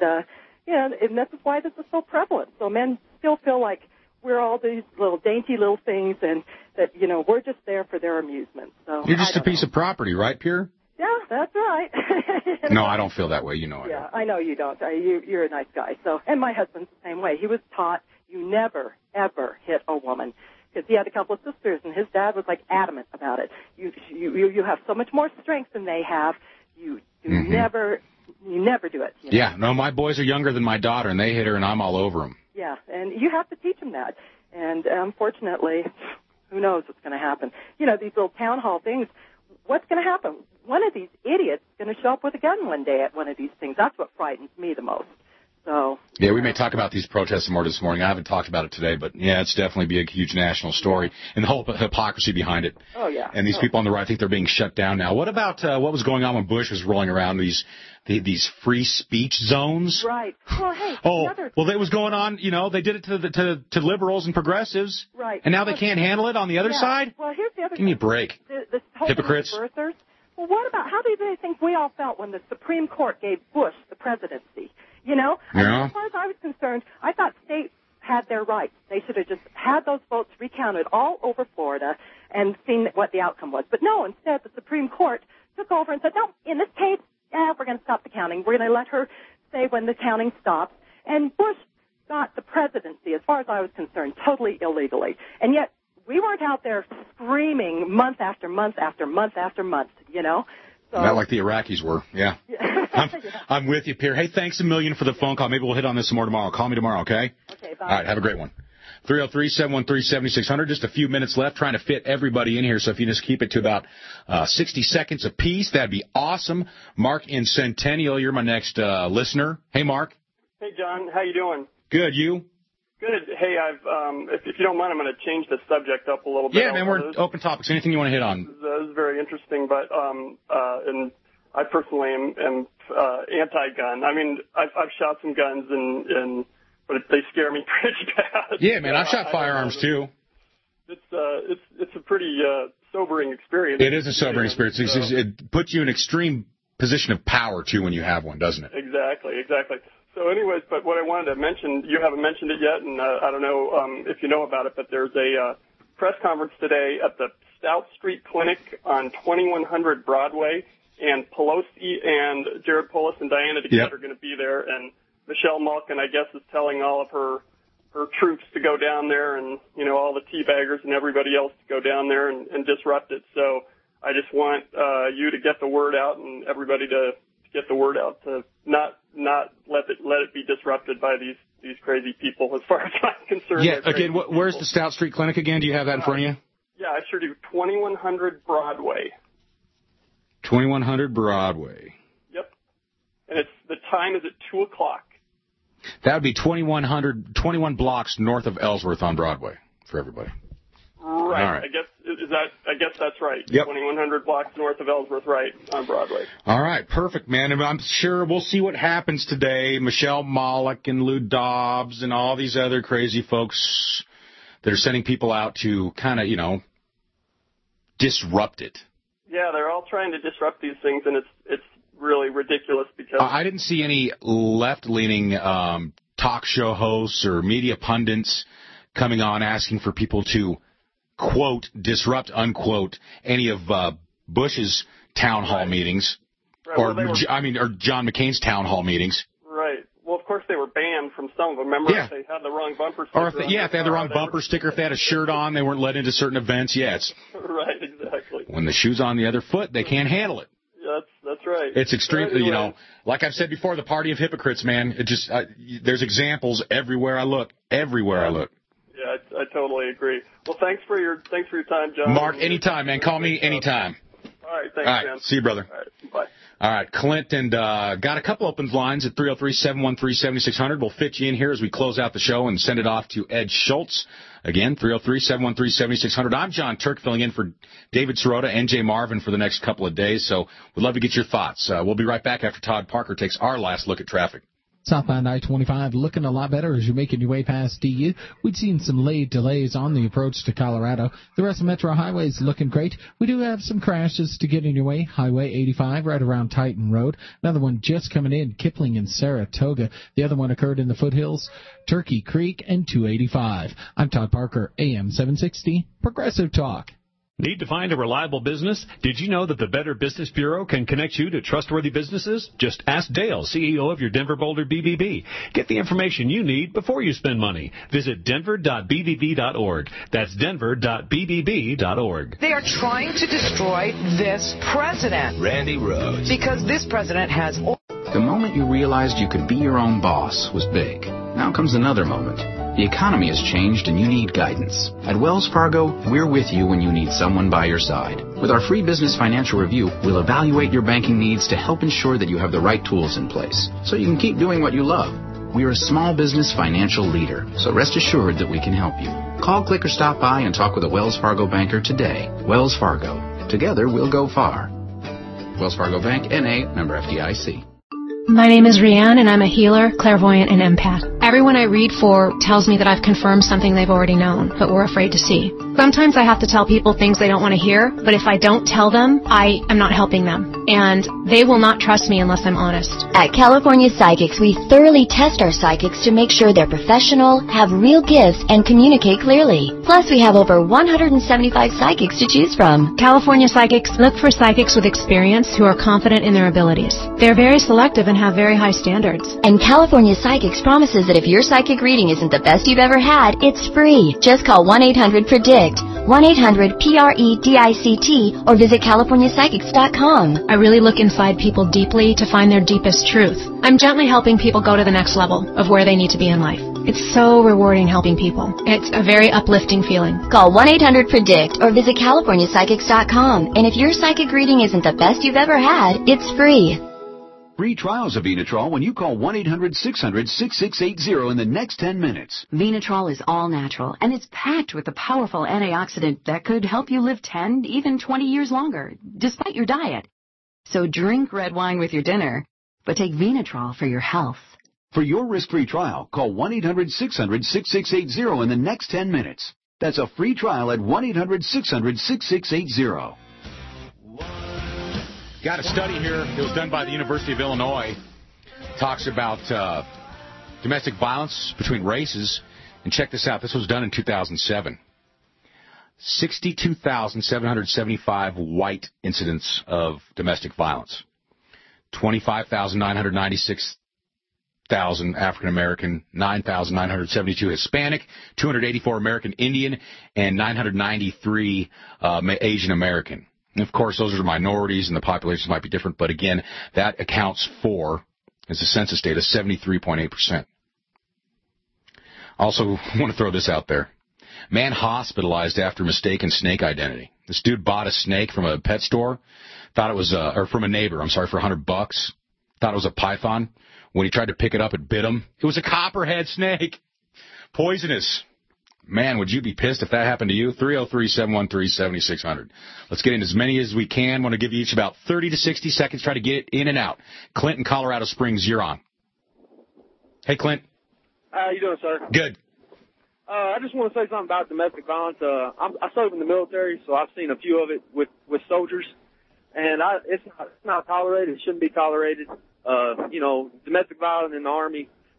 and this is why this is so prevalent. So men still feel like we're all these little dainty little things, and that, we're just there for their amusement. So you're just a piece of property, right, Pierre? Yeah, that's right. No, I don't feel that way. Yeah, I know you don't. You're a nice guy. So, and my husband's the same way. He was taught you never, ever hit a woman. Because he had a couple of sisters, and his dad was, like, adamant about it. You have so much more strength than they have. You never do it. Yeah, no, my boys are younger than my daughter, and they hit her, and I'm all over them. Yeah, and you have to teach them that. And unfortunately, who knows what's going to happen. These little town hall things, what's going to happen? One of these idiots is going to show up with a gun one day at one of these things. That's what frightens me the most. So, yeah, we may talk about these protests more this morning. I haven't talked about it today, but yeah, it's definitely be a huge national story, and the whole hypocrisy behind it. Oh yeah. And these people on the right, I think they're being shut down now. What about what was going on when Bush was rolling around these free speech zones? Right. Well, hey. Well, it was going on. They did it to liberals and progressives. Right. And now they can't handle it on the other side. Well, here's the other. Give me a break. The hypocrites. Birthers. Well, what about how do they think we all felt when the Supreme Court gave Bush the presidency? Yeah. As far as I was concerned, I thought states had their rights. They should have just had those votes recounted all over Florida and seen what the outcome was. But no, instead the Supreme Court took over and said, no, in this case, we're going to stop the counting. We're going to let her say when the counting stops. And Bush got the presidency, as far as I was concerned, totally illegally. And yet we weren't out there screaming month after month after month after month, So, not like the Iraqis were, yeah. I'm with you, Pierre. Hey, thanks a million for the phone call. Maybe we'll hit on this some more tomorrow. Call me tomorrow, okay? Okay, bye. All right, have a great one. 303-713-7600. Just a few minutes left, trying to fit everybody in here. So if you just keep it to about 60 seconds apiece, that'd be awesome. Mark in Centennial, you're my next listener. Hey, Mark. Hey, John. How you doing? Good. You? Good. Hey, if you don't mind, I'm going to change the subject up a little bit. Yeah, man, we're open topics. Anything you want to hit on? This is very interesting, but and I personally am anti-gun. I mean, I've shot some guns, but they scare me pretty bad. Yeah, man, I've shot firearms too. It's a pretty sobering experience. It is a sobering experience. It puts you in an extreme position of power too when you have one, doesn't it? Exactly. So anyways, but what I wanted to mention, you haven't mentioned it yet, and I don't know if you know about it, but there's a press conference today at the Stout Street Clinic on 2100 Broadway, and Pelosi and Jared Polis and Diana DeGette are going to be there, and Michelle Malkin, I guess, is telling all of her troops to go down there, and, all the teabaggers and everybody else to go down there and disrupt it. So I just want you to get the word out and everybody to get the word out to not let it be disrupted by these crazy people, as far as I'm concerned. Yeah, again, where's the Stout Street Clinic again? Do you have that in front of you? Yeah, I sure do. 2100 Broadway. 2100 Broadway. Yep. And the time is at 2 o'clock. That would be 21 blocks north of Ellsworth on Broadway for everybody. Right. All right. I guess that's right. Yep. 2100 blocks north of Ellsworth, right, on Broadway. All right, perfect, man. And I'm sure we'll see what happens today. Michelle Malik and Lou Dobbs and all these other crazy folks that are sending people out to kind of, disrupt it. Yeah, they're all trying to disrupt these things, and it's really ridiculous because I didn't see any left-leaning talk show hosts or media pundits coming on asking for people to, quote, disrupt, unquote, any of Bush's town hall meetings, or John McCain's town hall meetings. Right. Well, of course, they were banned from some of them. Remember, if they had the wrong bumper sticker. Or if they had the wrong bumper sticker, if they had a shirt on, they weren't let into certain events. Yeah, it's right, exactly. When the shoe's on the other foot, they can't handle it. Yeah, that's right. It's extremely, you know, like I've said before, the party of hypocrites, man. It just there's examples everywhere I look. Everywhere I look. Yeah, I totally agree. Well, thanks for your time, John. Mark, anytime, man. Call me anytime. All right, thanks, All right, man. see you, brother. All right, bye. All right, Clint, and got a couple open lines at 303-713-7600. We'll fit you in here as we close out the show and send it off to Ed Schultz. Again, 303-713-7600. I'm John Turk, filling in for David Sirota and Jay Marvin for the next couple of days, so we'd love to get your thoughts. We'll be right back after Todd Parker takes our last look at traffic. Southbound I-25 looking a lot better as you're making your way past DU. We'd seen some late delays on the approach to Colorado. The rest of Metro Highway is looking great. We do have some crashes to get in your way. Highway 85 right around Titan Road. Another one just coming in, Kipling and Saratoga. The other one occurred in the foothills, Turkey Creek and 285. I'm Todd Parker, AM 760, Progressive Talk. Need to find a reliable business? Did you know that the Better Business Bureau can connect you to trustworthy businesses? Just ask Dale, CEO of your Denver Boulder BBB. Get the information you need before you spend money. Visit denver.bbb.org. That's denver.bbb.org. They are trying to destroy this president. Randy Rhodes. Because this president has... The moment you realized you could be your own boss was big. Now comes another moment. The economy has changed and you need guidance. At Wells Fargo, we're with you when you need someone by your side. With our free business financial review, we'll evaluate your banking needs to help ensure that you have the right tools in place so you can keep doing what you love. We're a small business financial leader, so rest assured that we can help you. Call, click, or stop by and talk with a Wells Fargo banker today. Wells Fargo. Together, we'll go far. Wells Fargo Bank, N.A., member FDIC. My name is Rianne, and I'm a healer, clairvoyant, and empath. Everyone I read for tells me that I've confirmed something they've already known, but were afraid to see. Sometimes I have to tell people things they don't want to hear, but if I don't tell them, I am not helping them. And they will not trust me unless I'm honest. At California Psychics, we thoroughly test our psychics to make sure they're professional, have real gifts, and communicate clearly. Plus, we have over 175 psychics to choose from. California Psychics look for psychics with experience who are confident in their abilities. They're very selective and have very high standards. And California Psychics promises that if your psychic reading isn't the best you've ever had, it's free. Just call 1-800-PREDICT, 1-800-PREDICT, or visit CaliforniaPsychics.com. I really look inside people deeply to find their deepest truth. I'm gently helping people go to the next level of where they need to be in life. It's so rewarding helping people. It's a very uplifting feeling. Call 1-800-PREDICT or visit CaliforniaPsychics.com. And if your psychic reading isn't the best you've ever had, it's free. Free trials of Venatrol when you call 1-800-600-6680 in the next 10 minutes. Venatrol is all natural, and it's packed with a powerful antioxidant that could help you live 10, even 20 years longer, despite your diet. So drink red wine with your dinner, but take Venatrol for your health. For your risk-free trial, call 1-800-600-6680 in the next 10 minutes. That's a free trial at 1-800-600-6680. Got a study here. It was done by the University of Illinois. Talks about domestic violence between races. And check this out. This was done in 2007. 62,775 white incidents of domestic violence. 25,996 African American, 9,972 Hispanic, 284 American Indian, and 993 Asian American. And of course, those are minorities, and the populations might be different, but again, that accounts for, as the census data, 73.8%. Also, want to throw this out there. Man hospitalized after mistaken snake identity. This dude bought a snake from a pet store, thought it was, or from a neighbor, for $100. Thought it was a python. When he tried to pick it up, it bit him. It was a copperhead snake. Poisonous. Man, would you be pissed if that happened to you? 303-713-7600. Let's get in as many as we can. Want to give you each about 30 to 60 seconds. Try to get it in and out. Clint in Colorado Springs, you're on. Hey, Clint. How you doing, sir? Good. I just want to say something about domestic violence. I served in the military, so I've seen a few of it with soldiers, and it's not tolerated. It shouldn't be tolerated. Domestic violence in the Army,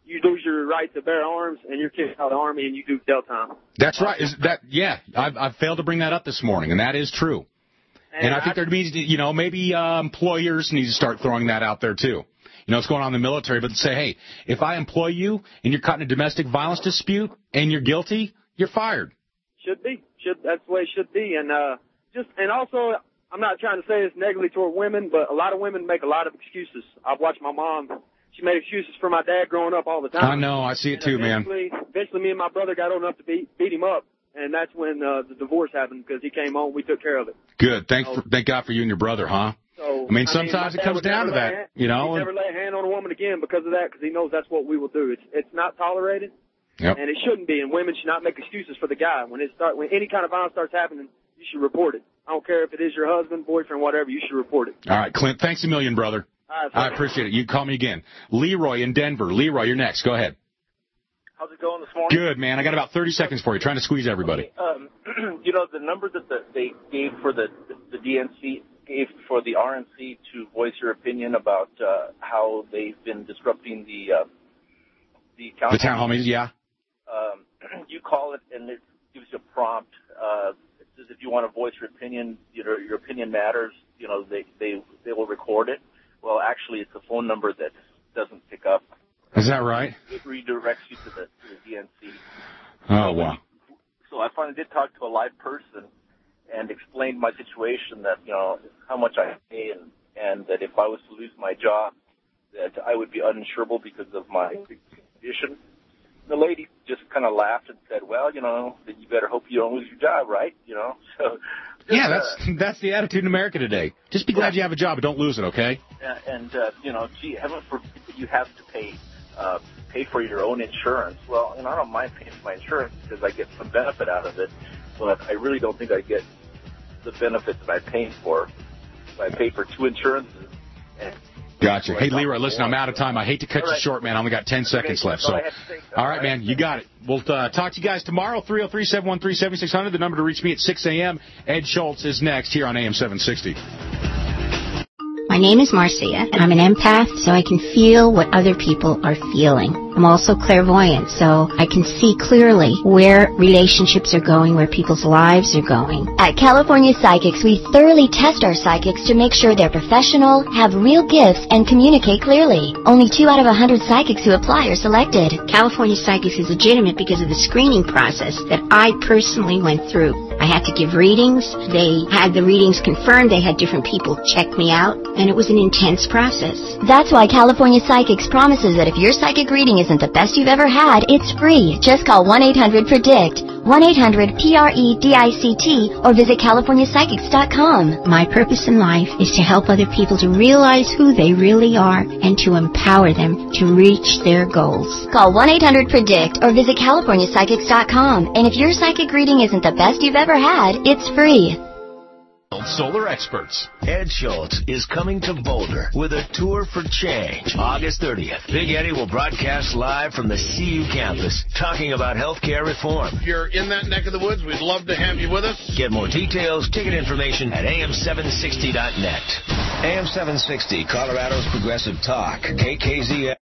you lose your right to bear arms, and you're kicked out of the Army, and you do jail time. That's right. I've failed to bring that up this morning, and that is true. And I think there needs to, maybe employers need to start throwing that out there, too. It's going on in the military, but say, hey, if I employ you and you're caught in a domestic violence dispute and you're guilty, you're fired. Should be. That's the way it should be. And also, I'm not trying to say this negatively toward women, but a lot of women make a lot of excuses. I've watched my mom. She made excuses for my dad growing up all the time. I know. I see it too, man. Eventually, me and my brother got old enough to beat him up, and that's when the divorce happened because he came home. We took care of it. Good. Thank God for you and your brother, huh? Sometimes it comes down to that, He never lay a hand on a woman again because of that, because he knows that's what we will do. It's not tolerated, and it shouldn't be. And women should not make excuses for the guy. When any kind of violence starts happening, you should report it. I don't care if it is your husband, boyfriend, whatever. You should report it. All right, Clint. Thanks a million, brother. I appreciate it. You can call me again. Leroy in Denver. Leroy, you're next. Go ahead. How's it going this morning? Good, man. I got about 30 seconds for you. Trying to squeeze everybody. The number that they gave for the DNC, gave for the RNC to voice your opinion about how they've been disrupting the town hall meetings, yeah. You call it, and it gives you a prompt. It says if you want to voice your opinion, your opinion matters. They will record it. Well, actually, it's a phone number that doesn't pick up. Is that right? It redirects you to the DNC. Oh, wow. So I finally did talk to a live person and explained my situation, that, how much I pay, and that if I was to lose my job, that I would be uninsurable because of my condition. The lady just kind of laughed and said, well, that you better hope you don't lose your job, right? So. Yeah, that's the attitude in America today. Just be glad you have a job, but don't lose it, okay? Gee, heaven forbid you have to pay for your own insurance. Well, I don't mind paying for my insurance because I get some benefit out of it, but I really don't think I get the benefit that I'm paying for. I pay for two insurances. Gotcha. Hey, Leroy, listen, I'm out of time. I hate to cut you short, man. I only got 10 seconds left. So, all right, man, you got it. We'll talk to you guys tomorrow, 303-713-7600, the number to reach me at 6 a.m. Ed Schultz is next here on AM 760. My name is Marcia, and I'm an empath, so I can feel what other people are feeling. I'm also clairvoyant, so I can see clearly where relationships are going, where people's lives are going. At California Psychics, we thoroughly test our psychics to make sure they're professional, have real gifts, and communicate clearly. Only 2 out of 100 psychics who apply are selected. California Psychics is legitimate because of the screening process that I personally went through. I had to give readings. They had the readings confirmed. They had different people check me out, and it was an intense process. That's why California Psychics promises that if your psychic reading isn't the best you've ever had, it's free. Just call 1-800-PREDICT, 1-800-PREDICT, or visit CaliforniaPsychics.com. My purpose in life is to help other people to realize who they really are and to empower them to reach their goals. Call 1-800-PREDICT or visit CaliforniaPsychics.com. And if your psychic reading isn't the best you've ever had, it's free. Solar experts. Ed Schultz is coming to Boulder with a tour for change. August 30th, Big Eddie will broadcast live from the CU campus talking about healthcare reform. If you're in that neck of the woods, we'd love to have you with us. Get more details, ticket information at am760.net. AM 760, Colorado's Progressive Talk. KKZF.